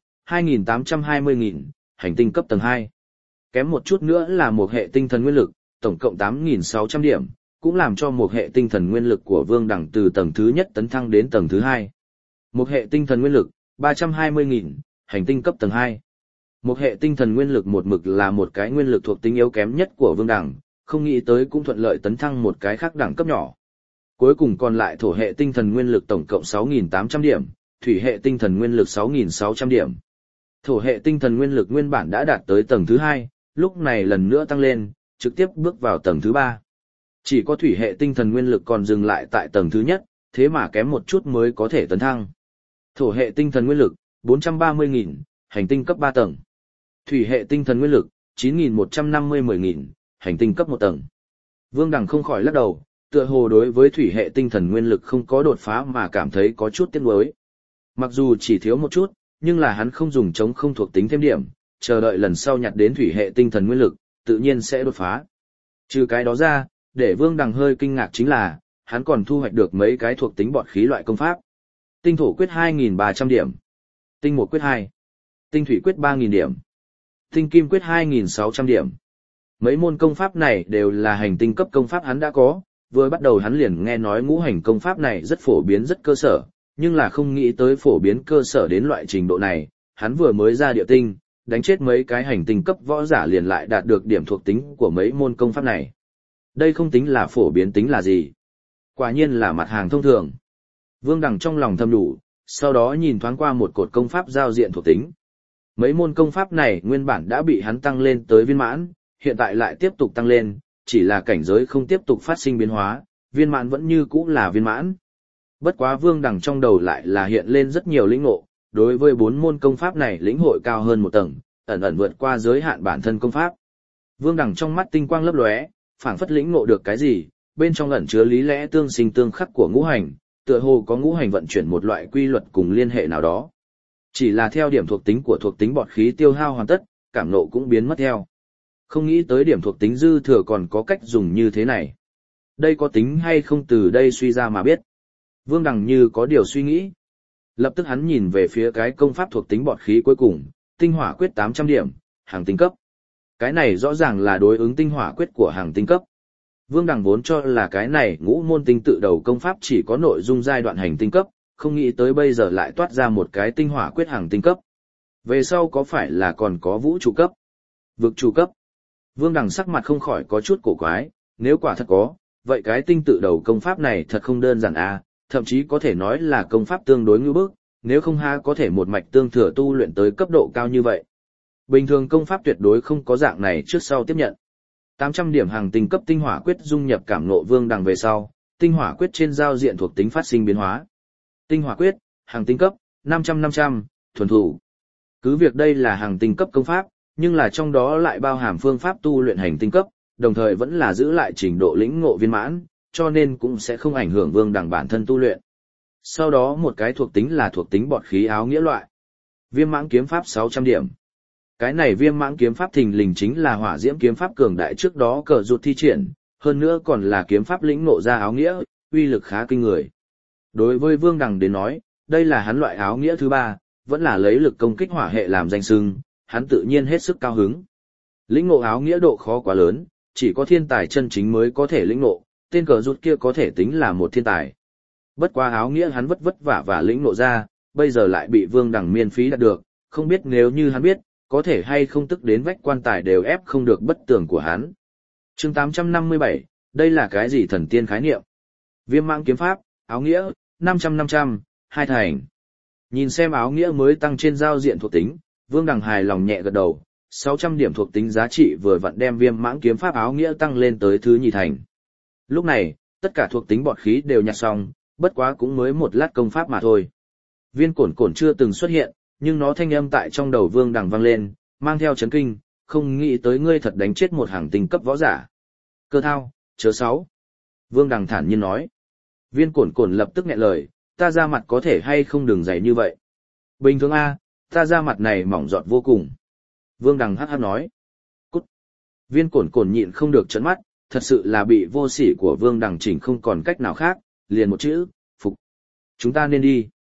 2.820.000, hành tinh cấp tầng 2. Kém một chút nữa là một hệ tinh thần nguyên lực, tổng cộng 8.600 điểm, cũng làm cho một hệ tinh thần nguyên lực của Vương Đằng từ tầng thứ nhất tấn thăng đến tầng thứ 2. Một hệ tinh thần nguyên lực, 320.000, hành tinh cấp tầng 2. Một hệ tinh thần nguyên lực một mực là một cái nguyên lực thuộc tính yếu kém nhất của Vương Đằng, không nghĩ tới cũng thuận lợi tấn thăng một cái khác đẳng cấp nhỏ. Cuối cùng còn lại thổ hệ tinh thần nguyên lực tổng cộng 6.800 điểm, thủy hệ tinh thần nguyên lực 6.600 điểm. Thổ hệ tinh thần nguyên lực nguyên bản đã đạt tới tầng thứ 2, lúc này lần nữa tăng lên, trực tiếp bước vào tầng thứ 3. Chỉ có thủy hệ tinh thần nguyên lực còn dừng lại tại tầng thứ nhất, thế mà kém một chút mới có thể tấn thăng. Thổ hệ tinh thần nguyên lực, 430.000, hành tinh cấp 3 tầng. Thủy hệ tinh thần nguyên lực, 9.150-10.000, hành tinh cấp 1 tầng. Vương Đằng không khỏi lắc đầu, tựa hồ đối với thủy hệ tinh thần nguyên lực không có đột phá mà cảm thấy có chút tiếc nuối. Mặc dù chỉ thiếu một chút, nhưng là hắn không dùng chống không thuộc tính thêm điểm, chờ đợi lần sau nhặt đến thủy hệ tinh thần nguyên lực, tự nhiên sẽ đột phá. Trừ cái đó ra, để Vương Đằng hơi kinh ngạc chính là, hắn còn thu hoạch được mấy cái thuộc tính bọt khí loại công pháp. Tinh thổ quyết 2.300 điểm. Tinh mộc quyết 2. Tinh thủy quyết 3.000 điểm. Tinh kim quyết 2.600 điểm. Mấy môn công pháp này đều là hành tinh cấp công pháp hắn đã có, vừa bắt đầu hắn liền nghe nói ngũ hành công pháp này rất phổ biến rất cơ sở, nhưng là không nghĩ tới phổ biến cơ sở đến loại trình độ này, hắn vừa mới ra địa tinh, đánh chết mấy cái hành tinh cấp võ giả liền lại đạt được điểm thuộc tính của mấy môn công pháp này. Đây không tính là phổ biến tính là gì. Quả nhiên là mặt hàng thông thường. Vương Đằng trong lòng thầm đủ, sau đó nhìn thoáng qua một cột công pháp giao diện thuộc tính. Mấy môn công pháp này nguyên bản đã bị hắn tăng lên tới viên mãn, hiện tại lại tiếp tục tăng lên, chỉ là cảnh giới không tiếp tục phát sinh biến hóa, viên mãn vẫn như cũ là viên mãn. Bất quá Vương Đằng trong đầu lại là hiện lên rất nhiều lĩnh ngộ, đối với 4 môn công pháp này lĩnh hội cao hơn một tầng, ẩn ẩn vượt qua giới hạn bản thân công pháp. Vương Đằng trong mắt tinh quang lấp lóe, phảng phất lĩnh ngộ được cái gì, bên trong ẩn chứa lý lẽ tương sinh tương khắc của ngũ hành, tựa hồ có ngũ hành vận chuyển một loại quy luật cùng liên hệ nào đó. Chỉ là theo điểm thuộc tính của thuộc tính bọt khí tiêu hao hoàn tất, cảm nộ cũng biến mất theo. Không nghĩ tới điểm thuộc tính dư thừa còn có cách dùng như thế này. Đây có tính hay không từ đây suy ra mà biết. Vương Đằng như có điều suy nghĩ. Lập tức hắn nhìn về phía cái công pháp thuộc tính bọt khí cuối cùng, tinh hỏa quyết 800 điểm, hàng tinh cấp. Cái này rõ ràng là đối ứng tinh hỏa quyết của hàng tinh cấp. Vương Đằng vốn cho là cái này ngũ môn tinh tự đầu công pháp chỉ có nội dung giai đoạn hành tinh cấp, không nghĩ tới bây giờ lại toát ra một cái tinh hỏa quyết hàng tinh cấp. Về sau có phải là còn có vũ trụ cấp, vực trụ cấp? Vương Đằng sắc mặt không khỏi có chút cổ quái, nếu quả thật có, vậy cái tinh tự đầu công pháp này thật không đơn giản à, thậm chí có thể nói là công pháp tương đối ngưu bức, nếu không ha có thể một mạch tương thừa tu luyện tới cấp độ cao như vậy. Bình thường công pháp tuyệt đối không có dạng này trước sau tiếp nhận. 800 điểm hàng tinh cấp tinh hỏa quyết dung nhập cảm ngộ Vương Đằng về sau, tinh hỏa quyết trên giao diện thuộc tính phát sinh biến hóa. Tinh hỏa quyết, hàng tinh cấp, 500-500, thuần thủ. Cứ việc đây là hàng tinh cấp công pháp, nhưng là trong đó lại bao hàm phương pháp tu luyện hành tinh cấp, đồng thời vẫn là giữ lại trình độ lĩnh ngộ viên mãn, cho nên cũng sẽ không ảnh hưởng Vương Đằng bản thân tu luyện. Sau đó một cái thuộc tính là thuộc tính bọt khí áo nghĩa loại. Viêm mãng kiếm pháp 600 điểm. Cái này viêm mãng kiếm pháp thình lình chính là hỏa diễm kiếm pháp cường đại trước đó cờ rụt thi triển, hơn nữa còn là kiếm pháp lĩnh ngộ ra áo nghĩa, uy lực khá kinh người. Đối với Vương Đằng đến nói, đây là hắn loại áo nghĩa thứ 3, vẫn là lấy lực công kích hỏa hệ làm danh xưng, hắn tự nhiên hết sức cao hứng. Lĩnh ngộ áo nghĩa độ khó quá lớn, chỉ có thiên tài chân chính mới có thể lĩnh ngộ, tên cờ rụt kia có thể tính là một thiên tài. Bất quá áo nghĩa hắn vất vả và lĩnh ngộ ra, bây giờ lại bị Vương Đằng miễn phí đạt được, không biết nếu như hắn biết, có thể hay không tức đến vách quan tài đều ép không được bất tường của hắn. Chương 857, đây là cái gì thần tiên khái niệm? Viêm mãng kiếm pháp, áo nghĩa, 500-500, hai thành. Nhìn xem áo nghĩa mới tăng trên giao diện thuộc tính, Vương Đằng hài lòng nhẹ gật đầu, 600 điểm thuộc tính giá trị vừa vặn đem viêm mãng kiếm pháp áo nghĩa tăng lên tới thứ nhì thành. Lúc này, tất cả thuộc tính bọt khí đều nhặt xong, bất quá cũng mới một lát công pháp mà thôi. Viên cổn cổn chưa từng xuất hiện, nhưng nó thanh âm tại trong đầu Vương Đằng vang lên, mang theo chấn kinh, không nghĩ tới ngươi thật đánh chết một hàng tinh cấp võ giả. Cơ thao, chớ sáu. Vương Đằng thản nhiên nói. Viên cổn cổn lập tức nghẹn lời, ta ra mặt có thể hay không đừng dày như vậy. Bình thường a, ta ra mặt này mỏng giọt vô cùng. Vương Đằng hắc hắc nói. Cút. Viên cổn cổn nhịn không được trợn mắt, thật sự là bị vô sỉ của Vương Đằng chỉnh không còn cách nào khác, liền một chữ, phục. Chúng ta nên đi.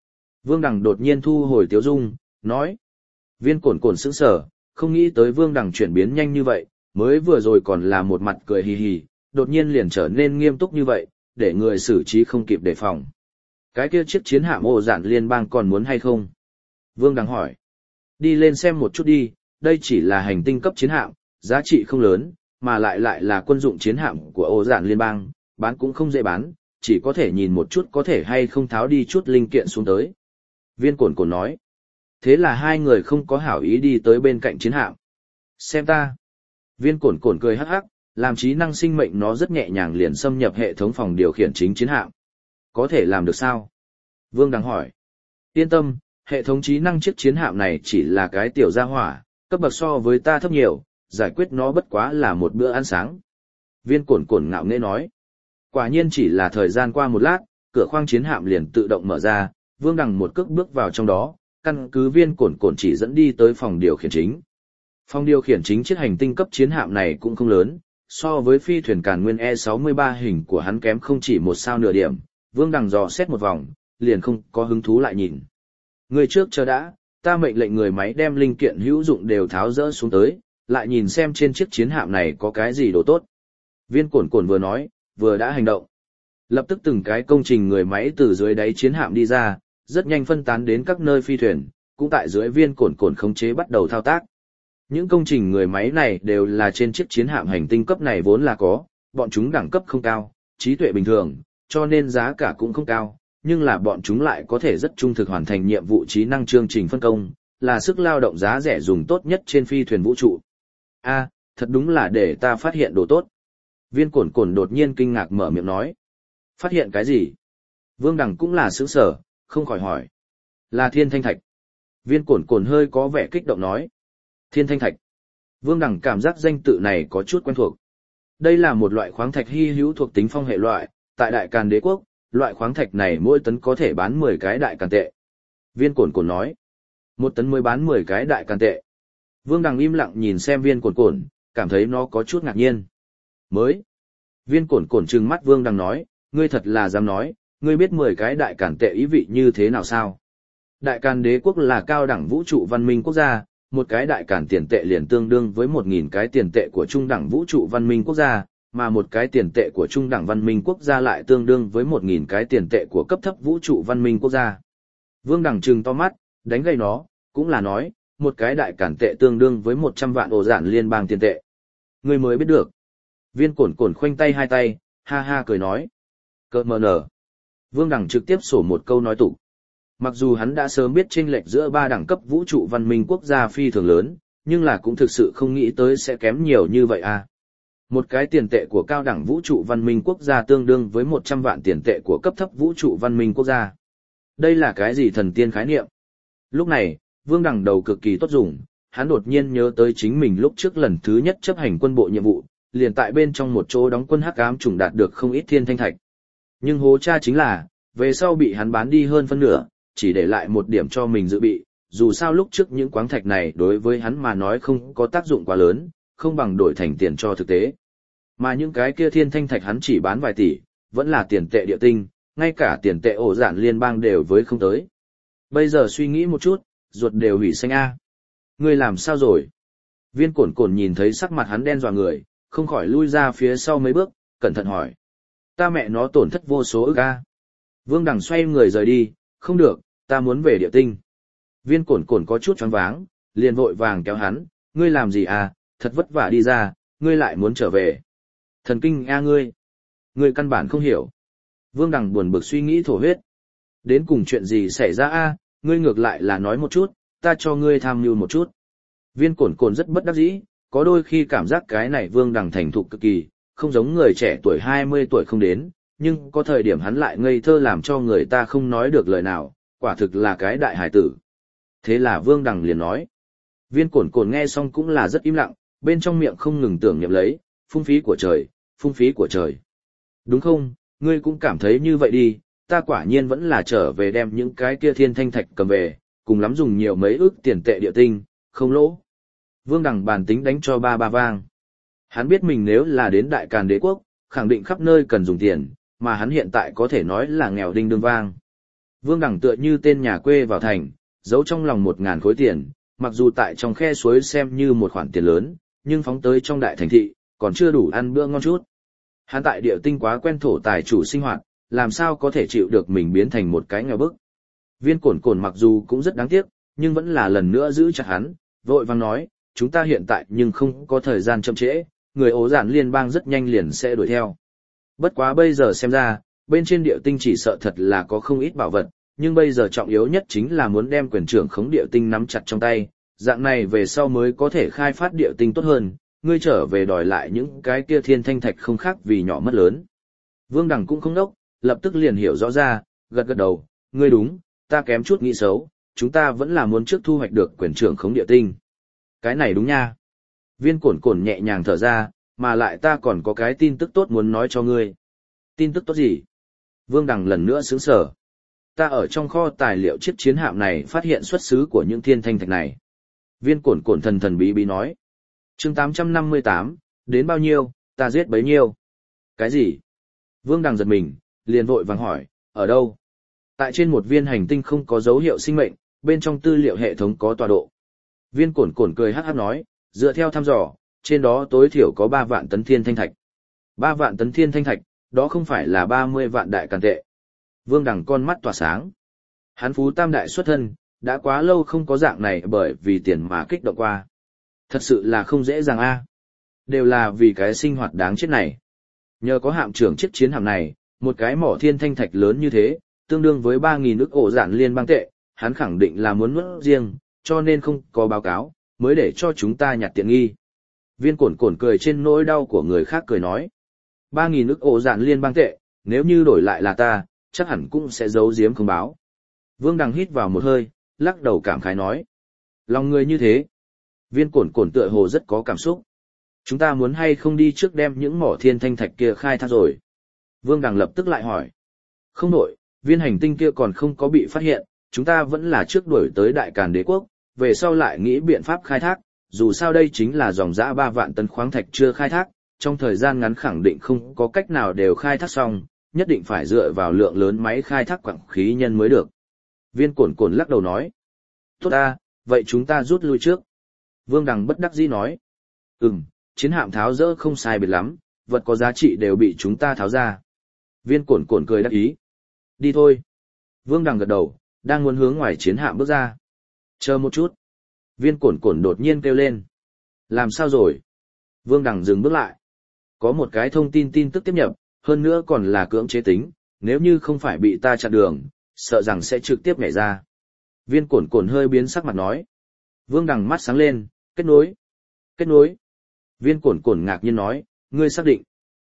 Vương Đằng đột nhiên thu hồi tiếu dung, nói. Viên Cổn Cổn sững sờ, không nghĩ tới Vương Đằng chuyển biến nhanh như vậy, mới vừa rồi còn là một mặt cười hì hì, đột nhiên liền trở nên nghiêm túc như vậy, để người xử trí không kịp đề phòng. Cái kia chiếc chiến hạm Ổ Dạn Liên bang còn muốn hay không? Vương Đằng hỏi. Đi lên xem một chút đi, đây chỉ là hành tinh cấp chiến hạm, giá trị không lớn, mà lại là quân dụng chiến hạm của Ổ Dạn Liên bang, bán cũng không dễ bán, chỉ có thể nhìn một chút có thể hay không tháo đi chút linh kiện xuống tới. Viên Cổn Cổn nói. Thế là hai người không có hảo ý đi tới bên cạnh chiến hạm. Xem ta. Viên Cổn Cổn cười hắc hắc, làm trí năng sinh mệnh nó rất nhẹ nhàng liền xâm nhập hệ thống phòng điều khiển chính chiến hạm. Có thể làm được sao? Vương Đằng hỏi. Yên tâm, hệ thống trí năng chiếc chiến hạm này chỉ là cái tiểu gia hỏa, cấp bậc so với ta thấp nhiều, giải quyết nó bất quá là một bữa ăn sáng. Viên Cổn Cổn ngạo nghễ nói. Quả nhiên chỉ là thời gian qua một lát, cửa khoang chiến hạm liền tự động mở ra, Vương Đằng một cước bước vào trong đó, căn cứ Viên Cổn Cổn chỉ dẫn đi tới phòng điều khiển chính. Phòng điều khiển chính chiếc hành tinh cấp chiến hạm này cũng không lớn, so với phi thuyền Càn Nguyên E63 hình của hắn kém không chỉ một sao nửa điểm, Vương Đằng dò xét một vòng, liền không có hứng thú lại nhìn. Người trước chờ đã, ta mệnh lệnh người máy đem linh kiện hữu dụng đều tháo rỡ xuống tới, lại nhìn xem trên chiếc chiến hạm này có cái gì đồ tốt. Viên Cổn Cổn vừa nói, vừa đã hành động. Lập tức từng cái công trình người máy từ dưới đáy chiến hạm đi ra, rất nhanh phân tán đến các nơi phi thuyền, cũng tại dưới Viên Cổn Cổn khống chế bắt đầu thao tác. Những công trình người máy này đều là trên chiếc chiến hạm hành tinh cấp này vốn là có, bọn chúng đẳng cấp không cao, trí tuệ bình thường, cho nên giá cả cũng không cao, nhưng là bọn chúng lại có thể rất trung thực hoàn thành nhiệm vụ trí năng chương trình phân công, là sức lao động giá rẻ dùng tốt nhất trên phi thuyền vũ trụ. A, thật đúng là để ta phát hiện đồ tốt. Viên Cổn Cổn đột nhiên kinh ngạc mở miệng nói. Phát hiện cái gì? Vương Đằng cũng là sững sờ, không khỏi hỏi. Là thiên thanh thạch. Viên Cổn Cổn hơi có vẻ kích động nói. Thiên thanh thạch. Vương Đằng cảm giác danh tự này có chút quen thuộc. Đây là một loại khoáng thạch hy hữu thuộc tính phong hệ loại, tại Đại Càn Đế quốc, loại khoáng thạch này mỗi tấn có thể bán 10 cái đại càn tệ. Viên Cổn Cổn nói. Một tấn mới bán 10 cái đại càn tệ. Vương Đằng im lặng nhìn xem Viên Cổn Cổn, cảm thấy nó có chút ngạc nhiên. Mới. Viên Cổn Cổn trừng mắt Vương Đằng nói, ngươi thật là dám nói, ngươi biết 10 cái đại càn tệ ý vị như thế nào sao? Đại Càn Đế quốc là cao đẳng vũ trụ văn minh quốc gia, một cái đại càn tiền tệ liền tương đương với 1.000 cái tiền tệ của trung đẳng vũ trụ văn minh quốc gia, mà một cái tiền tệ của trung đẳng văn minh quốc gia lại tương đương với 1.000 cái tiền tệ của cấp thấp vũ trụ văn minh quốc gia. Vương Đằng trừng to mắt, đánh gây nó, cũng là nói, một cái đại càn tệ tương đương với 100 vạn Ổ Dạn Liên bang tiền tệ. Ngươi mới biết được. Viên Cổn Cổn khoanh tay hai tay, ha ha cười nói. Cơ mờ nở. Vương Đằng trực tiếp sổ một câu nói tục. Mặc dù hắn đã sớm biết chênh lệch giữa ba đẳng cấp vũ trụ văn minh quốc gia phi thường lớn, nhưng là cũng thực sự không nghĩ tới sẽ kém nhiều như vậy à. Một cái tiền tệ của cao đẳng vũ trụ văn minh quốc gia tương đương với 100 vạn tiền tệ của cấp thấp vũ trụ văn minh quốc gia. Đây là cái gì thần tiên khái niệm? Lúc này, Vương Đằng đầu cực kỳ tốt dùng, hắn đột nhiên nhớ tới chính mình lúc trước lần thứ nhất chấp hành quân bộ nhiệm vụ, liền tại bên trong một chỗ đóng quân hắc ám trùng đạt được không ít thiên thanh thạch. Nhưng hố cha chính là, về sau bị hắn bán đi hơn phân nửa, chỉ để lại một điểm cho mình dự bị, dù sao lúc trước những khoáng thạch này đối với hắn mà nói không có tác dụng quá lớn, không bằng đổi thành tiền cho thực tế. Mà những cái kia thiên thanh thạch hắn chỉ bán vài tỷ, vẫn là tiền tệ địa tinh, ngay cả tiền tệ Ổ Dạn Liên bang đều với không tới. Bây giờ suy nghĩ một chút, ruột đều hủy xanh a. Ngươi làm sao rồi? Viên Cổn Cổn nhìn thấy sắc mặt hắn đen dọa người, không khỏi lui ra phía sau mấy bước, cẩn thận hỏi. Ta mẹ nó tổn thất vô số ức a. Vương Đằng xoay người rời đi, không được, ta muốn về địa tinh. Viên Cổn Cổn có chút choáng váng, liền vội vàng kéo hắn, ngươi làm gì à, thật vất vả đi ra, ngươi lại muốn trở về. Thần kinh a ngươi. Ngươi căn bản không hiểu. Vương Đằng buồn bực suy nghĩ thổ huyết. Đến cùng chuyện gì xảy ra a, ngươi ngược lại là nói một chút, ta cho ngươi tham mưu một chút. Viên Cổn Cổn rất bất đắc dĩ, có đôi khi cảm giác cái này Vương Đằng thành thục cực kỳ, không giống người trẻ tuổi 20 tuổi không đến, nhưng có thời điểm hắn lại ngây thơ làm cho người ta không nói được lời nào, quả thực là cái đại hải tử. Thế là Vương Đằng liền nói. Viên Cổn Cổn nghe xong cũng là rất im lặng, bên trong miệng không ngừng tưởng niệm lấy, phung phí của trời, phung phí của trời. Đúng không, ngươi cũng cảm thấy như vậy đi, ta quả nhiên vẫn là trở về đem những cái kia thiên thanh thạch cầm về, cùng lắm dùng nhiều mấy ức tiền tệ địa tinh, không lỗ. Vương Đằng bàn tính đánh cho ba vang. Hắn biết mình nếu là đến Đại Càn Đế quốc, khẳng định khắp nơi cần dùng tiền, mà hắn hiện tại có thể nói là nghèo đinh đương vang. Vương Đằng tựa như tên nhà quê vào thành, giấu trong lòng 1.000 khối tiền, mặc dù tại trong khe suối xem như một khoản tiền lớn, nhưng phóng tới trong đại thành thị, còn chưa đủ ăn bữa ngon chút. Hắn tại địa tinh quá quen thổ tài chủ sinh hoạt, làm sao có thể chịu được mình biến thành một cái nghèo bức. Viên Cổn Cổn mặc dù cũng rất đáng tiếc, nhưng vẫn là lần nữa giữ chặt hắn, vội vàng nói, chúng ta hiện tại nhưng không có thời gian chậm trễ, người ố giản liên bang rất nhanh liền sẽ đuổi theo. Bất quá bây giờ xem ra, bên trên địa tinh chỉ sợ thật là có không ít bảo vật, nhưng bây giờ trọng yếu nhất chính là muốn đem quyền trưởng khống địa tinh nắm chặt trong tay, dạng này về sau mới có thể khai phát địa tinh tốt hơn, ngươi trở về đòi lại những cái kia thiên thanh thạch không khác vì nhỏ mất lớn. Vương Đằng cũng không đốc, lập tức liền hiểu rõ ra, gật gật đầu, ngươi đúng, ta kém chút nghĩ xấu, chúng ta vẫn là muốn trước thu hoạch được quyền trưởng khống địa tinh. Cái này đúng nha. Viên Cổn Cổn nhẹ nhàng thở ra, mà lại ta còn có cái tin tức tốt muốn nói cho ngươi. Tin tức tốt gì? Vương Đằng lần nữa sững sờ. Ta ở trong kho tài liệu chiếc chiến hạm này phát hiện xuất xứ của những thiên thanh thạch này. Viên Cổn Cổn thần thần bí bí nói. Chương 858, đến bao nhiêu, ta giết bấy nhiêu. Cái gì? Vương Đằng giật mình, liền vội vàng hỏi, ở đâu? Tại trên một viên hành tinh không có dấu hiệu sinh mệnh, bên trong tư liệu hệ thống có tọa độ. Viên Cổn Cổn cười hắc hắc nói, dựa theo thăm dò, trên đó tối thiểu có 3 vạn tấn thiên thanh thạch. 3 vạn tấn thiên thanh thạch, đó không phải là 30 vạn đại càn tệ. Vương Đằng con mắt tỏa sáng. Hắn phú tam đại xuất thân, đã quá lâu không có dạng này bởi vì tiền mà kích động qua. Thật sự là không dễ dàng a. Đều là vì cái sinh hoạt đáng chết này. Nhờ có hạm trưởng chiếc chiến hạm này, một cái mỏ thiên thanh thạch lớn như thế, tương đương với 3.000 ức ổ giản liên bang tệ, hắn khẳng định là muốn nuốt riêng, cho nên không có báo cáo, mới để cho chúng ta nhặt tiện nghi. Viên Cổn Cổn cười trên nỗi đau của người khác cười nói. 3.000 ức ổ giản liên bang tệ, nếu như đổi lại là ta, chắc hẳn cũng sẽ giấu giếm không báo. Vương Đằng hít vào một hơi, lắc đầu cảm khái nói. Lòng người như thế. Viên Cổn Cổn tựa hồ rất có cảm xúc. Chúng ta muốn hay không đi trước đem những mỏ thiên thanh thạch kia khai thác rồi? Vương Đằng lập tức lại hỏi. Không đổi, viên hành tinh kia còn không có bị phát hiện, chúng ta vẫn là trước đuổi tới Đại Càn Đế quốc, về sau lại nghĩ biện pháp khai thác, dù sao đây chính là dòng dã 3 vạn tấn khoáng thạch chưa khai thác, trong thời gian ngắn khẳng định không có cách nào đều khai thác xong, nhất định phải dựa vào lượng lớn máy khai thác quặng khí nhân mới được. Viên Cổn Cổn lắc đầu nói. Tốt ta, vậy chúng ta rút lui trước. Vương Đằng bất đắc dĩ nói. Chiến hạm tháo dỡ không sai biệt lắm, vật có giá trị đều bị chúng ta tháo ra. Viên Cổn Cổn cười đắc ý. Đi thôi. Vương Đằng gật đầu, đang muốn hướng ngoài chiến hạm bước ra. Chờ một chút. Viên Cổn Cổn đột nhiên kêu lên. Làm sao rồi? Vương Đằng dừng bước lại. Có một cái thông tin tức tiếp nhập, hơn nữa còn là cưỡng chế tính, nếu như không phải bị ta chặn đường, sợ rằng sẽ trực tiếp nhảy ra. Viên Cổn Cổn hơi biến sắc mặt nói. Vương Đằng mắt sáng lên, kết nối. Kết nối. Viên Cổn Cổn ngạc nhiên nói, ngươi xác định.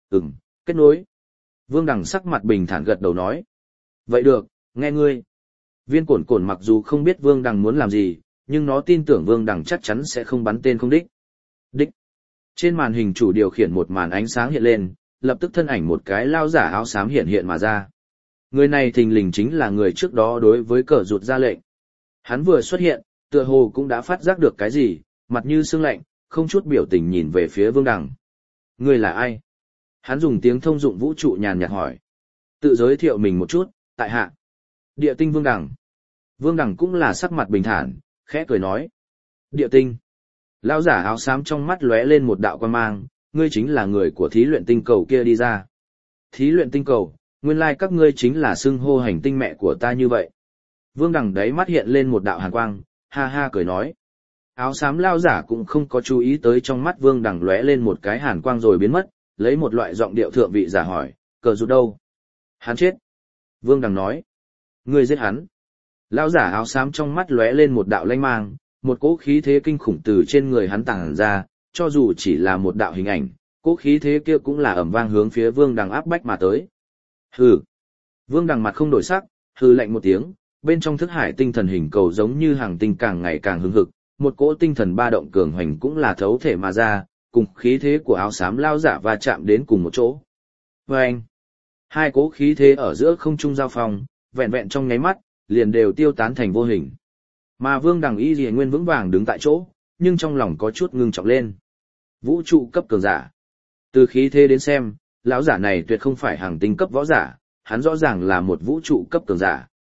Kết nối. Vương Đằng sắc mặt bình thản gật đầu nói. Vậy được, nghe ngươi. Viên Cổn Cổn mặc dù không biết Vương Đằng muốn làm gì, nhưng nó tin tưởng Vương Đằng chắc chắn sẽ không bắn tên không đích. Đích. Trên màn hình chủ điều khiển một màn ánh sáng hiện lên, lập tức thân ảnh một cái lao giả áo xám hiện hiện mà ra. Người này thình lình chính là người trước đó đối với Cờ Rụt ra lệnh. Hắn vừa xuất hiện, tựa hồ cũng đã phát giác được cái gì, mặt như sương lạnh, không chút biểu tình nhìn về phía Vương Đằng. Người là ai? Hắn dùng tiếng thông dụng vũ trụ nhàn nhạt hỏi. Tự giới thiệu mình một chút, tại hạ. Địa tinh Vương Đằng. Vương Đằng cũng là sắc mặt bình thản, khẽ cười nói. Địa tinh. Lão giả áo xám trong mắt lóe lên một đạo quan mang, ngươi chính là người của thí luyện tinh cầu kia đi ra. Thí luyện tinh cầu, nguyên lai các ngươi chính là xưng hô hành tinh mẹ của ta như vậy. Vương Đằng đấy mắt hiện lên một đạo hàn quang, ha ha cười nói. Áo xám lao giả cũng không có chú ý tới trong mắt Vương Đằng lóe lên một cái hàn quang rồi biến mất, lấy một loại giọng điệu thượng vị giả hỏi, Cờ Rụt đâu? Hắn chết. Vương Đằng nói. Ngươi giết hắn. Lao giả áo xám trong mắt lóe lên một đạo lanh mang, một cỗ khí thế kinh khủng từ trên người hắn tàng ra, cho dù chỉ là một đạo hình ảnh, cỗ khí thế kia cũng là ầm vang hướng phía Vương Đằng áp bách mà tới. Hừ. Vương Đằng mặt không đổi sắc, hừ lạnh một tiếng, bên trong thức hải tinh thần hình cầu giống như hàng tinh càng ngày càng hứng hực, một cỗ tinh thần ba động cường hoành cũng là thấu thể mà ra, cùng khí thế của áo xám lao giả va chạm đến cùng một chỗ. Vâng! Hai cỗ khí thế ở giữa không trung giao phong, vẹn vẹn trong nháy mắt, liền đều tiêu tán thành vô hình. Mà Vương Đằng y lìa nguyên vững vàng đứng tại chỗ, nhưng trong lòng có chút ngưng trọng lên. Vũ trụ cấp cường giả. Từ khí thế đến xem, lão giả này tuyệt không phải hàng tinh cấp võ giả, hắn rõ ràng là một vũ trụ cấp cường giả.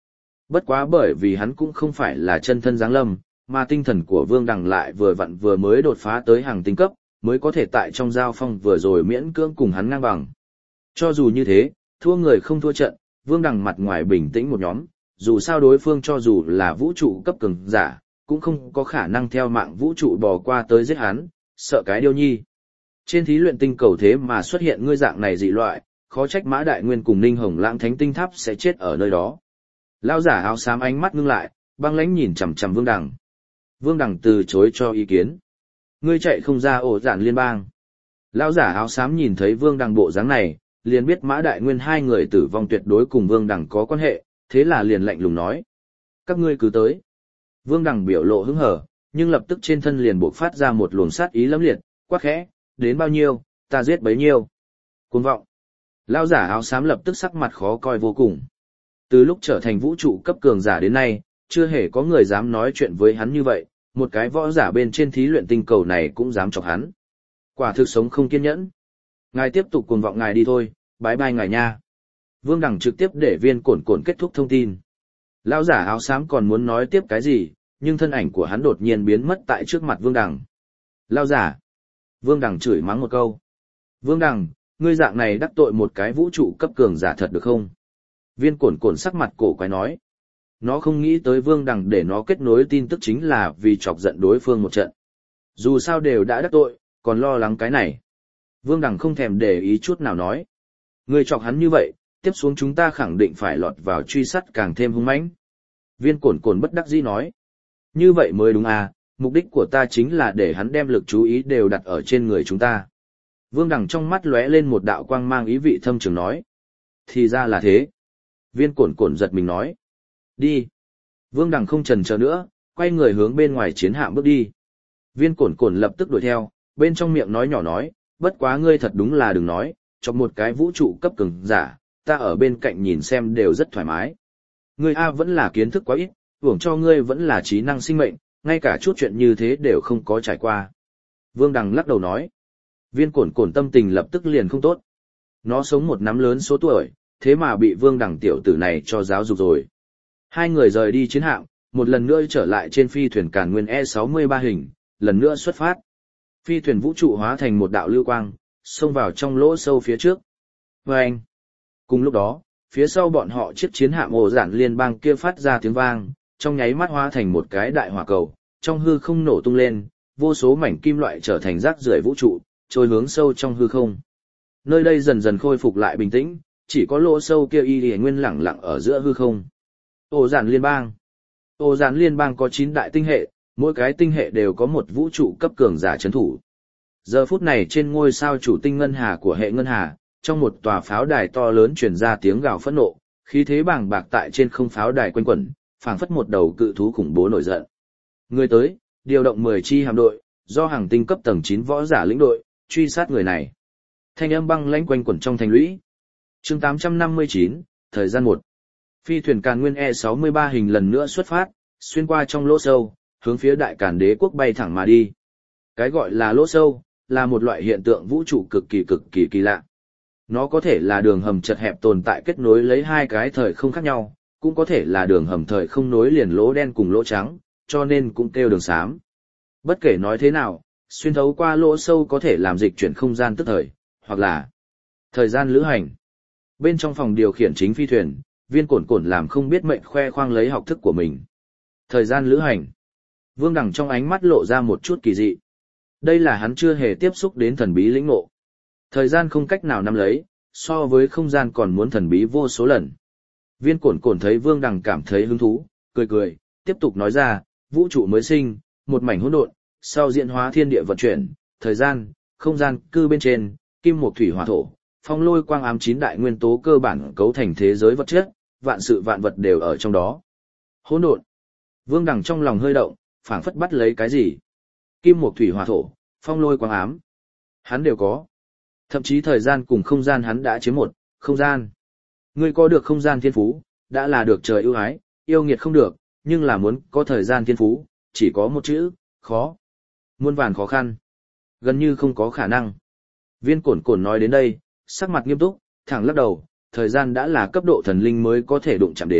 Bất quá bởi vì hắn cũng không phải là chân thân giáng lâm, mà tinh thần của Vương Đằng lại vừa vặn vừa mới đột phá tới hàng tinh cấp, mới có thể tại trong giao phong vừa rồi miễn cưỡng cùng hắn ngang bằng. Cho dù như thế, thua người không thua trận, Vương Đằng mặt ngoài bình tĩnh một nhóm, dù sao đối phương cho dù là vũ trụ cấp cường giả, cũng không có khả năng theo mạng vũ trụ bò qua tới giết hắn, sợ cái điêu nhi. Trên thí luyện tinh cầu thế mà xuất hiện ngươi dạng này dị loại, khó trách Mã Đại Nguyên cùng Ninh Hồng Lãng Thánh Tinh Tháp sẽ chết ở nơi đó. Lão giả áo xám ánh mắt ngưng lại, băng lãnh nhìn chằm chằm Vương Đằng. Vương Đằng từ chối cho ý kiến. Ngươi chạy không ra ổ dạn liên bang. Lão giả áo xám nhìn thấy Vương Đằng bộ dáng này, liền biết Mã Đại Nguyên hai người tử vong tuyệt đối cùng Vương Đằng có quan hệ, thế là liền lạnh lùng nói. Các ngươi cứ tới. Vương Đằng biểu lộ hứng hở, nhưng lập tức trên thân liền bộc phát ra một luồng sát ý lẫm liệt, quát khẽ, đến bao nhiêu, ta giết bấy nhiêu. Cuồng vọng. Lão giả áo xám lập tức sắc mặt khó coi vô cùng. Từ lúc trở thành vũ trụ cấp cường giả đến nay, chưa hề có người dám nói chuyện với hắn như vậy, một cái võ giả bên trên thí luyện tinh cầu này cũng dám chọc hắn. Quả thực sống không kiên nhẫn. Ngài tiếp tục cuồng vọng ngài đi thôi, bái bai ngài nha. Vương Đằng trực tiếp để Viên Cổn Cổn kết thúc thông tin. Lão giả áo xám còn muốn nói tiếp cái gì, nhưng thân ảnh của hắn đột nhiên biến mất tại trước mặt Vương Đằng. Lão giả. Vương Đằng chửi mắng một câu. Vương Đằng, ngươi dạng này đắc tội một cái vũ trụ cấp cường giả thật được không? Viên Cổn Cổn sắc mặt cổ quái nói. Nó không nghĩ tới Vương Đằng để nó kết nối tin tức chính là vì chọc giận đối phương một trận. Dù sao đều đã đắc tội, còn lo lắng cái này. Vương Đằng không thèm để ý chút nào nói. Ngươi chọc hắn như vậy, tiếp xuống chúng ta khẳng định phải lọt vào truy sát càng thêm hung mãnh. Viên Cổn Cổn bất đắc dĩ nói. Như vậy mới đúng à, mục đích của ta chính là để hắn đem lực chú ý đều đặt ở trên người chúng ta. Vương Đằng trong mắt lóe lên một đạo quang mang ý vị thâm trường nói. Thì ra là thế. Viên Cổn Cổn giật mình nói. Đi. Vương Đằng không chần chờ nữa, quay người hướng bên ngoài chiến hạm bước đi. Viên Cổn Cổn lập tức đuổi theo, bên trong miệng nói nhỏ nói, bất quá ngươi thật đúng là đừng nói, cho một cái vũ trụ cấp cường giả, ta ở bên cạnh nhìn xem đều rất thoải mái. Ngươi A vẫn là kiến thức quá ít, hưởng cho ngươi vẫn là trí năng sinh mệnh, ngay cả chút chuyện như thế đều không có trải qua. Vương Đằng lắc đầu nói. Viên Cổn Cổn tâm tình lập tức liền không tốt. Nó sống một năm lớn số tuổi, thế mà bị Vương Đằng tiểu tử này cho giáo dục rồi. Hai người rời đi chiến hạm, một lần nữa trở lại trên phi thuyền Càn Nguyên E63 hình, lần nữa xuất phát. Phi thuyền vũ trụ hóa thành một đạo lưu quang, xông vào trong lỗ sâu phía trước. Vâng! Cùng lúc đó, phía sau bọn họ chiếc chiến hạm ổ giản liên bang kia phát ra tiếng vang, trong nháy mắt hóa thành một cái đại hỏa cầu, trong hư không nổ tung lên, vô số mảnh kim loại trở thành rác rưởi vũ trụ, trôi hướng sâu trong hư không. Nơi đây dần dần khôi phục lại bình tĩnh, chỉ có lỗ sâu kia y lìa nguyên lẳng lặng ở giữa hư không. Ổ giản liên bang. Ổ giản liên bang có 9 đại tinh hệ, mỗi cái tinh hệ đều có một vũ trụ cấp cường giả trấn thủ. Giờ phút này trên ngôi sao chủ tinh ngân hà của hệ ngân hà, trong một tòa pháo đài to lớn truyền ra tiếng gào phẫn nộ, khí thế bàng bạc tại trên không pháo đài quanh quẩn, phảng phất một đầu cự thú khủng bố nổi giận. Người tới, điều động 10 chi hạm đội, do hàng tinh cấp tầng 9 võ giả lĩnh đội, truy sát người này. Thanh âm băng lãnh quanh quẩn trong thành lũy. Chương 859, thời gian 1. Phi thuyền Càn Nguyên E63 hình lần nữa xuất phát, xuyên qua trong lỗ sâu, hướng phía Đại Càn Đế quốc bay thẳng mà đi. Cái gọi là lỗ sâu, là một loại hiện tượng vũ trụ cực kỳ kỳ lạ. Nó có thể là đường hầm chật hẹp tồn tại kết nối lấy hai cái thời không khác nhau, cũng có thể là đường hầm thời không nối liền lỗ đen cùng lỗ trắng, cho nên cũng kêu đường xám. Bất kể nói thế nào, xuyên thấu qua lỗ sâu có thể làm dịch chuyển không gian tức thời, hoặc là thời gian lữ hành. Bên trong phòng điều khiển chính phi thuyền, Viên Cổn Cổn làm không biết mệnh khoe khoang lấy học thức của mình. Thời gian lữ hành. Vương Đằng trong ánh mắt lộ ra một chút kỳ dị. Đây là hắn chưa hề tiếp xúc đến thần bí lĩnh ngộ. Thời gian không cách nào nắm lấy, so với không gian còn muốn thần bí vô số lần. Viên Cổn Cổn thấy Vương Đằng cảm thấy hứng thú, cười, tiếp tục nói ra, vũ trụ mới sinh, một mảnh hỗn độn, sau diễn hóa thiên địa vận chuyển, thời gian, không gian cư bên trên, kim mộc thủy hỏa thổ, phong lôi quang ám 9 đại nguyên tố cơ bản cấu thành thế giới vật chất, vạn sự vạn vật đều ở trong đó. Hỗn độn. Vương Đằng trong lòng hơi động, phảng phất bắt lấy cái gì. Kim mộc thủy hỏa thổ, phong lôi quang ám. Hắn đều có. Thậm chí thời gian cùng không gian hắn đã chiếm một, không gian. Ngươi có được không gian thiên phú, đã là được trời ưu ái, yêu nghiệt không được, nhưng là muốn có thời gian thiên phú, chỉ có một chữ, khó. Muôn vàn khó khăn. Gần như không có khả năng. Viên Cổn Cổn nói đến đây, sắc mặt nghiêm túc, thẳng lắc đầu, thời gian đã là cấp độ thần linh mới có thể đụng chạm đến,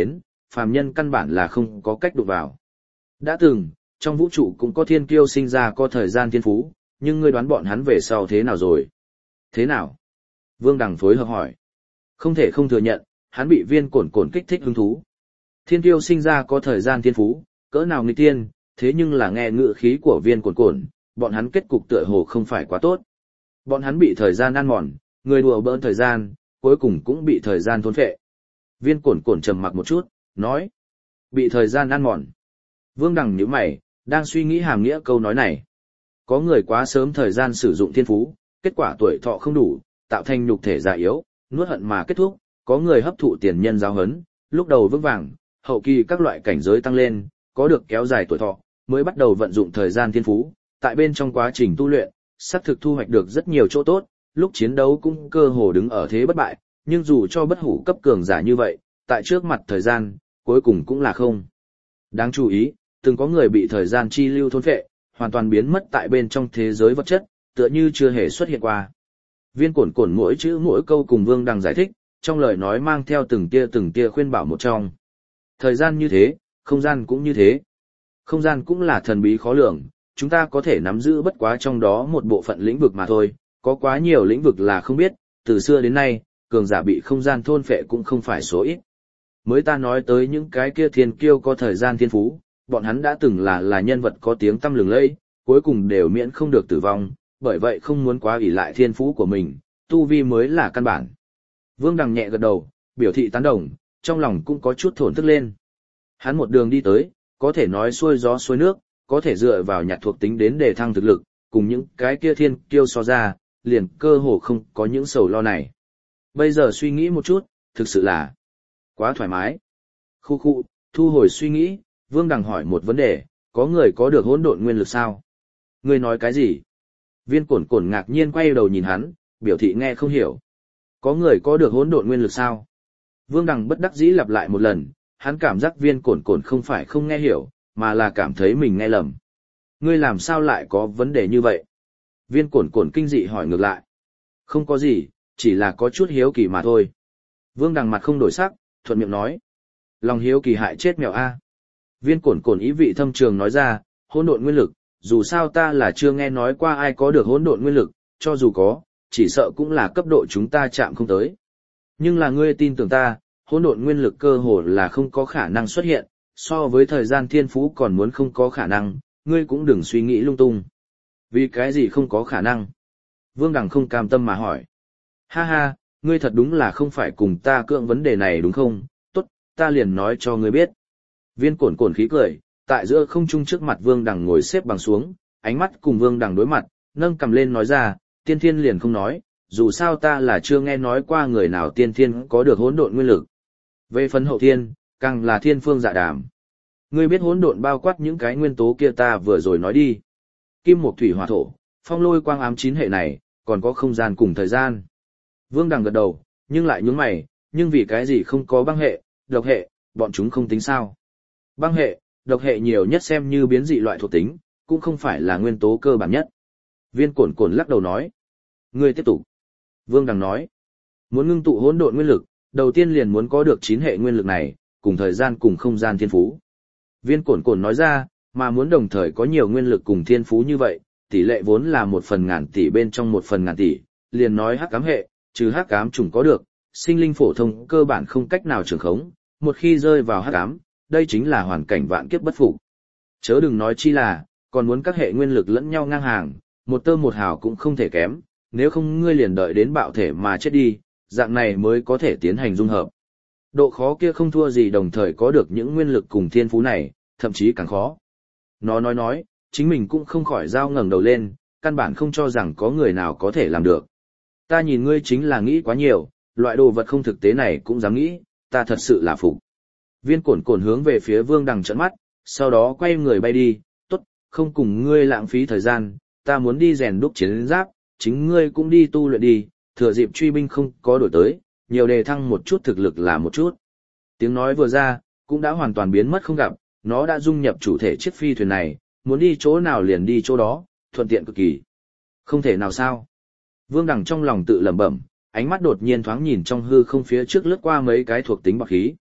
phàm nhân căn bản là không có cách đụng vào. Đã từng, trong vũ trụ cũng có thiên kiêu sinh ra có thời gian thiên phú, nhưng ngươi đoán bọn hắn về sau thế nào rồi? Thế nào? Vương Đằng phối hợp hỏi. Không thể không thừa nhận, hắn bị Viên Cổn Cổn kích thích hứng thú. Thiên kiêu sinh ra có thời gian thiên phú, cỡ nào nghịch tiên, thế nhưng là nghe ngữ khí của Viên Cổn Cổn, bọn hắn kết cục tựa hồ không phải quá tốt. Bọn hắn bị thời gian ăn mòn, người đùa bỡn thời gian, cuối cùng cũng bị thời gian thôn phệ. Viên Cổn Cổn trầm mặc một chút, nói. Bị thời gian ăn mòn. Vương Đằng nhíu mày, đang suy nghĩ hàm nghĩa câu nói này. Có người quá sớm thời gian sử dụng thiên phú, kết quả tuổi thọ không đủ, tạo thành nhục thể già yếu, nuốt hận mà kết thúc. Có người hấp thụ tiền nhân giáo huấn, lúc đầu vững vàng, hậu kỳ các loại cảnh giới tăng lên, có được kéo dài tuổi thọ, mới bắt đầu vận dụng thời gian thiên phú. Tại bên trong quá trình tu luyện, xác thực thu hoạch được rất nhiều chỗ tốt, lúc chiến đấu cũng cơ hồ đứng ở thế bất bại, nhưng dù cho bất hủ cấp cường giả như vậy, tại trước mặt thời gian, cuối cùng cũng là không. Đáng chú ý, từng có người bị thời gian chi lưu thôn phệ, hoàn toàn biến mất tại bên trong thế giới vật chất, tựa như chưa hề xuất hiện qua. Viên Cổn Cổn mỗi chữ mỗi câu cùng Vương Đằng giải thích, trong lời nói mang theo từng tia khuyên bảo một trong. Thời gian như thế, không gian cũng như thế. Không gian cũng là thần bí khó lường, chúng ta có thể nắm giữ bất quá trong đó một bộ phận lĩnh vực mà thôi, có quá nhiều lĩnh vực là không biết, từ xưa đến nay, cường giả bị không gian thôn phệ cũng không phải số ít. Mới ta nói tới những cái kia thiên kiêu có thời gian thiên phú, bọn hắn đã từng là nhân vật có tiếng tăm lừng lẫy, cuối cùng đều miễn không được tử vong, bởi vậy không muốn quá ỷ lại thiên phú của mình, tu vi mới là căn bản. Vương Đằng nhẹ gật đầu, biểu thị tán đồng, trong lòng cũng có chút thổn thức lên. Hắn một đường đi tới, có thể nói xuôi gió xuôi nước, có thể dựa vào nhặt thuộc tính đến để thăng thực lực, cùng những cái kia thiên kiêu so ra, liền cơ hồ không có những sầu lo này. Bây giờ suy nghĩ một chút, thực sự là quá thoải mái. Khu, thu hồi suy nghĩ, Vương Đằng hỏi một vấn đề, có người có được hỗn độn nguyên lực sao? Ngươi nói cái gì? Viên Cổn Cổn ngạc nhiên quay đầu nhìn hắn, biểu thị nghe không hiểu. Có người có được hỗn độn nguyên lực sao? Vương Đằng bất đắc dĩ lặp lại một lần, hắn cảm giác Viên Cổn Cổn không phải không nghe hiểu, mà là cảm thấy mình nghe lầm. Ngươi làm sao lại có vấn đề như vậy? Viên Cổn Cổn kinh dị hỏi ngược lại. Không có gì, chỉ là có chút hiếu kỳ mà thôi. Vương Đằng mặt không đổi sắc, thuận miệng nói. Lòng hiếu kỳ hại chết mèo a. Viên Cổn Cổn ý vị thâm trường nói ra, hỗn độn nguyên lực, dù sao ta là chưa nghe nói qua ai có được hỗn độn nguyên lực, cho dù có, chỉ sợ cũng là cấp độ chúng ta chạm không tới. Nhưng là ngươi tin tưởng ta, hỗn độn nguyên lực cơ hồ là không có khả năng xuất hiện, so với thời gian thiên phú còn muốn không có khả năng, ngươi cũng đừng suy nghĩ lung tung. Vì cái gì không có khả năng? Vương Đằng không cam tâm mà hỏi. Ha ha, ngươi thật đúng là không phải cùng ta cưỡng vấn đề này đúng không? Tốt, ta liền nói cho ngươi biết. Viên Cổn Cổn khí cười, tại giữa không trung trước mặt Vương Đằng ngồi xếp bằng xuống, ánh mắt cùng Vương Đằng đối mặt, nâng cầm lên nói ra, tiên thiên liền không nói, dù sao ta là chưa nghe nói qua người nào tiên thiên có được hỗn độn nguyên lực. Về phần hậu thiên, càng là thiên phương dạ đàm. Ngươi biết hỗn độn bao quát những cái nguyên tố kia ta vừa rồi nói đi. Kim mộc thủy hỏa thổ, phong lôi quang ám 9 hệ này, còn có không gian cùng thời gian. Vương Đằng gật đầu, nhưng lại nhướng mày, nhưng vì cái gì không có băng hệ, độc hệ, bọn chúng không tính sao. Băng hệ, độc hệ nhiều nhất xem như biến dị loại thuộc tính, cũng không phải là nguyên tố cơ bản nhất. Viên Cổn Cổn lắc đầu nói. Ngươi tiếp tục. Vương Đằng nói. Muốn ngưng tụ hỗn độn nguyên lực, đầu tiên liền muốn có được 9 hệ nguyên lực này, cùng thời gian cùng không gian thiên phú. Viên Cổn Cổn nói ra, mà muốn đồng thời có nhiều nguyên lực cùng thiên phú như vậy, tỷ lệ vốn là 1/1000 tỷ bên trong 1/1000 tỷ, liền nói hắc ám hệ, trừ hắc ám trùng có được, sinh linh phổ thông cơ bản không cách nào trường khống, một khi rơi vào hắc ám, đây chính là hoàn cảnh vạn kiếp bất phục. Chớ đừng nói chi là, còn muốn các hệ nguyên lực lẫn nhau ngang hàng, một tơ một hào cũng không thể kém, nếu không ngươi liền đợi đến bạo thể mà chết đi, dạng này mới có thể tiến hành dung hợp. Độ khó kia không thua gì đồng thời có được những nguyên lực cùng thiên phú này, thậm chí càng khó. Nó nói, chính mình cũng không khỏi dao ngẩng đầu lên, căn bản không cho rằng có người nào có thể làm được. Ta nhìn ngươi chính là nghĩ quá nhiều, loại đồ vật không thực tế này cũng dám nghĩ, ta thật sự là phục. Viên Cổn Cổn hướng về phía Vương Đằng trợn mắt, sau đó quay người bay đi, tốt, không cùng ngươi lãng phí thời gian, ta muốn đi rèn đúc chiến giáp, chính ngươi cũng đi tu luyện đi, thừa dịp truy binh không có đổi tới, nhiều đề thăng một chút thực lực là một chút. Tiếng nói vừa ra, cũng đã hoàn toàn biến mất không gặp, nó đã dung nhập chủ thể chiếc phi thuyền này, muốn đi chỗ nào liền đi chỗ đó, thuận tiện cực kỳ. Không thể nào sao. Vương Đằng trong lòng tự lẩm bẩm, ánh mắt đột nhiên thoáng nhìn trong hư không phía trước lướt qua mấy cái thuộc tính bạc khí.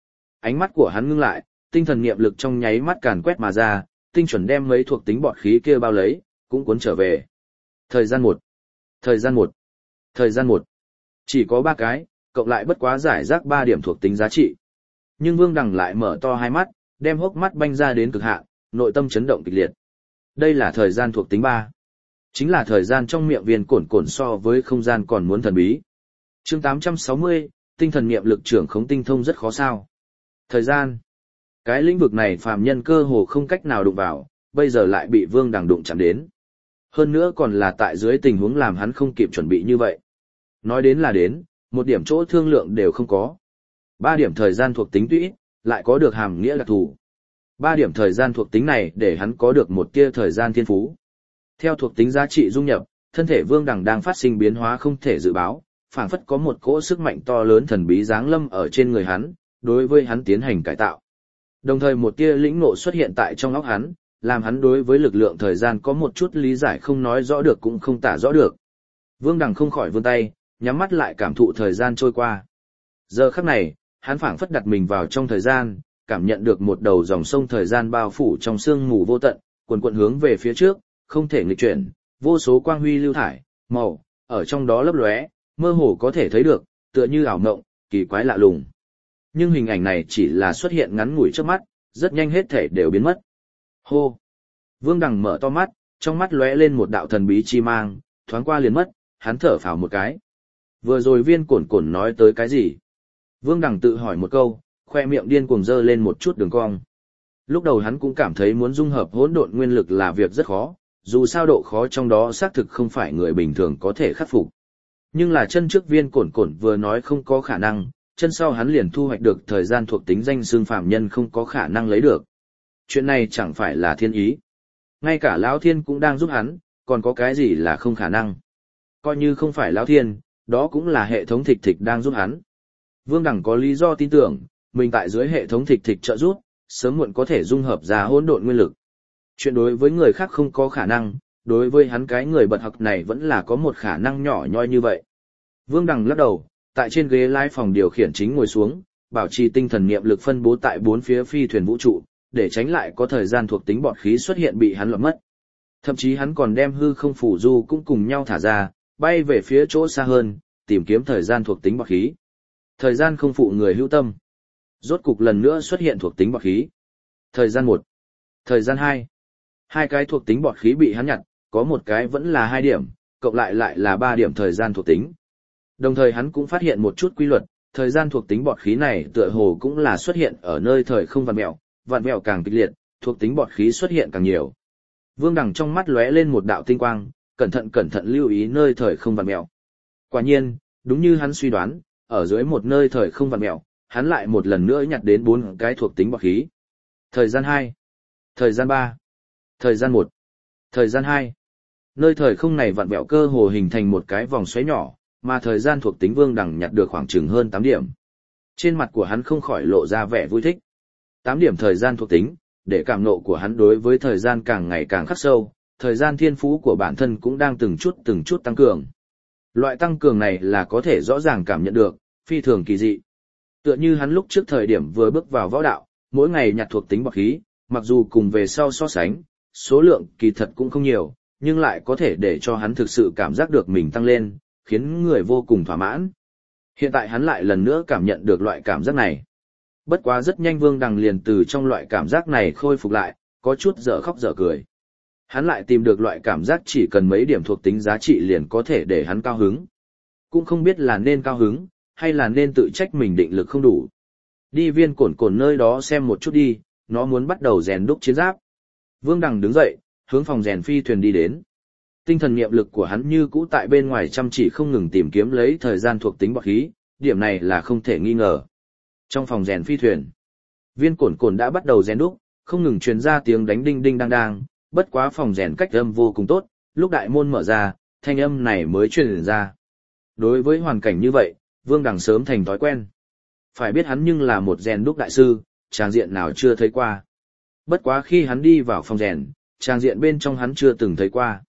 Ánh mắt của hắn ngưng lại, tinh thần niệm lực trong nháy mắt càn quét mà ra, tinh chuẩn đem mấy thuộc tính bọt khí kia bao lấy, cũng cuốn trở về. Thời gian 1, thời gian 1, thời gian 1. Chỉ có 3 cái, cộng lại bất quá giải rác 3 điểm thuộc tính giá trị. Nhưng Vương Đằng lại mở to hai mắt, đem hốc mắt banh ra đến cực hạn, nội tâm chấn động kịch liệt. Đây là thời gian thuộc tính 3. Chính là thời gian trong miệng viên cổn cổn so với không gian còn muốn thần bí. Chương 860, tinh thần niệm lực trưởng khống tinh thông rất khó sao. Thời gian. Cái lĩnh vực này phàm nhân cơ hồ không cách nào đụng vào, bây giờ lại bị Vương Đằng đụng chạm đến. Hơn nữa còn là tại dưới tình huống làm hắn không kịp chuẩn bị như vậy. Nói đến là đến, một điểm chỗ thương lượng đều không có. 3 điểm thời gian thuộc tính tuy ít, lại có được hàm nghĩa đặc thù. 3 điểm thời gian thuộc tính này để hắn có được một tia thời gian thiên phú. Theo thuộc tính giá trị dung nhập, thân thể Vương Đằng đang phát sinh biến hóa không thể dự báo, phảng phất có một cỗ sức mạnh to lớn thần bí giáng lâm ở trên người hắn, đối với hắn tiến hành cải tạo. Đồng thời một tia lĩnh ngộ xuất hiện tại trong óc hắn, làm hắn đối với lực lượng thời gian có một chút lý giải không nói rõ được cũng không tả rõ được. Vương Đằng không khỏi vươn tay, nhắm mắt lại cảm thụ thời gian trôi qua. Giờ khắc này, hắn phảng phất đặt mình vào trong thời gian, cảm nhận được một đầu dòng sông thời gian bao phủ trong sương mù vô tận, cuồn cuộn hướng về phía trước, không thể nghịch chuyển, vô số quang huy lưu thải, màu, ở trong đó lấp lóe, mơ hồ có thể thấy được, tựa như ảo mộng, kỳ quái lạ lùng. Nhưng hình ảnh này chỉ là xuất hiện ngắn ngủi trước mắt, rất nhanh hết thể đều biến mất. Hô! Vương Đằng mở to mắt, trong mắt lóe lên một đạo thần bí chi mang, thoáng qua liền mất, hắn thở phào một cái. Vừa rồi viên cổn cổn nói tới cái gì? Vương Đằng tự hỏi một câu, khoe miệng điên cuồng dơ lên một chút đường cong. Lúc đầu hắn cũng cảm thấy muốn dung hợp hỗn độn nguyên lực là việc rất khó, dù sao độ khó trong đó xác thực không phải người bình thường có thể khắc phục. Nhưng là chân trước viên cổn cổn vừa nói không có khả năng, chân sau hắn liền thu hoạch được thời gian thuộc tính danh xương phàm nhân không có khả năng lấy được. Chuyện này chẳng phải là thiên ý. Ngay cả Lão Thiên cũng đang giúp hắn, còn có cái gì là không khả năng. Coi như không phải Lão Thiên, đó cũng là hệ thống thịch thịch đang giúp hắn. Vương Đằng có lý do tin tưởng, mình tại dưới hệ thống thịch thịch trợ giúp, sớm muộn có thể dung hợp ra hỗn độn nguyên lực. Chuyện đối với người khác không có khả năng, đối với hắn cái người bật học này vẫn là có một khả năng nhỏ nhoi như vậy. Vương Đằng lắc đầu, tại trên ghế lái phòng điều khiển chính ngồi xuống, bảo trì tinh thần niệm lực phân bố tại 4 phía phi thuyền vũ trụ, để tránh lại có thời gian thuộc tính bọt khí xuất hiện bị hắn lọt mất. Thậm chí hắn còn đem hư không phủ du cũng cùng nhau thả ra, bay về phía chỗ xa hơn, tìm kiếm thời gian thuộc tính bọt khí. Thời gian không phụ người hữu tâm. Rốt cục lần nữa xuất hiện thuộc tính bọt khí. Thời gian 1, thời gian 2. 2 cái thuộc tính bọt khí bị hắn nhặt, có một cái vẫn là 2 điểm, cộng lại là 3 điểm thời gian thuộc tính. Đồng thời hắn cũng phát hiện một chút quy luật, thời gian thuộc tính bọt khí này tựa hồ cũng là xuất hiện ở nơi thời không vặn vẹo càng kịch liệt, thuộc tính bọt khí xuất hiện càng nhiều. Vương Đằng trong mắt lóe lên một đạo tinh quang, cẩn thận lưu ý nơi thời không vặn vẹo. Quả nhiên, đúng như hắn suy đoán, ở dưới một nơi thời không vặn vẹo, hắn lại một lần nữa nhặt đến 4 cái thuộc tính bọt khí. Thời gian 2, thời gian 3, thời gian 1, thời gian 2. Nơi thời không này vặn vẹo cơ hồ hình thành một cái vòng xoáy nhỏ, mà thời gian thuộc tính Vương Đằng nhặt được khoảng chừng hơn 8 điểm. Trên mặt của hắn không khỏi lộ ra vẻ vui thích. 8 điểm thời gian thuộc tính, để cảm ngộ của hắn đối với thời gian càng ngày càng khắc sâu, thời gian thiên phú của bản thân cũng đang từng chút tăng cường. Loại tăng cường này là có thể rõ ràng cảm nhận được, phi thường kỳ dị. Tựa như hắn lúc trước thời điểm vừa bước vào võ đạo, mỗi ngày nhặt thuộc tính bọt khí, mặc dù cùng về sau so sánh, số lượng kỳ thật cũng không nhiều, nhưng lại có thể để cho hắn thực sự cảm giác được mình tăng lên, khiến người vô cùng thỏa mãn. Hiện tại hắn lại lần nữa cảm nhận được loại cảm giác này. Bất quá rất nhanh Vương Đằng liền từ trong loại cảm giác này khôi phục lại, có chút dở khóc dở cười. Hắn lại tìm được loại cảm giác chỉ cần mấy điểm thuộc tính giá trị liền có thể để hắn cao hứng. Cũng không biết là nên cao hứng, hay là nên tự trách mình định lực không đủ. Đi viên cổn cổn nơi đó xem một chút đi, nó muốn bắt đầu rèn đúc chiến giáp. Vương Đằng đứng dậy, hướng phòng rèn phi thuyền đi đến. Tinh thần niệm lực của hắn như cũ tại bên ngoài chăm chỉ không ngừng tìm kiếm lấy thời gian thuộc tính bọt khí, điểm này là không thể nghi ngờ. Trong phòng rèn phi thuyền, viên cổn cổn đã bắt đầu rèn đúc, không ngừng truyền ra tiếng đánh đinh đinh đang đang, bất quá phòng rèn cách âm vô cùng tốt, lúc đại môn mở ra, thanh âm này mới truyền ra. Đối với hoàn cảnh như vậy, Vương Đằng sớm thành thói quen. Phải biết hắn nhưng là một rèn đúc đại sư, tràng diện nào chưa thấy qua. Bất quá khi hắn đi vào phòng rèn, tràng diện bên trong hắn chưa từng thấy qua.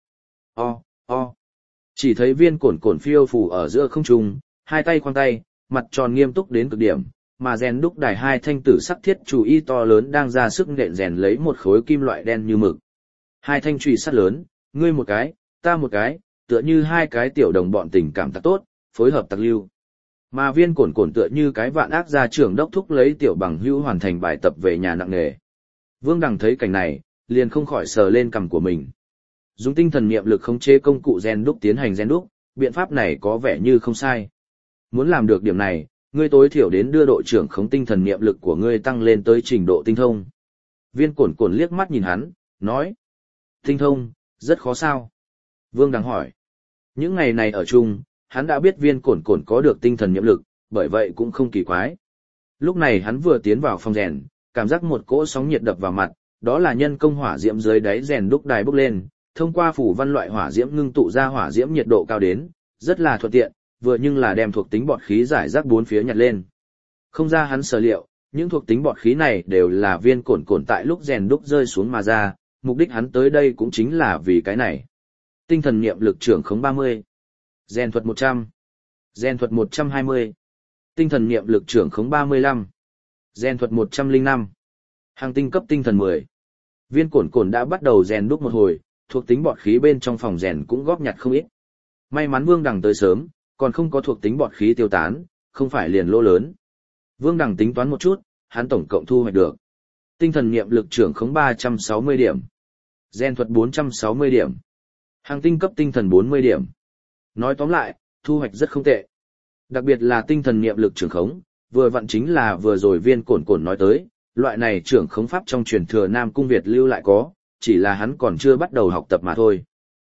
Chỉ thấy viên cổn cổn phiêu phù ở giữa không trung, hai tay khoang tay, mặt tròn nghiêm túc đến cực điểm, mà rèn đúc đài hai thanh tử sắc thiết chùy y to lớn đang ra sức nện rèn lấy một khối kim loại đen như mực. Hai thanh chùy sắt lớn, ngươi một cái, ta một cái, tựa như hai cái tiểu đồng bọn tình cảm tác tốt, phối hợp tác lưu. Mà Viên Cổn Cổn tựa như cái vạn ác gia trưởng đốc thúc lấy tiểu bằng hữu hoàn thành bài tập về nhà nặng nề. Vương Đằng thấy cảnh này, liền không khỏi sờ lên cằm của mình. Dùng tinh thần niệm lực khống chế công cụ rèn đúc tiến hành rèn đúc, biện pháp này có vẻ như không sai. Muốn làm được điểm này, ngươi tối thiểu đến đưa độ trưởng khống tinh thần niệm lực của ngươi tăng lên tới trình độ tinh thông. Viên Cổn Cổn liếc mắt nhìn hắn, nói: "Tinh thông, rất khó sao?" Vương Đằng hỏi. Những ngày này ở chung, hắn đã biết Viên Cổn Cổn có được tinh thần niệm lực, bởi vậy cũng không kỳ quái. Lúc này hắn vừa tiến vào phòng rèn, cảm giác một cỗ sóng nhiệt đập vào mặt, đó là nhân công hỏa diễm dưới đáy rèn đúc đài bốc lên, thông qua phủ văn loại hỏa diễm ngưng tụ ra hỏa diễm nhiệt độ cao đến, rất là thuận tiện, vừa nhưng là đem thuộc tính bọt khí giải rác bốn phía nhặt lên. Không ra hắn sở liệu, những thuộc tính bọt khí này đều là Viên Cổn Cổn tại lúc rèn đúc rơi xuống mà ra, mục đích hắn tới đây cũng chính là vì cái này. Tinh thần niệm lực trưởng khống 30, rèn thuật 100, rèn thuật 120, tinh thần niệm lực trưởng khống 35, rèn thuật 105, hàng tinh cấp tinh thần 10. Viên Cổn Cổn đã bắt đầu rèn đúc một hồi, thuộc tính bọt khí bên trong phòng rèn cũng góp nhặt không ít. May mắn Vương Đằng tới sớm, còn không có thuộc tính bọt khí tiêu tán, không phải liền lỗ lớn. Vương Đằng tính toán một chút, hắn tổng cộng thu hoạch được tinh thần niệm lực trưởng khống 360 điểm, rèn thuật 460 điểm, hàng tinh cấp tinh thần 40 điểm. Nói tóm lại, thu hoạch rất không tệ. Đặc biệt là tinh thần niệm lực trưởng khống, vừa vặn chính là vừa rồi Viên Cổn Cổn nói tới, loại này trưởng khống pháp trong truyền thừa Nam Cung Việt lưu lại có, chỉ là hắn còn chưa bắt đầu học tập mà thôi.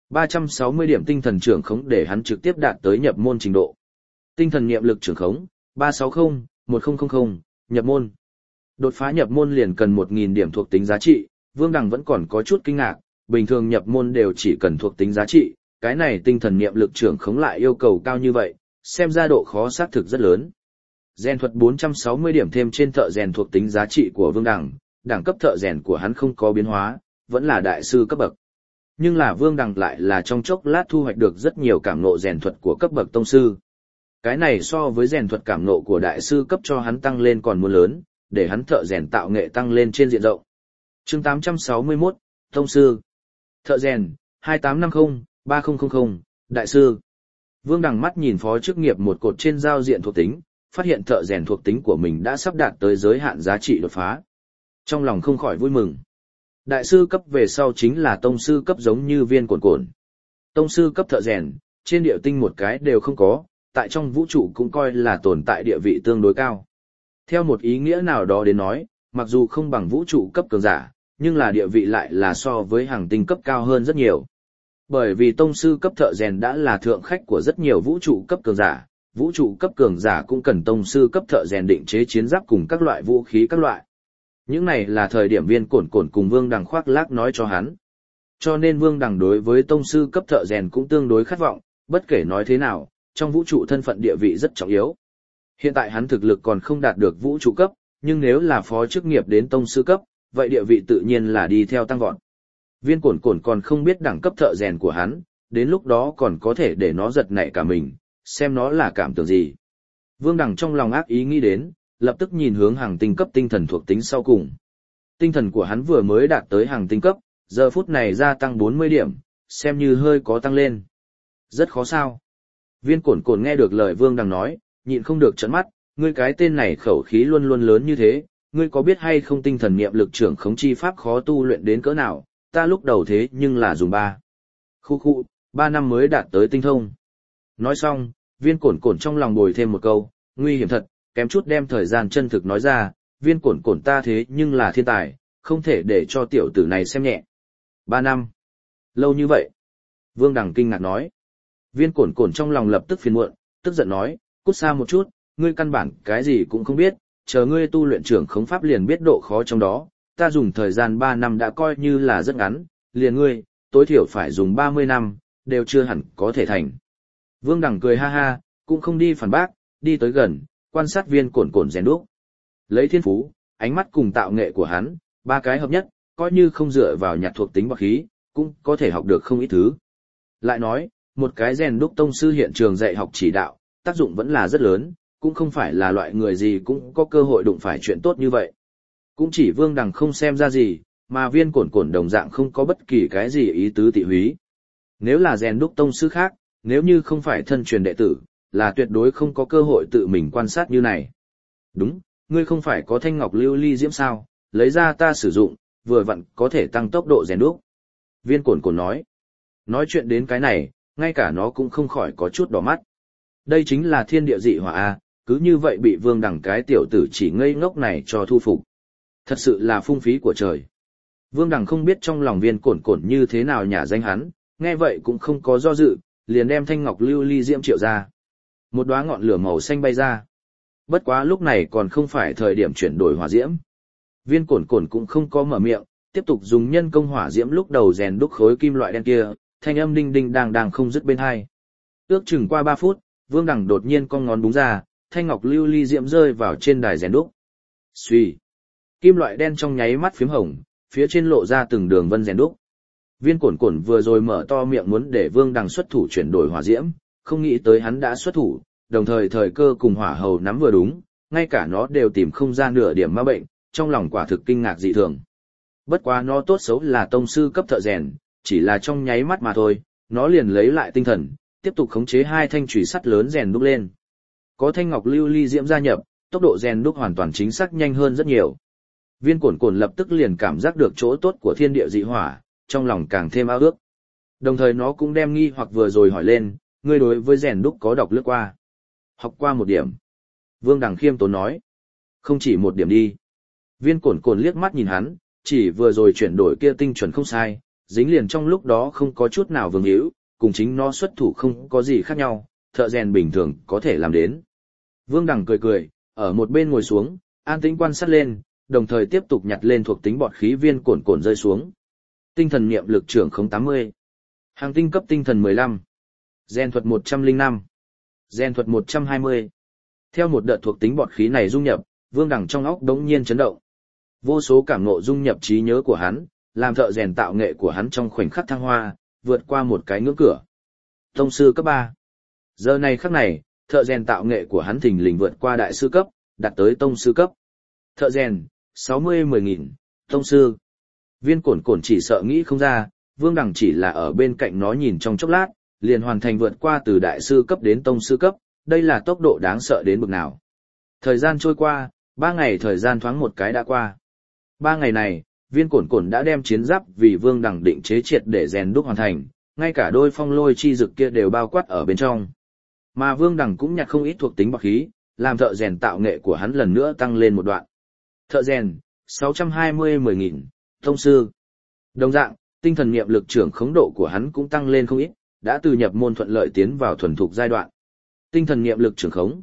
360 điểm tinh thần trưởng khống để hắn trực tiếp đạt tới nhập môn trình độ. Tinh thần niệm lực trưởng khống 360, 1000, nhập môn. Đột phá nhập môn liền cần 1000 điểm thuộc tính giá trị, Vương Đằng vẫn còn có chút kinh ngạc, bình thường nhập môn đều chỉ cần thuộc tính giá trị, cái này tinh thần niệm lực trưởng khống lại yêu cầu cao như vậy, xem ra độ khó xác thực rất lớn. Rèn thuật 460 điểm thêm trên thợ rèn thuộc tính giá trị của Vương Đằng, đẳng cấp thợ rèn của hắn không có biến hóa, vẫn là đại sư cấp bậc. Nhưng là Vương Đằng lại là trong chốc lát thu hoạch được rất nhiều cảm ngộ rèn thuật của cấp bậc tông sư. Cái này so với rèn thuật cảm ngộ của đại sư cấp cho hắn tăng lên còn muốn lớn, để hắn thợ rèn tạo nghệ tăng lên trên diện rộng. Chương 861, tông sư. Thợ rèn 2850-3000, đại sư. Vương Đằng mắt nhìn phó chức nghiệp một cột trên giao diện thuộc tính, phát hiện thợ rèn thuộc tính của mình đã sắp đạt tới giới hạn giá trị đột phá. Trong lòng không khỏi vui mừng. Đại sư cấp về sau chính là tông sư cấp giống như Viên Cổn Cổn. Tông sư cấp thợ rèn, trên địa tinh một cái đều không có, tại trong vũ trụ cũng coi là tồn tại địa vị tương đối cao. Theo một ý nghĩa nào đó đến nói, mặc dù không bằng vũ trụ cấp cường giả, nhưng là địa vị lại là so với hàng tinh cấp cao hơn rất nhiều. Bởi vì tông sư cấp thợ rèn đã là thượng khách của rất nhiều vũ trụ cấp cường giả, vũ trụ cấp cường giả cũng cần tông sư cấp thợ rèn định chế chiến giáp cùng các loại vũ khí các loại. Những này là thời điểm Viên Cổn Cổn cùng Vương Đằng khoác lác nói cho hắn. Cho nên Vương Đằng đối với tông sư cấp thợ rèn cũng tương đối khát vọng, bất kể nói thế nào, trong vũ trụ thân phận địa vị rất trọng yếu. Hiện tại hắn thực lực còn không đạt được vũ trụ cấp, nhưng nếu là phó chức nghiệp đến tông sư cấp, vậy địa vị tự nhiên là đi theo tăng vọt. Viên Cổn Cổn còn không biết đẳng cấp thợ rèn của hắn, đến lúc đó còn có thể để nó giật nảy cả mình, xem nó là cảm tưởng gì. Vương Đằng trong lòng ác ý nghĩ đến, lập tức nhìn hướng hàng tinh cấp tinh thần thuộc tính sau cùng. Tinh thần của hắn vừa mới đạt tới hàng tinh cấp, giờ phút này gia tăng 40 điểm, xem như hơi có tăng lên. Rất khó sao. Viên Cổn Cổn nghe được lời Vương Đằng nói, nhịn không được trợn mắt, ngươi cái tên này khẩu khí luôn luôn lớn như thế, ngươi có biết hay không tinh thần niệm lực trưởng khống chi pháp khó tu luyện đến cỡ nào, ta lúc đầu thế nhưng là dùng 3 năm mới đạt tới tinh thông. Nói xong, Viên Cổn Cổn trong lòng bồi thêm một câu, nguy hiểm thật, kém chút đem thời gian chân thực nói ra, Viên Cổn Cổn ta thế nhưng là thiên tài, không thể để cho tiểu tử này xem nhẹ. 3 năm. Lâu như vậy. Vương Đằng kinh ngạc nói. Viên Cổn Cổn trong lòng lập tức phiền muộn, tức giận nói, cút xa một chút, ngươi căn bản cái gì cũng không biết, chờ ngươi tu luyện trưởng khống pháp liền biết độ khó trong đó, ta dùng thời gian 3 năm đã coi như là rất ngắn, liền ngươi, tối thiểu phải dùng 30 năm, đều chưa hẳn có thể thành. Vương Đằng cười ha ha, cũng không đi phản bác, đi tới gần, quan sát Viên Cổn Cổn rèn đúc. Lấy thiên phú, ánh mắt cùng tạo nghệ của hắn, ba cái hợp nhất, coi như không dựa vào nhặt thuộc tính bậc khí, cũng có thể học được không ít thứ. Lại nói, một cái rèn đúc tông sư hiện trường dạy học chỉ đạo, tác dụng vẫn là rất lớn, cũng không phải là loại người gì cũng có cơ hội đụng phải chuyện tốt như vậy. Cũng chỉ Vương Đằng không xem ra gì, mà Viên Cổn Cổn đồng dạng không có bất kỳ cái gì ý tứ tị húy. Nếu là rèn đúc tông sư khác, nếu như không phải thân truyền đệ tử, là tuyệt đối không có cơ hội tự mình quan sát như này. Đúng, ngươi không phải có thanh ngọc lưu ly diễm sao, lấy ra ta sử dụng, vừa vặn có thể tăng tốc độ rèn đúc. Viên Cổn Cổn nói. Nói chuyện đến cái này, ngay cả nó cũng không khỏi có chút đỏ mắt. Đây chính là thiên địa dị hỏa A, cứ như vậy bị Vương Đằng cái tiểu tử chỉ ngây ngốc này cho thu phục. Thật sự là phung phí của trời. Vương Đằng không biết trong lòng Viên Cổn Cổn như thế nào nhả danh hắn, nghe vậy cũng không có do dự, liền đem thanh ngọc lưu ly diễm triệu ra. Một đóa ngọn lửa màu xanh bay ra. Bất quá lúc này còn không phải thời điểm chuyển đổi hỏa diễm. Viên Cổn Cổn cũng không có mở miệng, tiếp tục dùng nhân công hỏa diễm lúc đầu rèn đúc khối kim loại đen kia, thanh âm đinh đinh đang không dứt bên hai. Ước chừng qua 3 phút, Vương Đằng đột nhiên cong ngón búng ra, thanh ngọc lưu ly diễm rơi vào trên đài rèn đúc. Xuy, kim loại đen trong nháy mắt phím hồng, phía trên lộ ra từng đường vân rèn đúc. Viên Cổn Cổn vừa rồi mở to miệng muốn để Vương Đằng xuất thủ chuyển đổi hỏa diễm, không nghĩ tới hắn đã xuất thủ, đồng thời thời cơ cùng hỏa hầu nắm vừa đúng, ngay cả nó đều tìm không ra nửa điểm ma bệnh, trong lòng quả thực kinh ngạc dị thường. Bất quá nó tốt xấu là tông sư cấp thợ rèn, chỉ là trong nháy mắt mà thôi, nó liền lấy lại tinh thần, tiếp tục khống chế 2 thanh chùy sắt lớn rèn đúc lên. Có thanh ngọc lưu ly diễm gia nhập, tốc độ rèn đúc hoàn toàn chính xác nhanh hơn rất nhiều. Viên Cổn Cổn lập tức liền cảm giác được chỗ tốt của thiên địa dị hỏa, trong lòng càng thêm ao ước. Đồng thời nó cũng đem nghi hoặc vừa rồi hỏi lên, ngươi đối với rèn đúc có đọc lướt qua? Học qua 1 điểm. Vương Đằng khiêm tốn nói. Không chỉ 1 điểm đi. Viên Cổn Cổn liếc mắt nhìn hắn, chỉ vừa rồi chuyển đổi kia tinh chuẩn không sai, dính liền trong lúc đó không có chút nào vương hữu, cùng chính nó xuất thủ không có gì khác nhau, thợ rèn bình thường có thể làm đến. Vương Đằng cười cười, ở một bên ngồi xuống, an tĩnh quan sát lên, đồng thời tiếp tục nhặt lên thuộc tính bọt khí Viên Cổn Cổn rơi xuống. Tinh thần niệm lực trưởng không 80. Hàng tinh cấp tinh thần 15. Gen thuật 105. Gen thuật 120. Theo một đợt thuộc tính bọt khí này dung nhập, Vương Đằng trong óc đống nhiên chấn động. Vô số cảm ngộ dung nhập trí nhớ của hắn, làm thợ rèn tạo nghệ của hắn trong khoảnh khắc thăng hoa, vượt qua một cái ngưỡng cửa. Tông sư cấp 3. Giờ này khắc này, thợ rèn tạo nghệ của hắn thình lình vượt qua đại sư cấp, đạt tới tông sư cấp. Thợ rèn, 60-10.000, tông sư. Viên Cổn Cổn chỉ sợ nghĩ không ra, Vương Đằng chỉ là ở bên cạnh nó nhìn trong chốc lát, liền hoàn thành vượt qua từ đại sư cấp đến tông sư cấp, đây là tốc độ đáng sợ đến bực nào. Thời gian trôi qua, 3 ngày thời gian thoáng một cái đã qua. 3 ngày này, Viên Cổn Cổn đã đem chiến giáp vì Vương Đằng định chế triệt để rèn đúc hoàn thành, ngay cả đôi phong lôi chi dực kia đều bao quát ở bên trong. Mà Vương Đằng cũng nhặt không ít thuộc tính bạc khí, làm thợ rèn tạo nghệ của hắn lần nữa tăng lên một đoạn. Thợ rèn, 620-10.000, tông sư. Đồng dạng, tinh thần niệm lực trưởng khống độ của hắn cũng tăng lên không ít, đã từ nhập môn thuận lợi tiến vào thuần thục giai đoạn. Tinh thần niệm lực trưởng khống,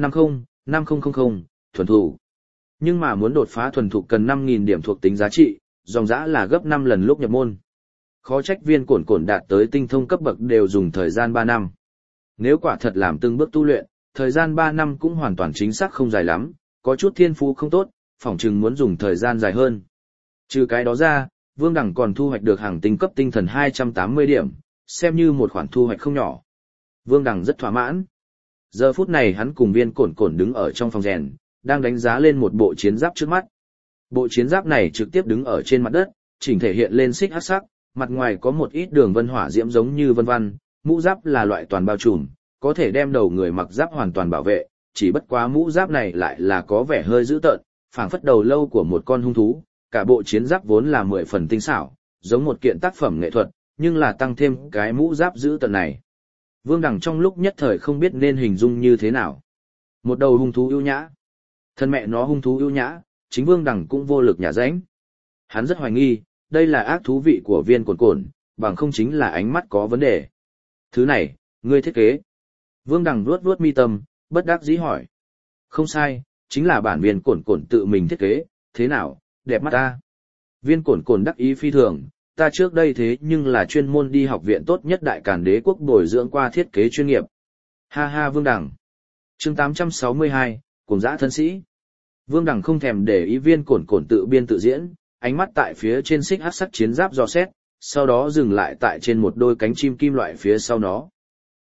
350-5000, thuần thục. Nhưng mà muốn đột phá thuần thục cần 5.000 điểm thuộc tính giá trị, dòng dã là gấp 5 lần lúc nhập môn. Khó trách Viên Cổn Cổn đạt tới tinh thông cấp bậc đều dùng thời gian 3 năm. Nếu quả thật làm từng bước tu luyện, thời gian 3 năm cũng hoàn toàn chính xác không dài lắm, có chút thiên phú không tốt, phỏng chừng muốn dùng thời gian dài hơn. Trừ cái đó ra, Vương Đằng còn thu hoạch được hàng tinh cấp tinh thần 280 điểm, xem như một khoản thu hoạch không nhỏ. Vương Đằng rất thỏa mãn. Giờ phút này hắn cùng Viên Cổn Cổn đứng ở trong phòng rèn, đang đánh giá lên một bộ chiến giáp trước mắt. Bộ chiến giáp này trực tiếp đứng ở trên mặt đất, chỉnh thể hiện lên xích hắc sắc, mặt ngoài có một ít đường vân hỏa diễm giống như vân vân, mũ giáp là loại toàn bao trùm, có thể đem đầu người mặc giáp hoàn toàn bảo vệ, chỉ bất quá mũ giáp này lại là có vẻ hơi dữ tợn, phảng phất đầu lâu của một con hung thú, cả bộ chiến giáp vốn là 10 phần tinh xảo, giống một kiện tác phẩm nghệ thuật, nhưng là tăng thêm cái mũ giáp dữ tợn này. Vương Đằng trong lúc nhất thời không biết nên hình dung như thế nào. Một đầu hung thú ưu nhã. Thân mẹ nó hung thú ưu nhã, chính Vương Đằng cũng vô lực nhả ránh. Hắn rất hoài nghi, đây là ác thú vị của Viên Cổn Cổn, bằng không chính là ánh mắt có vấn đề. Thứ này, ngươi thiết kế. Vương Đằng vuốt vuốt mi tâm, bất đắc dĩ hỏi. Không sai, chính là bản Viên Cổn Cổn tự mình thiết kế, thế nào, đẹp mắt ta. Viên Cổn Cổn đắc ý phi thường, ta trước đây thế nhưng là chuyên môn đi học viện tốt nhất Đại Càn Đế quốc bồi dưỡng qua thiết kế chuyên nghiệp. Ha ha Vương Đằng. Chương 862, Cuồng dã thân sĩ. Vương Đằng không thèm để ý Viên Cổn Cổn tự biên tự diễn, ánh mắt tại phía trên xích hắc sắc chiến giáp dò xét, sau đó dừng lại tại trên một đôi cánh chim kim loại phía sau nó.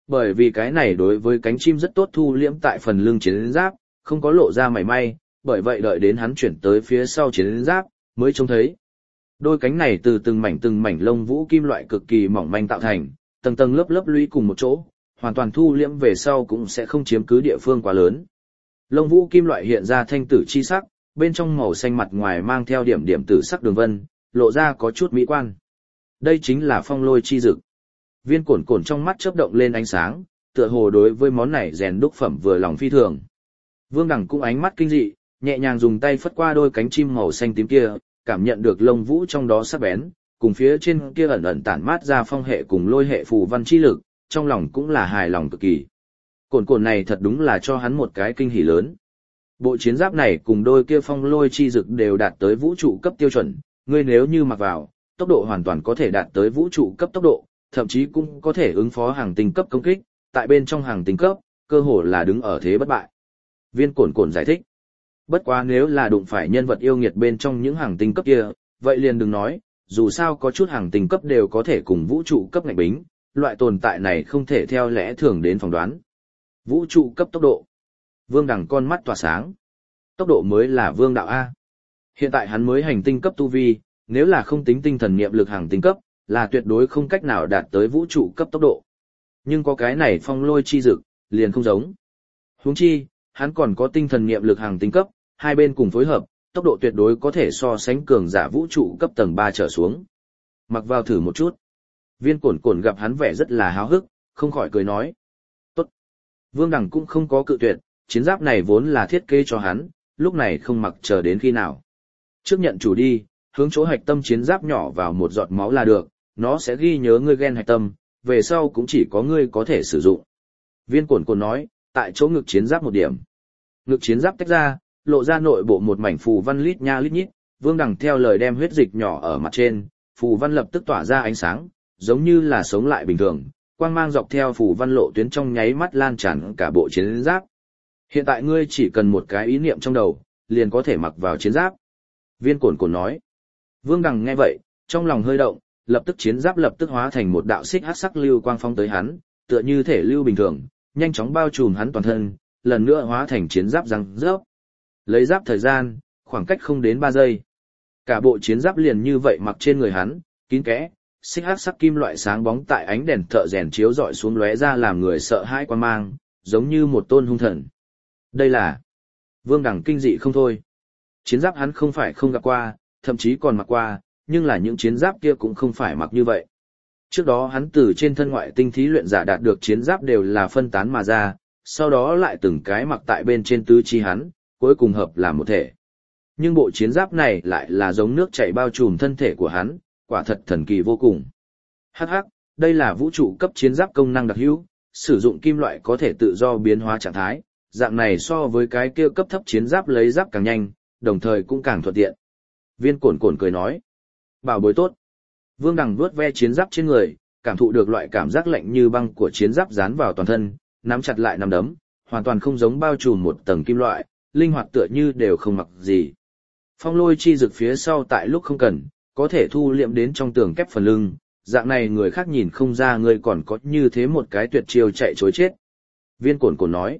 bởi vì cái này đối với cánh chim rất tốt thu liễm tại phần lưng chiến giáp, không có lộ ra mảy may, bởi vậy đợi đến hắn chuyển tới phía sau chiến giáp, mới trông thấy. Đôi cánh này từ từng mảnh lông vũ kim loại cực kỳ mỏng manh tạo thành, tầng tầng lớp lớp lũy cùng một chỗ, hoàn toàn thu liễm về sau cũng sẽ không chiếm cứ địa phương quá lớn. Lông vũ kim loại hiện ra thanh tử chi sắc, bên trong màu xanh mặt ngoài mang theo điểm điểm tử sắc đường vân, lộ ra có chút mỹ quan. Đây chính là phong lôi chi dực. Viên cổn cổn trong mắt chớp động lên ánh sáng, tựa hồ đối với món này rèn đúc phẩm vừa lòng phi thường. Vương Đằng cũng ánh mắt kinh dị, nhẹ nhàng dùng tay phất qua đôi cánh chim màu xanh tím kia, cảm nhận được lông vũ trong đó sắc bén, cùng phía trên kia ẩn ẩn tản mát ra phong hệ cùng lôi hệ phù văn chi lực, trong lòng cũng là hài lòng cực kỳ. Cổn cổn này thật đúng là cho hắn một cái kinh hỉ lớn. Bộ chiến giáp này cùng đôi kia phong lôi chi dực đều đạt tới vũ trụ cấp tiêu chuẩn, ngươi nếu như mặc vào, tốc độ hoàn toàn có thể đạt tới vũ trụ cấp tốc độ, thậm chí cũng có thể ứng phó hàng tinh cấp công kích, tại bên trong hàng tinh cấp, cơ hồ là đứng ở thế bất bại. Viên cổn cổn giải thích. Bất quá nếu là đụng phải nhân vật yêu nghiệt bên trong những hàng tinh cấp kia, vậy liền đừng nói, dù sao có chút hàng tinh cấp đều có thể cùng vũ trụ cấp ngạch bính, loại tồn tại này không thể theo lẽ thường đến phỏng đoán. Vũ trụ cấp tốc độ. Vương Đằng con mắt tỏa sáng. Tốc độ mới là vương đạo A. Hiện tại hắn mới hành tinh cấp tu vi, nếu là không tính tinh thần niệm lực hàng tinh cấp, là tuyệt đối không cách nào đạt tới vũ trụ cấp tốc độ. Nhưng có cái này phong lôi chi dực, liền không giống. Huống chi, hắn còn có tinh thần niệm lực hàng tinh cấp, hai bên cùng phối hợp, tốc độ tuyệt đối có thể so sánh cường giả vũ trụ cấp tầng 3 trở xuống. Mặc vào thử một chút. Viên cổn cổn gặp hắn vẻ rất là háo hức, không khỏi cười nói. Tốt. Vương Đằng cũng không có cự tuyệt, chiến giáp này vốn là thiết kế cho hắn, lúc này không mặc chờ đến khi nào. Trước nhận chủ đi, hướng chỗ hạch tâm chiến giáp nhỏ vào một giọt máu là được, nó sẽ ghi nhớ ngươi gen hạch tâm, về sau cũng chỉ có ngươi có thể sử dụng. Viên cổn cổn nói, tại chỗ ngực chiến giáp một điểm. Ngực chiến giáp tách ra, lộ ra nội bộ một mảnh phù văn lít nha lít nhít, Vương Đằng theo lời đem huyết dịch nhỏ ở mặt trên, phù văn lập tức tỏa ra ánh sáng, giống như là sống lại bình thường, quang mang dọc theo phù văn lộ tuyến trong nháy mắt lan tràn cả bộ chiến giáp. Hiện tại ngươi chỉ cần một cái ý niệm trong đầu, liền có thể mặc vào chiến giáp. Viên cổn cổn nói. Vương Đằng nghe vậy, trong lòng hơi động, lập tức chiến giáp lập tức hóa thành một đạo xích hắc sắc lưu quang phong tới hắn, tựa như thể lưu bình thường, nhanh chóng bao trùm hắn toàn thân, lần nữa hóa thành chiến giáp răng rớp. Lấy giáp thời gian, khoảng cách không đến 3 giây. Cả bộ chiến giáp liền như vậy mặc trên người hắn, kín kẽ, xích hắc sắc kim loại sáng bóng tại ánh đèn thợ rèn chiếu rọi xuống lóe ra làm người sợ hãi quan mang, giống như một tôn hung thần. Đây là Vương Đằng kinh dị không thôi. Chiến giáp hắn không phải không gặp qua, thậm chí còn mặc qua, nhưng là những chiến giáp kia cũng không phải mặc như vậy. Trước đó hắn từ trên thân ngoại tinh thí luyện giả đạt được chiến giáp đều là phân tán mà ra, sau đó lại từng cái mặc tại bên trên tứ chi hắn, cuối cùng hợp làm một thể. Nhưng bộ chiến giáp này lại là giống nước chảy bao trùm thân thể của hắn, quả thật thần kỳ vô cùng. Hắc hắc, đây là vũ trụ cấp chiến giáp công năng đặc hữu, sử dụng kim loại có thể tự do biến hóa trạng thái, dạng này so với cái kia cấp thấp chiến giáp lấy giáp càng nhanh, đồng thời cũng càng thuận tiện. Viên cổn cổn cười nói, bảo bối tốt. Vương Đằng vuốt ve chiến giáp trên người, cảm thụ được loại cảm giác lạnh như băng của chiến giáp dán vào toàn thân, nắm chặt lại nắm đấm, hoàn toàn không giống bao trùm một tầng kim loại, linh hoạt tựa như đều không mặc gì. Phong lôi chi dực phía sau tại lúc không cần, có thể thu liệm đến trong tường kép phần lưng, dạng này người khác nhìn không ra ngươi còn có như thế một cái tuyệt chiêu chạy chối chết. Viên cổn cổn nói,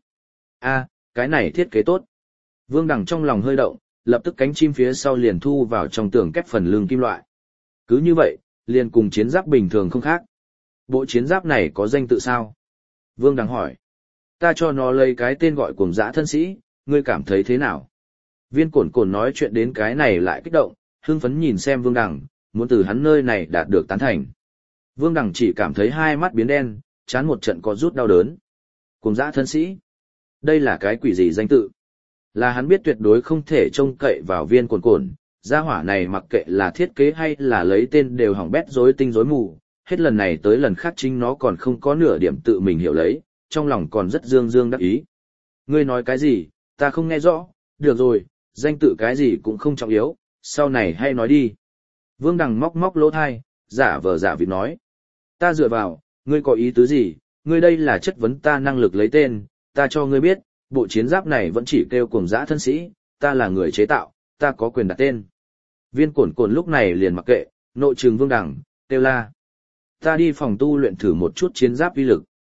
cái này thiết kế tốt. Vương Đằng trong lòng hơi động, lập tức cánh chim phía sau liền thu vào trong tường kép phần lưng kim loại. Cứ như vậy, liền cùng chiến giáp bình thường không khác. Bộ chiến giáp này có danh tự sao? Vương Đằng hỏi. Ta cho nó lấy cái tên gọi Cuồng Dã Thân Sĩ, ngươi cảm thấy thế nào? Viên cổn cổn nói chuyện đến cái này lại kích động, hưng phấn nhìn xem Vương Đằng, muốn từ hắn nơi này đạt được tán thành. Vương Đằng chỉ cảm thấy hai mắt biến đen, chán một trận có rút đau đớn. Cuồng Dã Thân Sĩ? Đây là cái quỷ gì danh tự? Là hắn biết tuyệt đối không thể trông cậy vào viên cổn cổn, gia hỏa này mặc kệ là thiết kế hay là lấy tên đều hỏng bét rối tinh rối mù, hết lần này tới lần khác chính nó còn không có nửa điểm tự mình hiểu lấy, trong lòng còn rất dương dương đắc ý. Ngươi nói cái gì, ta không nghe rõ, được rồi, danh tự cái gì cũng không trọng yếu, sau này hay nói đi. Vương Đằng móc móc lỗ thai, giả vờ giả vịt nói. Ta dựa vào, ngươi có ý tứ gì, ngươi đây là chất vấn ta năng lực lấy tên, ta cho ngươi biết, bộ chiến giáp này vẫn chỉ kêu Cuồng Dã Thân Sĩ, ta là người chế tạo, ta có quyền đặt tên. Viên cổn cổn lúc này liền mặc kệ, nội trừng Vương Đằng, kêu la. Ta đi phòng tu luyện thử một chút chiến giáp uy lực.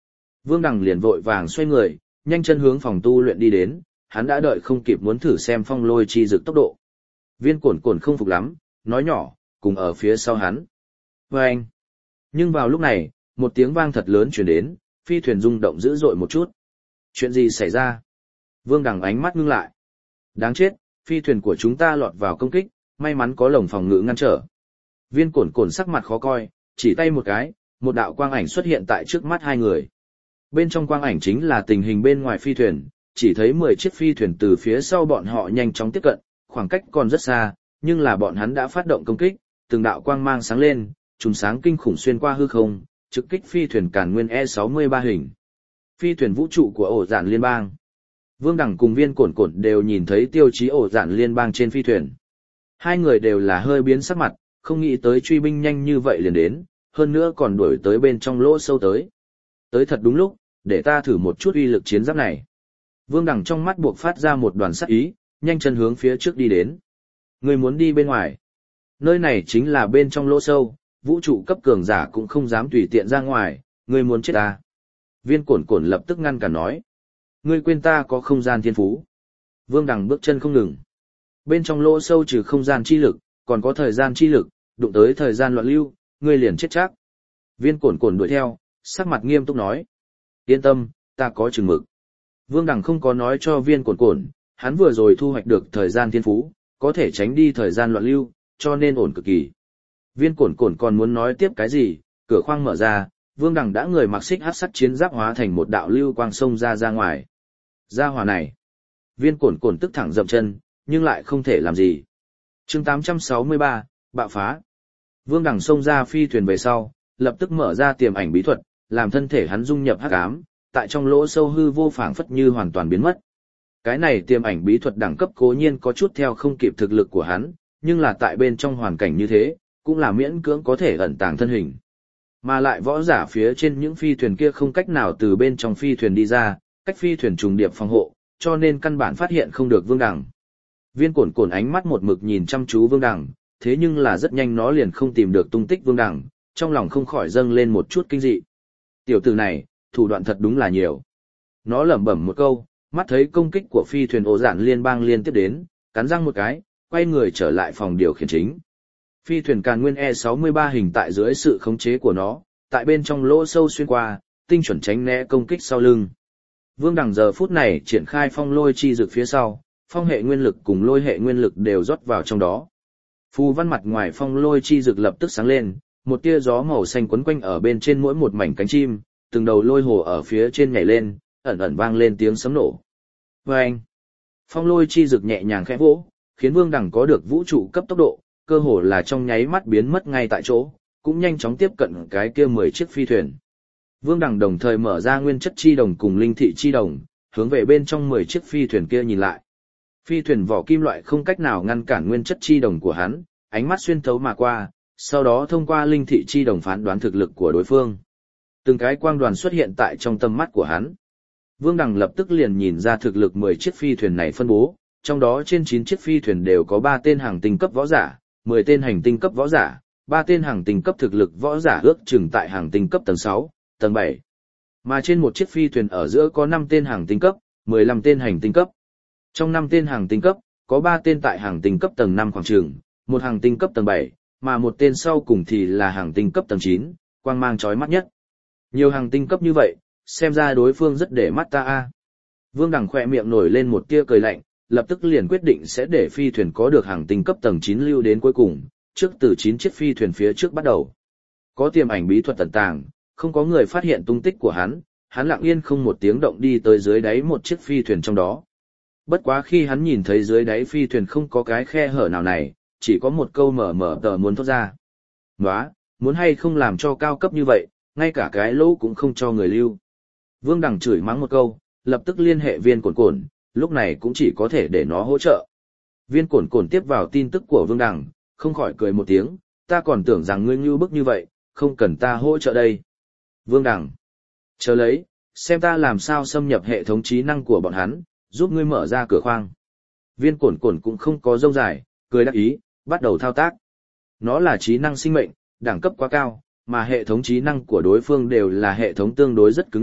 Vương Đằng liền vội vàng xoay người, nhanh chân hướng phòng tu luyện đi đến, hắn đã đợi không kịp muốn thử xem phong lôi chi dực tốc độ. Viên Cổn Cổn không phục lắm, nói nhỏ, cùng ở phía sau hắn. Vâng! Nhưng vào lúc này, một tiếng vang thật lớn truyền đến, phi thuyền rung động dữ dội một chút. Chuyện gì xảy ra? Vương Đằng ánh mắt ngưng lại. Đáng chết, phi thuyền của chúng ta lọt vào công kích, may mắn có lồng phòng ngự ngăn trở. Viên Cổn Cổn sắc mặt khó coi, chỉ tay một cái, một đạo quang ảnh xuất hiện tại trước mắt hai người. Bên trong quang ảnh chính là tình hình bên ngoài phi thuyền, chỉ thấy 10 chiếc phi thuyền từ phía sau bọn họ nhanh chóng tiếp cận, khoảng cách còn rất xa, nhưng là bọn hắn đã phát động công kích, từng đạo quang mang sáng lên, chùm sáng kinh khủng xuyên qua hư không, trực kích phi thuyền Càn Nguyên E63 hình. Phi thuyền vũ trụ của ổ dạn liên bang. Vương Đằng cùng Viên Cổn Cổn đều nhìn thấy tiêu chí ổ dạn liên bang trên phi thuyền. Hai người đều là hơi biến sắc mặt, không nghĩ tới truy binh nhanh như vậy liền đến, hơn nữa còn đuổi tới bên trong lỗ sâu tới. Tới thật đúng lúc, để ta thử một chút uy lực chiến giáp này. Vương Đằng trong mắt buộc phát ra một đoàn sắc ý, nhanh chân hướng phía trước đi đến. Người muốn đi bên ngoài. Nơi này chính là bên trong lỗ sâu, vũ trụ cấp cường giả cũng không dám tùy tiện ra ngoài, người muốn chết ta. Viên Cổn Cổn lập tức ngăn cản nói. Ngươi quên ta có không gian thiên phú. Vương Đằng bước chân không ngừng. Bên trong lỗ sâu trừ không gian chi lực, còn có thời gian chi lực, đụng tới thời gian loạn lưu, ngươi liền chết chắc. Viên Cổn Cổn đuổi theo, sắc mặt nghiêm túc nói. Yên tâm, ta có chừng mực. Vương Đằng không có nói cho Viên Cổn Cổn, hắn vừa rồi thu hoạch được thời gian thiên phú, có thể tránh đi thời gian loạn lưu, cho nên ổn cực kỳ. Viên Cổn Cổn còn muốn nói tiếp cái gì, cửa khoang mở ra, Vương Đằng đã người mặc xích hắc sắt chiến giáp hóa thành một đạo lưu quang sông ra ngoài. Ra hỏa này. Viên Cổn Cổn tức thẳng dậm chân, nhưng lại không thể làm gì. Chương 863, bạo phá. Vương Đằng xông ra phi thuyền về sau, lập tức mở ra tiềm ảnh bí thuật, làm thân thể hắn dung nhập hắc ám, tại trong lỗ sâu hư vô phảng phất như hoàn toàn biến mất. Cái này tiềm ảnh bí thuật đẳng cấp cố nhiên có chút theo không kịp thực lực của hắn, nhưng là tại bên trong hoàn cảnh như thế, cũng là miễn cưỡng có thể ẩn tàng thân hình. Mà lại võ giả phía trên những phi thuyền kia không cách nào từ bên trong phi thuyền đi ra, cách phi thuyền trùng điệp phòng hộ, cho nên căn bản phát hiện không được Vương Đằng. Viên Cổn Cổn ánh mắt một mực nhìn chăm chú Vương Đằng, thế nhưng là rất nhanh nó liền không tìm được tung tích Vương Đằng, trong lòng không khỏi dâng lên một chút kinh dị. Tiểu tử này, thủ đoạn thật đúng là nhiều. Nó lẩm bẩm một câu, mắt thấy công kích của phi thuyền ổ dạn liên bang liên tiếp đến, cắn răng một cái, quay người trở lại phòng điều khiển chính. Phi thuyền Càn Nguyên E63 hình tại dưới sự khống chế của nó, tại bên trong lỗ sâu xuyên qua, tinh chuẩn tránh né công kích sau lưng. Vương Đằng giờ phút này triển khai phong lôi chi dược phía sau, phong hệ nguyên lực cùng lôi hệ nguyên lực đều rót vào trong đó. Phù văn mặt ngoài phong lôi chi dược lập tức sáng lên, một tia gió màu xanh quấn quanh ở bên trên mỗi một mảnh cánh chim, từng đầu lôi hồ ở phía trên nhảy lên, ẩn ẩn vang lên tiếng sấm nổ. Vâng! Phong lôi chi dược nhẹ nhàng khẽ vỗ, khiến Vương Đằng có được vũ trụ cấp tốc độ, cơ hồ là trong nháy mắt biến mất ngay tại chỗ, cũng nhanh chóng tiếp cận cái kia 10 chiếc phi thuyền. Vương Đằng đồng thời mở ra nguyên chất chi đồng cùng linh thị chi đồng, hướng về bên trong 10 chiếc phi thuyền kia nhìn lại. Phi thuyền vỏ kim loại không cách nào ngăn cản nguyên chất chi đồng của hắn, ánh mắt xuyên thấu mà qua, sau đó thông qua linh thị chi đồng phán đoán thực lực của đối phương. Từng cái quang đoàn xuất hiện tại trong tầm mắt của hắn. Vương Đằng lập tức liền nhìn ra thực lực 10 chiếc phi thuyền này phân bố, trong đó trên 9 chiếc phi thuyền đều có 3 tên hàng tinh cấp võ giả, 10 tên hành tinh cấp võ giả, 3 tên hàng tinh cấp thực lực võ giả ước chừng tại hàng tinh cấp tầng 6, tầng 7. Mà trên một chiếc phi thuyền ở giữa có 5 tên hàng tinh cấp, 15 tên hành tinh cấp. Trong 5 tên hàng tinh cấp, có 3 tên tại hàng tinh cấp tầng 5 khoảng trường, một hàng tinh cấp tầng 7, mà một tên sau cùng thì là hàng tinh cấp tầng 9, quang mang chói mắt nhất. Nhiều hàng tinh cấp như vậy, xem ra đối phương rất để mắt ta a. Vương Đằng khỏe miệng nổi lên một tia cười lạnh, lập tức liền quyết định sẽ để phi thuyền có được hàng tinh cấp tầng 9 lưu đến cuối cùng, trước từ 9 chiếc phi thuyền phía trước bắt đầu. Có tiềm ảnh bí thuật tẩn tàng, không có người phát hiện tung tích của hắn lặng yên không một tiếng động đi tới dưới đáy một chiếc phi thuyền trong đó. Bất quá khi hắn nhìn thấy dưới đáy phi thuyền không có cái khe hở nào này, chỉ có một câu mở tờ muốn thốt ra. Nóa, muốn hay không làm cho cao cấp như vậy, ngay cả cái lỗ cũng không cho người lưu. Vương Đằng chửi mắng một câu, lập tức liên hệ Viên Cổn Cổn, lúc này cũng chỉ có thể để nó hỗ trợ. Viên Cổn Cổn tiếp vào tin tức của Vương Đằng, không khỏi cười một tiếng, ta còn tưởng rằng ngươi ngưu bức như vậy, không cần ta hỗ trợ đây. Vương Đằng, chờ lấy, xem ta làm sao xâm nhập hệ thống trí năng của bọn hắn, giúp ngươi mở ra cửa khoang. Viên Cổn Cổn cũng không có rông dài, cười đắc ý, bắt đầu thao tác. Nó là trí năng sinh mệnh, đẳng cấp quá cao, mà hệ thống trí năng của đối phương đều là hệ thống tương đối rất cứng nhắc,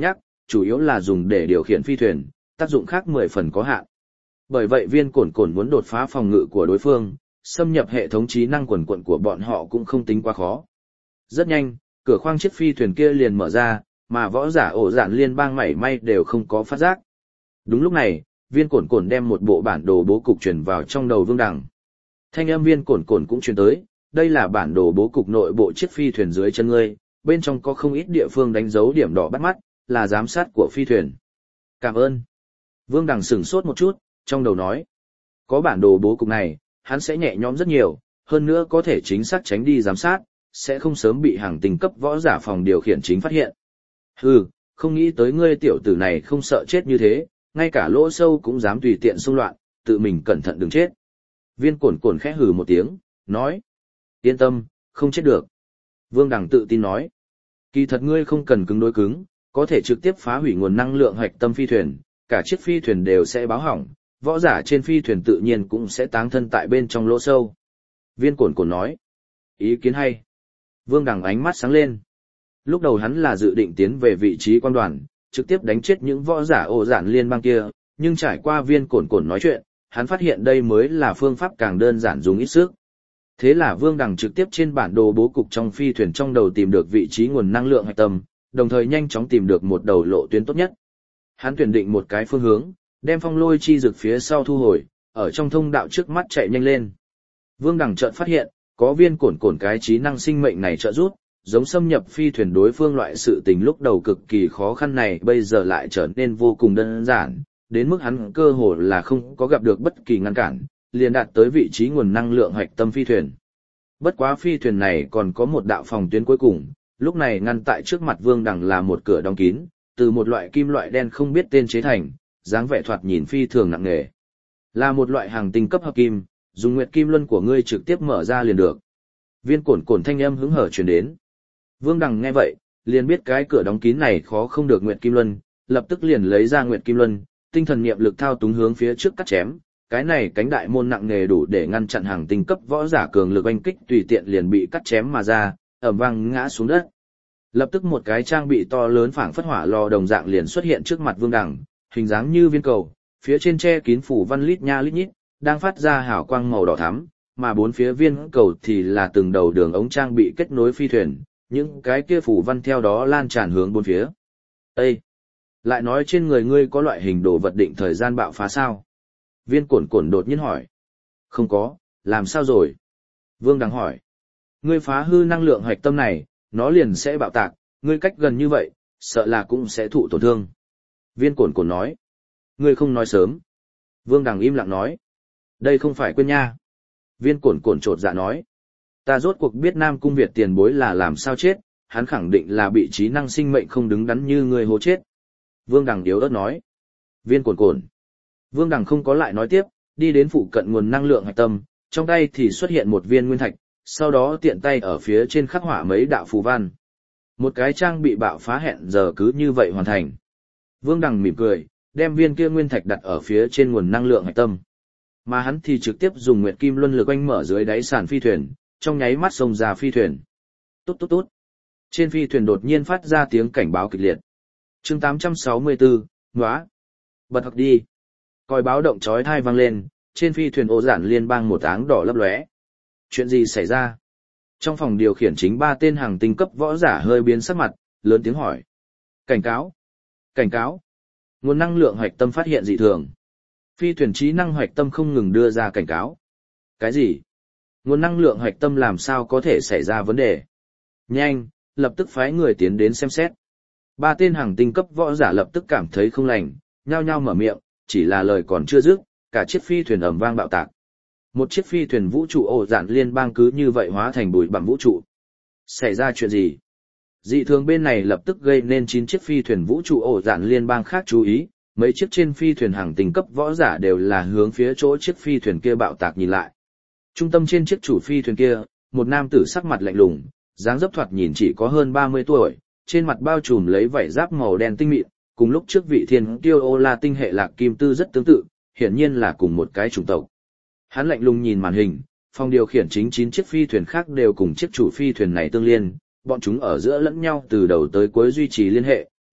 chủ yếu là dùng để điều khiển phi thuyền, tác dụng khác 10 phần có hạn. Bởi vậy viên cổn cổn muốn đột phá phòng ngự của đối phương, xâm nhập hệ thống trí năng quần quận của bọn họ cũng không tính quá khó. Rất nhanh, cửa khoang chiếc phi thuyền kia liền mở ra, mà võ giả ổ dạn liên bang mảy may đều không có phát giác. Đúng lúc này, viên cổn cổn đem một bộ bản đồ bố cục truyền vào trong đầu Vương Đằng. Thanh âm viên cổn cổn cũng truyền tới, đây là bản đồ bố cục nội bộ chiếc phi thuyền dưới chân ngươi, bên trong có không ít địa phương đánh dấu điểm đỏ bắt mắt, là giám sát của phi thuyền. Cảm ơn. Vương Đằng sửng sốt một chút, trong đầu nói. Có bản đồ bố cục này, hắn sẽ nhẹ nhõm rất nhiều, hơn nữa có thể chính xác tránh đi giám sát, sẽ không sớm bị hàng tinh cấp võ giả phòng điều khiển chính phát hiện. Hừ, không nghĩ tới ngươi tiểu tử này không sợ chết như thế, ngay cả lỗ sâu cũng dám tùy tiện xung loạn, tự mình cẩn thận đừng chết. Viên cổn cổn khẽ hừ một tiếng, nói. Yên tâm, không chết được. Vương Đằng tự tin nói. Kỳ thật ngươi không cần cứng đối cứng, có thể trực tiếp phá hủy nguồn năng lượng hạch tâm phi thuyền, cả chiếc phi thuyền đều sẽ báo hỏng, võ giả trên phi thuyền tự nhiên cũng sẽ táng thân tại bên trong lỗ sâu. Viên cổn cổn nói. Ý kiến hay. Vương Đằng ánh mắt sáng lên. Lúc đầu hắn là dự định tiến về vị trí quan đoàn, trực tiếp đánh chết những võ giả ổ dạn liên bang kia, nhưng trải qua viên cổn cổn nói chuyện, hắn phát hiện đây mới là phương pháp càng đơn giản dùng ít sức. Thế là Vương Đằng trực tiếp trên bản đồ bố cục trong phi thuyền trong đầu tìm được vị trí nguồn năng lượng hạch tâm, đồng thời nhanh chóng tìm được một đầu lộ tuyến tốt nhất. Hắn tuyển định một cái phương hướng, đem phong lôi chi dược phía sau thu hồi, ở trong thông đạo trước mắt chạy nhanh lên. Vương Đằng chợt phát hiện, có viên cổn cổn cái trí năng sinh mệnh này trợ giúp, giống xâm nhập phi thuyền đối phương loại sự tình lúc đầu cực kỳ khó khăn này bây giờ lại trở nên vô cùng đơn giản, đến mức hắn cơ hồ là không có gặp được bất kỳ ngăn cản, liền đạt tới vị trí nguồn năng lượng hạch tâm phi thuyền. Bất quá phi thuyền này còn có một đạo phòng tuyến cuối cùng, lúc này ngăn tại trước mặt Vương Đằng là một cửa đóng kín, từ một loại kim loại đen không biết tên chế thành, dáng vẻ thoạt nhìn phi thường nặng nề. Là một loại hàng tinh cấp hợp kim, dùng nguyệt kim luân của ngươi trực tiếp mở ra liền được. Viên cổn cổn thanh âm hứng hở truyền đến. Vương Đằng nghe vậy, liền biết cái cửa đóng kín này khó không được nguyệt kim luân, lập tức liền lấy ra nguyệt kim luân, tinh thần niệm lực thao túng hướng phía trước cắt chém. Cái này cánh đại môn nặng nề đủ để ngăn chặn hàng tinh cấp võ giả cường lực oanh kích tùy tiện liền bị cắt chém mà ra, ầm vang ngã xuống đất. Lập tức một cái trang bị to lớn phảng phất hỏa lò đồng dạng liền xuất hiện trước mặt Vương Đằng, hình dáng như viên cầu, phía trên che kín phủ văn lít nha lít nhít, đang phát ra hào quang màu đỏ thắm, mà bốn phía viên cầu thì là từng đầu đường ống trang bị kết nối phi thuyền, những cái kia phủ văn theo đó lan tràn hướng bốn phía. Ê! Lại nói trên người ngươi có loại hình đồ vật định thời gian bạo phá sao? Viên cổn cổn đột nhiên hỏi. Không có, làm sao rồi? Vương Đằng hỏi. Ngươi phá hư năng lượng hạch tâm này, nó liền sẽ bạo tạc, ngươi cách gần như vậy, sợ là cũng sẽ thụ tổn thương. Viên cổn cổn nói. Ngươi không nói sớm. Vương Đằng im lặng nói. Đây không phải quên nha. Viên cổn cổn chột dạ nói. Ta rốt cuộc biết Nam Cung Việt tiền bối là làm sao chết, hắn khẳng định là bị trí năng sinh mệnh không đứng đắn như ngươi hố chết. Vương Đằng yếu ớt nói. Viên cổn cổn. Vương Đằng không có lại nói tiếp, đi đến phụ cận nguồn năng lượng hạch tâm, trong tay thì xuất hiện một viên nguyên thạch, sau đó tiện tay ở phía trên khắc họa mấy đạo phù văn. Một cái trang bị bạo phá hẹn giờ cứ như vậy hoàn thành. Vương Đằng mỉm cười, đem viên kia nguyên thạch đặt ở phía trên nguồn năng lượng hạch tâm. Mà hắn thì trực tiếp dùng nguyệt kim luân lực oanh mở dưới đáy sàn phi thuyền, trong nháy mắt xông ra phi thuyền. Tốt tốt tốt. Trên phi thuyền đột nhiên phát ra tiếng cảnh báo kịch liệt. Chương 864, ngóa. Bật học đi. Còi báo động chói tai vang lên, trên phi thuyền Ổ Dạn liên bang một áng đỏ lấp lóe. Chuyện gì xảy ra? Trong phòng điều khiển chính ba tên hàng tinh cấp võ giả hơi biến sắc mặt, lớn tiếng hỏi. Cảnh cáo! Cảnh cáo! Nguồn năng lượng hạch tâm phát hiện dị thường. Phi thuyền trí năng hạch tâm không ngừng đưa ra cảnh cáo. Cái gì? Nguồn năng lượng hạch tâm làm sao có thể xảy ra vấn đề? Nhanh, lập tức phái người tiến đến xem xét. Ba tên hàng tinh cấp võ giả lập tức cảm thấy không lành, nhao nhao mở miệng, chỉ là lời còn chưa dứt, cả chiếc phi thuyền ầm vang bạo tạc. Một chiếc phi thuyền vũ trụ Ổ Dạn liên bang cứ như vậy hóa thành bụi bặm vũ trụ. Xảy ra chuyện gì? Dị thường bên này lập tức gây nên 9 chiếc phi thuyền vũ trụ Ổ Dạn liên bang khác chú ý, mấy chiếc trên phi thuyền hàng tinh cấp võ giả đều là hướng phía chỗ chiếc phi thuyền kia bạo tạc nhìn lại. Trung tâm trên chiếc chủ phi thuyền kia, một nam tử sắc mặt lạnh lùng, dáng dấp thoạt nhìn chỉ có hơn 30 tuổi, trên mặt bao trùm lấy vảy giáp màu đen tinh mịn, cùng lúc trước vị thiên kiêu Ô La tinh hệ Lạc Kim Tư rất tương tự, hiển nhiên là cùng một cái chủng tộc. Hắn lạnh lùng nhìn màn hình, phòng điều khiển chính 9 chiếc phi thuyền khác đều cùng chiếc chủ phi thuyền này tương liên, bọn chúng ở giữa lẫn nhau từ đầu tới cuối duy trì liên hệ,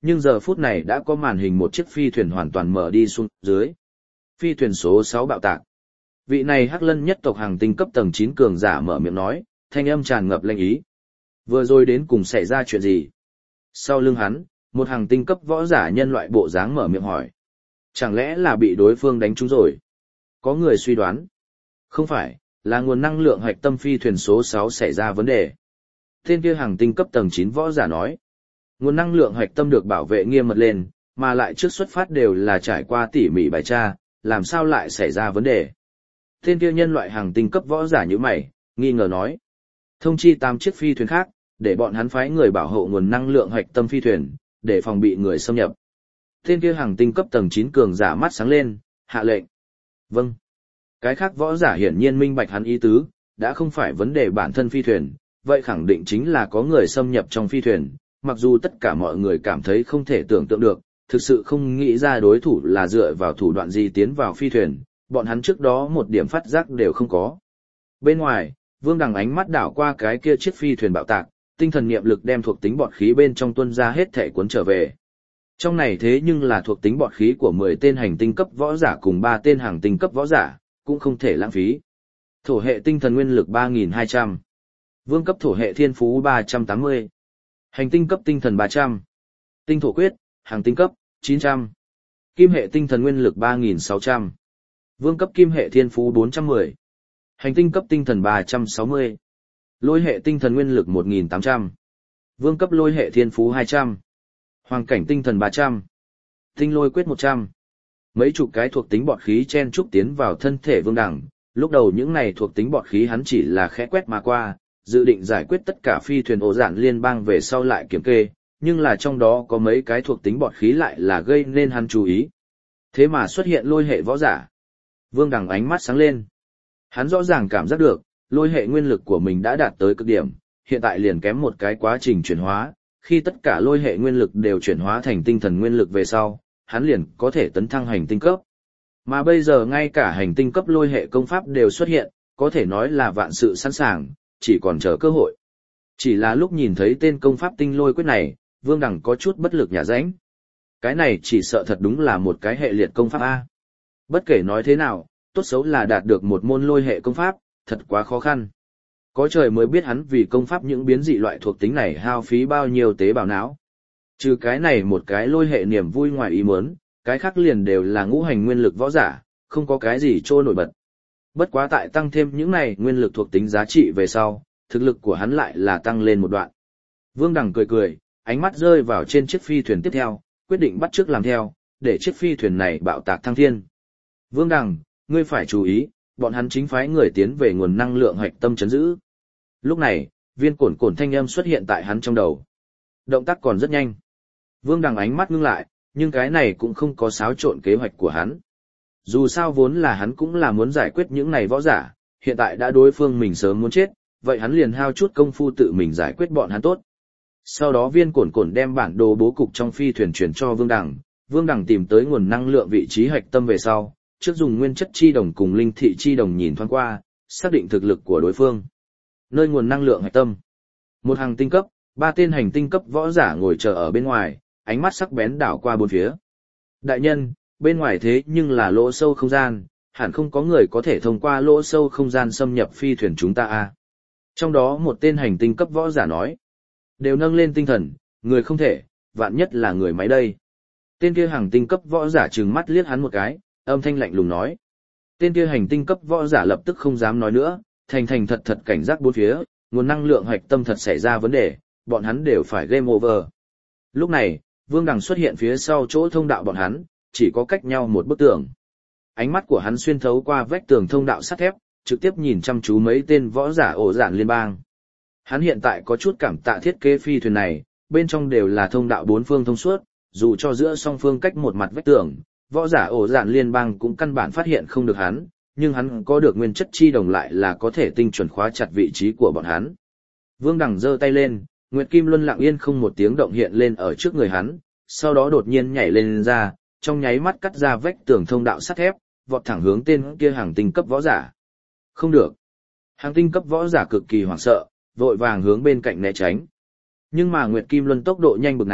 Nhưng giờ phút này đã có màn hình một chiếc phi thuyền hoàn toàn mở đi xuống dưới. Phi thuyền số 6 bạo tạc. Vị này Hắc Lân nhất tộc hàng tinh cấp tầng 9 cường giả mở miệng nói, thanh âm tràn ngập lệnh ý. Vừa rồi đến cùng xảy ra chuyện gì? Sau lưng hắn, một hàng tinh cấp võ giả nhân loại bộ dáng mở miệng hỏi. Chẳng lẽ là bị đối phương đánh trúng rồi? Có người suy đoán. Không phải, là nguồn năng lượng hạch tâm phi thuyền số 6 xảy ra vấn đề. Tên kia hàng tinh cấp tầng 9 võ giả nói. Nguồn năng lượng hạch tâm được bảo vệ nghiêm mật lên, mà lại trước xuất phát đều là trải qua tỉ mỉ bài tra, làm sao lại xảy ra vấn đề. Tên kia nhân loại hàng tinh cấp võ giả như mày, nghi ngờ nói. Thông chi 8 chiếc phi thuyền khác, để bọn hắn phái người bảo hộ nguồn năng lượng hạch tâm phi thuyền, để phòng bị người xâm nhập. Tên kia hàng tinh cấp tầng 9 cường giả mắt sáng lên, hạ lệnh. Vâng. Cái khác võ giả hiển nhiên minh bạch hắn ý tứ, đã không phải vấn đề bản thân phi thuyền, vậy khẳng định chính là có người xâm nhập trong phi thuyền, mặc dù tất cả mọi người cảm thấy không thể tưởng tượng được, thực sự không nghĩ ra đối thủ là dựa vào thủ đoạn gì tiến vào phi thuyền, bọn hắn trước đó một điểm phát giác đều không có. Bên ngoài, Vương Đằng ánh mắt đảo qua cái kia chiếc phi thuyền bạo tạc, tinh thần niệm lực đem thuộc tính bọt khí bên trong tuôn ra hết thể cuốn trở về. Trong này thế nhưng là thuộc tính bọt khí của 10 tên hành tinh cấp võ giả cùng 3 tên hàng tinh cấp võ giả, cũng không thể lãng phí. Thổ hệ tinh thần nguyên lực 3.200. Vương cấp thổ hệ thiên phú 380. Hành tinh cấp tinh thần 300. Tinh thổ quyết, hàng tinh cấp, 900. Kim hệ tinh thần nguyên lực 3.600. Vương cấp kim hệ thiên phú 410. Hành tinh cấp tinh thần 360. Lôi hệ tinh thần nguyên lực 1.800. Vương cấp lôi hệ thiên phú 200. Hoàng cảnh tinh thần 300. Tinh lôi quyết 100. Mấy chục cái thuộc tính bọt khí chen chúc tiến vào thân thể Vương Đằng, lúc đầu những này thuộc tính bọt khí hắn chỉ là khẽ quét mà qua, dự định giải quyết tất cả phi thuyền ổ dạn liên bang về sau lại kiểm kê, nhưng là trong đó có mấy cái thuộc tính bọt khí lại là gây nên hắn chú ý. Thế mà xuất hiện lôi hệ võ giả. Vương Đằng ánh mắt sáng lên. Hắn rõ ràng cảm giác được, lôi hệ nguyên lực của mình đã đạt tới cực điểm, hiện tại liền kém một cái quá trình chuyển hóa, khi tất cả lôi hệ nguyên lực đều chuyển hóa thành tinh thần nguyên lực về sau, hắn liền có thể tấn thăng hành tinh cấp. Mà bây giờ ngay cả hành tinh cấp lôi hệ công pháp đều xuất hiện, có thể nói là vạn sự sẵn sàng, chỉ còn chờ cơ hội. Chỉ là lúc nhìn thấy tên công pháp tinh lôi quyết này, Vương Đằng có chút bất lực nhả rãnh. Cái này chỉ sợ thật đúng là một cái hệ liệt công pháp A. Bất kể nói thế nào, tốt xấu là đạt được một môn lôi hệ công pháp, thật quá khó khăn. Có trời mới biết hắn vì công pháp những biến dị loại thuộc tính này hao phí bao nhiêu tế bào não. Trừ cái này một cái lôi hệ niềm vui ngoài ý muốn, cái khác liền đều là ngũ hành nguyên lực võ giả, không có cái gì trôi nổi bật. Bất quá tại tăng thêm những này nguyên lực thuộc tính giá trị về sau, thực lực của hắn lại là tăng lên một đoạn. Vương Đằng cười cười, ánh mắt rơi vào trên chiếc phi thuyền tiếp theo, quyết định bắt chước làm theo, để chiếc phi thuyền này bạo tạc thăng thiên. Vương Đằng, ngươi phải chú ý, bọn hắn chính phái người tiến về nguồn năng lượng hạch tâm trấn giữ. Lúc này, viên cổn cổn thanh âm xuất hiện tại hắn trong đầu. Động tác còn rất nhanh. Vương Đằng ánh mắt ngưng lại, nhưng cái này cũng không có xáo trộn kế hoạch của hắn. Dù sao vốn là hắn cũng là muốn giải quyết những này võ giả, hiện tại đã đối phương mình sớm muốn chết, vậy hắn liền hao chút công phu tự mình giải quyết bọn hắn tốt. Sau đó viên cổn cổn đem bản đồ bố cục trong phi thuyền chuyển cho Vương Đằng tìm tới nguồn năng lượng vị trí hạch tâm về sau, trước dùng nguyên chất chi đồng cùng linh thị chi đồng nhìn thoáng qua, xác định thực lực của đối phương. Nơi nguồn năng lượng hạch tâm. Một hành tinh cấp, 3 tên hành tinh cấp võ giả ngồi chờ ở bên ngoài, ánh mắt sắc bén đảo qua bốn phía. Đại nhân, bên ngoài thế nhưng là lỗ sâu không gian, hẳn không có người có thể thông qua lỗ sâu không gian xâm nhập phi thuyền chúng ta a. Trong đó một tên hành tinh cấp võ giả nói. Đều nâng lên tinh thần, người không thể, vạn nhất là người máy đây. Tên kia hành tinh cấp võ giả trừng mắt liếc hắn một cái, âm thanh lạnh lùng nói. Tên kia hành tinh cấp võ giả lập tức không dám nói nữa, thành thật cảnh giác bốn phía, nguồn năng lượng hạch tâm thật xảy ra vấn đề, bọn hắn đều phải game over. Lúc này, Vương Đằng xuất hiện phía sau chỗ thông đạo bọn hắn, chỉ có cách nhau một bức tường. Ánh mắt của hắn xuyên thấu qua vách tường thông đạo sắt thép, trực tiếp nhìn chăm chú mấy tên võ giả ổ dạn liên bang. Hắn hiện tại có chút cảm tạ thiết kế phi thuyền này, bên trong đều là thông đạo bốn phương thông suốt, dù cho giữa song phương cách một mặt vách tường, võ giả ổ dạn liên bang cũng căn bản phát hiện không được hắn, nhưng hắn có được nguyên chất chi đồng lại là có thể tinh chuẩn khóa chặt vị trí của bọn hắn. Vương Đằng giơ tay lên, Nguyệt Kim Luân lặng yên không một tiếng động hiện lên ở trước người hắn, sau đó đột nhiên nhảy lên ra, trong nháy mắt cắt ra vách tường thông đạo sắt thép, vọt thẳng hướng tên kia hàng tinh cấp võ giả. Không được. Hàng tinh cấp võ giả cực kỳ hoảng sợ, vội vàng hướng bên cạnh né tránh. Nhưng mà Nguyệt Kim Luân tốc độ nhanh bực nào,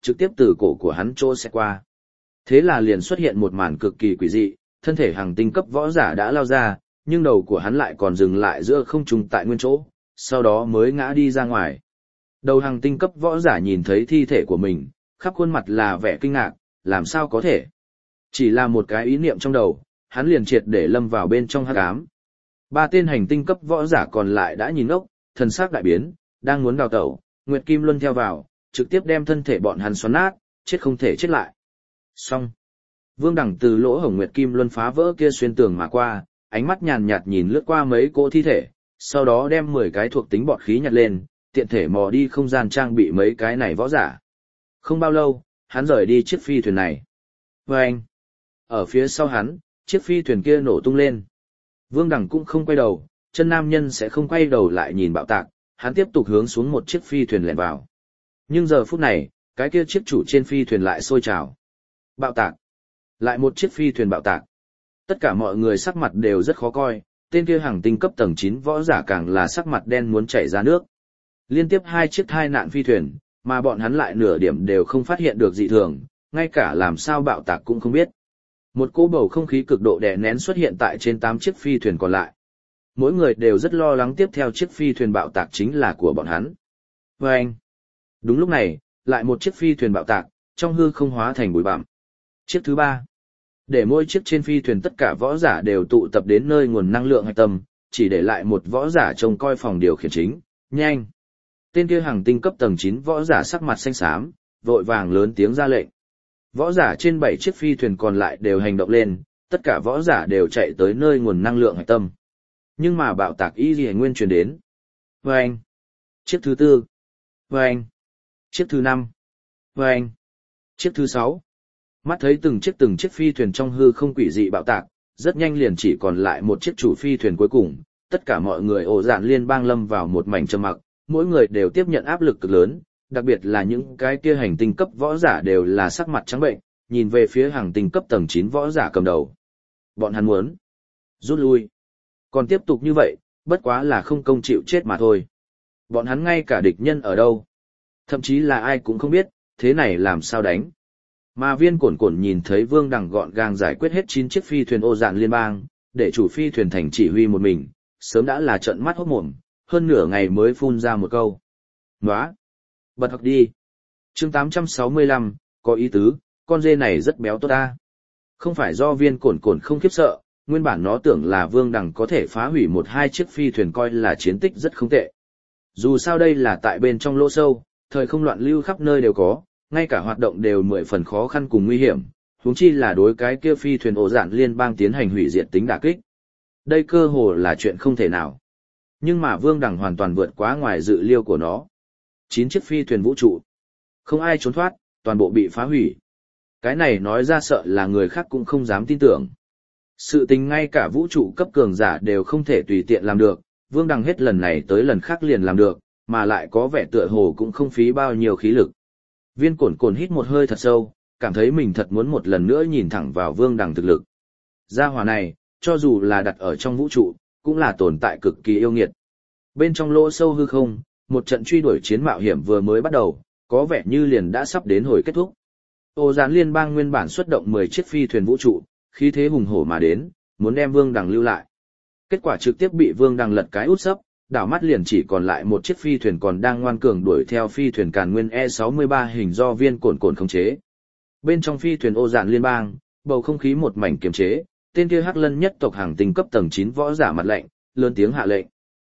trực tiếp từ cổ của hắn trô sẽ qua. Thế là liền xuất hiện một màn cực kỳ quỷ dị, thân thể hàng tinh cấp võ giả đã lao ra, nhưng đầu của hắn lại còn dừng lại giữa không trung tại nguyên chỗ, sau đó mới ngã đi ra ngoài. Đầu hàng tinh cấp võ giả nhìn thấy thi thể của mình, khắp khuôn mặt là vẻ kinh ngạc, làm sao có thể? Chỉ là một cái ý niệm trong đầu, hắn liền triệt để lâm vào bên trong hắc ám. Ba tên hành tinh cấp võ giả còn lại đã nhìn ngốc, thần sắc đại biến, đang muốn đào tẩu, Nguyệt Kim Luân theo vào, trực tiếp đem thân thể bọn hắn xoắn nát, chết không thể chết lại. Xong. Vương Đẳng từ lỗ hổng Nguyệt Kim Luân phá vỡ kia xuyên tường mà qua, ánh mắt nhàn nhạt nhìn lướt qua mấy cỗ thi thể, sau đó đem 10 cái thuộc tính bọt khí nhặt lên, tiện thể mò đi không gian trang bị mấy cái này võ giả. Không bao lâu, hắn rời đi chiếc phi thuyền này. Và anh, ở phía sau hắn, chiếc phi thuyền kia nổ tung lên. Vương Đẳng cũng không quay đầu, chân nam nhân sẽ không quay đầu lại nhìn bạo tạc, hắn tiếp tục hướng xuống một chiếc phi thuyền lẻn vào. Nhưng giờ phút này, cái kia chiếc chủ trên phi thuyền lại sôi trào. Bạo tạc. Lại một chiếc phi thuyền bạo tạc. Tất cả mọi người sắc mặt đều rất khó coi, tên kia hàng tinh cấp tầng 9 võ giả càng là sắc mặt đen muốn chảy ra nước. Liên tiếp 2 chiếc thai nạn phi thuyền, mà bọn hắn lại nửa điểm đều không phát hiện được dị thường, ngay cả làm sao bạo tạc cũng không biết. Một cỗ bầu không khí cực độ đè nén xuất hiện tại trên 8 chiếc phi thuyền còn lại. Mỗi người đều rất lo lắng tiếp theo chiếc phi thuyền bạo tạc chính là của bọn hắn. Và anh. Đúng lúc này, lại một chiếc phi thuyền bạo tạc, trong hư không hóa thành bụi bặm. Chiếc thứ 3. Để mỗi chiếc trên phi thuyền tất cả võ giả đều tụ tập đến nơi nguồn năng lượng hạch tâm, chỉ để lại một võ giả trông coi phòng điều khiển chính. Nhanh. Tên kia hàng tinh cấp tầng 9 võ giả sắc mặt xanh xám, vội vàng lớn tiếng ra lệnh. Võ giả trên 7 chiếc phi thuyền còn lại đều hành động lên, tất cả võ giả đều chạy tới nơi nguồn năng lượng hạch tâm. Nhưng mà bạo tạc y gì nguyên truyền đến. Vâng. Chiếc thứ 4. Vâng. Chiếc thứ 5. Vâng. Chiếc thứ 6. Mắt thấy từng chiếc phi thuyền trong hư không quỷ dị bạo tạc, rất nhanh liền chỉ còn lại một chiếc chủ phi thuyền cuối cùng, tất cả mọi người ồ dạn liên bang lâm vào một mảnh trầm mặc, mỗi người đều tiếp nhận áp lực cực lớn, đặc biệt là những cái kia hành tinh cấp võ giả đều là sắc mặt trắng bệnh, nhìn về phía hàng tinh cấp tầng 9 võ giả cầm đầu. Bọn hắn muốn rút lui. Còn tiếp tục như vậy, bất quá là không công chịu chết mà thôi. Bọn hắn ngay cả địch nhân ở đâu, thậm chí là ai cũng không biết, thế này làm sao đánh. Mà Viên Cổn Cổn nhìn thấy Vương Đằng gọn gàng giải quyết hết 9 chiếc phi thuyền ô dạn liên bang, để chủ phi thuyền thành chỉ huy một mình, sớm đã là trợn mắt hốt mồm, hơn nửa ngày mới phun ra một câu. Nóa! Bật học đi! Chương 865, có ý tứ, con dê này rất béo tốt ta. Không phải do Viên Cổn Cổn không khiếp sợ, nguyên bản nó tưởng là Vương Đằng có thể phá hủy 1-2 chiếc phi thuyền coi là chiến tích rất không tệ. Dù sao đây là tại bên trong lỗ sâu, thời không loạn lưu khắp nơi đều có, ngay cả hoạt động đều 10 phần khó khăn cùng nguy hiểm, huống chi là đối cái kia phi thuyền ổ dạn liên bang tiến hành hủy diệt tính đả kích. Đây cơ hồ là chuyện không thể nào. Nhưng mà Vương Đằng hoàn toàn vượt quá ngoài dự liệu của nó. 9 chiếc phi thuyền vũ trụ. Không ai trốn thoát, toàn bộ bị phá hủy. Cái này nói ra sợ là người khác cũng không dám tin tưởng. Sự tình ngay cả vũ trụ cấp cường giả đều không thể tùy tiện làm được, Vương Đằng hết lần này tới lần khác liền làm được, mà lại có vẻ tựa hồ cũng không phí bao nhiêu khí lực. Viên Cổn Cổn hít một hơi thật sâu, cảm thấy mình thật muốn một lần nữa nhìn thẳng vào Vương Đằng thực lực. Gia hỏa này, cho dù là đặt ở trong vũ trụ, cũng là tồn tại cực kỳ yêu nghiệt. Bên trong lỗ sâu hư không, một trận truy đuổi chiến mạo hiểm vừa mới bắt đầu, có vẻ như liền đã sắp đến hồi kết thúc. Ô Gián Liên bang nguyên bản xuất động 10 chiếc phi thuyền vũ trụ, khí thế hùng hổ mà đến, muốn đem Vương Đằng lưu lại. Kết quả trực tiếp bị Vương Đằng lật cái út sấp, đảo mắt liền chỉ còn lại một chiếc phi thuyền còn đang ngoan cường đuổi theo phi thuyền Càn Nguyên E63 hình do Viên Cổn Cổn khống chế. Bên trong phi thuyền Ô Dạn Liên bang, bầu không khí một mảnh kiềm chế, tên kia Hắc Lân nhất tộc hàng tinh cấp tầng 9 võ giả mặt lạnh, lớn tiếng hạ lệnh.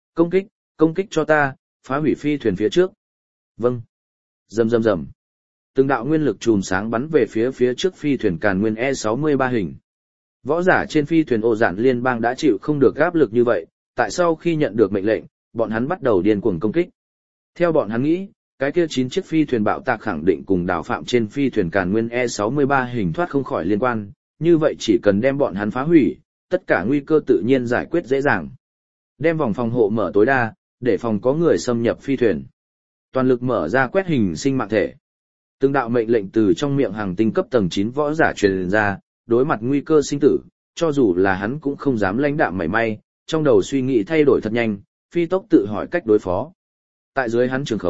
Công kích cho ta, phá hủy phi thuyền phía trước. Vâng. Rầm rầm rầm. Từng đạo nguyên lực chùm sáng bắn về phía trước phi thuyền Càn Nguyên E63 hình. Võ giả trên phi thuyền Ô Dạn Liên bang đã chịu không được áp lực như vậy, tại sau khi nhận được mệnh lệnh, bọn hắn bắt đầu điên cuồng công kích. Theo bọn hắn nghĩ, cái kia 9 chiếc phi thuyền bạo tạc khẳng định cùng đào phạm trên phi thuyền Càn Nguyên E63 hình thoát không khỏi liên quan, như vậy chỉ cần đem bọn hắn phá hủy, tất cả nguy cơ tự nhiên giải quyết dễ dàng. Đem vòng phòng hộ mở tối đa, để phòng có người xâm nhập phi thuyền. Toàn lực mở ra quét hình sinh mạng thể. Từng đạo mệnh lệnh từ trong miệng hàng tinh cấp tầng 9 võ giả truyền ra, đối mặt nguy cơ sinh tử, cho dù là hắn cũng không dám lãnh đạm mảy may, trong đầu suy nghĩ thay đổi thật nhanh, phi tốc tự hỏi cách đối phó. Tại dưới hắn trường khống,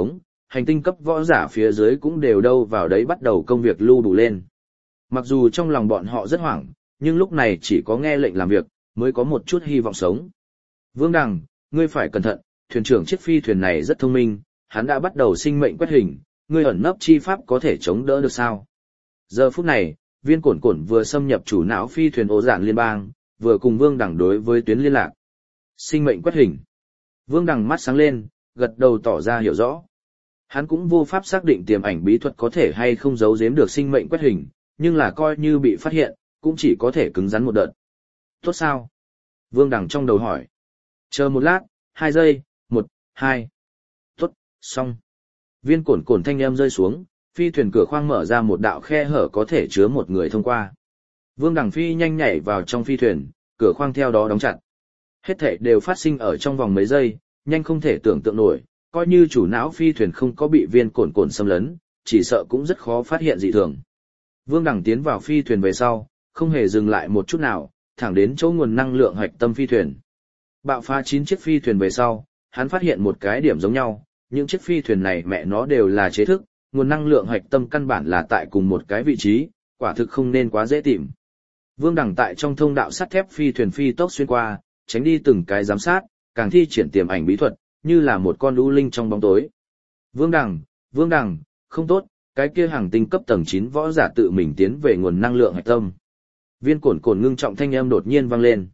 hành tinh cấp võ giả phía dưới cũng đều đâu vào đấy bắt đầu công việc lưu đủ lên. Mặc dù trong lòng bọn họ rất hoảng, nhưng lúc này chỉ có nghe lệnh làm việc, mới có một chút hy vọng sống. Vương Đằng, ngươi phải cẩn thận, thuyền trưởng chiếc phi thuyền này rất thông minh, hắn đã bắt đầu sinh mệnh quét hình, ngươi ẩn nấp chi pháp có thể chống đỡ được sao? Giờ phút này, Viên Cổn Cổn vừa xâm nhập chủ não phi thuyền ố dạn liên bang, vừa cùng Vương Đằng đối với tuyến liên lạc. Sinh mệnh quét hình. Vương Đằng mắt sáng lên, gật đầu tỏ ra hiểu rõ. Hắn cũng vô pháp xác định tiềm ảnh bí thuật có thể hay không giấu giếm được sinh mệnh quét hình, nhưng là coi như bị phát hiện, cũng chỉ có thể cứng rắn một đợt. Tốt sao? Vương Đằng trong đầu hỏi. Chờ một lát, 2 giây, 1, 2. Tốt, xong. Viên Cổn Cổn thanh âm rơi xuống, phi thuyền cửa khoang mở ra một đạo khe hở có thể chứa một người thông qua. Vương Đằng phi nhanh nhảy vào trong phi thuyền, cửa khoang theo đó đóng chặt. Hết thảy đều phát sinh ở trong vòng mấy giây, nhanh không thể tưởng tượng nổi, coi như chủ não phi thuyền không có bị Viên Cổn Cổn xâm lấn, chỉ sợ cũng rất khó phát hiện dị thường. Vương Đằng tiến vào phi thuyền về sau, không hề dừng lại một chút nào, thẳng đến chỗ nguồn năng lượng hạch tâm phi thuyền. Bạo phá 9 chiếc phi thuyền về sau, hắn phát hiện một cái điểm giống nhau, những chiếc phi thuyền này mẹ nó đều là chế thức, nguồn năng lượng hạch tâm căn bản là tại cùng một cái vị trí, quả thực không nên quá dễ tìm. Vương Đằng tại trong thông đạo sắt thép phi thuyền phi tốc xuyên qua, tránh đi từng cái giám sát, càng thi triển tiềm ảnh bí thuật, như là một con lũ linh trong bóng tối. Vương Đằng, không tốt, cái kia hàng tinh cấp tầng 9 võ giả tự mình tiến về nguồn năng lượng hạch tâm. Viên Cổn Cổn ngưng trọng thanh âm đột nhiên vang lên.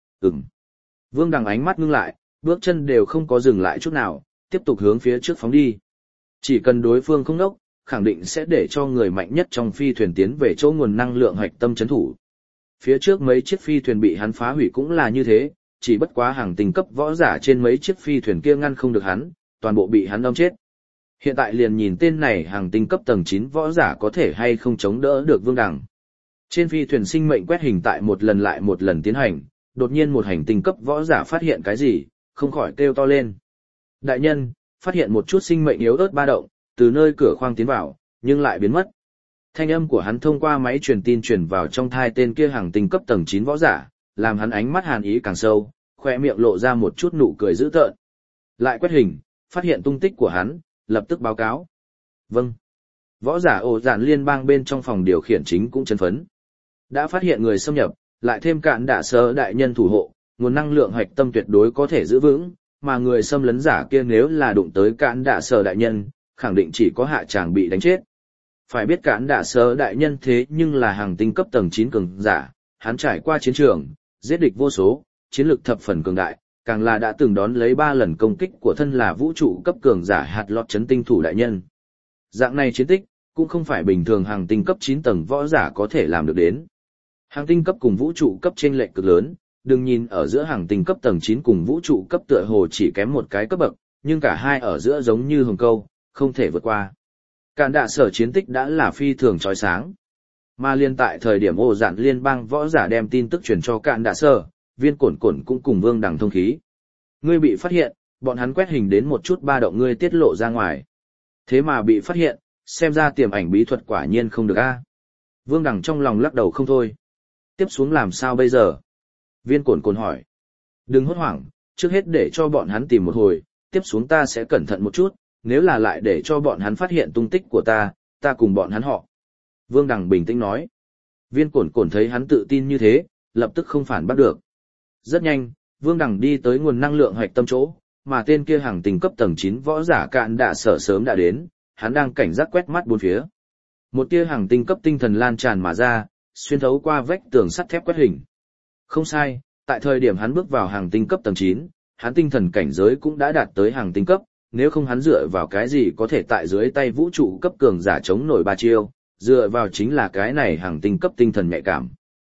Vương Đằng ánh mắt ngưng lại, bước chân đều không có dừng lại chút nào, tiếp tục hướng phía trước phóng đi. Chỉ cần đối phương không đốc, khẳng định sẽ để cho người mạnh nhất trong phi thuyền tiến về chỗ nguồn năng lượng hạch tâm chấn thủ. Phía trước mấy chiếc phi thuyền bị hắn phá hủy cũng là như thế, chỉ bất quá hàng tinh cấp võ giả trên mấy chiếc phi thuyền kia ngăn không được hắn, toàn bộ bị hắn đâm chết. Hiện tại liền nhìn tên này hàng tinh cấp tầng 9 võ giả có thể hay không chống đỡ được Vương Đằng. Trên phi thuyền sinh mệnh quét hình tại một lần lại một lần tiến hành, đột nhiên một hành tinh cấp võ giả phát hiện cái gì, không khỏi kêu to lên. Đại nhân, phát hiện một chút sinh mệnh yếu ớt ba động, từ nơi cửa khoang tiến vào, nhưng lại biến mất. Thanh âm của hắn thông qua máy truyền tin truyền vào trong thai tên kia hàng tinh cấp tầng 9 võ giả, làm hắn ánh mắt hàn ý càng sâu, khoe miệng lộ ra một chút nụ cười dữ tợn. Lại quét hình, phát hiện tung tích của hắn, lập tức báo cáo. Vâng. Võ giả ổ dạn liên bang bên trong phòng điều khiển chính cũng chấn phấn. Đã phát hiện người xâm nhập, lại thêm cạn đạ sơ đại nhân thủ hộ, nguồn năng lượng hạch tâm tuyệt đối có thể giữ vững, mà người xâm lấn giả kia nếu là đụng tới cạn đạ sơ đại nhân, khẳng định chỉ có hạ tràng bị đánh chết. Phải biết cạn đạ sơ đại nhân thế nhưng là hàng tinh cấp tầng 9 cường giả, hắn trải qua chiến trường, giết địch vô số, chiến lược thập phần cường đại, càng là đã từng đón lấy 3 lần công kích của thân là vũ trụ cấp cường giả hạt lọt chấn tinh thủ đại nhân. Dạng này chiến tích, cũng không phải bình thường hàng tinh cấp 9 tầng võ giả có thể làm được đến. Hàng tinh cấp cùng vũ trụ cấp chênh lệch cực lớn, đừng nhìn ở giữa hàng tinh cấp tầng 9 cùng vũ trụ cấp tựa hồ chỉ kém một cái cấp bậc, nhưng cả hai ở giữa giống như hồng câu, không thể vượt qua. Càn đạ sở chiến tích đã là phi thường chói sáng. Mà liên tại thời điểm ổ dạn liên bang võ giả đem tin tức truyền cho Càn đạ sở, Viên Cổn Cổn cũng cùng Vương Đằng thông khí. Ngươi bị phát hiện, bọn hắn quét hình đến một chút ba động ngươi tiết lộ ra ngoài. Thế mà bị phát hiện, xem ra tiềm ảnh bí thuật quả nhiên không được a. Vương Đằng trong lòng lắc đầu không thôi. Tiếp xuống làm sao bây giờ? Viên Cổn Cổn hỏi. Đừng hốt hoảng, trước hết để cho bọn hắn tìm một hồi, tiếp xuống ta sẽ cẩn thận một chút, nếu là lại để cho bọn hắn phát hiện tung tích của ta cùng bọn hắn họ. Vương Đằng bình tĩnh nói. Viên Cổn Cổn thấy hắn tự tin như thế, lập tức không phản bắt được. Rất nhanh, Vương Đằng đi tới nguồn năng lượng hạch tâm chỗ, mà tên kia hàng tinh cấp tầng 9 võ giả Cạn đạ sở sớm đã đến, hắn đang cảnh giác quét mắt bốn phía. Một tia hàng tinh cấp tinh thần lan tràn mà ra, xuyên thấu qua vách tường sắt thép quét hình. Không sai, tại thời điểm hắn bước vào hàng tinh cấp tầng 9, hắn tinh thần cảnh giới cũng đã đạt tới hàng tinh cấp, nếu không hắn dựa vào cái gì có thể tại dưới tay vũ trụ cấp cường giả chống nổi 3 chiêu, dựa vào chính là cái này hàng tinh cấp tinh thần nhạy cảm.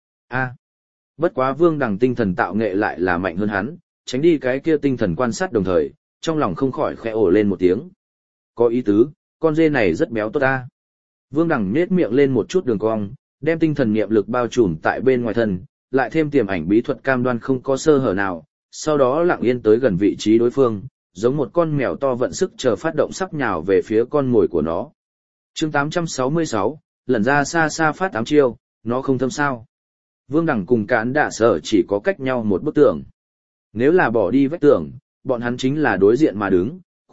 Bất quá Vương Đằng tinh thần tạo nghệ lại là mạnh hơn hắn, tránh đi cái kia tinh thần quan sát đồng thời, trong lòng không khỏi khẽ ồ lên một tiếng. Có ý tứ, con dê này rất béo tốt ta. Vương Đằng nhếch miệng lên một chút đường cong, đem tinh thần niệm lực bao trùm tại bên ngoài thân, lại thêm tiềm ảnh bí thuật cam đoan không có sơ hở nào, sau đó lặng yên tới gần vị trí đối phương, giống một con mèo to vận sức chờ phát động sắp nhào về phía con mồi của nó. Chương 866, lần ra xa xa phát 8 chiêu, nó không thâm sao. Vương Đằng cùng Cán Đạ Sở chỉ có cách nhau một bức tường. Nếu là bỏ đi vách tường, bọn hắn chính là đối diện mà đứng,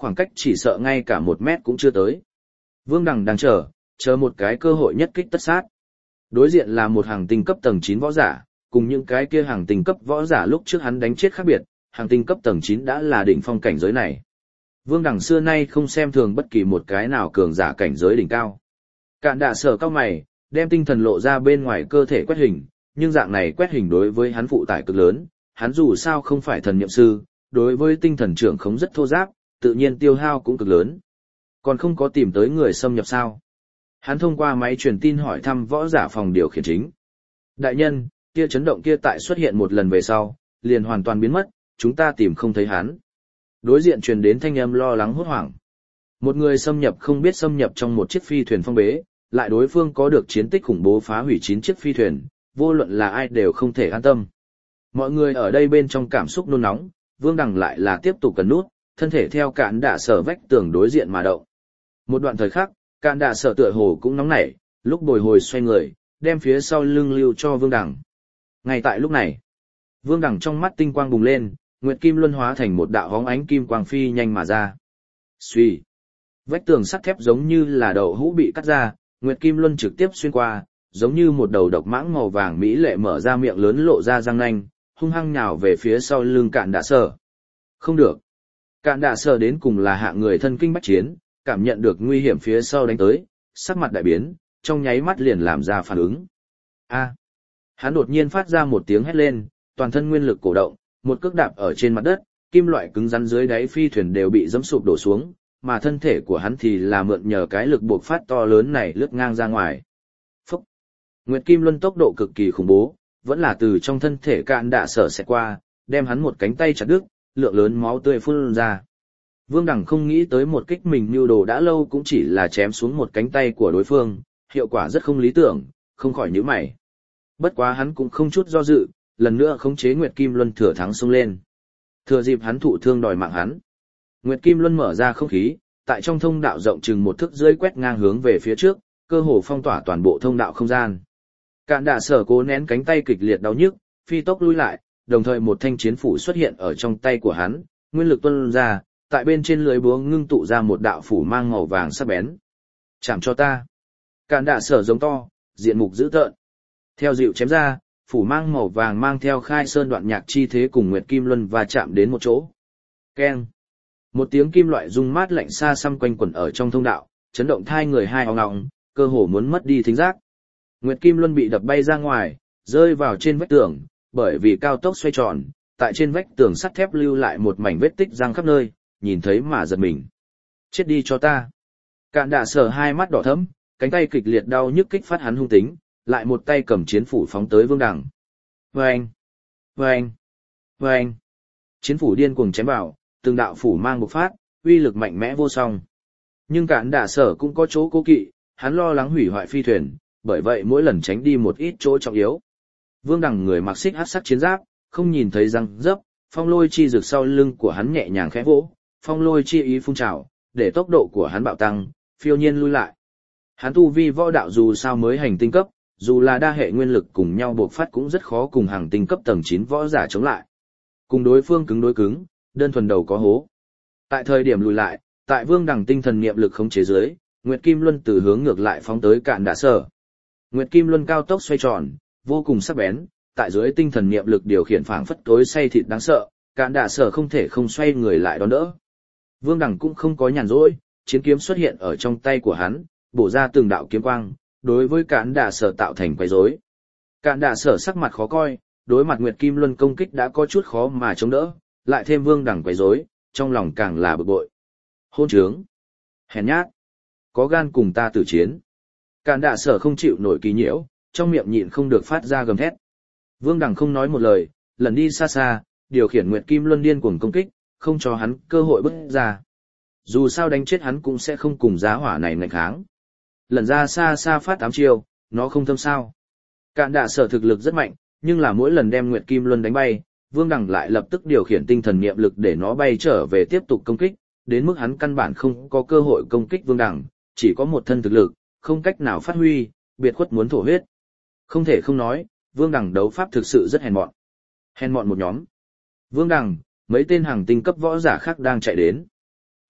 khoảng cách chỉ sợ ngay cả 1 mét cũng chưa tới. Vương Đằng đang chờ một cái cơ hội nhất kích tất sát. Đối diện là một hàng tinh cấp tầng 9 võ giả, cùng những cái kia hàng tinh cấp võ giả lúc trước hắn đánh chết khác biệt, hàng tinh cấp tầng 9 đã là đỉnh phong cảnh giới này. Vương Đằng xưa nay không xem thường bất kỳ một cái nào cường giả cảnh giới đỉnh cao. Cạn Đạ Sở cao mày, đem tinh thần lộ ra bên ngoài cơ thể quét hình, nhưng dạng này quét hình đối với hắn phụ tải cực lớn, hắn dù sao không phải thần niệm sư, đối với tinh thần trưởng khống rất thô giáp, tự nhiên tiêu hao cũng cực lớn. Còn không có tìm tới người xâm nhập sao? Hắn thông qua máy truyền tin hỏi thăm võ giả phòng điều khiển chính. Đại nhân, kia chấn động kia tại xuất hiện một lần về sau, liền hoàn toàn biến mất, chúng ta tìm không thấy hắn. Đối diện truyền đến thanh âm lo lắng hốt hoảng. Một người xâm nhập không biết xâm nhập trong một chiếc phi thuyền phong bế, lại đối phương có được chiến tích khủng bố phá hủy 9 chiếc phi thuyền, vô luận là ai đều không thể an tâm. Mọi người ở đây bên trong cảm xúc nôn nóng, Vương Đằng lại là tiếp tục cần nút, thân thể theo Cạn Đạ Sở vách tường đối diện mà động. Một đoạn thời khắc, Cạn Đạ Sở tựa hồ cũng nóng nảy, lúc bồi hồi xoay người, đem phía sau lưng lưu cho Vương Đằng. Ngay tại lúc này, Vương Đằng trong mắt tinh quang bùng lên, Nguyệt Kim Luân hóa thành một đạo hóng ánh kim quang phi nhanh mà ra. Xuy, vách tường sắt thép giống như là đậu hũ bị cắt ra, Nguyệt Kim Luân trực tiếp xuyên qua, giống như một đầu độc mãng màu vàng mỹ lệ mở ra miệng lớn lộ ra răng nanh, hung hăng nhào về phía sau lưng Cạn Đạ Sở. Không được. Cạn Đạ Sở đến cùng là hạng người thân kinh bách chiến, cảm nhận được nguy hiểm phía sau đánh tới, sắc mặt đại biến, trong nháy mắt liền làm ra phản ứng. A! Hắn đột nhiên phát ra một tiếng hét lên, toàn thân nguyên lực cổ động, một cước đạp ở trên mặt đất, kim loại cứng rắn dưới đáy phi thuyền đều bị giẫm sụp đổ xuống, mà thân thể của hắn thì là mượn nhờ cái lực buộc phát to lớn này lướt ngang ra ngoài. Phúc! Nguyệt Kim Luân tốc độ cực kỳ khủng bố, vẫn là từ trong thân thể Cạn Đạ Sở xẹt qua, đem hắn một cánh tay chặt đứt, lượng lớn máu tươi phun ra. Vương Đằng không nghĩ tới một kích mình mưu đồ đã lâu cũng chỉ là chém xuống một cánh tay của đối phương, hiệu quả rất không lý tưởng, không khỏi nhíu mày. Bất quá hắn cũng không chút do dự, lần nữa khống chế Nguyệt Kim Luân thừa thắng xông lên. Thừa dịp hắn thụ thương đòi mạng hắn. Nguyệt Kim Luân mở ra không khí, tại trong thông đạo rộng chừng 1 thước rưỡi quét ngang hướng về phía trước, cơ hồ phong tỏa toàn bộ thông đạo không gian. Cạn Đạ Sở cố nén cánh tay kịch liệt đau nhức, phi tốc lui lại, đồng thời một thanh chiến phủ xuất hiện ở trong tay của hắn, nguyên lực tuôn ra, tại bên trên lưới búa ngưng tụ ra một đạo phủ mang màu vàng sắc bén. Chạm cho ta. Cạn Đạ Sở giống to, diện mục dữ tợn. Theo dịu chém ra, phủ mang màu vàng mang theo khai sơn đoạn nhạc chi thế cùng Nguyệt Kim Luân và chạm đến một chỗ. Keng. Một tiếng kim loại rung mát lạnh xa xăm quanh quẩn ở trong thông đạo, chấn động thai người hai ong ong, cơ hồ muốn mất đi thính giác. Nguyệt Kim Luân bị đập bay ra ngoài, rơi vào trên vách tường, bởi vì cao tốc xoay tròn, tại trên vách tường sắt thép lưu lại một mảnh vết tích răng khắp nơi, nhìn thấy mà giật mình. Chết đi cho ta. Cạn Đạ Sở hai mắt đỏ thẫm, cánh tay kịch liệt đau nhức kích phát hắn hung tính, lại một tay cầm chiến phủ phóng tới Vương Đằng. Vâng! Vâng! Vâng! Chiến phủ điên cuồng chém vào, từng đạo phủ mang bộc phát, uy lực mạnh mẽ vô song. Nhưng Cạn Đạ Sở cũng có chỗ cố kỵ, hắn lo lắng hủy hoại phi thuyền, bởi vậy mỗi lần tránh đi một ít chỗ trọng yếu. Vương Đằng người mặc xích hắc sắc chiến giáp, không nhìn thấy răng dấp, phong lôi chi rực sau lưng của hắn nhẹ nhàng khẽ vỗ, phong lôi chi ý phun trào, để tốc độ của hắn bạo tăng, phiêu nhiên lui lại. Hắn tu vi võ đạo dù sao mới hành tinh cấp, dù là đa hệ nguyên lực cùng nhau bộc phát cũng rất khó cùng hàng tinh cấp tầng 9 võ giả chống lại. Cùng đối phương cứng đối cứng, đơn thuần đầu có hố. Tại thời điểm lùi lại, tại Vương Đằng tinh thần niệm lực khống chế dưới, Nguyệt Kim Luân từ hướng ngược lại phóng tới Cạn Đạ Sở. Nguyệt Kim Luân cao tốc xoay tròn, vô cùng sắc bén, tại dưới tinh thần niệm lực điều khiển phảng phất tối say thịt đáng sợ, Cạn Đạ Sở không thể không xoay người lại đón đỡ. Vương Đằng cũng không có nhàn rỗi, chiến kiếm xuất hiện ở trong tay của hắn, bổ ra từng đạo kiếm quang, đối với Cạn Đạ Sở tạo thành quấy rối. Cạn Đạ Sở sắc mặt khó coi, đối mặt Nguyệt Kim Luân công kích đã có chút khó mà chống đỡ, lại thêm Vương Đằng quấy rối, trong lòng càng là bực bội. Hôn trướng, hèn nhát, có gan cùng ta tử chiến. Cạn Đạ Sở không chịu nổi kỳ nhiễu, trong miệng nhịn không được phát ra gầm thét. Vương Đằng không nói một lời, lần đi xa xa, điều khiển Nguyệt Kim Luân điên cuồng công kích, không cho hắn cơ hội bước ra. Dù sao đánh chết hắn cũng sẽ không cùng giá hỏa này nghênh kháng. Lần ra xa xa phát ám chiêu, nó không thâm sao. Cạn Đạ Sở thực lực rất mạnh, nhưng là mỗi lần đem Nguyệt Kim Luân đánh bay, Vương Đằng lại lập tức điều khiển tinh thần niệm lực để nó bay trở về tiếp tục công kích, đến mức hắn căn bản không có cơ hội công kích Vương Đằng, chỉ có một thân thực lực, không cách nào phát huy, biệt khuất muốn thổ huyết. Không thể không nói, Vương Đằng đấu pháp thực sự rất hèn mọn. Hèn mọn một nhóm. Vương Đằng, mấy tên hàng tinh cấp võ giả khác đang chạy đến.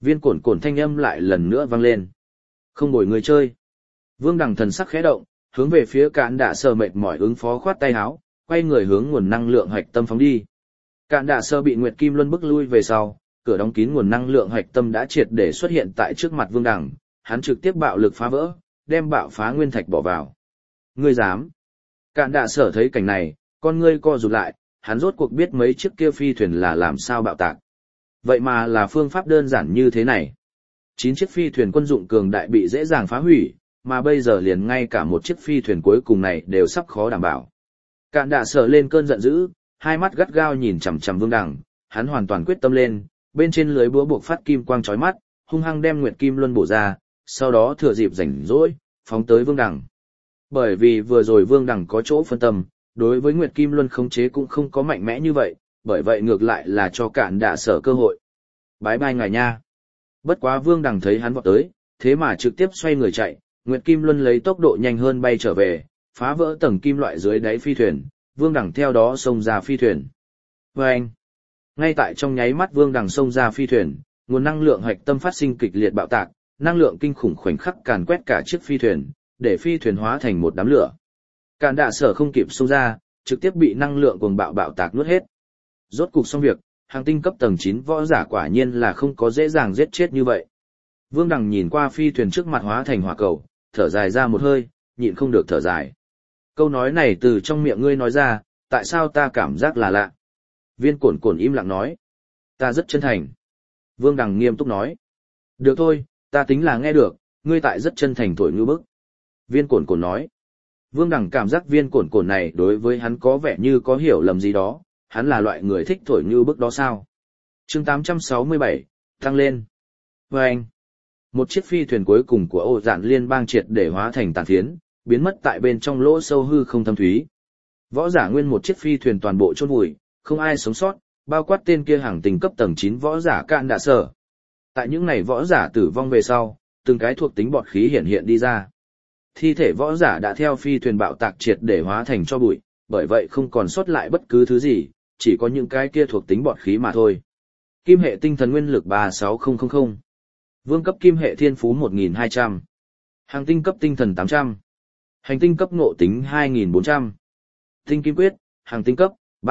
Viên cổn cổn thanh âm lại lần nữa vang lên. Không bồi người chơi. Vương Đằng thần sắc khẽ động, hướng về phía Cạn Đạ Sở mệt mỏi ứng phó khoát tay áo, quay người hướng nguồn năng lượng hạch tâm phóng đi. Cạn Đạ Sở bị Nguyệt Kim Luân bức lui về sau, cửa đóng kín nguồn năng lượng hạch tâm đã triệt để xuất hiện tại trước mặt Vương Đằng, hắn trực tiếp bạo lực phá vỡ, đem bạo phá nguyên thạch bỏ vào. Ngươi dám? Cạn Đạ Sở thấy cảnh này, con ngươi co rụt lại, hắn rốt cuộc biết mấy chiếc kia phi thuyền là làm sao bạo tạc. Vậy mà là phương pháp đơn giản như thế này. 9 chiếc phi thuyền quân dụng cường đại bị dễ dàng phá hủy, mà bây giờ liền ngay cả một chiếc phi thuyền cuối cùng này đều sắp khó đảm bảo. Cạn Đạ Sở lên cơn giận dữ, hai mắt gắt gao nhìn chằm chằm Vương Đằng, hắn hoàn toàn quyết tâm lên, bên trên lưới búa buộc phát kim quang chói mắt, hung hăng đem Nguyệt Kim Luân bổ ra, sau đó thừa dịp rảnh rỗi, phóng tới Vương Đằng. Bởi vì vừa rồi Vương Đằng có chỗ phân tâm, đối với Nguyệt Kim Luân khống chế cũng không có mạnh mẽ như vậy, bởi vậy ngược lại là cho Cạn Đạ Sở cơ hội. Bái bai ngài nha. Bất quá Vương Đằng thấy hắn vọt tới, thế mà trực tiếp xoay người chạy, Nguyệt Kim Luân lấy tốc độ nhanh hơn bay trở về, phá vỡ tầng kim loại dưới đáy phi thuyền, Vương Đằng theo đó xông ra phi thuyền. Vâng! Ngay tại trong nháy mắt Vương Đằng xông ra phi thuyền, nguồn năng lượng hạch tâm phát sinh kịch liệt bạo tạc, năng lượng kinh khủng khoảnh khắc càn quét cả chiếc phi thuyền, để phi thuyền hóa thành một đám lửa. Cạn Đạ Sở không kịp xông ra, trực tiếp bị năng lượng cuồng bạo bạo tạc nuốt hết. Rốt cục xong việc, hàng tinh cấp tầng 9 võ giả quả nhiên là không có dễ dàng giết chết như vậy. Vương Đằng nhìn qua phi thuyền trước mặt hóa thành hỏa cầu, thở dài ra một hơi, nhịn không được thở dài. Câu nói này từ trong miệng ngươi nói ra, tại sao ta cảm giác là lạ? Viên cổn cổn im lặng nói. Ta rất chân thành. Vương Đằng nghiêm túc nói. Được thôi, ta tính là nghe được, ngươi tại rất chân thành thổi ngư bức. Viên cổn cổn nói. Vương Đằng cảm giác viên cổn cổn này đối với hắn có vẻ như có hiểu lầm gì đó, hắn là loại người thích thổi ngư bức đó sao? Chương 867, tăng lên. Vâng! Một chiếc phi thuyền cuối cùng của Ổ Dạn Liên bang triệt để hóa thành tàn phiến, biến mất tại bên trong lỗ sâu hư không thâm thúy. Võ giả nguyên một chiếc phi thuyền toàn bộ chôn vùi, không ai sống sót, bao quát tên kia hàng tinh cấp tầng 9 võ giả Cạn Đạ Sở. Tại những này võ giả tử vong về sau, từng cái thuộc tính bọt khí hiện hiện đi ra. Thi thể võ giả đã theo phi thuyền bạo tạc triệt để hóa thành cho bụi, bởi vậy không còn sót lại bất cứ thứ gì, chỉ có những cái kia thuộc tính bọt khí mà thôi. Kim hệ tinh thần nguyên lực 36000. Vương cấp kim hệ thiên phú 1200. Hàng tinh cấp tinh thần 800. Hành tinh cấp ngộ tính 2400. Tinh kim quyết, hàng tinh cấp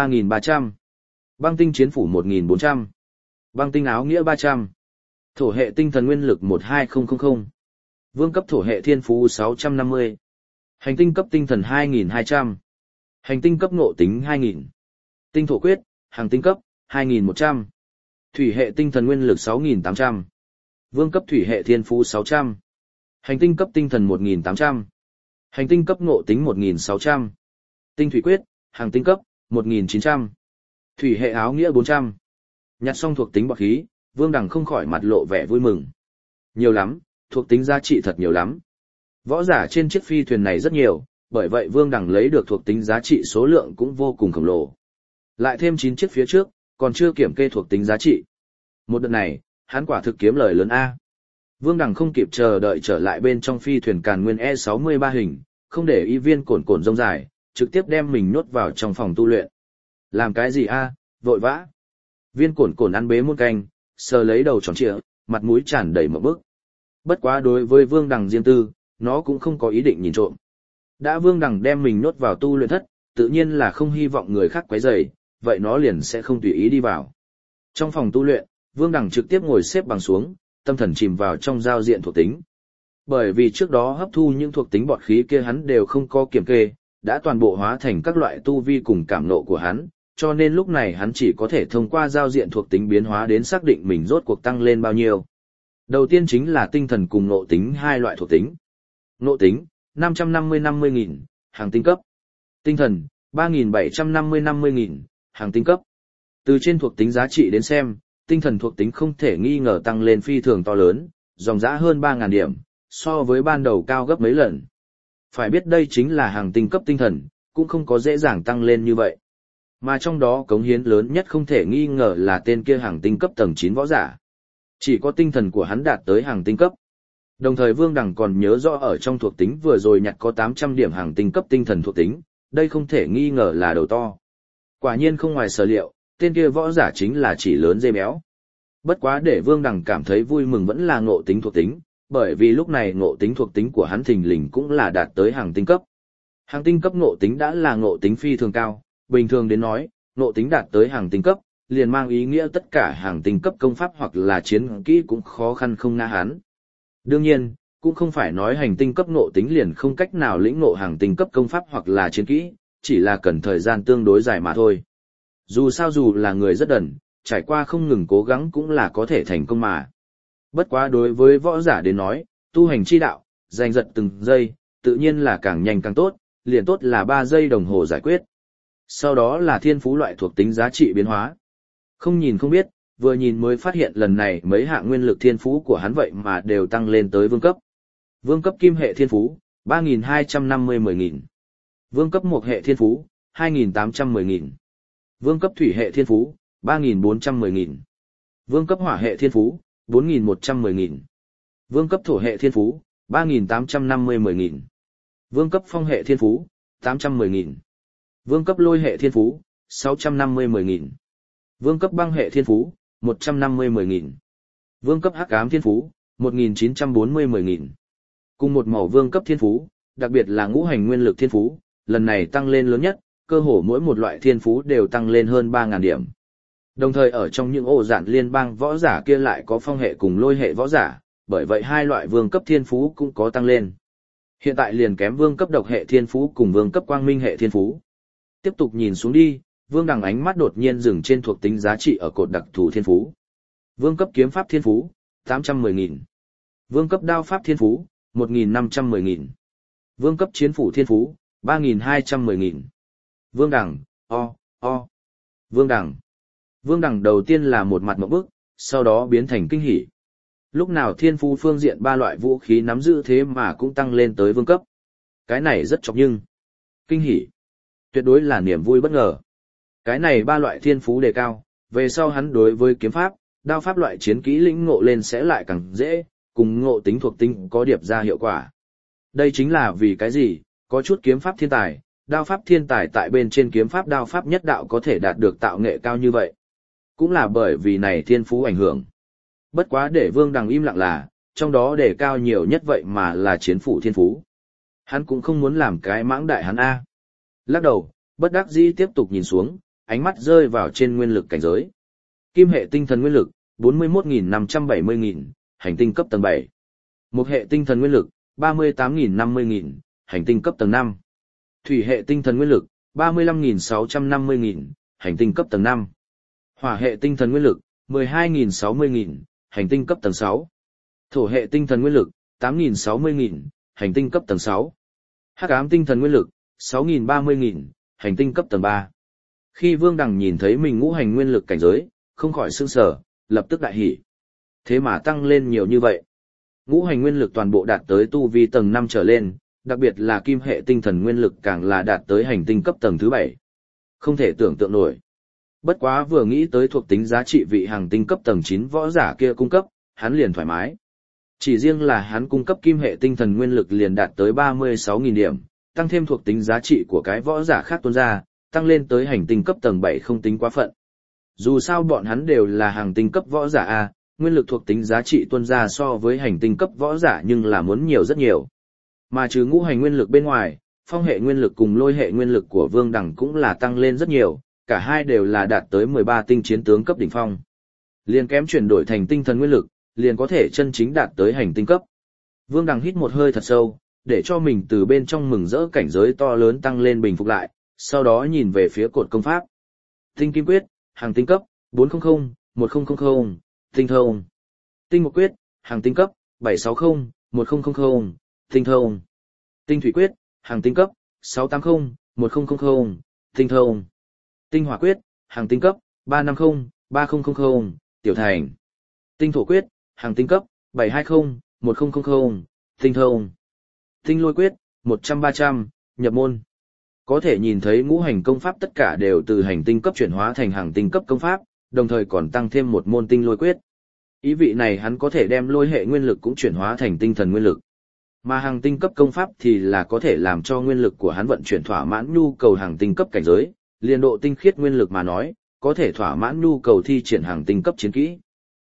3300. Băng tinh chiến phủ 1400. Băng tinh áo nghĩa 300. Thổ hệ tinh thần nguyên lực 12000. Vương cấp thổ hệ thiên phú 650. Hành tinh cấp tinh thần 2200. Hành tinh cấp ngộ tính 2000. Tinh thổ quyết, hàng tinh cấp 2100. Thủy hệ tinh thần nguyên lực 6800. Vương cấp thủy hệ thiên phú 600. Hành tinh cấp tinh thần 1800. Hành tinh cấp ngộ tính 1600. Tinh thủy quyết, hàng tinh cấp 1900. Thủy hệ áo nghĩa 400. Nhặt xong thuộc tính bọt khí, Vương Đằng không khỏi mặt lộ vẻ vui mừng. Nhiều lắm, thuộc tính giá trị thật nhiều lắm. Võ giả trên chiếc phi thuyền này rất nhiều, bởi vậy Vương Đằng lấy được thuộc tính giá trị số lượng cũng vô cùng khổng lồ. Lại thêm 9 chiếc phía trước, còn chưa kiểm kê thuộc tính giá trị. Một đợt này, hắn quả thực kiếm lời lớn A. Vương Đằng không kịp chờ đợi trở lại bên trong phi thuyền Càn Nguyên E63 hình, không để ý viên cổn cổn rông dài, trực tiếp đem mình nhốt vào trong phòng tu luyện. Làm cái gì A, vội vã. Viên cổn cổn ăn bế muôn canh, sờ lấy đầu tròn trịa, mặt mũi tràn đầy một bức. Bất quá đối với Vương Đằng riêng tư, nó cũng không có ý định nhìn trộm. Đã Vương Đằng đem mình nhốt vào tu luyện thất, tự nhiên là không hy vọng người khác quấy rầy, vậy nó liền sẽ không tùy ý đi vào. Trong phòng tu luyện, Vương Đằng trực tiếp ngồi xếp bằng xuống, tâm thần chìm vào trong giao diện thuộc tính. Bởi vì trước đó hấp thu những thuộc tính bọt khí kia hắn đều không có kiểm kê, đã toàn bộ hóa thành các loại tu vi cùng cảm nộ của hắn, cho nên lúc này hắn chỉ có thể thông qua giao diện thuộc tính biến hóa đến xác định mình rốt cuộc tăng lên bao nhiêu. Đầu tiên chính là tinh thần cùng nộ tính hai loại thuộc tính. Nộ tính, 550-50.000, hàng tinh cấp. Tinh thần, 3.750-50.000, hàng tinh cấp. Từ trên thuộc tính giá trị đến xem, tinh thần thuộc tính không thể nghi ngờ tăng lên phi thường to lớn, dòng dã hơn 3.000 điểm, so với ban đầu cao gấp mấy lần. Phải biết đây chính là hàng tinh cấp tinh thần, cũng không có dễ dàng tăng lên như vậy. Mà trong đó cống hiến lớn nhất không thể nghi ngờ là tên kia hàng tinh cấp tầng 9 võ giả. Chỉ có tinh thần của hắn đạt tới hàng tinh cấp. Đồng thời Vương Đằng còn nhớ rõ ở trong thuộc tính vừa rồi nhặt có 800 điểm hàng tinh cấp tinh thần thuộc tính, đây không thể nghi ngờ là đầu to. Quả nhiên không ngoài sở liệu, tên kia võ giả chính là chỉ lớn dê béo. Bất quá để Vương Đằng cảm thấy vui mừng vẫn là ngộ tính thuộc tính, bởi vì lúc này ngộ tính thuộc tính của hắn thình lình cũng là đạt tới hàng tinh cấp. Hàng tinh cấp ngộ tính đã là ngộ tính phi thường cao, bình thường đến nói, ngộ tính đạt tới hàng tinh cấp, liền mang ý nghĩa tất cả hàng tinh cấp công pháp hoặc là chiến kỹ cũng khó khăn không ngã hắn. Đương nhiên, cũng không phải nói hành tinh cấp ngộ tính liền không cách nào lĩnh ngộ hàng tinh cấp công pháp hoặc là chiến kỹ, chỉ là cần thời gian tương đối dài mà thôi. Dù sao dù là người rất đần, trải qua không ngừng cố gắng cũng là có thể thành công mà. Bất quá đối với võ giả đến nói, tu hành chi đạo, giành giật từng giây, tự nhiên là càng nhanh càng tốt, liền tốt là 3 giây đồng hồ giải quyết. Sau đó là thiên phú loại thuộc tính giá trị biến hóa. Không nhìn không biết, vừa nhìn mới phát hiện lần này mấy hạng nguyên lực thiên phú của hắn vậy mà đều tăng lên tới vương cấp. Vương cấp kim hệ thiên phú, 3.250-10.000. Vương cấp mộc hệ thiên phú, 2.810.000. Vương cấp thủy hệ thiên phú, 3.410.000. Vương cấp hỏa hệ thiên phú, 4.110.000. Vương cấp thổ hệ thiên phú, 3.850-10.000. Vương cấp phong hệ thiên phú, 810.000. Vương cấp lôi hệ thiên phú, 650-10.000. Vương cấp băng hệ thiên phú, 150-10.000. Vương cấp hắc ám thiên phú, 1.940-10.000. Cùng một màu vương cấp thiên phú, đặc biệt là ngũ hành nguyên lực thiên phú, lần này tăng lên lớn nhất, cơ hồ mỗi một loại thiên phú đều tăng lên hơn 3.000 điểm. Đồng thời ở trong những ổ dạn liên bang võ giả kia lại có phong hệ cùng lôi hệ võ giả, bởi vậy hai loại vương cấp thiên phú cũng có tăng lên. Hiện tại liền kém vương cấp độc hệ thiên phú cùng vương cấp quang minh hệ thiên phú. Tiếp tục nhìn xuống đi, Vương Đằng ánh mắt đột nhiên dừng trên thuộc tính giá trị ở cột đặc thù thiên phú. Vương cấp kiếm pháp thiên phú, 810.000. Vương cấp đao pháp thiên phú, 1.510.000. Vương cấp chiến phủ thiên phú, 3.210.000. Vương Đằng, Vương Đằng. Vương Đằng đầu tiên là một mặt ngộp bức, sau đó biến thành kinh hỉ. Lúc nào thiên phú phương diện 3 loại vũ khí nắm giữ thế mà cũng tăng lên tới vương cấp. Cái này rất chọc nhưng. Kinh hỉ. Tuyệt đối là niềm vui bất ngờ. Cái này 3 loại thiên phú đề cao, về sau hắn đối với kiếm pháp, đao pháp loại chiến kỹ lĩnh ngộ lên sẽ lại càng dễ, cùng ngộ tính thuộc tính có điệp ra hiệu quả. Đây chính là vì cái gì, có chút kiếm pháp thiên tài, đao pháp thiên tài tại bên trên kiếm pháp đao pháp nhất đạo có thể đạt được tạo nghệ cao như vậy. Cũng là bởi vì này thiên phú ảnh hưởng. Bất quá để Vương Đằng im lặng là, trong đó đề cao nhiều nhất vậy mà là chiến phủ thiên phú. Hắn cũng không muốn làm cái mãng đại hắn A. Lắc đầu, bất đắc dĩ tiếp tục nhìn xuống, ánh mắt rơi vào trên nguyên lực cảnh giới. Kim hệ tinh thần nguyên lực, 41.570.000, hành tinh cấp tầng 7. Mộc hệ tinh thần nguyên lực, 38.050.000, hành tinh cấp tầng 5. Thủy hệ tinh thần nguyên lực, 35.650.000, hành tinh cấp tầng 5. Hỏa hệ tinh thần nguyên lực, 12.060.000, hành tinh cấp tầng 6. Thổ hệ tinh thần nguyên lực, 8.060.000, hành tinh cấp tầng 6. Hắc ám tinh thần nguyên lực, 6.030.000, hành tinh cấp tầng 3. Khi Vương Đằng nhìn thấy mình ngũ hành nguyên lực cảnh giới, không khỏi sửng sở, lập tức đại hỉ. Thế mà tăng lên nhiều như vậy. Ngũ hành nguyên lực toàn bộ đạt tới tu vi tầng 5 trở lên, đặc biệt là kim hệ tinh thần nguyên lực càng là đạt tới hành tinh cấp tầng thứ 7. Không thể tưởng tượng nổi. Bất quá vừa nghĩ tới thuộc tính giá trị vị hành tinh cấp tầng 9 võ giả kia cung cấp, hắn liền thoải mái. Chỉ riêng là hắn cung cấp kim hệ tinh thần nguyên lực liền đạt tới 36.000 điểm, tăng thêm thuộc tính giá trị của cái võ giả khác tuôn ra, tăng lên tới hành tinh cấp tầng 7 không tính quá phận. Dù sao bọn hắn đều là hành tinh cấp võ giả A, nguyên lực thuộc tính giá trị tuôn ra so với hành tinh cấp võ giả nhưng là muốn nhiều rất nhiều. Mà trừ ngũ hành nguyên lực bên ngoài, phong hệ nguyên lực cùng lôi hệ nguyên lực của Vương Đằng cũng là tăng lên rất nhiều, cả hai đều là đạt tới 13 tinh chiến tướng cấp đỉnh phong. Liền kém chuyển đổi thành tinh thần nguyên lực, liền có thể chân chính đạt tới hành tinh cấp. Vương Đằng hít một hơi thật sâu, để cho mình từ bên trong mừng rỡ cảnh giới to lớn tăng lên bình phục lại, sau đó nhìn về phía cột công pháp. Tinh kim quyết, hàng tinh cấp, 400, 1000, tinh thông. Tinh mộc quyết, hàng tinh cấp, 760, 1000, tinh thông. Tinh thủy quyết, hàng tinh cấp, 680, 1000, tinh thông. Tinh hỏa quyết, hàng tinh cấp, 350, 3000, tiểu thành. Tinh thổ quyết, hàng tinh cấp, 720, 1000, tinh thông. Tinh lôi quyết, 100-300, nhập môn. Có thể nhìn thấy ngũ hành công pháp tất cả đều từ hành tinh cấp chuyển hóa thành hàng tinh cấp công pháp, đồng thời còn tăng thêm một môn tinh lôi quyết. Ý vị này hắn có thể đem lôi hệ nguyên lực cũng chuyển hóa thành tinh thần nguyên lực. Mà hàng tinh cấp công pháp thì là có thể làm cho nguyên lực của hắn vận chuyển thỏa mãn nhu cầu hàng tinh cấp cảnh giới, liên độ tinh khiết nguyên lực mà nói, có thể thỏa mãn nhu cầu thi triển hàng tinh cấp chiến kỹ.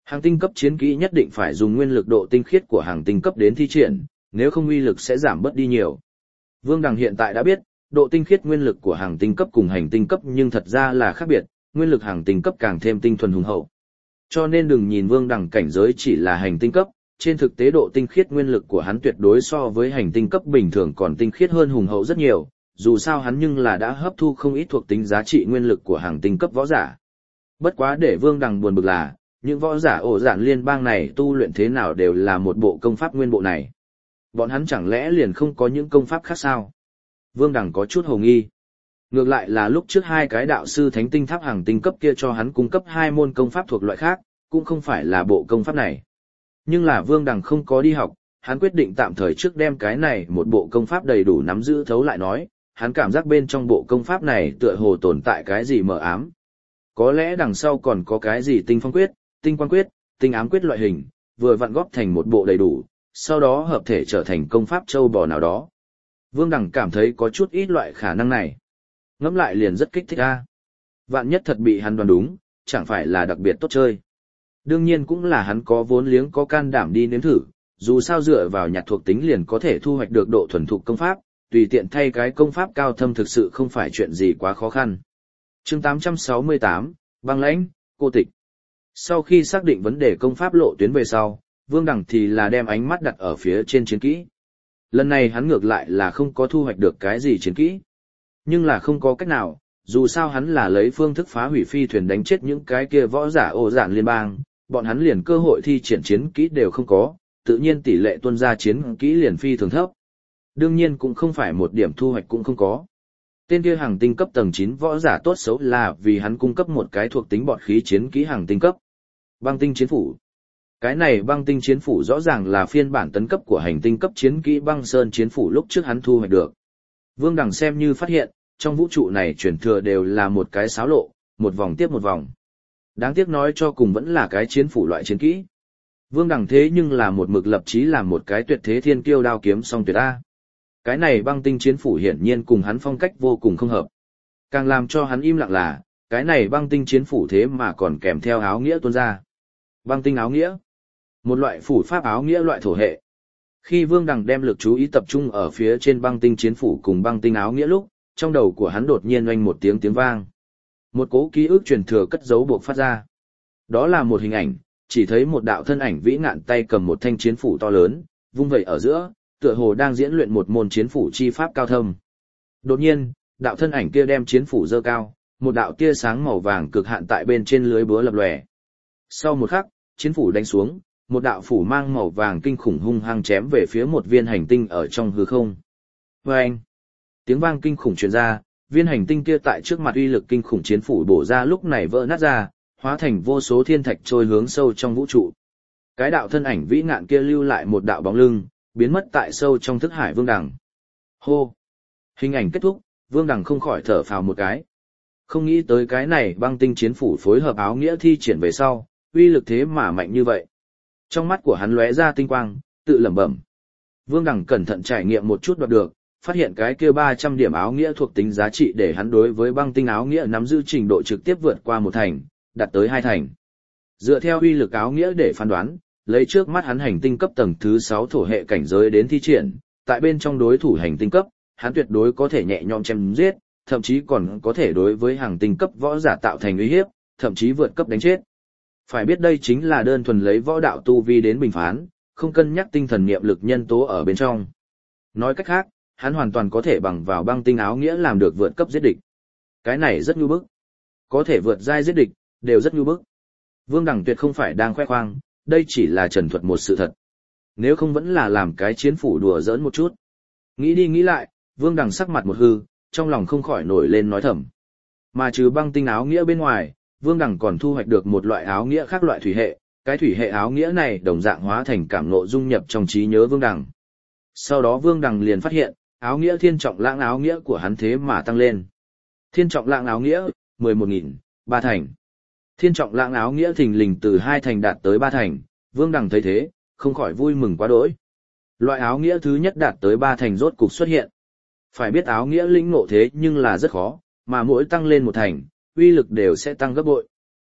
Hàng tinh cấp chiến kỹ nhất định phải dùng nguyên lực độ tinh khiết của hàng tinh cấp đến thi triển, nếu không uy lực sẽ giảm bớt đi nhiều. Vương Đằng hiện tại đã biết, độ tinh khiết nguyên lực của hàng tinh cấp cùng hành tinh cấp nhưng thật ra là khác biệt, nguyên lực hàng tinh cấp càng thêm tinh thuần hùng hậu. Cho nên đừng nhìn Vương Đằng cảnh giới chỉ là hành tinh cấp, trên thực tế độ tinh khiết nguyên lực của hắn tuyệt đối so với hành tinh cấp bình thường còn tinh khiết hơn hùng hậu rất nhiều, dù sao hắn nhưng là đã hấp thu không ít thuộc tính giá trị nguyên lực của hàng tinh cấp võ giả. Bất quá để Vương Đằng buồn bực là, những võ giả ổ dạn liên bang này tu luyện thế nào đều là một bộ công pháp nguyên bộ này. Bọn hắn chẳng lẽ liền không có những công pháp khác sao? Vương Đằng có chút hồ nghi. Ngược lại là lúc trước hai cái đạo sư thánh tinh tháp hàng tinh cấp kia cho hắn cung cấp hai môn công pháp thuộc loại khác, cũng không phải là bộ công pháp này. Nhưng là Vương Đằng không có đi học, hắn quyết định tạm thời trước đem cái này một bộ công pháp đầy đủ nắm giữ thấu lại nói, hắn cảm giác bên trong bộ công pháp này tựa hồ tồn tại cái gì mờ ám. Có lẽ đằng sau còn có cái gì tinh phong quyết, tinh quan quyết, tinh ám quyết loại hình, vừa vặn góp thành một bộ đầy đủ, sau đó hợp thể trở thành công pháp châu bò nào đó. Vương Đằng cảm thấy có chút ít loại khả năng này. Ngẫm lại liền rất kích thích a. Vạn nhất thật bị hắn đoán đúng, chẳng phải là đặc biệt tốt chơi. Đương nhiên cũng là hắn có vốn liếng có can đảm đi nếm thử, dù sao dựa vào nhặt thuộc tính liền có thể thu hoạch được độ thuần thục công pháp, tùy tiện thay cái công pháp cao thâm thực sự không phải chuyện gì quá khó khăn. Chương 868, băng lãnh, cô tịch. Sau khi xác định vấn đề công pháp lộ tuyến về sau, Vương Đằng thì là đem ánh mắt đặt ở phía trên chiến kỹ. Lần này hắn ngược lại là không có thu hoạch được cái gì chiến kỹ. Nhưng là không có cách nào, dù sao hắn là lấy phương thức phá hủy phi thuyền đánh chết những cái kia võ giả ổ dạn liên bang, bọn hắn liền cơ hội thi triển chiến kỹ đều không có, tự nhiên tỷ lệ tuân ra chiến kỹ liền phi thường thấp. Đương nhiên cũng không phải một điểm thu hoạch cũng không có. Tên kia hàng tinh cấp tầng 9 võ giả tốt xấu là vì hắn cung cấp một cái thuộc tính bọt khí chiến kỹ hàng tinh cấp. Băng tinh chiến phủ. Cái này băng tinh chiến phủ rõ ràng là phiên bản tấn cấp của hành tinh cấp chiến kỹ băng sơn chiến phủ lúc trước hắn thu hoạch được. Vương Đằng xem như phát hiện, trong vũ trụ này truyền thừa đều là một cái xáo lộ, một vòng tiếp một vòng. Đáng tiếc nói cho cùng vẫn là cái chiến phủ loại chiến kỹ. Vương Đằng thế nhưng là một mực lập chí làm một cái tuyệt thế thiên kiêu đao kiếm song tuyệt A. Cái này băng tinh chiến phủ hiển nhiên cùng hắn phong cách vô cùng không hợp. Càng làm cho hắn im lặng là, cái này băng tinh chiến phủ thế mà còn kèm theo áo nghĩa tuôn ra. Băng tinh áo nghĩa. Một loại phủ pháp áo nghĩa loại thổ hệ. Khi Vương Đằng đem lực chú ý tập trung ở phía trên băng tinh chiến phủ cùng băng tinh áo nghĩa lúc, trong đầu của hắn đột nhiên oanh một tiếng vang. Một cố ký ức truyền thừa cất giấu buộc phát ra. Đó là một hình ảnh, chỉ thấy một đạo thân ảnh vĩ ngạn tay cầm một thanh chiến phủ to lớn, vung vẩy ở giữa, tựa hồ đang diễn luyện một môn chiến phủ chi pháp cao thâm. Đột nhiên, đạo thân ảnh kia đem chiến phủ giơ cao, một đạo tia sáng màu vàng cực hạn tại bên trên lưới búa lập lòe. Sau một khắc, chiến phủ đánh xuống, một đạo phủ mang màu vàng kinh khủng hung hăng chém về phía một viên hành tinh ở trong hư không. Vâng! Tiếng vang kinh khủng truyền ra, viên hành tinh kia tại trước mặt uy lực kinh khủng chiến phủ bổ ra lúc này vỡ nát ra, hóa thành vô số thiên thạch trôi hướng sâu trong vũ trụ. Cái đạo thân ảnh vĩ ngạn kia lưu lại một đạo bóng lưng, biến mất tại sâu trong thức hải Vương Đằng. Hô! Hình ảnh kết thúc, Vương Đằng không khỏi thở phào một cái. Không nghĩ tới cái này băng tinh chiến phủ phối hợp áo nghĩa thi triển về sau, uy lực thế mà mạnh như vậy. Trong mắt của hắn lóe ra tinh quang, tự lẩm bẩm. Vương Đằng cẩn thận trải nghiệm một chút đoạt được, phát hiện cái kia 300 điểm áo nghĩa thuộc tính giá trị để hắn đối với băng tinh áo nghĩa nắm giữ trình độ trực tiếp vượt qua 1 thành, đạt tới 2 thành. Dựa theo uy lực áo nghĩa để phán đoán, lấy trước mắt hắn hành tinh cấp tầng thứ 6 thổ hệ cảnh giới đến thi triển, tại bên trong đối thủ hành tinh cấp, hắn tuyệt đối có thể nhẹ nhõm chém giết, thậm chí còn có thể đối với hàng tinh cấp võ giả tạo thành uy hiếp, thậm chí vượt cấp đánh chết. Phải biết đây chính là đơn thuần lấy võ đạo tu vi đến bình phán, không cân nhắc tinh thần niệm lực nhân tố ở bên trong. Nói cách khác, hắn hoàn toàn có thể bằng vào băng tinh áo nghĩa làm được vượt cấp giết địch. Cái này rất nhu bức. Có thể vượt giai giết địch, đều rất nhu bức. Vương Đằng tuyệt không phải đang khoe khoang, đây chỉ là trần thuật một sự thật. Nếu không vẫn là làm cái chiến phủ đùa giỡn một chút. Nghĩ đi nghĩ lại, Vương Đằng sắc mặt một hư, trong lòng không khỏi nổi lên nói thầm. Mà trừ băng tinh áo nghĩa bên ngoài, Vương Đằng còn thu hoạch được một loại áo nghĩa khác loại thủy hệ, cái thủy hệ áo nghĩa này đồng dạng hóa thành cảm ngộ dung nhập trong trí nhớ Vương Đằng. Sau đó Vương Đằng liền phát hiện, áo nghĩa thiên trọng lãng áo nghĩa của hắn thế mà tăng lên. Thiên trọng lãng áo nghĩa, 11.000, 3 thành. Thiên trọng lãng áo nghĩa thình lình từ 2 thành đạt tới 3 thành, Vương Đằng thấy thế, không khỏi vui mừng quá đỗi. Loại áo nghĩa thứ nhất đạt tới 3 thành rốt cục xuất hiện. Phải biết áo nghĩa lĩnh ngộ thế nhưng là rất khó, mà mỗi tăng lên 1 thành, uy lực đều sẽ tăng gấp bội.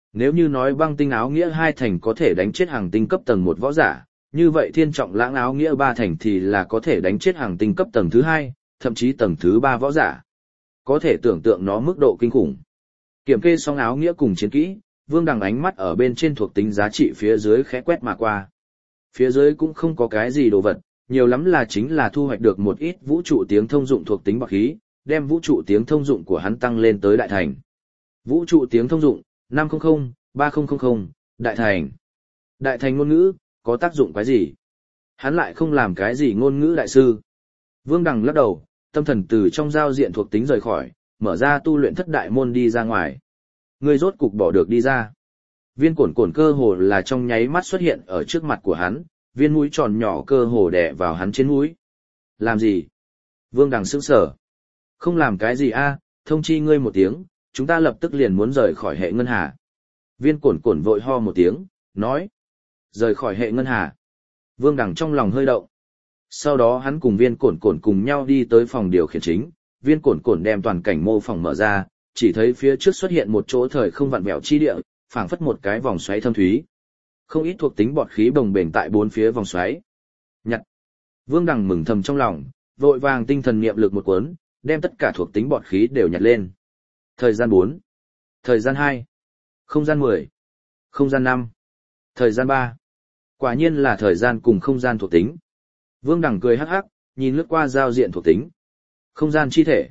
Nếu như nói băng tinh áo nghĩa 2 thành có thể đánh chết hàng tinh cấp tầng 1 võ giả, như vậy thiên trọng lãng áo nghĩa 3 thành thì là có thể đánh chết hàng tinh cấp tầng thứ 2, thậm chí tầng thứ 3 võ giả. Có thể tưởng tượng nó mức độ kinh khủng. Kiểm kê xong áo nghĩa cùng chiến kỹ, Vương Đằng ánh mắt ở bên trên thuộc tính giá trị phía dưới khẽ quét mà qua. Phía dưới cũng không có cái gì đồ vật, nhiều lắm là chính là thu hoạch được một ít vũ trụ tiếng thông dụng thuộc tính bạc khí, đem vũ trụ tiếng thông dụng của hắn tăng lên tới đại thành. Vũ trụ tiếng thông dụng, 500-3000, đại thành. Đại thành ngôn ngữ, có tác dụng cái gì? Hắn lại không làm cái gì ngôn ngữ đại sư. Vương Đằng lắc đầu, tâm thần từ trong giao diện thuộc tính rời khỏi, mở ra tu luyện thất đại môn đi ra ngoài. Người rốt cục bỏ được đi ra. Viên cổn cổn cơ hồ là trong nháy mắt xuất hiện ở trước mặt của hắn, viên mũi tròn nhỏ cơ hồ đè vào hắn trên mũi. Làm gì? Vương Đằng sững sờ. Không làm cái gì a, thông chi ngươi một tiếng, chúng ta lập tức liền muốn rời khỏi hệ ngân hà. Viên cổn cổn vội ho một tiếng, nói. Rời khỏi hệ ngân hà. Vương Đằng trong lòng hơi động. Sau đó hắn cùng viên cổn cổn cùng nhau đi tới phòng điều khiển chính, viên cổn cổn đem toàn cảnh mô phỏng mở ra, chỉ thấy phía trước xuất hiện một chỗ thời không vặn vẹo chi địa, phảng phất một cái vòng xoáy thâm thúy. Không ít thuộc tính bọt khí bồng bềnh tại bốn phía vòng xoáy. Nhặt. Vương Đằng mừng thầm trong lòng, vội vàng tinh thần niệm lực một cuốn, đem tất cả thuộc tính bọt khí đều nhặt lên. Thời gian 4. Thời gian 2. Không gian 10. Không gian 5. Thời gian 3. Quả nhiên là thời gian cùng không gian thuộc tính. Vương Đằng cười hắc hắc, nhìn lướt qua giao diện thuộc tính. Không gian chi thể,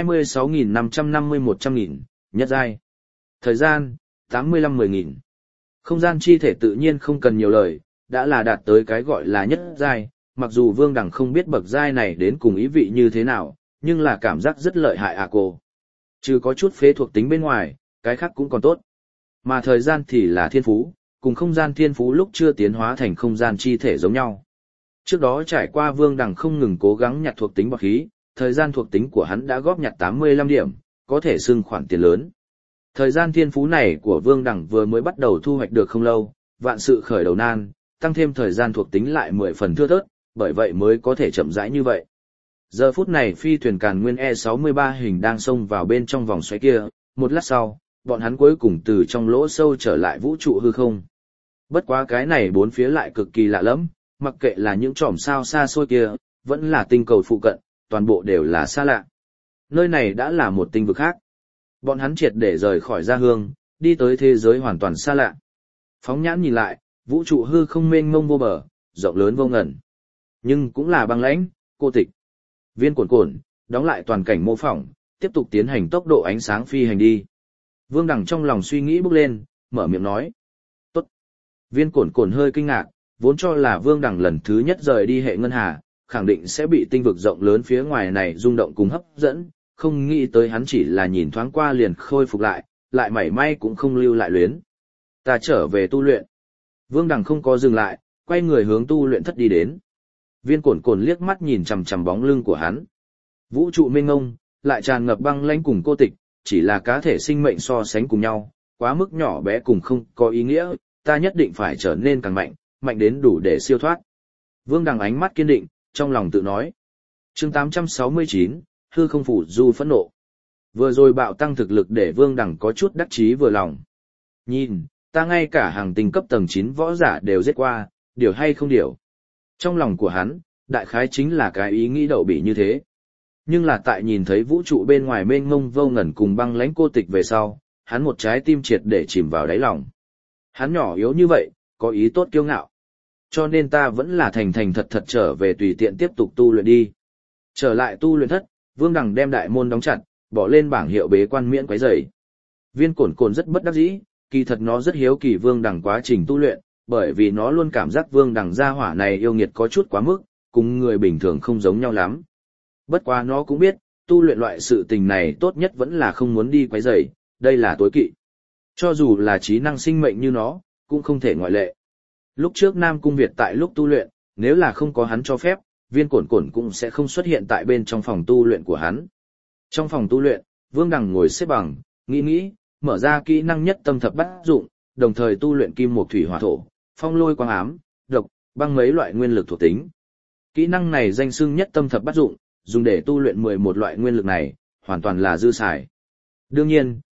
26.550-100.000, nhất giai. Thời gian, 85-10.000. Không gian chi thể tự nhiên không cần nhiều lời, đã là đạt tới cái gọi là nhất giai, mặc dù Vương Đằng không biết bậc giai này đến cùng ý vị như thế nào, nhưng là cảm giác rất lợi hại à cô. Trừ có chút phế thuộc tính bên ngoài, cái khác cũng còn tốt. Mà thời gian thì là thiên phú, cùng không gian thiên phú lúc chưa tiến hóa thành không gian chi thể giống nhau. Trước đó trải qua Vương Đằng không ngừng cố gắng nhặt thuộc tính bậc khí, thời gian thuộc tính của hắn đã góp nhặt 85 điểm, có thể xưng khoản tiền lớn. Thời gian thiên phú này của Vương Đằng vừa mới bắt đầu thu hoạch được không lâu, vạn sự khởi đầu nan, tăng thêm thời gian thuộc tính lại 10 phần thưa thớt, bởi vậy mới có thể chậm rãi như vậy. Giờ phút này phi thuyền Càn Nguyên E63 hình đang xông vào bên trong vòng xoáy kia, một lát sau, bọn hắn cuối cùng từ trong lỗ sâu trở lại vũ trụ hư không. Bất quá cái này bốn phía lại cực kỳ lạ lẫm, mặc kệ là những chòm sao xa xôi kia, vẫn là tinh cầu phụ cận, toàn bộ đều là xa lạ. Nơi này đã là một tinh vực khác. Bọn hắn triệt để rời khỏi gia hương, đi tới thế giới hoàn toàn xa lạ. Phóng nhãn nhìn lại, vũ trụ hư không mênh mông vô bờ, rộng lớn vô ngần. Nhưng cũng là băng lãnh, cô tịch. Viên cổn cổn, đóng lại toàn cảnh mô phỏng, tiếp tục tiến hành tốc độ ánh sáng phi hành đi. Vương Đằng trong lòng suy nghĩ bốc lên, mở miệng nói. Tốt. Viên cổn cổn hơi kinh ngạc, vốn cho là Vương Đằng lần thứ nhất rời đi hệ ngân hà, khẳng định sẽ bị tinh vực rộng lớn phía ngoài này rung động cùng hấp dẫn, không nghĩ tới hắn chỉ là nhìn thoáng qua liền khôi phục lại, lại mảy may cũng không lưu lại luyến. Ta trở về tu luyện. Vương Đằng không có dừng lại, quay người hướng tu luyện thất đi đến. Viên cổn cổn liếc mắt nhìn chằm chằm bóng lưng của hắn. Vũ trụ mênh mông, lại tràn ngập băng lãnh cùng cô tịch, chỉ là cá thể sinh mệnh so sánh cùng nhau, quá mức nhỏ bé cùng không có ý nghĩa, ta nhất định phải trở nên càng mạnh, mạnh đến đủ để siêu thoát. Vương Đằng ánh mắt kiên định, trong lòng tự nói. Chương 869, hư không phủ du phẫn nộ. Vừa rồi bạo tăng thực lực để Vương Đằng có chút đắc chí vừa lòng. Nhìn, ta ngay cả hàng tinh cấp tầng 9 võ giả đều giết qua, điều hay không điều. Trong lòng của hắn, đại khái chính là cái ý nghĩ đậu bỉ như thế. Nhưng là tại nhìn thấy vũ trụ bên ngoài mênh mông vô ngần cùng băng lãnh cô tịch về sau, hắn một trái tim triệt để chìm vào đáy lòng. Hắn nhỏ yếu như vậy, có ý tốt kiêu ngạo. Cho nên ta vẫn là thành thành thật thật trở về tùy tiện tiếp tục tu luyện đi. Trở lại tu luyện thất, Vương Đằng đem đại môn đóng chặt, bỏ lên bảng hiệu bế quan miễn quấy rầy. Viên cổn cổn rất bất đắc dĩ, kỳ thật nó rất hiếu kỳ Vương Đằng quá trình tu luyện, bởi vì nó luôn cảm giác Vương Đằng gia hỏa này yêu nghiệt có chút quá mức, cùng người bình thường không giống nhau lắm. Bất quá nó cũng biết, tu luyện loại sự tình này tốt nhất vẫn là không muốn đi quấy rầy, đây là tối kỵ. Cho dù là trí năng sinh mệnh như nó, cũng không thể ngoại lệ. Lúc trước Nam Cung Việt tại lúc tu luyện, nếu là không có hắn cho phép, Viên cổn cổn cũng sẽ không xuất hiện tại bên trong phòng tu luyện của hắn. Trong phòng tu luyện, Vương Đằng ngồi xếp bằng, nghĩ, mở ra kỹ năng nhất tâm thập bát dụng, đồng thời tu luyện kim mộc thủy hỏa thổ, phong lôi quang ám, độc, băng mấy loại nguyên lực thuộc tính. Kỹ năng này danh xưng nhất tâm thập bát dụng, dùng để tu luyện 11 loại nguyên lực này, hoàn toàn là dư xài. Đương nhiên,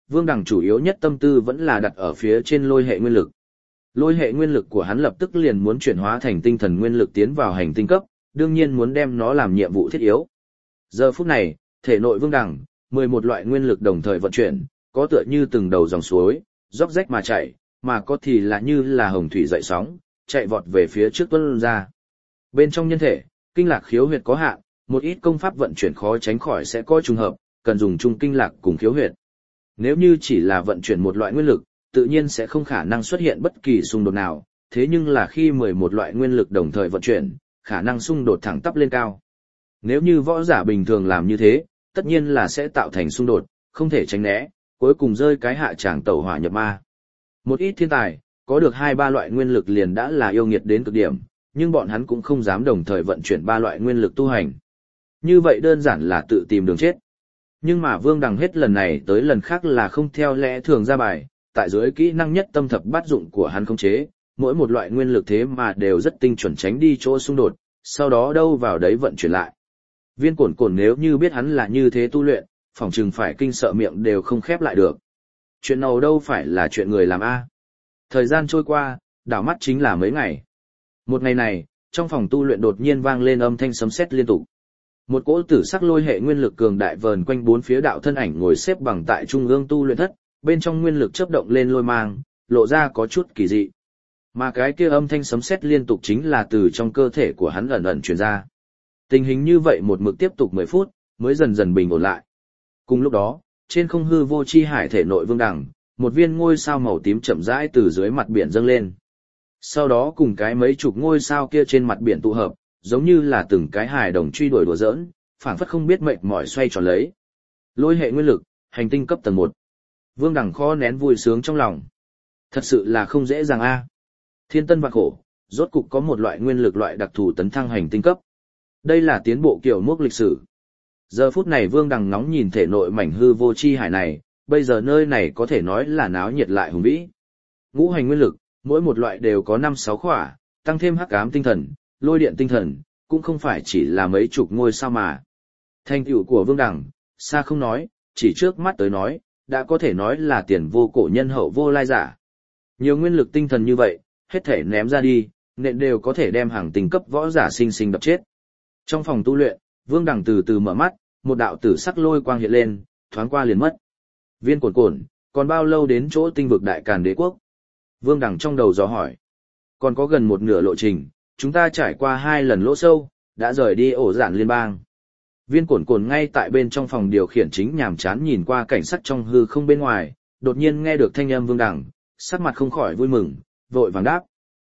Vương Đằng chủ yếu nhất tâm tư vẫn là đặt ở phía trên lôi hệ nguyên lực. Lôi hệ nguyên lực của hắn lập tức liền muốn chuyển hóa thành tinh thần nguyên lực tiến vào hành tinh cấp, đương nhiên muốn đem nó làm nhiệm vụ thiết yếu. Giờ phút này, thể nội Vương Đằng, 11 loại nguyên lực đồng thời vận chuyển, có tựa như từng đầu dòng suối, róc rách mà chảy, mà có thì là như là hồng thủy dậy sóng, chạy vọt về phía trước tuôn ra. Bên trong nhân thể, kinh lạc khiếu huyệt có hạn, một ít công pháp vận chuyển khó tránh khỏi sẽ có trùng hợp, cần dùng chung kinh lạc cùng khiếu huyệt. Nếu như chỉ là vận chuyển một loại nguyên lực, tự nhiên sẽ không khả năng xuất hiện bất kỳ xung đột nào, thế nhưng là khi 11 loại nguyên lực đồng thời vận chuyển, khả năng xung đột thẳng tắp lên cao. Nếu như võ giả bình thường làm như thế, tất nhiên là sẽ tạo thành xung đột, không thể tránh né, cuối cùng rơi cái hạ tràng tẩu hỏa nhập ma. Một ít thiên tài, có được 2-3 loại nguyên lực liền đã là yêu nghiệt đến cực điểm, nhưng bọn hắn cũng không dám đồng thời vận chuyển 3 loại nguyên lực tu hành. Như vậy đơn giản là tự tìm đường chết. Nhưng mà Vương Đằng hết lần này tới lần khác là không theo lẽ thường ra bài, tại dưới kỹ năng nhất tâm thập bát dụng của hắn khống chế, mỗi một loại nguyên lực thế mà đều rất tinh chuẩn tránh đi chỗ xung đột, sau đó đâu vào đấy vận chuyển lại. Viên Cổn Cổn nếu như biết hắn là như thế tu luyện, phỏng chừng phải kinh sợ miệng đều không khép lại được. Chuyện nào đâu phải là chuyện người làm a. Thời gian trôi qua, đảo mắt chính là mấy ngày. Một ngày này, trong phòng tu luyện đột nhiên vang lên âm thanh sấm sét liên tục. Một cỗ tử sắc lôi hệ nguyên lực cường đại vờn quanh bốn phía đạo thân ảnh ngồi xếp bằng tại trung ương tu luyện thất, bên trong nguyên lực chớp động lên lôi mang, lộ ra có chút kỳ dị. Mà cái kia âm thanh sấm sét liên tục chính là từ trong cơ thể của hắn ẩn ẩn truyền ra. Tình hình như vậy một mực tiếp tục 10 phút, mới dần dần bình ổn lại. Cùng lúc đó, trên không hư vô chi hải thể nội Vương Đằng, một viên ngôi sao màu tím chậm rãi từ dưới mặt biển dâng lên. Sau đó cùng cái mấy chục ngôi sao kia trên mặt biển tụ hợp, giống như là từng cái hài đồng truy đuổi đùa giỡn, phảng phất không biết mệt mỏi xoay tròn lấy. Lôi hệ nguyên lực, hành tinh cấp tầng 1. Vương Đằng khó nén vui sướng trong lòng. Thật sự là không dễ dàng a. Thiên tân vạn khổ, rốt cục có một loại nguyên lực loại đặc thù tấn thăng hành tinh cấp. Đây là tiến bộ kiểu mốc lịch sử. Giờ phút này Vương Đằng nóng nhìn thể nội mảnh hư vô chi hải này, bây giờ nơi này có thể nói là náo nhiệt lại hùng vĩ. Ngũ hành nguyên lực, mỗi một loại đều có 5-6 khỏa, tăng thêm hắc ám tinh thần, lôi điện tinh thần, cũng không phải chỉ là mấy chục ngôi sao mà. Thành tựu của Vương Đằng, xa không nói, chỉ trước mắt tới nói, đã có thể nói là tiền vô cổ nhân hậu vô lai giả. Nhiều nguyên lực tinh thần như vậy, hết thể ném ra đi, nện đều có thể đem hàng tinh cấp võ giả sinh sinh đập chết. Trong phòng tu luyện, Vương Đằng từ từ mở mắt, một đạo tử sắc lôi quang hiện lên, thoáng qua liền mất. Viên Cổn Cổn, còn bao lâu đến chỗ tinh vực Đại Càn Đế quốc? Vương Đằng trong đầu dò hỏi. Còn có gần một nửa lộ trình, chúng ta trải qua 2 lần lỗ sâu, đã rời đi ổ giản liên bang. Viên Cổn Cổn ngay tại bên trong phòng điều khiển chính nhàm chán nhìn qua cảnh sắc trong hư không bên ngoài, đột nhiên nghe được thanh âm Vương Đằng, sắc mặt không khỏi vui mừng, vội vàng đáp.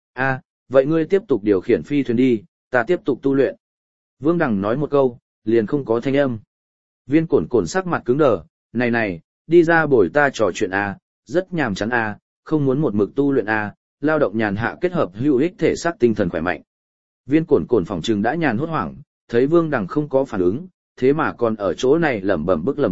Vậy ngươi tiếp tục điều khiển phi thuyền đi, ta tiếp tục tu luyện. Vương Đằng nói một câu, liền không có thanh âm. Viên Cổn Cổn sắc mặt cứng đờ, này, đi ra bồi ta trò chuyện rất nhàm chán không muốn một mực tu luyện lao động nhàn hạ kết hợp hữu ích thể xác tinh thần khỏe mạnh. Viên Cổn Cổn phỏng chừng đã nhàn hốt hoảng, thấy Vương Đằng không có phản ứng, thế mà còn ở chỗ này lẩm bẩm bức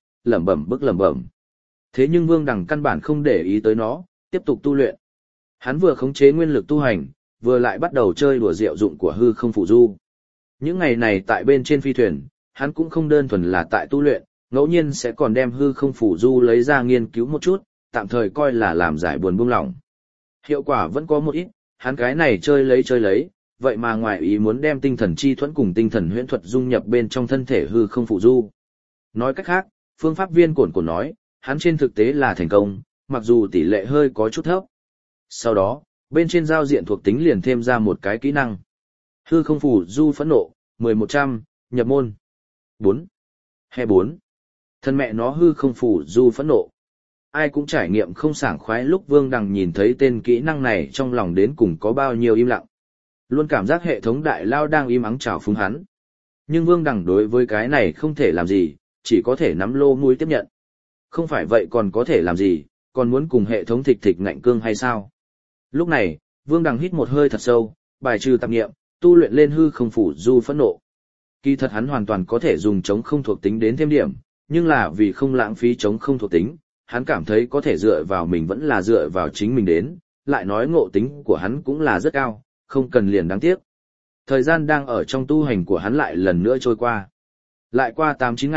lẩm bẩm. Thế nhưng Vương Đằng căn bản không để ý tới nó, tiếp tục tu luyện. Hắn vừa khống chế nguyên lực tu hành, vừa lại bắt đầu chơi đùa diệu dụng của hư không phụ du. Những ngày này tại bên trên phi thuyền, hắn cũng không đơn thuần là tại tu luyện, ngẫu nhiên sẽ còn đem hư không phụ du lấy ra nghiên cứu một chút, tạm thời coi là làm giải buồn buông lỏng. Hiệu quả vẫn có một ít, hắn cái này chơi lấy, vậy mà ngoài ý muốn đem tinh thần chi thuẫn cùng tinh thần huyễn thuật dung nhập bên trong thân thể hư không phụ du. Nói cách khác, phương pháp Viên Cổn Cổn nói, hắn trên thực tế là thành công, mặc dù tỷ lệ hơi có chút thấp. Sau đó, bên trên giao diện thuộc tính liền thêm ra một cái kỹ năng. Hư không phụ du phẫn nộ, 1100, nhập môn. 4. He 4. Thân mẹ nó hư không phụ du phẫn nộ. Ai cũng trải nghiệm không sảng khoái lúc Vương Đằng nhìn thấy tên kỹ năng này trong lòng đến cùng có bao nhiêu im lặng. Luôn cảm giác hệ thống đại lao đang im ắng chào phúng hắn. Nhưng Vương Đằng đối với cái này không thể làm gì, chỉ có thể nắm lô mũi tiếp nhận. Không phải vậy còn có thể làm gì, còn muốn cùng hệ thống thịch thịch ngạnh cương hay sao? Lúc này, Vương Đằng hít một hơi thật sâu, bài trừ tạp nghiệm, tu luyện lên hư không phủ du phẫn nộ. Kỳ thật hắn hoàn toàn có thể dùng chống không thuộc tính đến thêm điểm, nhưng là vì không lãng phí chống không thuộc tính, hắn cảm thấy có thể dựa vào mình vẫn là dựa vào chính mình đến, lại nói ngộ tính của hắn cũng là rất cao, không cần liền đáng tiếc. Thời gian đang ở trong tu hành của hắn lại lần nữa trôi qua. Lại qua 8-9 ngày,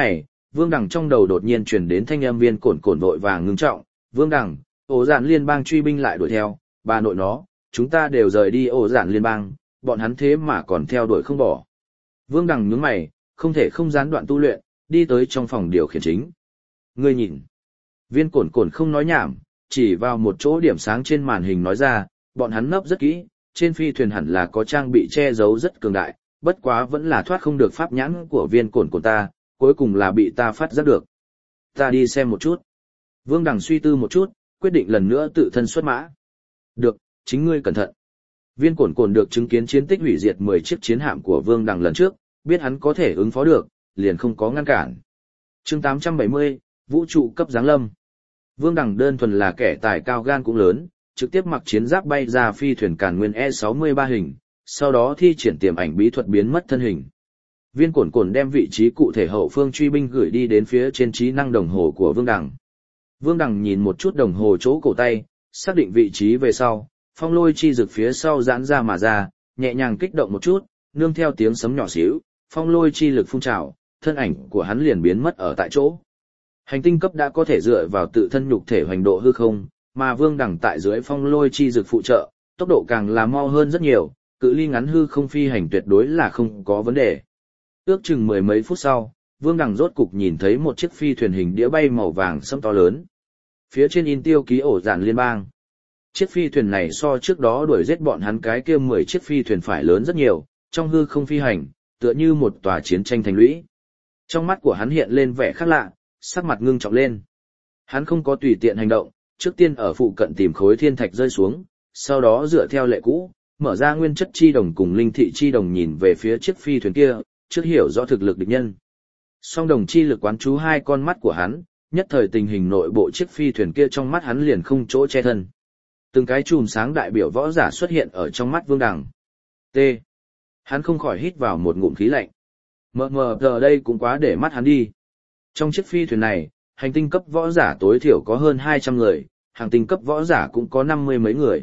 Vương Đằng trong đầu đột nhiên truyền đến thanh âm Viên Cổn Cổn vội vàng ngưng trọng, "Vương Đằng, ổ dạn liên bang truy binh lại đuổi theo, bà nội nó, chúng ta đều rời đi ổ dạn liên bang, bọn hắn thế mà còn theo đuổi không bỏ." Vương Đằng nhướng mày, không thể không gián đoạn tu luyện, đi tới trong phòng điều khiển chính. "Ngươi nhìn." Viên Cổn Cổn không nói nhảm, chỉ vào một chỗ điểm sáng trên màn hình nói ra, "Bọn hắn nấp rất kỹ, trên phi thuyền hẳn là có trang bị che giấu rất cường đại, bất quá vẫn là thoát không được pháp nhãn của Viên Cổn Cổn ta, cuối cùng là bị ta phát giác được. Ta đi xem một chút." Vương Đằng suy tư một chút, quyết định lần nữa tự thân xuất mã. "Được, chính ngươi cẩn thận." Viên Cổn Cổn được chứng kiến chiến tích hủy diệt 10 chiếc chiến hạm của Vương Đằng lần trước, biết hắn có thể ứng phó được, liền không có ngăn cản. Chương 870, vũ trụ cấp giáng lâm. Vương Đằng đơn thuần là kẻ tài cao gan cũng lớn, trực tiếp mặc chiến giáp bay ra phi thuyền Càn Nguyên E63 hình, sau đó thi triển tiềm ảnh bí thuật biến mất thân hình. Viên Cổn Cổn đem vị trí cụ thể hậu phương truy binh gửi đi đến phía trên trí năng đồng hồ của Vương Đằng. Vương Đằng nhìn một chút đồng hồ chỗ cổ tay, xác định vị trí về sau, phong lôi chi rực phía sau giãn ra mà ra, nhẹ nhàng kích động một chút, nương theo tiếng sấm nhỏ xíu, phong lôi chi lực phun trào, thân ảnh của hắn liền biến mất ở tại chỗ. Hành tinh cấp đã có thể dựa vào tự thân nhục thể hoành độ hư không, mà Vương Đằng tại dưới phong lôi chi dược phụ trợ, tốc độ càng là mau hơn rất nhiều, cự ly ngắn hư không phi hành tuyệt đối là không có vấn đề. Ước chừng mười mấy phút sau, Vương Đằng rốt cục nhìn thấy một chiếc phi thuyền hình đĩa bay màu vàng sẫm to lớn. Phía trên in tiêu ký ổ dạn liên bang. Chiếc phi thuyền này so trước đó đuổi giết bọn hắn cái kia 10 chiếc phi thuyền phải lớn rất nhiều, trong hư không phi hành, tựa như một tòa chiến tranh thành lũy. Trong mắt của hắn hiện lên vẻ khác lạ, sắc mặt ngưng trọng lên. Hắn không có tùy tiện hành động, trước tiên ở phụ cận tìm khối thiên thạch rơi xuống, sau đó dựa theo lệ cũ, mở ra nguyên chất chi đồng cùng linh thị chi đồng nhìn về phía chiếc phi thuyền kia, trước hiểu rõ thực lực địch nhân. Song đồng chi lực quán chú hai con mắt của hắn, nhất thời tình hình nội bộ chiếc phi thuyền kia trong mắt hắn liền không chỗ che thân. Từng cái chùm sáng đại biểu võ giả xuất hiện ở trong mắt Vương Đằng. T. Hắn không khỏi hít vào một ngụm khí lạnh. Mờ giờ đây cũng quá để mắt hắn đi. Trong chiếc phi thuyền này, hành tinh cấp võ giả tối thiểu có hơn 200 người, hàng tinh cấp võ giả cũng có 50 mấy người.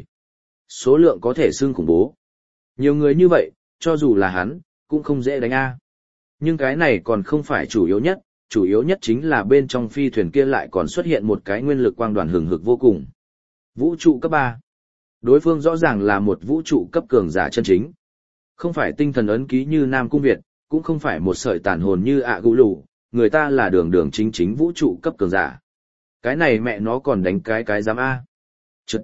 Số lượng có thể xưng khủng bố. Nhiều người như vậy, cho dù là hắn, cũng không dễ đánh a. Nhưng cái này còn không phải chủ yếu nhất chính là bên trong phi thuyền kia lại còn xuất hiện một cái nguyên lực quang đoàn hừng hực vô cùng. Vũ trụ cấp 3. Đối phương rõ ràng là một vũ trụ cấp cường giả chân chính. Không phải tinh thần ấn ký như Nam Cung Việt, cũng không phải một sợi tàn hồn như ạ gũ lù, người ta là đường chính vũ trụ cấp cường giả. Cái này mẹ nó còn đánh cái giám A. Chật.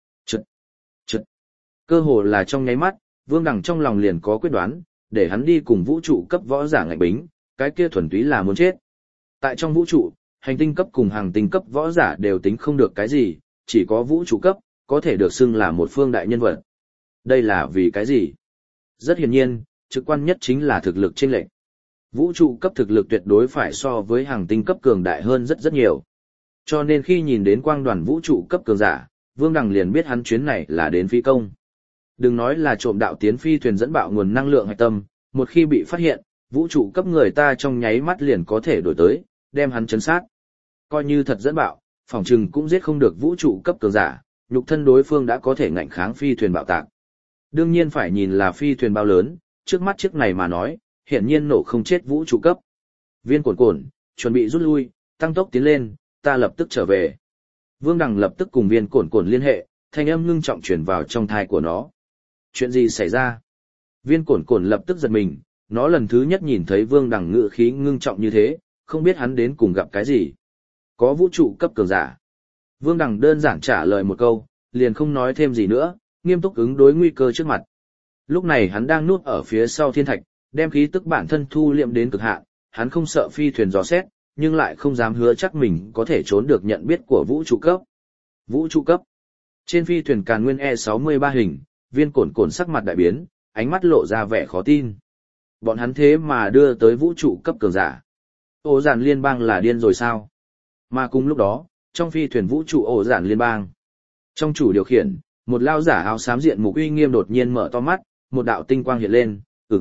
Cơ hồ là trong nháy mắt, Vương Đằng trong lòng liền có quyết đoán, để hắn đi cùng vũ trụ cấp võ giả ngạnh bính, cái kia thuần túy là muốn chết. Tại trong vũ trụ, hành tinh cấp cùng hàng tinh cấp võ giả đều tính không được cái gì, chỉ có vũ trụ cấp, có thể được xưng là một phương đại nhân vật. Đây là vì cái gì? Rất hiển nhiên, trực quan nhất chính là thực lực chênh lệch. Vũ trụ cấp thực lực tuyệt đối phải so với hàng tinh cấp cường đại hơn rất nhiều. Cho nên khi nhìn đến quang đoàn vũ trụ cấp cường giả, Vương Đằng liền biết hắn chuyến này là đến phi công. Đừng nói là trộm đạo tiến phi thuyền dẫn bạo nguồn năng lượng hạch tâm, một khi bị phát hiện, vũ trụ cấp người ta trong nháy mắt liền có thể đổi tới, đem hắn chấn sát. Coi như thật dẫn bạo, phỏng chừng cũng giết không được vũ trụ cấp cường giả, nhục thân đối phương đã có thể ngạnh kháng phi thuyền bạo tạc. Đương nhiên phải nhìn là phi thuyền bao lớn, trước mắt chiếc này mà nói, hiển nhiên nổ không chết vũ trụ cấp. Viên Cổn Cổn, chuẩn bị rút lui, tăng tốc tiến lên, ta lập tức trở về. Vương Đằng lập tức cùng Viên Cổn Cổn liên hệ, thanh âm ngưng trọng truyền vào trong thai của nó. Chuyện gì xảy ra? Viên Cổn Cổn lập tức giật mình, nó lần thứ nhất nhìn thấy Vương Đằng ngữ khí ngưng trọng như thế, không biết hắn đến cùng gặp cái gì. Có vũ trụ cấp cường giả. Vương Đằng đơn giản trả lời một câu, liền không nói thêm gì nữa, nghiêm túc ứng đối nguy cơ trước mặt. Lúc này hắn đang núp ở phía sau thiên thạch, đem khí tức bản thân thu liệm đến cực hạn, hắn không sợ phi thuyền dò xét, nhưng lại không dám hứa chắc mình có thể trốn được nhận biết của vũ trụ cấp. Vũ trụ cấp. Trên phi thuyền Càn Nguyên E63 hình, Viên Cổn Cổn sắc mặt đại biến, ánh mắt lộ ra vẻ khó tin. Bọn hắn thế mà đưa tới vũ trụ cấp cường giả. Ổ Dạn Liên bang là điên rồi sao? Mà cùng lúc đó, trong phi thuyền vũ trụ Ổ Dạn Liên bang, trong chủ điều khiển, một lao giả áo xám diện mục uy nghiêm đột nhiên mở to mắt, một đạo tinh quang hiện lên,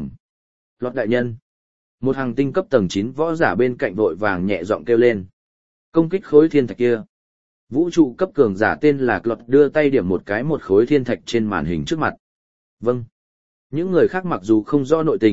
Lọt đại nhân. Một hàng tinh cấp tầng 9 võ giả bên cạnh vội vàng nhẹ giọng kêu lên. Công kích khối thiên thạch kia. Vũ trụ cấp cường giả tên là Lọt đưa tay điểm một khối thiên thạch trên màn hình trước mặt. Vâng. Những người khác mặc dù không rõ nội tình,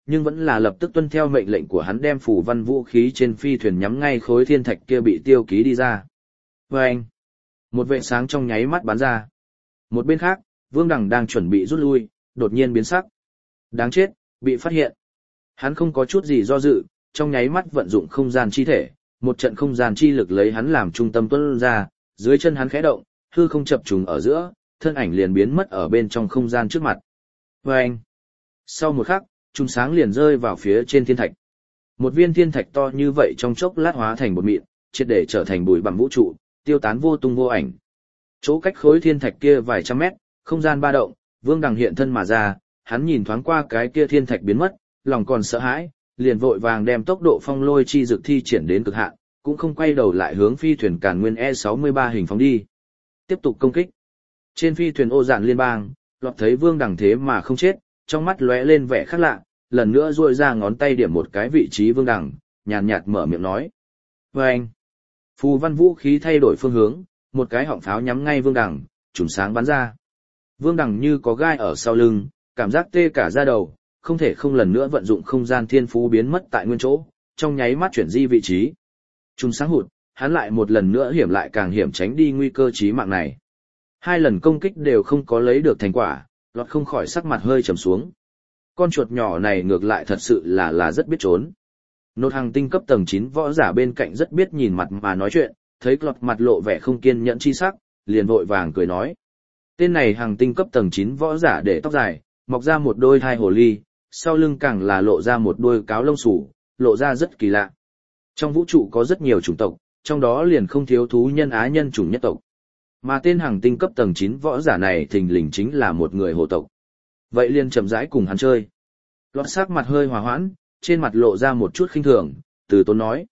nhưng vẫn là lập tức tuân theo mệnh lệnh của hắn đem phù văn vũ khí trên phi thuyền nhắm ngay khối thiên thạch kia bị tiêu ký đi ra. Và anh, một vệ sáng trong nháy mắt bắn ra. Một bên khác, Vương Đằng đang chuẩn bị rút lui, đột nhiên biến sắc. Đáng chết, bị phát hiện. Hắn không có chút gì do dự, trong nháy mắt vận dụng không gian chi thể, một trận không gian chi lực lấy hắn làm trung tâm tuôn ra, dưới chân hắn khẽ động, hư không chập trùng ở giữa, thân ảnh liền biến mất ở bên trong không gian trước mặt. Và anh, sau một khắc, chùm sáng liền rơi vào phía trên thiên thạch. Một viên thiên thạch to như vậy trong chốc lát hóa thành bột mịn, triệt để trở thành bụi bặm vũ trụ, tiêu tán vô tung vô ảnh. Chỗ cách khối thiên thạch kia vài trăm mét, không gian ba động, Vương Đằng hiện thân mà ra, hắn nhìn thoáng qua cái kia thiên thạch biến mất, lòng còn sợ hãi, liền vội vàng đem tốc độ phong lôi chi dược thi triển đến cực hạn, cũng không quay đầu lại hướng phi thuyền Càn Nguyên E63 hình phóng đi. Tiếp tục công kích. Trên phi thuyền Ô Dạn Liên bang, Lọt thấy Vương Đằng thế mà không chết, trong mắt lóe lên vẻ khác lạ, lần nữa duỗi ra ngón tay điểm một cái vị trí Vương Đằng, nhàn nhạt mở miệng nói. Và anh, phù văn vũ khí thay đổi phương hướng, một cái họng pháo nhắm ngay Vương Đằng, chùm sáng bắn ra. Vương Đằng như có gai ở sau lưng, cảm giác tê cả da đầu, không thể không lần nữa vận dụng không gian thiên phú biến mất tại nguyên chỗ, trong nháy mắt chuyển di vị trí. Chùm sáng hụt, hắn lại một lần nữa hiểm lại càng hiểm tránh đi nguy cơ chí mạng này. Hai lần công kích đều không có lấy được thành quả, Lọt không khỏi sắc mặt hơi trầm xuống. Con chuột nhỏ này ngược lại thật sự là rất biết trốn. Nốt hàng tinh cấp tầng 9 võ giả bên cạnh rất biết nhìn mặt mà nói chuyện, thấy Lọt mặt lộ vẻ không kiên nhẫn chi sắc, liền vội vàng cười nói. Tên này hàng tinh cấp tầng 9 võ giả để tóc dài, mọc ra một đôi thai hồ ly, sau lưng càng là lộ ra một đôi cáo lông xù, lộ ra rất kỳ lạ. Trong vũ trụ có rất nhiều chủng tộc, trong đó liền không thiếu thú nhân á nhân chủng nhất tộc. Mà tên hàng tinh cấp tầng 9 võ giả này thình lình chính là một người hồ tộc. Vậy liền chậm rãi cùng hắn chơi. Lọt sắc mặt hơi hòa hoãn, trên mặt lộ ra một chút khinh thường, từ tốn nói.